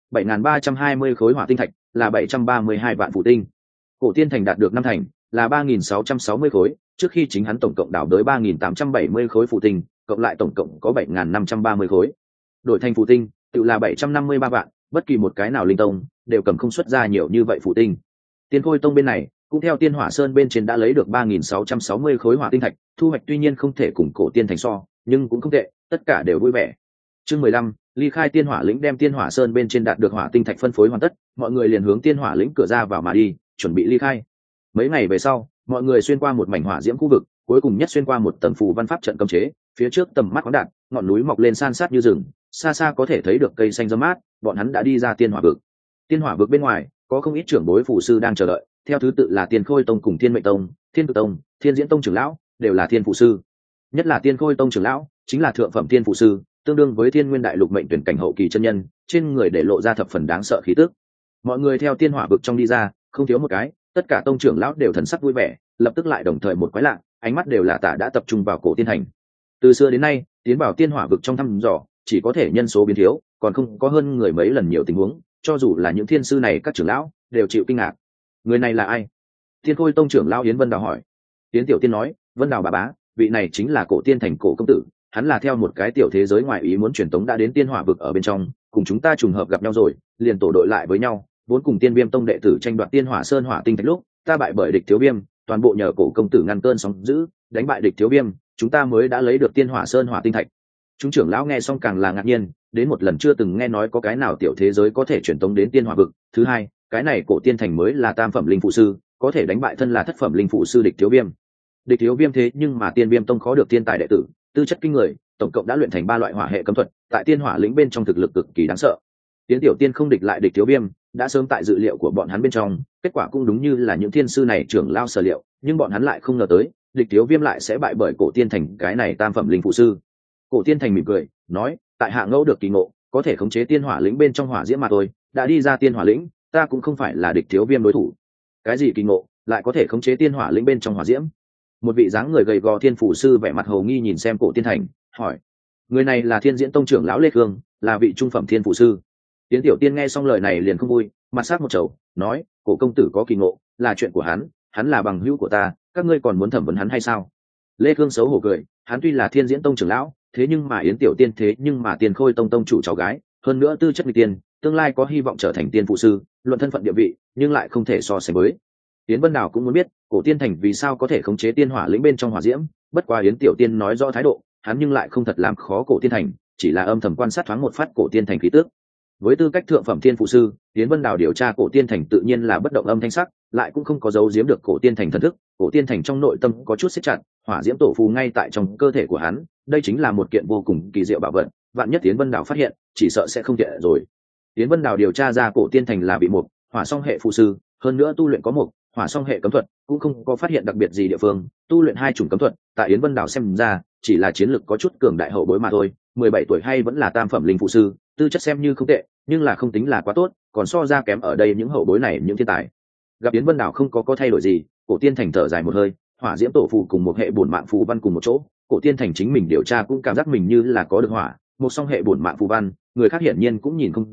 [SPEAKER 1] 7.320 khối hỏa tinh thạch là 732 vạn phụ tinh. Cổ Tiên thành đạt được 5 thành là 3.660 khối, trước khi chính hắn tổng cộng đào đới 3.870 khối phụ tinh, cộng lại tổng cộng có 7.530 khối. Đổi thành phụ tinh, tự là 753 vạn, bất kỳ một cái nào linh tông đều cầm không xuất ra nhiều như vậy phụ tinh. Tiên Khôi Tông bên này cũng theo Tiên Hỏa Sơn bên trên đã lấy được 3.660 khối hỏa tinh thạch, thu hoạch tuy nhiên không thể cùng Cổ Tiên thành so, nhưng cũng không tệ, tất cả đều vui vẻ. Chương 15, ly khai Tiên Hỏa lĩnh, đem Tiên Hỏa Sơn bên trên đạt được hỏa tinh thạch phân phối hoàn tất, mọi người liền hướng Tiên Hỏa lĩnh cửa ra vào mà đi, chuẩn bị ly khai. Mấy ngày về sau, mọi người xuyên qua một mảnh hỏa diễm khu vực, cuối cùng nhất xuyên qua một tầng phù văn pháp trận cấm chế, phía trước tầm mắt khoáng đạt, ngọn núi mọc lên san sát như rừng, xa xa có thể thấy được cây xanh rậm mát, bọn hắn đã đi ra Tiên Hỏa vực. Tiên Hỏa vực bên ngoài có không ít trưởng bối phù sư đang chờ đợi, theo thứ tự là Tiên Khôi Tông cùng Thiên Mệnh Tông, Thiên Cực Tông, Thiên Diễn Tông trưởng lão, đều là thiên phù sư. Nhất là Tiên Khôi Tông trưởng lão, chính là thượng phẩm thiên phù sư, tương đương với Thiên Nguyên Đại Lục mệnh tuyển cảnh hậu kỳ chân nhân, trên người để lộ ra thập phần đáng sợ khí tức. Mọi người theo Tiên Hỏa vực trong đi ra, không thiếu một cái, tất cả tông trưởng lão đều thần sắc vui vẻ, lập tức lại đồng thời một quái lạ, ánh mắt đều là đã tập trung vào Cổ Tiên thành. Từ xưa đến nay, tiến vào Tiên Hỏa vực trong thăm dò, chỉ có thể nhân số biến thiếu, còn không có hơn người mấy lần nhiều tình huống, cho dù là những thiên sư này các trưởng lão đều chịu kinh ngạc. Người này là ai? Tiên Khôi Tông trưởng lão Yến Vân Đào hỏi. Yến Tiểu Tiên nói, Vân Đào bà bá, vị này chính là Cổ Tiên thành Cổ công tử, hắn là theo một cái tiểu thế giới ngoài ý muốn truyền tống đã đến Tiên Hỏa vực ở bên trong, cùng chúng ta trùng hợp gặp nhau rồi, liền tổ đội lại với nhau, vốn cùng Tiên Viêm Tông đệ tử tranh đoạt Tiên Hỏa Sơn hỏa tinh thạch lúc, ta bại bởi địch thiếu viêm, toàn bộ nhờ Cổ công tử ngăn cơn sóng dữ, đánh bại địch thiếu viêm, chúng ta mới đã lấy được Tiên Hỏa Sơn hỏa tinh thạch. Chúng trưởng lão nghe xong càng là ngạc nhiên, đến một lần chưa từng nghe nói có cái nào tiểu thế giới có thể truyền tống đến Tiên Hỏa vực. Thứ hai, cái này Cổ Tiên thành mới là tam phẩm linh phụ sư, có thể đánh bại thân là thất phẩm linh phụ sư địch thiếu viêm. Địch thiếu viêm thế nhưng mà Tiên Viêm Tông khó được tiên tài đệ tử, tư chất kinh người, tổng cộng đã luyện thành 3 loại hỏa hệ cấm thuật, tại Tiên Hỏa lĩnh bên trong thực lực cực kỳ đáng sợ. Tiến Tiểu Tiên không địch lại địch thiếu viêm, đã sớm tại dự liệu của bọn hắn bên trong, kết quả cũng đúng như là những thiên sư này trưởng lao sở liệu, nhưng bọn hắn lại không ngờ tới, địch thiếu viêm lại sẽ bại bởi Cổ Tiên thành cái này tam phẩm linh phụ sư. Cổ Tiên thành mỉm cười, nói, tại hạ ngẫu được kỳ ngộ, có thể khống chế Tiên Hỏa lĩnh bên trong hỏa diễm mà thôi, đã đi ra Tiên Hỏa lĩnh, ta cũng không phải là địch thiếu viêm đối thủ. Cái gì kỳ ngộ, lại có thể khống chế Tiên Hỏa lĩnh bên trong hỏa diễm? Một vị dáng người gầy gò thiên phủ sư vẻ mặt hồ nghi nhìn xem Cổ Tiên thành, hỏi, người này là Thiên Diễn Tông trưởng lão Lê Khương, là vị trung phẩm thiên phủ sư. Tiến Tiểu Tiên nghe xong lời này liền không vui, mặt sắc một trầu, nói, Cổ công tử có kỳ ngộ, là chuyện của hắn là bằng hữu của ta, các ngươi còn muốn thẩm vấn hắn hay sao? Lê Khương xấu hổ cười, hắn tuy là Thiên Diễn Tông trưởng lão, thế nhưng mà Yến Tiểu Tiên thế nhưng mà Tiên Khôi Tông tông chủ cháu gái, hơn nữa tư chất nghịch tiên, tương lai có hy vọng trở thành tiên phụ sư, luận thân phận địa vị, nhưng lại không thể so sánh với. Yến Vân Đào cũng muốn biết, Cổ Tiên thành vì sao có thể khống chế Tiên Hỏa lĩnh bên trong hỏa diễm, bất quá Yến Tiểu Tiên nói rõ thái độ, hắn nhưng lại không thật làm khó Cổ Tiên thành, chỉ là âm thầm quan sát thoáng một phát Cổ Tiên thành khí tức. Với tư cách thượng phẩm thiên phụ sư, Yến Vân Đào điều tra Cổ Tiên thành tự nhiên là bất động âm thanh sắc, lại cũng không có giấu giếm được Cổ Tiên thành thần thức. Cổ Tiên thành trong nội tâm có chút siết chặt, hỏa diễm tổ phù ngay tại trong cơ thể của hắn, đây chính là một kiện vô cùng kỳ diệu bảo vật, vạn nhất Yến Vân Đào phát hiện, chỉ sợ sẽ không tiện rồi. Yến Vân Đào điều tra ra Cổ Tiên thành là bị một hỏa song hệ phụ sư, hơn nữa tu luyện có một hỏa song hệ cấm thuật, cũng không có phát hiện đặc biệt gì địa phương, tu luyện 2 chủng cấm thuật, tại Yến Vân Đào xem ra, chỉ là chiến lực có chút cường đại hậu bối mà thôi. 17 tuổi hay vẫn là tam phẩm linh phụ sư, tư chất xem như không tệ, nhưng là không tính là quá tốt, còn so ra kém ở đây những hậu bối này những thiên tài. Gặp Yến Vân Đào không có thay đổi gì, Cổ Tiên thành thở dài một hơi, hỏa diễm tổ phù cùng một hệ bổn mạng phù văn cùng một chỗ, Cổ Tiên thành chính mình điều tra cũng cảm giác mình như là có được hỏa, một song hệ bổn mạng phù văn, người khác hiển nhiên cũng nhìn không ra,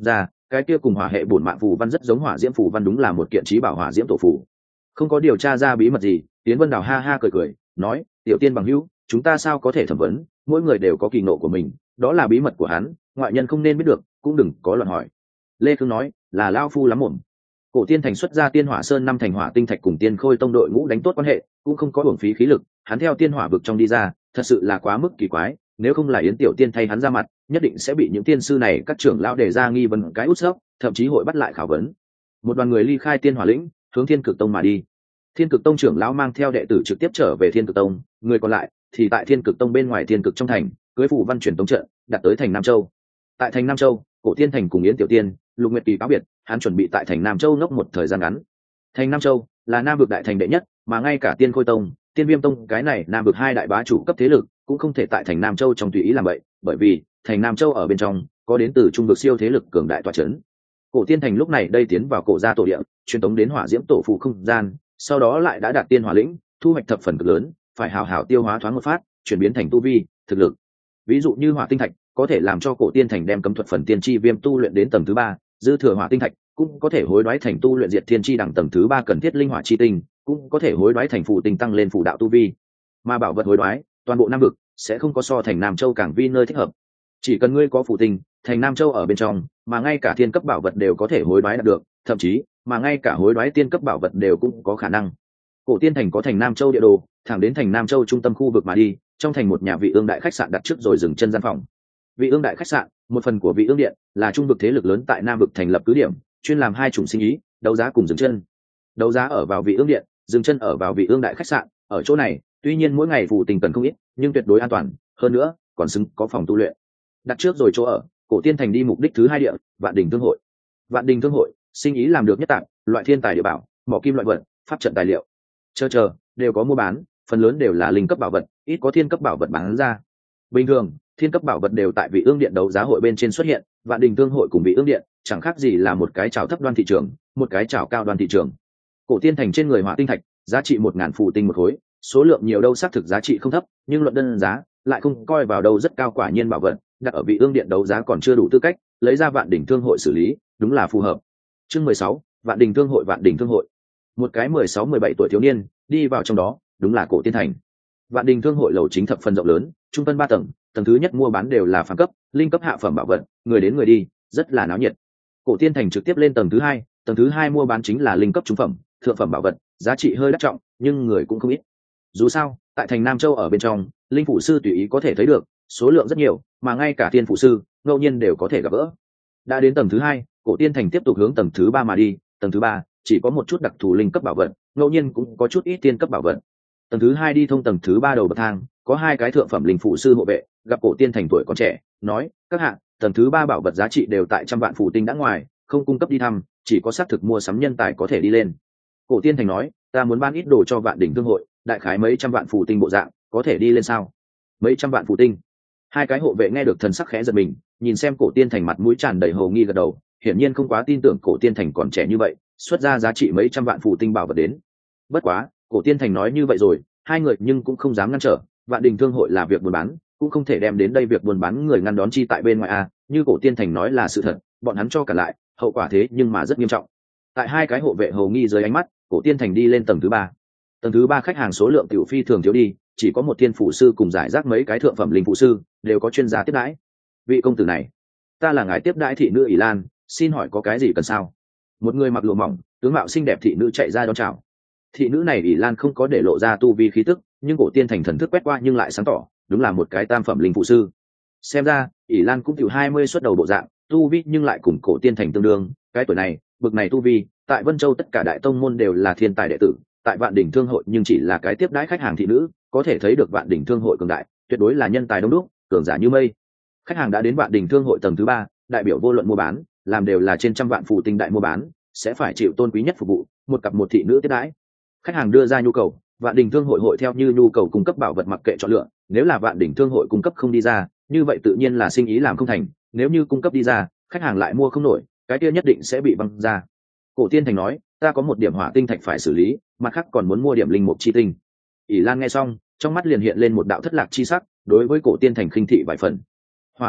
[SPEAKER 1] cái kia cùng hỏa hệ bổn mạng phù văn rất giống hỏa diễm phù văn, đúng là một kiện trí bảo hỏa diễm tổ phù. Không có điều tra ra bí mật gì, Tiến Vân Đào ha ha cười cười nói, tiểu tiên bằng hữu, chúng ta sao có thể thẩm vấn, mỗi người đều có kỳ ngộ của mình, đó là bí mật của hắn, ngoại nhân không nên biết được, cũng đừng có luận hỏi. Lê Khương nói, là lao phu lắm mồm. Cổ Tiên Thành xuất ra Tiên Hỏa Sơn 5 thành hỏa tinh thạch cùng Tiên Khôi tông đội ngũ đánh tốt quan hệ, cũng không có uổng phí khí lực, hắn theo Tiên Hỏa vực trong đi ra, thật sự là quá mức kỳ quái, nếu không là Yến Tiểu Tiên thay hắn ra mặt, nhất định sẽ bị những tiên sư này các trưởng lão đề ra nghi vấn cái út sấp, thậm chí hội bắt lại khảo vấn. Một đoàn người ly khai Tiên Hỏa lĩnh, hướng Thiên Cực tông mà đi. Thiên Cực tông trưởng lão mang theo đệ tử trực tiếp trở về Thiên Cực tông, người còn lại thì tại Thiên Cực tông bên ngoài Thiên Cực trong thành, cưới phủ văn chuyển tống trận, đặt tới thành Nam Châu. Tại thành Nam Châu, Cổ Tiên Thành cùng Yến Tiểu Tiên, Lục Nguyệt Kỳ cáo biệt, hắn chuẩn bị tại thành Nam Châu ngốc một thời gian ngắn. Thành Nam Châu là Nam vực đại thành đệ nhất, mà ngay cả Tiên Khôi tông, Tiên Viêm tông cái này Nam vực hai đại bá chủ cấp thế lực cũng không thể tại thành Nam Châu trong tùy ý làm vậy, bởi vì thành Nam Châu ở bên trong có đến từ trung vực siêu thế lực cường đại tọa chấn. Cổ Tiên Thành lúc này đây tiến vào cổ gia tổ địa, truyền tống đến hỏa diễm tổ phụ không gian, sau đó lại đã đạt tiên hỏa lĩnh, thu hoạch thập phần cực lớn, phải hào hào tiêu hóa thoáng một phát, chuyển biến thành tu vi, thực lực. Ví dụ như hỏa tinh thạch có thể làm cho Cổ Tiên Thành đem cấm thuật phần tiên chi viêm tu luyện đến tầng thứ 3, dư thừa hỏa tinh thạch cũng có thể hối đoái thành tu luyện diệt thiên chi đẳng tầng thứ 3 cần thiết linh hỏa chi tinh, cũng có thể hối đoái thành phụ tinh tăng lên phụ đạo tu vi. Mà bảo vật hối đoái, toàn bộ Nam vực sẽ không có so thành Nam Châu càng vi nơi thích hợp. Chỉ cần ngươi có phụ tinh, thành Nam Châu ở bên trong, mà ngay cả thiên cấp bảo vật đều có thể hối đoái đạt được, thậm chí mà ngay cả hối đoái tiên cấp bảo vật đều cũng có khả năng. Cổ Tiên Thành có thành Nam Châu địa đồ, thẳng đến thành Nam Châu trung tâm khu vực mà đi, trong thành một nhà Vị Ương đại khách sạn đặt trước rồi dừng chân gian phòng. Vị Ương đại khách sạn, một phần của Vị Ương điện, là trung vực thế lực lớn tại Nam vực thành lập cứ điểm, chuyên làm hai chủng sinh ý, đấu giá cùng dừng chân. Đấu giá ở vào Vị Ương điện, dừng chân ở vào Vị Ương đại khách sạn. Ở chỗ này, tuy nhiên mỗi ngày phụ tình cần không ít, nhưng tuyệt đối an toàn, hơn nữa còn xứng có phòng tu luyện. Đặt trước rồi chỗ ở, Cổ Tiên Thành đi mục đích thứ hai địa, Vạn Đình Thương hội. Vạn Đình Thương hội, sinh ý làm được nhất tạng, loại thiên tài địa bảo, mỏ kim loại vật, pháp trận tài liệu, chờ đều có mua bán, phần lớn đều là linh cấp bảo vật, ít có thiên cấp bảo vật bán ra. Bình thường, thiên cấp bảo vật đều tại Vị Ương điện đấu giá hội bên trên xuất hiện, Vạn Đình Thương hội cùng Vị Ương điện chẳng khác gì là một cái chảo thấp đoan thị trường, một cái chảo cao đoan thị trường. Cổ Tiên Thành trên người hỏa tinh thạch, giá trị 1000 phù tinh một khối, số lượng nhiều đâu xác thực giá trị không thấp, nhưng luận đơn giá lại không coi vào đâu rất cao, quả nhiên bảo vật đặt ở Vị Ương điện đấu giá còn chưa đủ tư cách, lấy ra Vạn Đình Thương hội xử lý, đúng là phù hợp. Chương 16, Vạn Đình Thương hội. Vạn Đình Thương hội, một cái 16-17 tuổi thiếu niên đi vào trong đó, đúng là Cổ Tiên Thành. Vạn Đình Thương hội lầu chính thập phần rộng lớn, trung phân 3 tầng, tầng thứ nhất mua bán đều là phàm cấp, linh cấp hạ phẩm bảo vật, người đến người đi, rất là náo nhiệt. Cổ Tiên Thành trực tiếp lên tầng thứ hai mua bán chính là linh cấp trung phẩm, thượng phẩm bảo vật, giá trị hơi đắt trọng, nhưng người cũng không ít. Dù sao, tại thành Nam Châu ở bên trong, linh phủ sư tùy ý có thể thấy được, số lượng rất nhiều, mà ngay cả tiên phủ sư ngẫu nhiên đều có thể gặp gỡ. Đã đến tầng thứ 2, Cổ Tiên Thành tiếp tục hướng tầng thứ 3 mà đi, tầng thứ 3 chỉ có một chút đặc thù linh cấp bảo vật, ngẫu nhiên cũng có chút ít tiên cấp bảo vật. Tầng thứ 2 đi thông tầng thứ 3 đầu bậc thang, có hai cái thượng phẩm linh phủ sư hộ vệ, gặp Cổ Tiên Thành tuổi còn trẻ, nói: "Các hạ, tầng thứ 3 bảo vật giá trị đều tại trăm vạn phù tinh đã ngoài, không cung cấp đi thăm, chỉ có xác thực mua sắm nhân tài có thể đi lên." Cổ Tiên Thành nói: "Ta muốn bán ít đồ cho Vạn Đình Thương hội, đại khái mấy trăm vạn phù tinh bộ dạng, có thể đi lên sao?" Mấy trăm vạn phù tinh? Hai cái hộ vệ nghe được thần sắc khẽ giật mình, nhìn xem Cổ Tiên Thành mặt mũi tràn đầy hồ nghi gật đầu, hiển nhiên không quá tin tưởng Cổ Tiên Thành còn trẻ như vậy, xuất ra giá trị mấy trăm vạn phù tinh bảo vật đến. Bất quá, Cổ Tiên Thành nói như vậy rồi, hai người nhưng cũng không dám ngăn trở, Vạn Đình Thương hội là việc buôn bán, cũng không thể đem đến đây việc buôn bán người ngăn đón chi tại bên ngoài a, như Cổ Tiên Thành nói là sự thật, bọn hắn cho cả lại, hậu quả thế nhưng mà rất nghiêm trọng. Tại hai cái hộ vệ hồ nghi dưới ánh mắt, Cổ Tiên Thành đi lên tầng thứ 3. Tầng thứ 3 khách hàng số lượng tiểu phi thường thiếu đi, chỉ có một thiên phủ sư cùng giải rác mấy cái thượng phẩm linh phụ sư, đều có chuyên gia tiếp đãi. "Vị công tử này, ta là ngài tiếp đãi thị nữ ỷ Lan, xin hỏi có cái gì cần sao?" Một người mặc lụa mỏng, tướng mạo xinh đẹp thị nữ chạy ra đón chào. Thị nữ này ỷ Lan không có để lộ ra tu vi khí tức, nhưng Cổ Tiên Thành thần thức quét qua nhưng lại sáng tỏ, đúng là một cái tam phẩm linh phụ sư. Xem ra ỷ Lan cũng tiểu 20 xuất đầu bộ dạng, tu vi nhưng lại cùng Cổ Tiên Thành tương đương, cái tuổi này, bực này tu vi, tại Vân Châu tất cả đại tông môn đều là thiên tài đệ tử, tại Vạn Đình Thương hội nhưng chỉ là cái tiếp đãi khách hàng thị nữ, có thể thấy được Vạn Đình Thương hội cường đại, tuyệt đối là nhân tài đông đúc, cường giả như mây. Khách hàng đã đến Vạn Đình Thương hội tầng thứ 3, đại biểu vô luận mua bán, làm đều là trên trăm vạn phù tinh đại mua bán, sẽ phải chịu tôn quý nhất phục vụ, một cặp một thị nữ tiếp đãi. Khách hàng đưa ra nhu cầu, Vạn Đình Thương hội hội theo như nhu cầu cung cấp bảo vật mặc kệ chọn lựa, nếu là Vạn Đình Thương hội cung cấp không đi ra, như vậy tự nhiên là sinh ý làm không thành, nếu như cung cấp đi ra, khách hàng lại mua không nổi, cái kia nhất định sẽ bị văng ra. Cổ Tiên Thành nói: "Ta có một điểm hỏa tinh thạch phải xử lý, mặt khác còn muốn mua điểm linh mục chi tinh." ỷ Lan nghe xong, trong mắt liền hiện lên một đạo thất lạc chi sắc, đối với Cổ Tiên Thành khinh thị vài phần. Hỏa tinh thạch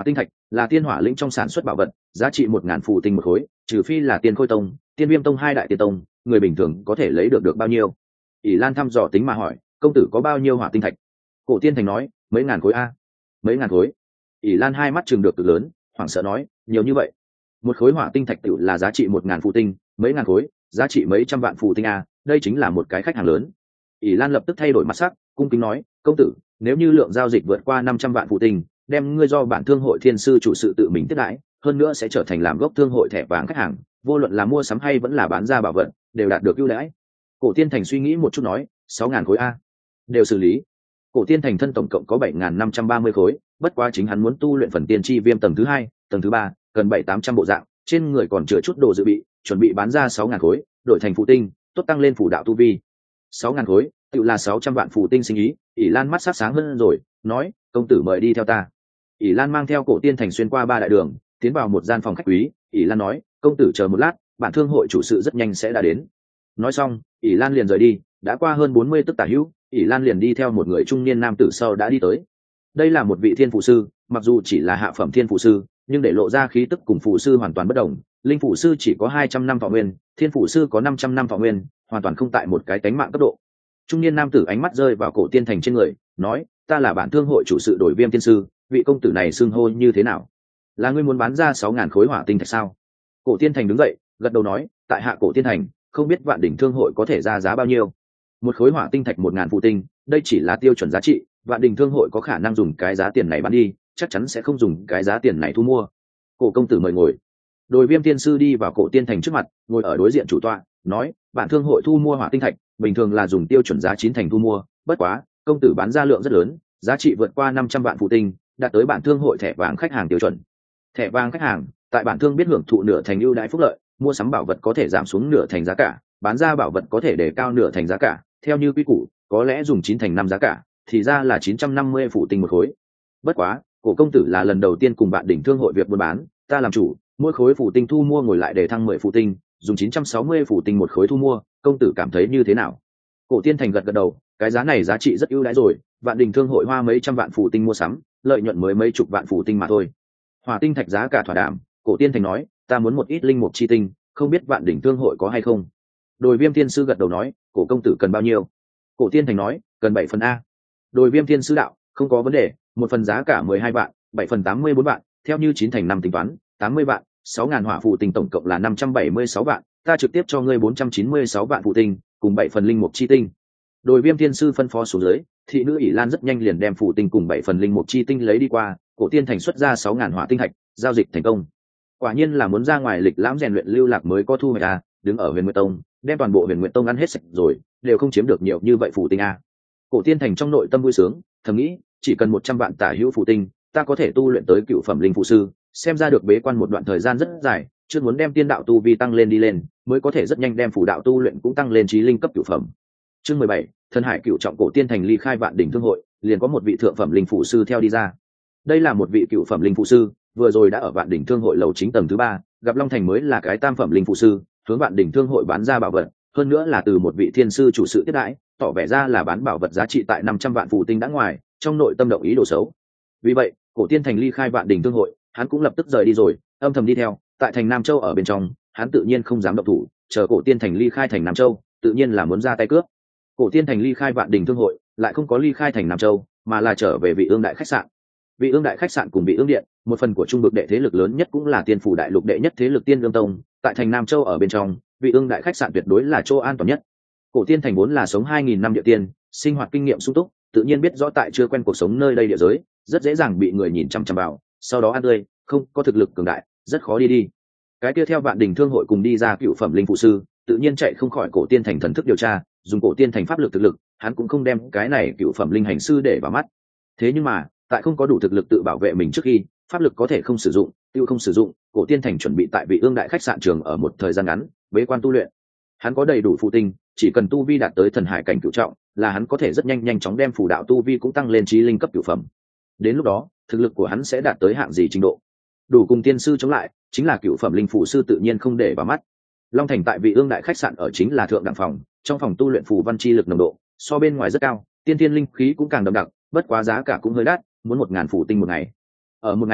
[SPEAKER 1] là tiên hỏa lĩnh trong sản xuất bảo vật, giá trị 1000 phù tinh một khối, trừ phi là tiên khôi tông, tiên viêm tông hai đại tiên tông, người bình thường có thể lấy được bao nhiêu? ỷ lan thăm dò tính mà hỏi, công tử có bao nhiêu hỏa tinh thạch? Cổ tiên thành nói, mấy ngàn khối a. Mấy ngàn khối? ỷ lan hai mắt chừng được cực lớn, hoảng sợ nói, nhiều như vậy? Một khối hỏa tinh thạch tự là giá trị 1000 phù tinh, mấy ngàn khối giá trị mấy trăm vạn phù tinh a, đây chính là một cái khách hàng lớn. ỷ lan lập tức thay đổi mặt sắc, cung kính nói, công tử, nếu như lượng giao dịch vượt qua 500 vạn phù tinh, đem ngươi do bản thương hội thiên sư chủ sự tự mình tiếp đãi, hơn nữa sẽ trở thành làm gốc thương hội thẻ vàng khách hàng, vô luận là mua sắm hay vẫn là bán ra bảo vật đều đạt được ưu đãi. Cổ tiên thành suy nghĩ một chút nói, 6000 khối a, đều xử lý. Cổ tiên thành thân tổng cộng có 7530 khối, bất quá chính hắn muốn tu luyện phần tiên chi viêm tầng thứ 2, tầng thứ 3, cần 700-800 bộ dạng, trên người còn chứa chút đồ dự bị, chuẩn bị bán ra 6000 khối, đổi thành phù tinh, tốt tăng lên phù đạo tu vi. 6000 khối, tự là 600 vạn phù tinh sinh ý. ỷ lan mắt sắc sáng hơn rồi, nói, công tử mời đi theo ta. ỷ lan mang theo Cổ tiên thành xuyên qua 3 đại đường, tiến vào một gian phòng khách quý. ỷ lan nói, công tử chờ một lát, bản thương hội chủ sự rất nhanh sẽ đã đến. Nói xong, ỷ lan liền rời đi. Đã qua hơn 40 tức tả hữu, ỷ lan liền đi theo một người trung niên nam tử sau đã đi tới. Đây là một vị thiên phụ sư, mặc dù chỉ là hạ phẩm thiên phụ sư, nhưng để lộ ra khí tức cùng phụ sư hoàn toàn bất đồng. Linh phụ sư chỉ có 200 năm thọ nguyên, thiên phụ sư có 500 năm thọ nguyên, hoàn toàn không tại một cái tánh mạng cấp độ. Trung niên nam tử ánh mắt rơi vào Cổ tiên thành trên người, nói, ta là bản thương hội chủ sự Đổi Viêm tiên sư, vị công tử này xưng hô như thế nào? Là ngươi muốn bán ra 6000 khối hỏa tinh thạch sao? Cổ tiên thành đứng dậy, gật đầu nói, tại hạ Cổ tiên thành, không biết Vạn Đỉnh thương hội có thể ra giá bao nhiêu? Một khối hỏa tinh thạch 1000 phù tinh, đây chỉ là tiêu chuẩn giá trị, Vạn Đỉnh thương hội có khả năng dùng cái giá tiền này bán đi, chắc chắn sẽ không dùng cái giá tiền này thu mua. Cổ công tử mời ngồi. Đồi Viêm tiên sư đi vào Cổ tiên thành trước mặt, ngồi ở đối diện chủ tọa, nói, bản thương hội thu mua hỏa tinh thạch, bình thường là dùng tiêu chuẩn giá 9 thành thu mua, bất quá, công tử bán ra lượng rất lớn, giá trị vượt qua 500 vạn phù tinh, đạt tới bản thương hội thẻ vàng khách hàng tiêu chuẩn. Thẻ vàng khách hàng, tại bản thương biết hưởng thụ nửa thành ưu đãi phúc lợi, mua sắm bảo vật có thể giảm xuống nửa thành giá cả, bán ra bảo vật có thể đề cao nửa thành giá cả, theo như quy củ, có lẽ dùng 9 thành 5 giá cả, thì ra là 950 phù tinh một khối. Bất quá, Cổ công tử là lần đầu tiên cùng Vạn Đỉnh thương hội việc buôn bán, ta làm chủ, mỗi khối phù tinh thu mua ngồi lại để thăng 10 phù tinh, dùng 960 phù tinh một khối thu mua, công tử cảm thấy như thế nào? Cổ tiên thành gật gật đầu, cái giá này giá trị rất ưu đãi rồi, Vạn Đỉnh thương hội hoa mấy trăm vạn phù tinh mua sắm, lợi nhuận mới mấy chục vạn phù tinh mà thôi. Hỏa tinh thạch giá cả thỏa đàm. Cổ tiên thành nói, ta muốn một ít linh mục chi tinh, không biết Vạn Đỉnh thương hội có hay không? Đồi Viêm tiên sư gật đầu nói, Cổ công tử cần bao nhiêu? Cổ tiên thành nói, cần 7 phần a. Đồi Viêm tiên sư đạo, không có vấn đề, một phần giá cả 12 vạn, 7 phần 84 vạn, theo như 9 thành 5 tính toán, 80 vạn, 6000 hỏa phù tinh tổng cộng là 576 vạn, ta trực tiếp cho ngươi 496 vạn phù tinh, cùng 7 phần linh mục chi tinh. Đồi Viêm tiên sư phân phó xuống dưới, thị nữ ỷ lan rất nhanh liền đem phù tinh cùng 7 phần linh mục chi tinh lấy đi qua. Cổ tiên thành xuất ra 6000 hỏa tinh thạch, giao dịch thành công. Quả nhiên là muốn ra ngoài lịch lãm rèn luyện lưu lạc mới có thu hoạch à, đứng ở Huyền Nguyệt Tông, đem toàn bộ Huyền Nguyệt Tông ăn hết sạch rồi, đều không chiếm được nhiều như vậy phù tinh à. Cổ tiên thành trong nội tâm vui sướng, thầm nghĩ, chỉ cần 100 vạn tả hữu phù tinh, ta có thể tu luyện tới cựu phẩm linh phụ sư, xem ra được bế quan một đoạn thời gian rất dài, chưa muốn đem tiên đạo tu vi tăng lên đi lên, mới có thể rất nhanh đem phù đạo tu luyện cũng tăng lên chí linh cấp cửu phẩm. Chương 17, Thần Hải Cửu trọng Cổ tiên thành ly khai Vạn Đỉnh thương hội, liền có một vị thượng phẩm linh phụ sư theo đi ra. Đây là một vị cửu phẩm linh phụ sư, vừa rồi đã ở Vạn Đỉnh thương hội lầu chính tầng thứ 3, gặp Long Thành mới là cái tam phẩm linh phụ sư, hướng Vạn Đỉnh thương hội bán ra bảo vật, hơn nữa là từ một vị thiên sư chủ sự tiếp đãi, tỏ vẻ ra là bán bảo vật giá trị tại 500 vạn phù tinh đã ngoài, trong nội tâm động ý đồ xấu. Vì vậy, Cổ tiên thành ly khai Vạn Đỉnh thương hội, hắn cũng lập tức rời đi rồi, âm thầm đi theo, tại thành Nam Châu ở bên trong, hắn tự nhiên không dám động thủ, chờ Cổ tiên thành ly khai thành Nam Châu, tự nhiên là muốn ra tay cướp. Cổ tiên thành ly khai Vạn Đỉnh thương hội, lại không có ly khai thành Nam Châu, mà là trở về Vị Ương đại khách sạn. Vị Ương đại khách sạn cùng Vị Ương điện, một phần của trung vực đệ thế lực lớn nhất cũng là tiên phủ đại lục đệ nhất thế lực Tiên Lương Tông, tại thành Nam Châu ở bên trong, Vị Ương đại khách sạn tuyệt đối là chỗ an toàn nhất. Cổ tiên thành vốn là sống 2000 năm địa tiên, sinh hoạt kinh nghiệm sung túc, tự nhiên biết rõ tại chưa quen cuộc sống nơi đây địa giới, rất dễ dàng bị người nhìn chằm chằm vào, sau đó ăn tươi, không có thực lực cường đại, rất khó đi. Cái kia theo Vạn Đỉnh thương hội cùng đi ra cựu phẩm linh phụ sư, tự nhiên chạy không khỏi Cổ tiên thành thần thức điều tra, dùng Cổ tiên thành pháp lực thực lực, hắn cũng không đem cái này cựu phẩm linh hành sư để vào mắt. Thế nhưng mà, tại không có đủ thực lực tự bảo vệ mình trước khi, pháp lực có thể không sử dụng, tiêu không sử dụng, Cổ tiên thành chuẩn bị tại Vị Ương đại khách sạn trường ở một thời gian ngắn, bế quan tu luyện. Hắn có đầy đủ phù tinh, chỉ cần tu vi đạt tới thần hải cảnh cửu trọng, là hắn có thể rất nhanh chóng đem phù đạo tu vi cũng tăng lên chí linh cấp cửu phẩm. Đến lúc đó, thực lực của hắn sẽ đạt tới hạng gì trình độ? Đủ cùng tiên sư chống lại, chính là cửu phẩm linh phụ sư tự nhiên không để vào mắt. Long Thành tại Vị Ương đại khách sạn ở chính là thượng đẳng phòng, trong phòng tu luyện phù văn chi lực nồng độ so bên ngoài rất cao, tiên thiên linh khí cũng càng đậm đặc, bất quá giá cả cũng hơi đắt, muốn 1000 phù tinh một ngày. Ở một ngày,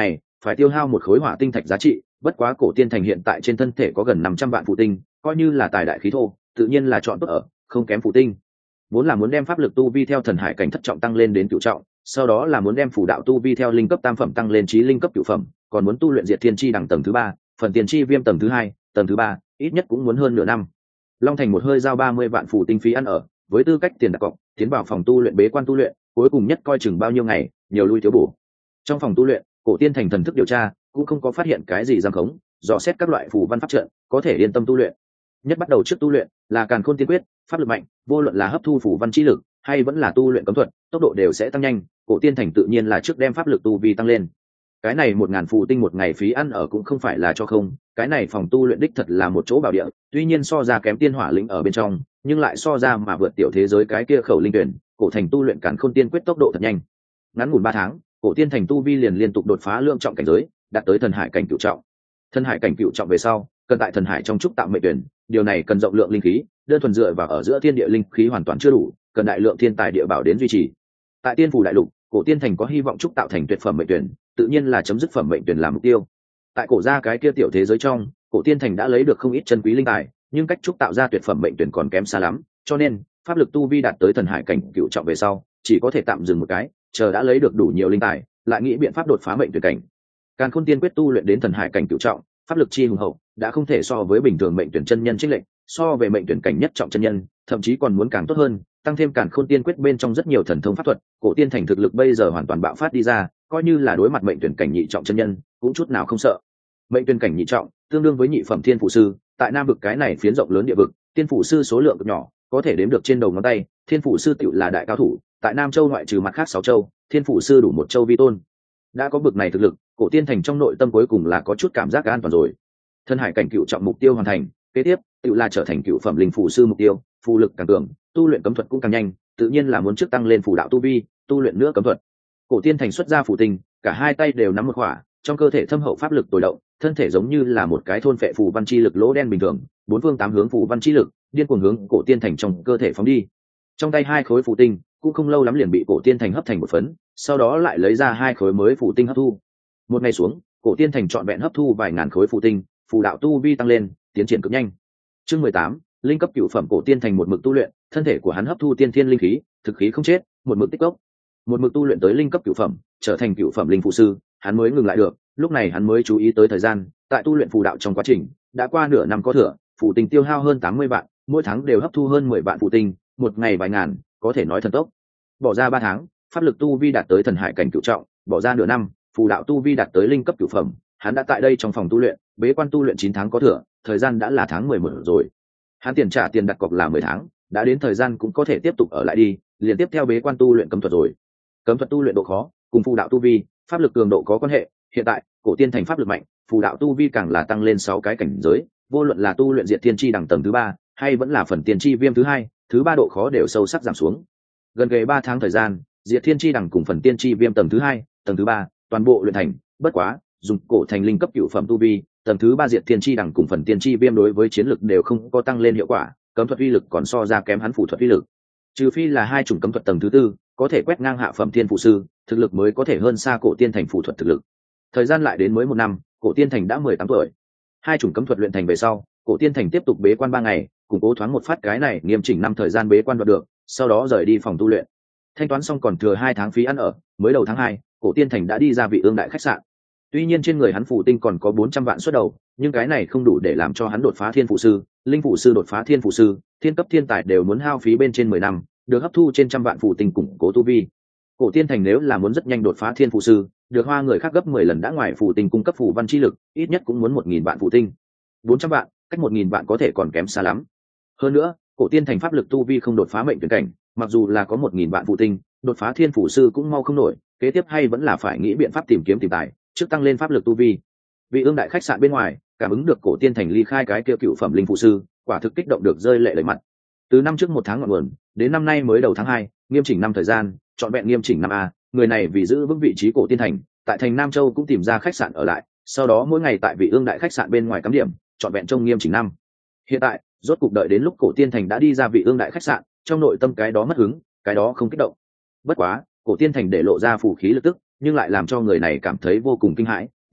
[SPEAKER 1] phải tiêu hao một khối hỏa tinh thạch giá trị. Bất quá cổ tiên thành hiện tại trên thân thể có gần 500 vạn phù tinh, coi như là tài đại khí thô, tự nhiên là chọn tốt ở, không kém phù tinh. Vốn là muốn đem pháp lực tu vi theo thần hải cảnh thất trọng tăng lên đến cửu trọng, sau đó là muốn đem phù đạo tu vi theo linh cấp tam phẩm tăng lên chí linh cấp cửu phẩm, còn muốn tu luyện diệt thiên chi đẳng tầng thứ 3, phần tiền chi viêm tầng thứ 2, tầng thứ 3, ít nhất cũng muốn hơn nửa năm. Long Thành một hơi giao 30 vạn phù tinh phí ăn ở, với tư cách tiền đặt cọc, tiến vào phòng tu luyện bế quan tu luyện, cuối cùng nhất coi chừng bao nhiêu ngày, nhiều lui thiếu bổ. Trong phòng tu luyện, cổ tiên thành thần thức điều tra, cũng không có phát hiện cái gì giam khống, dò xét các loại phù văn pháp trận, có thể yên tâm tu luyện. Nhất bắt đầu trước tu luyện là Càn Khôn Tiên Quyết, pháp lực mạnh, vô luận là hấp thu phù văn chi lực, hay vẫn là tu luyện cấm thuật, tốc độ đều sẽ tăng nhanh, cổ tiên thành tự nhiên là trước đem pháp lực tu vi tăng lên. Cái này 1000 phù tinh một ngày phí ăn ở cũng không phải là cho không, cái này phòng tu luyện đích thật là một chỗ bảo địa, tuy nhiên so ra kém tiên hỏa lĩnh ở bên trong, nhưng lại so ra mà vượt tiểu thế giới cái kia khẩu linh tuyển, cổ thành tu luyện Càn Khôn Tiên Quyết tốc độ thật nhanh. Ngắn ngủn 3 tháng, cổ tiên thành tu vi liền liên tục đột phá lượng trọng cảnh giới, đạt tới thần hải cảnh cửu trọng. Thần hải cảnh cửu trọng về sau, cần tại thần hải trong trúc tạo mệnh tuyển, điều này cần rộng lượng linh khí, đơn thuần dựa vào ở giữa thiên địa linh khí hoàn toàn chưa đủ, cần đại lượng thiên tài địa bảo đến duy trì. Tại tiên phủ đại lục, cổ tiên thành có hy vọng trúc tạo thành tuyệt phẩm mệnh tuyển, tự nhiên là chấm dứt phẩm mệnh tuyển làm mục tiêu. Tại cổ gia cái kia tiểu thế giới trong, cổ tiên thành đã lấy được không ít chân quý linh tài, nhưng cách trúc tạo ra tuyệt phẩm mệnh tuyển còn kém xa lắm, cho nên pháp lực tu vi đạt tới thần hải cảnh cửu trọng về sau, chỉ có thể tạm dừng một cái, chờ đã lấy được đủ nhiều linh tài, lại nghĩ biện pháp đột phá mệnh tuyển cảnh. Càn Khôn Tiên Quyết tu luyện đến thần hải cảnh cửu trọng, pháp lực chi hùng hậu, đã không thể so với bình thường mệnh tuyển chân nhân chênh lệch, so về mệnh tuyển cảnh nhất trọng chân nhân, thậm chí còn muốn càng tốt hơn, tăng thêm Càn Khôn Tiên Quyết bên trong rất nhiều thần thông pháp thuật, cổ tiên thành thực lực bây giờ hoàn toàn bạo phát đi ra, coi như là đối mặt mệnh tuyển cảnh nhị trọng chân nhân, cũng chút nào không sợ. Mệnh tuyển cảnh nhị trọng, tương đương với nhị phẩm thiên phủ sư, tại Nam vực cái này phiến rộng lớn địa vực, tiên phủ sư số lượng cực nhỏ, có thể đếm được trên đầu ngón tay, thiên phủ sư tựu là đại cao thủ, tại Nam Châu ngoại trừ mặt khác 6 châu, thiên phủ sư đủ một châu vi tôn. Đã có bực này thực lực, cổ tiên thành trong nội tâm cuối cùng là có chút cảm giác an toàn rồi. Thân hải cảnh cựu trọng mục tiêu hoàn thành, kế tiếp tựu là trở thành cựu phẩm linh phủ sư mục tiêu, phù lực càng cường, tu luyện cấm thuật cũng càng nhanh, tự nhiên là muốn trước tăng lên phù đạo tu vi, tu luyện nữa cấm thuật. Cổ tiên thành xuất ra phù tinh, cả hai tay đều nắm một khỏa, trong cơ thể thâm hậu pháp lực tồi động, thân thể giống như là một cái thôn phệ phù văn chi lực lỗ đen bình thường, bốn phương tám hướng phù văn chi lực điên cuồng hướng cổ tiên thành trong cơ thể phóng đi. Trong tay hai khối phù tinh cũng không lâu lắm liền bị cổ tiên thành hấp thành một phấn, sau đó lại lấy ra hai khối mới phù tinh hấp thu. Một ngày xuống, cổ tiên thành trọn vẹn hấp thu vài ngàn khối phù tinh, phù đạo tu vi tăng lên, tiến triển cực nhanh. Chương 18, linh cấp cửu phẩm cổ tiên thành một mực tu luyện, thân thể của hắn hấp thu tiên thiên linh khí, thực khí không chết, một mực tích gốc. Một mực tu luyện tới linh cấp cửu phẩm, trở thành cửu phẩm linh phù sư, hắn mới ngừng lại được, lúc này hắn mới chú ý tới thời gian, tại tu luyện phù đạo trong quá trình, đã qua nửa năm có thừa, phù tinh tiêu hao hơn 80 vạn, mỗi tháng đều hấp thu hơn 10 vạn phù tinh, một ngày vài ngàn, có thể nói thần tốc. Bỏ ra 3 tháng, pháp lực tu vi đạt tới thần hải cảnh cửu trọng, bỏ ra nửa năm, phù đạo tu vi đạt tới linh cấp cửu phẩm, hắn đã tại đây trong phòng tu luyện, bế quan tu luyện 9 tháng có thừa, thời gian đã là tháng 11 rồi. Hắn tiền trả tiền đặt cọc là 10 tháng, đã đến thời gian cũng có thể tiếp tục ở lại đi, liền tiếp theo bế quan tu luyện cấm thuật rồi. Cấm thuật tu luyện độ khó, cùng phù đạo tu vi, pháp lực cường độ có quan hệ, hiện tại, cổ tiên thành pháp lực mạnh, phù đạo tu vi càng là tăng lên 6 cái cảnh giới, vô luận là tu luyện diệt thiên chi đẳng tầng thứ 3, hay vẫn là phần tiền chi viêm thứ 2, thứ 3 độ khó đều sâu sắc giảm xuống. Gần kề 3 tháng thời gian, diệt thiên chi đẳng cùng phần tiên chi viêm tầng thứ 2, tầng thứ 3, toàn bộ luyện thành, bất quá, dùng cổ thành linh cấp cửu phẩm tu vi, tầng thứ 3 diệt thiên chi đẳng cùng phần tiên chi viêm đối với chiến lực đều không có tăng lên hiệu quả, cấm thuật uy lực còn so ra kém hắn phù thuật uy lực. Trừ phi là hai chủng cấm thuật tầng thứ 4, có thể quét ngang hạ phẩm thiên phù sư, thực lực mới có thể hơn xa cổ tiên thành phù thuật thực lực. Thời gian lại đến mới 1 năm, cổ tiên thành đã 18 tuổi. Hai chủng cấm thuật luyện thành về sau, cổ tiên thành tiếp tục bế quan 3 ngày, củng cố thoáng một phát cái này nghiêm chỉnh năm thời gian bế quan đoạt được, sau đó rời đi phòng tu luyện. Thanh toán xong còn thừa 2 tháng phí ăn ở, mới đầu tháng 2, cổ tiên thành đã đi ra Vị Ương đại khách sạn. Tuy nhiên trên người hắn phù tinh còn có 400 vạn xuất đầu, nhưng cái này không đủ để làm cho hắn đột phá thiên phù sư, linh phù sư đột phá thiên phù sư, thiên cấp thiên tài đều muốn hao phí bên trên 10 năm, được hấp thu trên trăm vạn phù tinh củng cố tu vi. Cổ tiên thành nếu là muốn rất nhanh đột phá thiên phù sư, được hoa người khác gấp 10 lần đã ngoài phù tinh cung cấp phù văn chi lực, ít nhất cũng muốn 1000 vạn phù tinh. 400 vạn, cách 1000 vạn có thể còn kém xa lắm. Hơn nữa, cổ tiên thành pháp lực tu vi không đột phá mệnh tuyển cảnh, mặc dù là có 1000 vạn phù tinh, đột phá thiên phù sư cũng mau không nổi, kế tiếp hay vẫn là phải nghĩ biện pháp tìm kiếm tìm tài, trước tăng lên pháp lực tu vi. Vị Ương đại khách sạn bên ngoài, cảm ứng được cổ tiên thành ly khai cái kia cựu phẩm linh phù sư, quả thực kích động được rơi lệ đầy mặt. Từ năm trước 1 tháng ngọn nguồn, đến năm nay mới đầu tháng 2, nghiêm chỉnh năm thời gian, chọn vẹn nghiêm chỉnh năm a, người này vì giữ vững vị trí cổ tiên thành, tại thành Nam Châu cũng tìm ra khách sạn ở lại, sau đó mỗi ngày tại Vị Ương đại khách sạn bên ngoài cắm điểm, chọn vẹn trông nghiêm chỉnh năm. Hiện tại, rốt cục đợi đến lúc cổ tiên thành đã đi ra Vị Ương đại khách sạn, trong nội tâm cái đó mất hứng, cái đó không kích động. Bất quá, cổ tiên thành để lộ ra phù khí lực tức, nhưng lại làm cho người này cảm thấy vô cùng kinh hãi,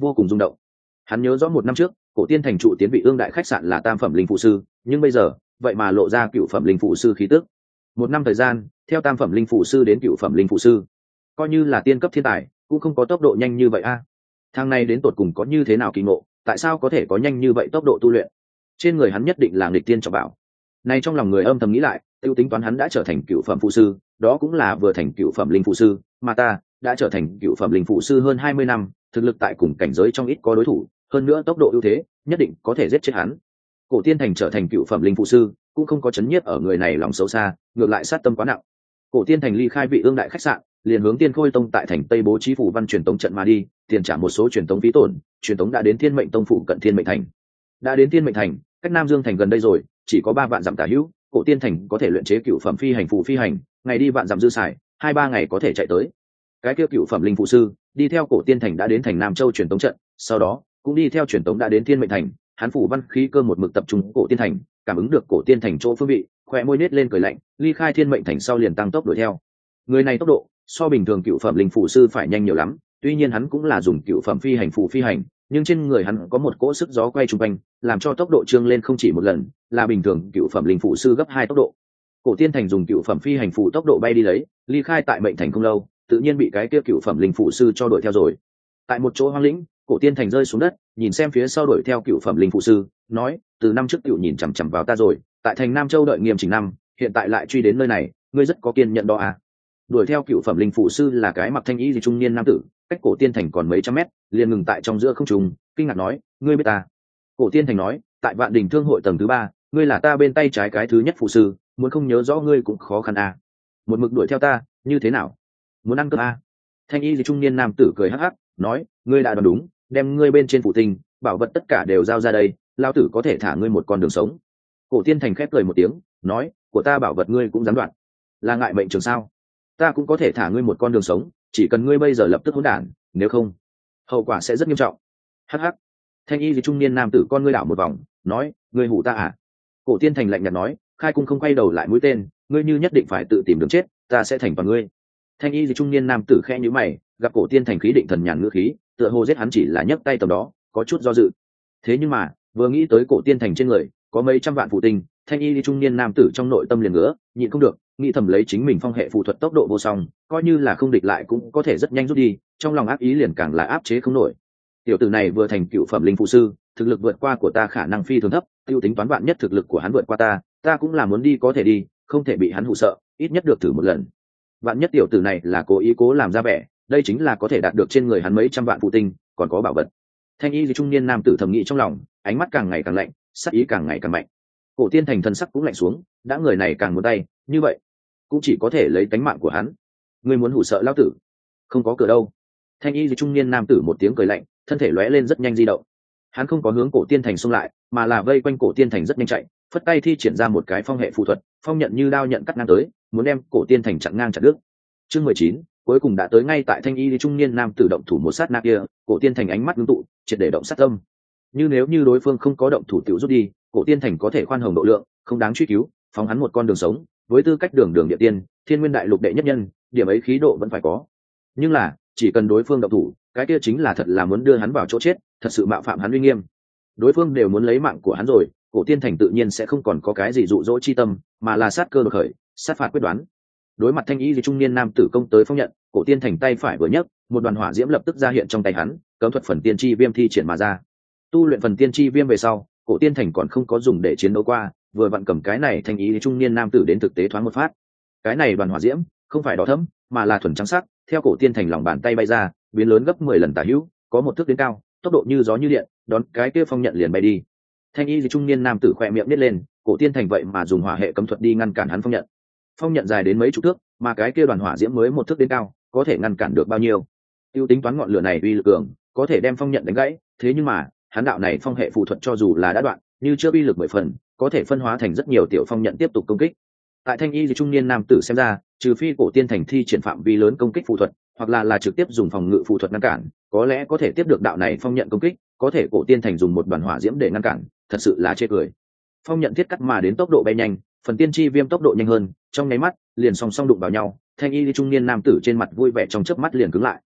[SPEAKER 1] vô cùng rung động. Hắn nhớ rõ một năm trước cổ tiên thành trụ tiến vị ương đại khách sạn là tam phẩm linh phụ sư, nhưng bây giờ vậy mà lộ ra cựu phẩm linh phụ sư khí tức. Một năm thời gian, theo tam phẩm linh phụ sư đến cựu phẩm linh phụ sư, coi như là tiên cấp thiên tài cũng không có tốc độ nhanh như vậy a. Thằng này đến tột cùng có như thế nào kỳ ngộ, tại sao có thể có nhanh như vậy tốc độ tu luyện? Trên người hắn nhất định là nghịch tiên trọng bảo. Này trong lòng người âm thầm nghĩ lại, tiêu tính toán hắn đã trở thành cựu phẩm phụ sư, đó cũng là vừa thành cựu phẩm linh phụ sư, mà ta đã trở thành cựu phẩm linh phụ sư hơn 20 năm, thực lực tại cùng cảnh giới trong ít có đối thủ, hơn nữa tốc độ ưu thế, nhất định có thể giết chết hắn. Cổ Tiên Thành trở thành cựu phẩm linh phụ sư, cũng không có chấn nhiếp ở người này lòng xấu xa, ngược lại sát tâm quá nặng. Cổ Tiên Thành ly khai vị ương đại khách sạn, liền hướng Tiên Khôi Tông tại thành Tây bố trí phủ văn truyền tống trận mà đi, tiền trả một số truyền tống phí tổn, truyền tống đã đến Thiên Mệnh Tông phụ cận Thiên Mệnh Thành. Đã đến Thiên Mệnh Thành, cách Nam Dương Thành gần đây rồi, chỉ có 3 vạn dặm tả hữu, Cổ Tiên Thành có thể luyện chế cựu phẩm phi hành phù phi hành, ngày đi vạn dặm dư xài, 2-3 ngày có thể chạy tới. Cái kia cựu phẩm linh phụ sư đi theo Cổ Tiên Thành đã đến thành Nam Châu truyền tống trận, sau đó cũng đi theo truyền tống đã đến Thiên Mệnh Thành, hắn phủ văn khí cơ một mực tập trung Cổ Tiên Thành, cảm ứng được Cổ Tiên Thành chỗ phương vị, khóe môi nết lên cười lạnh, ly khai Thiên Mệnh Thành sau liền tăng tốc đuổi theo. Người này tốc độ so bình thường cựu phẩm linh phụ sư phải nhanh nhiều lắm, tuy nhiên hắn cũng là dùng cựu phẩm phi hành phù phi hành, nhưng trên người hắn có một cỗ sức gió quay trung quanh, làm cho tốc độ trương lên không chỉ một lần, là bình thường cựu phẩm linh phụ sư gấp 2 tốc độ. Cổ Tiên Thành dùng cựu phẩm phi hành phù tốc độ bay đi lấy, ly khai tại Mệnh Thành không lâu, tự nhiên bị cái kia cựu phẩm linh phụ sư cho đuổi theo rồi. Tại một chỗ hoang lĩnh, Cổ Tiên Thành rơi xuống đất, nhìn xem phía sau đuổi theo cựu phẩm linh phụ sư, nói: từ năm trước cựu nhìn chằm chằm vào ta rồi, tại thành Nam Châu đợi nghiêm chỉnh năm, hiện tại lại truy đến nơi này, ngươi rất có kiên nhẫn đó à? Đuổi theo cựu phẩm linh phụ sư là cái mặc thanh y gì trung niên nam tử, cách Cổ Tiên Thành còn mấy trăm mét, liền ngừng tại trong giữa không trung, kinh ngạc nói: ngươi biết ta? Cổ Tiên Thành nói: tại Vạn Đình Thương hội tầng thứ 3, ngươi là ta bên tay trái cái thứ nhất phụ sư, muốn không nhớ rõ ngươi cũng khó khăn à? Một mực đuổi theo ta, như thế nào? Muốn ăn cơm à? Thanh y gì trung niên nam tử cười hắc hắc, nói: ngươi đã đoán đúng, đem ngươi bên trên phụ tinh, bảo vật tất cả đều giao ra đây, lao tử có thể thả ngươi một con đường sống. Cổ Tiên Thành khép cười một tiếng, nói: của ta bảo vật ngươi cũng dám đoạt, là ngại mệnh trường sao? Ta cũng có thể thả ngươi một con đường sống, chỉ cần ngươi bây giờ lập tức hỗn đản, nếu không hậu quả sẽ rất nghiêm trọng. Hắc hắc. Thanh y gì trung niên nam tử con ngươi đảo một vòng, nói: ngươi hù ta à? Cổ Tiên Thành lạnh nhạt nói: khai cung không quay đầu lại mũi tên, ngươi như nhất định phải tự tìm đường chết, ta sẽ thành toàn ngươi. Thanh y gì trung niên nam tử khẽ nhíu mày, gặp Cổ Tiên Thành khí định thần nhàn ngữ khí, tựa hồ giết hắn chỉ là nhấc tay tầm đó, có chút do dự. Thế nhưng mà vừa nghĩ tới Cổ Tiên Thành trên người có mấy trăm vạn phù tinh, thanh y trung niên nam tử trong nội tâm liền ngứa, nhịn không được, nghĩ thầm lấy chính mình phong hệ phù thuật tốc độ vô song, coi như là không địch lại cũng có thể rất nhanh rút đi, trong lòng ác ý liền càng là áp chế không nổi. Tiểu tử này vừa thành cựu phẩm linh phụ sư, thực lực vượt qua của ta khả năng phi thường thấp, tiêu tính toán vạn nhất thực lực của hắn vượt qua ta cũng là muốn đi có thể đi, không thể bị hắn hù sợ, ít nhất được thử một lần. Vạn nhất tiểu tử này là cố ý cố làm ra vẻ, đây chính là có thể đạt được trên người hắn mấy trăm vạn phù tinh, còn có bảo vật. Thanh y trung niên nam tử thầm nghĩ trong lòng, ánh mắt càng ngày càng lạnh, sắc ý càng ngày càng mạnh. Cổ Tiên Thành thân sắc cũng lạnh xuống, đã người này càng muốn tay, như vậy cũng chỉ có thể lấy tánh mạng của hắn. Ngươi muốn hù sợ lão tử? Không có cửa đâu. Thanh y trung niên nam tử một tiếng cười lạnh, thân thể lóe lên rất nhanh di động. Hắn không có hướng Cổ Tiên Thành xông lại, mà là vây quanh Cổ Tiên Thành rất nhanh chạy, phất tay thi triển ra một cái phong hệ phù thuật, phong nhận như đao nhận cắt ngang tới, muốn đem Cổ Tiên Thành chặn ngang chặt đứt. Chương 19, cuối cùng đã tới ngay tại thanh y trung niên nam tử động thủ một sát na kia, Cổ Tiên Thành ánh mắt ngưng tụ, triệt để động sát tâm. Nếu như đối phương không có động thủ tiểu rút đi, Cổ Tiên Thành có thể khoan hồng độ lượng, không đáng truy cứu, phóng hắn một con đường sống, với tư cách đường địa tiên, Thiên Nguyên đại lục đệ nhất nhân, điểm ấy khí độ vẫn phải có. Nhưng là, chỉ cần đối phương động thủ, cái kia chính là thật là muốn đưa hắn vào chỗ chết, thật sự mạo phạm hắn uy nghiêm. Đối phương đều muốn lấy mạng của hắn rồi, Cổ Tiên Thành tự nhiên sẽ không còn có cái gì dụ dỗ chi tâm, mà là sát cơ đột khởi, sát phạt quyết đoán. Đối mặt thanh y trung niên nam tử công tới phong nhận, Cổ Tiên Thành tay phải vừa nhấc, một đoàn hỏa diễm lập tức ra hiện trong tay hắn, cấm thuật phần tiên chi viêm thi triển mà ra. Tu luyện phần tiên chi viêm về sau, Cổ Tiên Thành còn không có dùng để chiến đấu qua, vừa vặn cầm cái này thanh ý trung niên nam tử đến thực tế thoáng một phát. Cái này đoàn hỏa diễm không phải đỏ thẫm, mà là thuần trắng sắc, theo Cổ Tiên Thành lòng bàn tay bay ra, biến lớn gấp 10 lần tả hữu, có một thước đến cao, tốc độ như gió như điện, đón cái kia phong nhận liền bay đi. Thanh y trung niên nam tử khẽ miệng nít lên, Cổ Tiên Thành vậy mà dùng hỏa hệ cấm thuật đi ngăn cản hắn phong nhận. Phong nhận dài đến mấy chục thước, mà cái kia đoàn hỏa diễm mới một thước đến cao, có thể ngăn cản được bao nhiêu? Tiêu tính toán ngọn lửa này uy lực cường, có thể đem phong nhận đánh gãy, thế nhưng mà hắn đạo này phong hệ phù thuật cho dù là đã đoạn, như chưa uy lực 10 phần, có thể phân hóa thành rất nhiều tiểu phong nhận tiếp tục công kích. Tại thanh y trung niên nam tử xem ra, trừ phi Cổ Tiên Thành thi triển phạm vi lớn công kích phù thuật, hoặc là trực tiếp dùng phòng ngự phù thuật ngăn cản, có lẽ có thể tiếp được đạo này phong nhận công kích, có thể Cổ Tiên Thành dùng một đoàn hỏa diễm để ngăn cản, thật sự là chê cười. Phong nhận thiết cắt mà đến tốc độ bay nhanh, phần tiên chi viêm tốc độ nhanh hơn, trong nháy mắt liền song song đụng vào nhau, thanh y trung niên nam tử trên mặt vui vẻ trong chớp mắt liền cứng lại.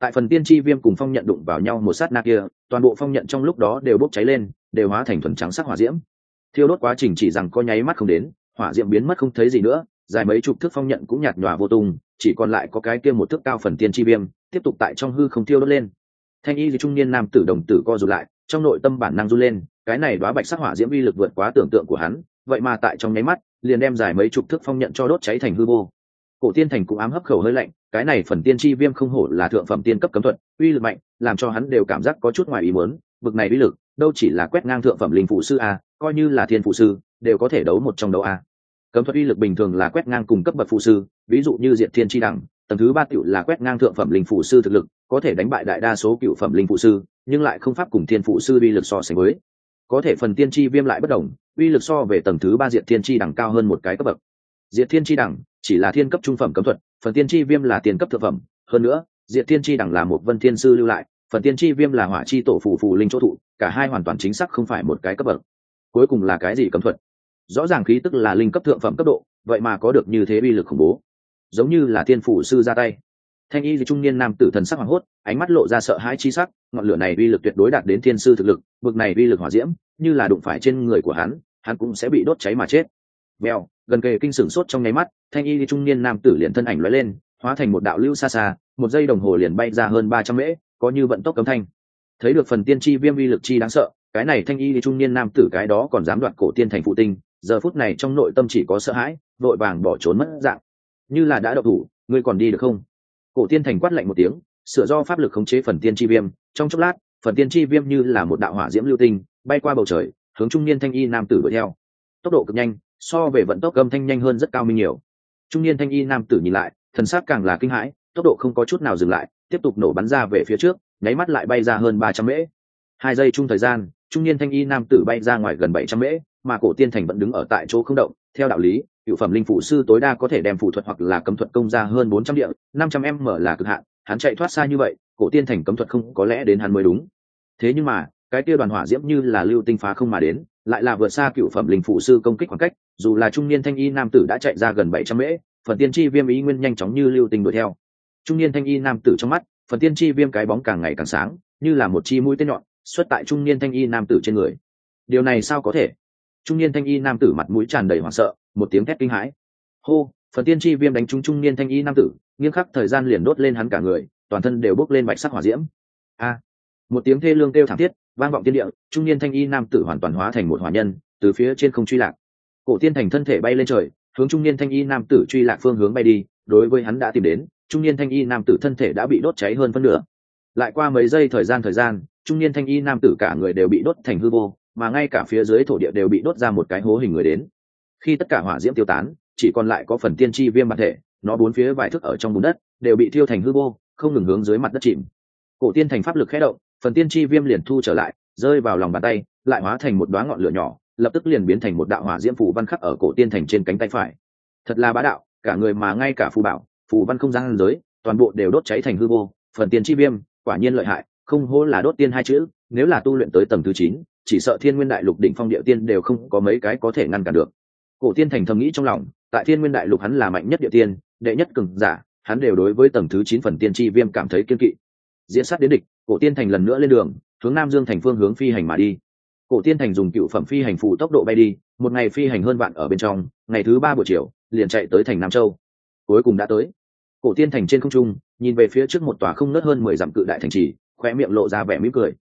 [SPEAKER 1] Tại phần tiên chi viêm cùng phong nhận đụng vào nhau một sát na kia, toàn bộ phong nhận trong lúc đó đều bốc cháy lên, đều hóa thành thuần trắng sắc hỏa diễm. Thiêu đốt quá trình chỉ rằng có nháy mắt không đến, hỏa diễm biến mất không thấy gì nữa, dài mấy chục thước phong nhận cũng nhạt nhòa vô tung, chỉ còn lại có cái kia một thước cao phần tiên chi viêm tiếp tục tại trong hư không thiêu đốt lên. Thanh y trung niên nam tử đồng tử co rụt lại, trong nội tâm bản năng run lên, cái này đóa bạch sắc hỏa diễm uy lực vượt quá tưởng tượng của hắn, vậy mà tại trong nháy mắt liền đem dài mấy chục thước phong nhận cho đốt cháy thành hư vô. Cổ Tiên Thành cũng ám hấp khẩu hơi lạnh, cái này phần tiên chi viêm không hổ là thượng phẩm tiên cấp cấm thuật, uy lực mạnh, làm cho hắn đều cảm giác có chút ngoài ý muốn, bực này uy lực, đâu chỉ là quét ngang thượng phẩm linh phụ sư a, coi như là thiên phụ sư, đều có thể đấu một trong đấu a. Cấm thuật uy lực bình thường là quét ngang cùng cấp bậc phụ sư, ví dụ như Diệt Thiên chi đẳng, tầng thứ 3 tiểu là quét ngang thượng phẩm linh phụ sư thực lực, có thể đánh bại đại đa số cựu phẩm linh phụ sư, nhưng lại không pháp cùng thiên phụ sư uy lực so sánh với. Có thể phần tiên chi viêm lại bất đồng, uy lực so về tầng thứ 3 Diệt Thiên chi đẳng cao hơn một cái cấp bậc. Diệt Thiên chi đẳng chỉ là thiên cấp trung phẩm cấm thuật, phần tiên chi viêm là tiền cấp thượng phẩm, hơn nữa, Diệt Thiên chi đẳng là một vân thiên sư lưu lại, phần tiên chi viêm là hỏa chi tổ phù linh chỗ thụ, cả hai hoàn toàn chính xác không phải một cái cấp bậc. Cuối cùng là cái gì cấm thuật? Rõ ràng khí tức là linh cấp thượng phẩm cấp độ, vậy mà có được như thế uy lực khủng bố, giống như là thiên phủ sư ra tay. Thanh y trung niên nam tử thần sắc hoảng hốt, ánh mắt lộ ra sợ hãi chi sắc, ngọn lửa này uy lực tuyệt đối đạt đến thiên sư thực lực, bực này uy lực hỏa diễm, như là đụng phải trên người của hắn cũng sẽ bị đốt cháy mà chết. Bèo, gần kề kinh sửng sốt trong nháy mắt, thanh y trung niên nam tử liền thân ảnh lóe lên, hóa thành một đạo lưu xa xa, một giây đồng hồ liền bay ra hơn 300 mễ, có như vận tốc cấm thanh. Thấy được phần tiên chi viêm uy lực chi đáng sợ, cái này thanh y trung niên nam tử cái đó còn dám đoạt Cổ Tiên Thành phụ tinh, giờ phút này trong nội tâm chỉ có sợ hãi, vội vàng bỏ trốn mất dạng. Như là đã độc thủ, ngươi còn đi được không? Cổ Tiên Thành quát lạnh một tiếng, sửa do pháp lực khống chế phần tiên chi viêm, trong chốc lát, phần tiên chi viêm như là một đạo hỏa diễm lưu tinh, bay qua bầu trời, hướng trung niên thanh y nam tử đuổi theo. Tốc độ cực nhanh, so về vận tốc âm thanh nhanh hơn rất cao minh nhiều. Trung niên thanh y nam tử nhìn lại, thần sắc càng là kinh hãi, tốc độ không có chút nào dừng lại, tiếp tục nổ bắn ra về phía trước, nháy mắt lại bay ra hơn 300 mễ. 2 giây chung thời gian, trung niên thanh y nam tử bay ra ngoài gần 700 mễ, mà Cổ Tiên Thành vẫn đứng ở tại chỗ không động. Theo đạo lý, cựu phẩm linh phụ sư tối đa có thể đem phù thuật hoặc là cấm thuật công ra hơn 400 địa, 500m là cực hạn, hắn chạy thoát xa như vậy, Cổ Tiên Thành cấm thuật không có lẽ đến hắn mới đúng. Thế nhưng mà, cái kia đoàn hỏa diễm như là lưu tinh phá không mà đến, lại là vượt xa cựu phẩm linh phụ sư công kích khoảng cách, dù là trung niên thanh y nam tử đã chạy ra gần 700 mễ, phần tiên chi viêm ý nguyên nhanh chóng như lưu tinh đuổi theo. Trung niên thanh y nam tử trong mắt, phần tiên chi viêm cái bóng càng ngày càng sáng, như là một chi mũi tên nhọn xuất tại trung niên thanh y nam tử trên người. Điều này sao có thể? Trung niên thanh y nam tử mặt mũi tràn đầy hoảng sợ, một tiếng thét kinh hãi. Hô, phần tiên chi viêm đánh trúng trung niên thanh y nam tử, nghiêng khắc thời gian liền đốt lên hắn cả người, toàn thân đều bốc lên bạch sắc hỏa diễm. A! Một tiếng thê lương kêu thảm thiết vang vọng thiên địa, trung niên thanh y nam tử hoàn toàn hóa thành một hỏa nhân, từ phía trên không truy lạc. Cổ Tiên Thành thân thể bay lên trời, hướng trung niên thanh y nam tử truy lạc phương hướng bay đi, đối với hắn đã tìm đến, trung niên thanh y nam tử thân thể đã bị đốt cháy hơn phân nửa. Lại qua mấy giây thời gian, trung niên thanh y nam tử cả người đều bị đốt thành hư vô, mà ngay cả phía dưới thổ địa đều bị đốt ra một cái hố hình người đến. Khi tất cả hỏa diễm tiêu tán, chỉ còn lại có phần tiên chi viêm bản thể, nó bốn phía vài thước ở trong bùn đất đều bị thiêu thành hư vô, không ngừng hướng dưới mặt đất chìm. Cổ Tiên Thành pháp lực khẽ động, phần tiên chi viêm liền thu trở lại, rơi vào lòng bàn tay, lại hóa thành một đóa ngọn lửa nhỏ, lập tức liền biến thành một đạo hỏa diễm phù văn khắc ở Cổ Tiên Thành trên cánh tay phải. Thật là bá đạo, cả người mà ngay cả phù bảo, phù văn không gian giới, toàn bộ đều đốt cháy thành hư vô. Phần tiên chi viêm, quả nhiên lợi hại, không hổ là đốt tiên hai chữ, nếu là tu luyện tới tầng thứ 9, chỉ sợ Thiên Nguyên Đại Lục đỉnh phong địa tiên đều không có mấy cái có thể ngăn cản được. Cổ Tiên Thành thầm nghĩ trong lòng, tại Thiên Nguyên Đại Lục hắn là mạnh nhất địa tiên, đệ nhất cường giả, hắn đều đối với tầng thứ 9 phần tiên chi viêm cảm thấy kiên kỵ. Diễn sát đến địch, Cổ Tiên Thành lần nữa lên đường, hướng Nam Dương thành phương hướng phi hành mà đi. Cổ Tiên Thành dùng cựu phẩm phi hành phù tốc độ bay đi, một ngày phi hành hơn vạn ở bên trong, ngày thứ 3 buổi chiều, liền chạy tới thành Nam Châu. Cuối cùng đã tới. Cổ Tiên Thành trên không trung, nhìn về phía trước một tòa không nớt hơn 10 dặm cự đại thành trì, khóe miệng lộ ra vẻ mỉm cười.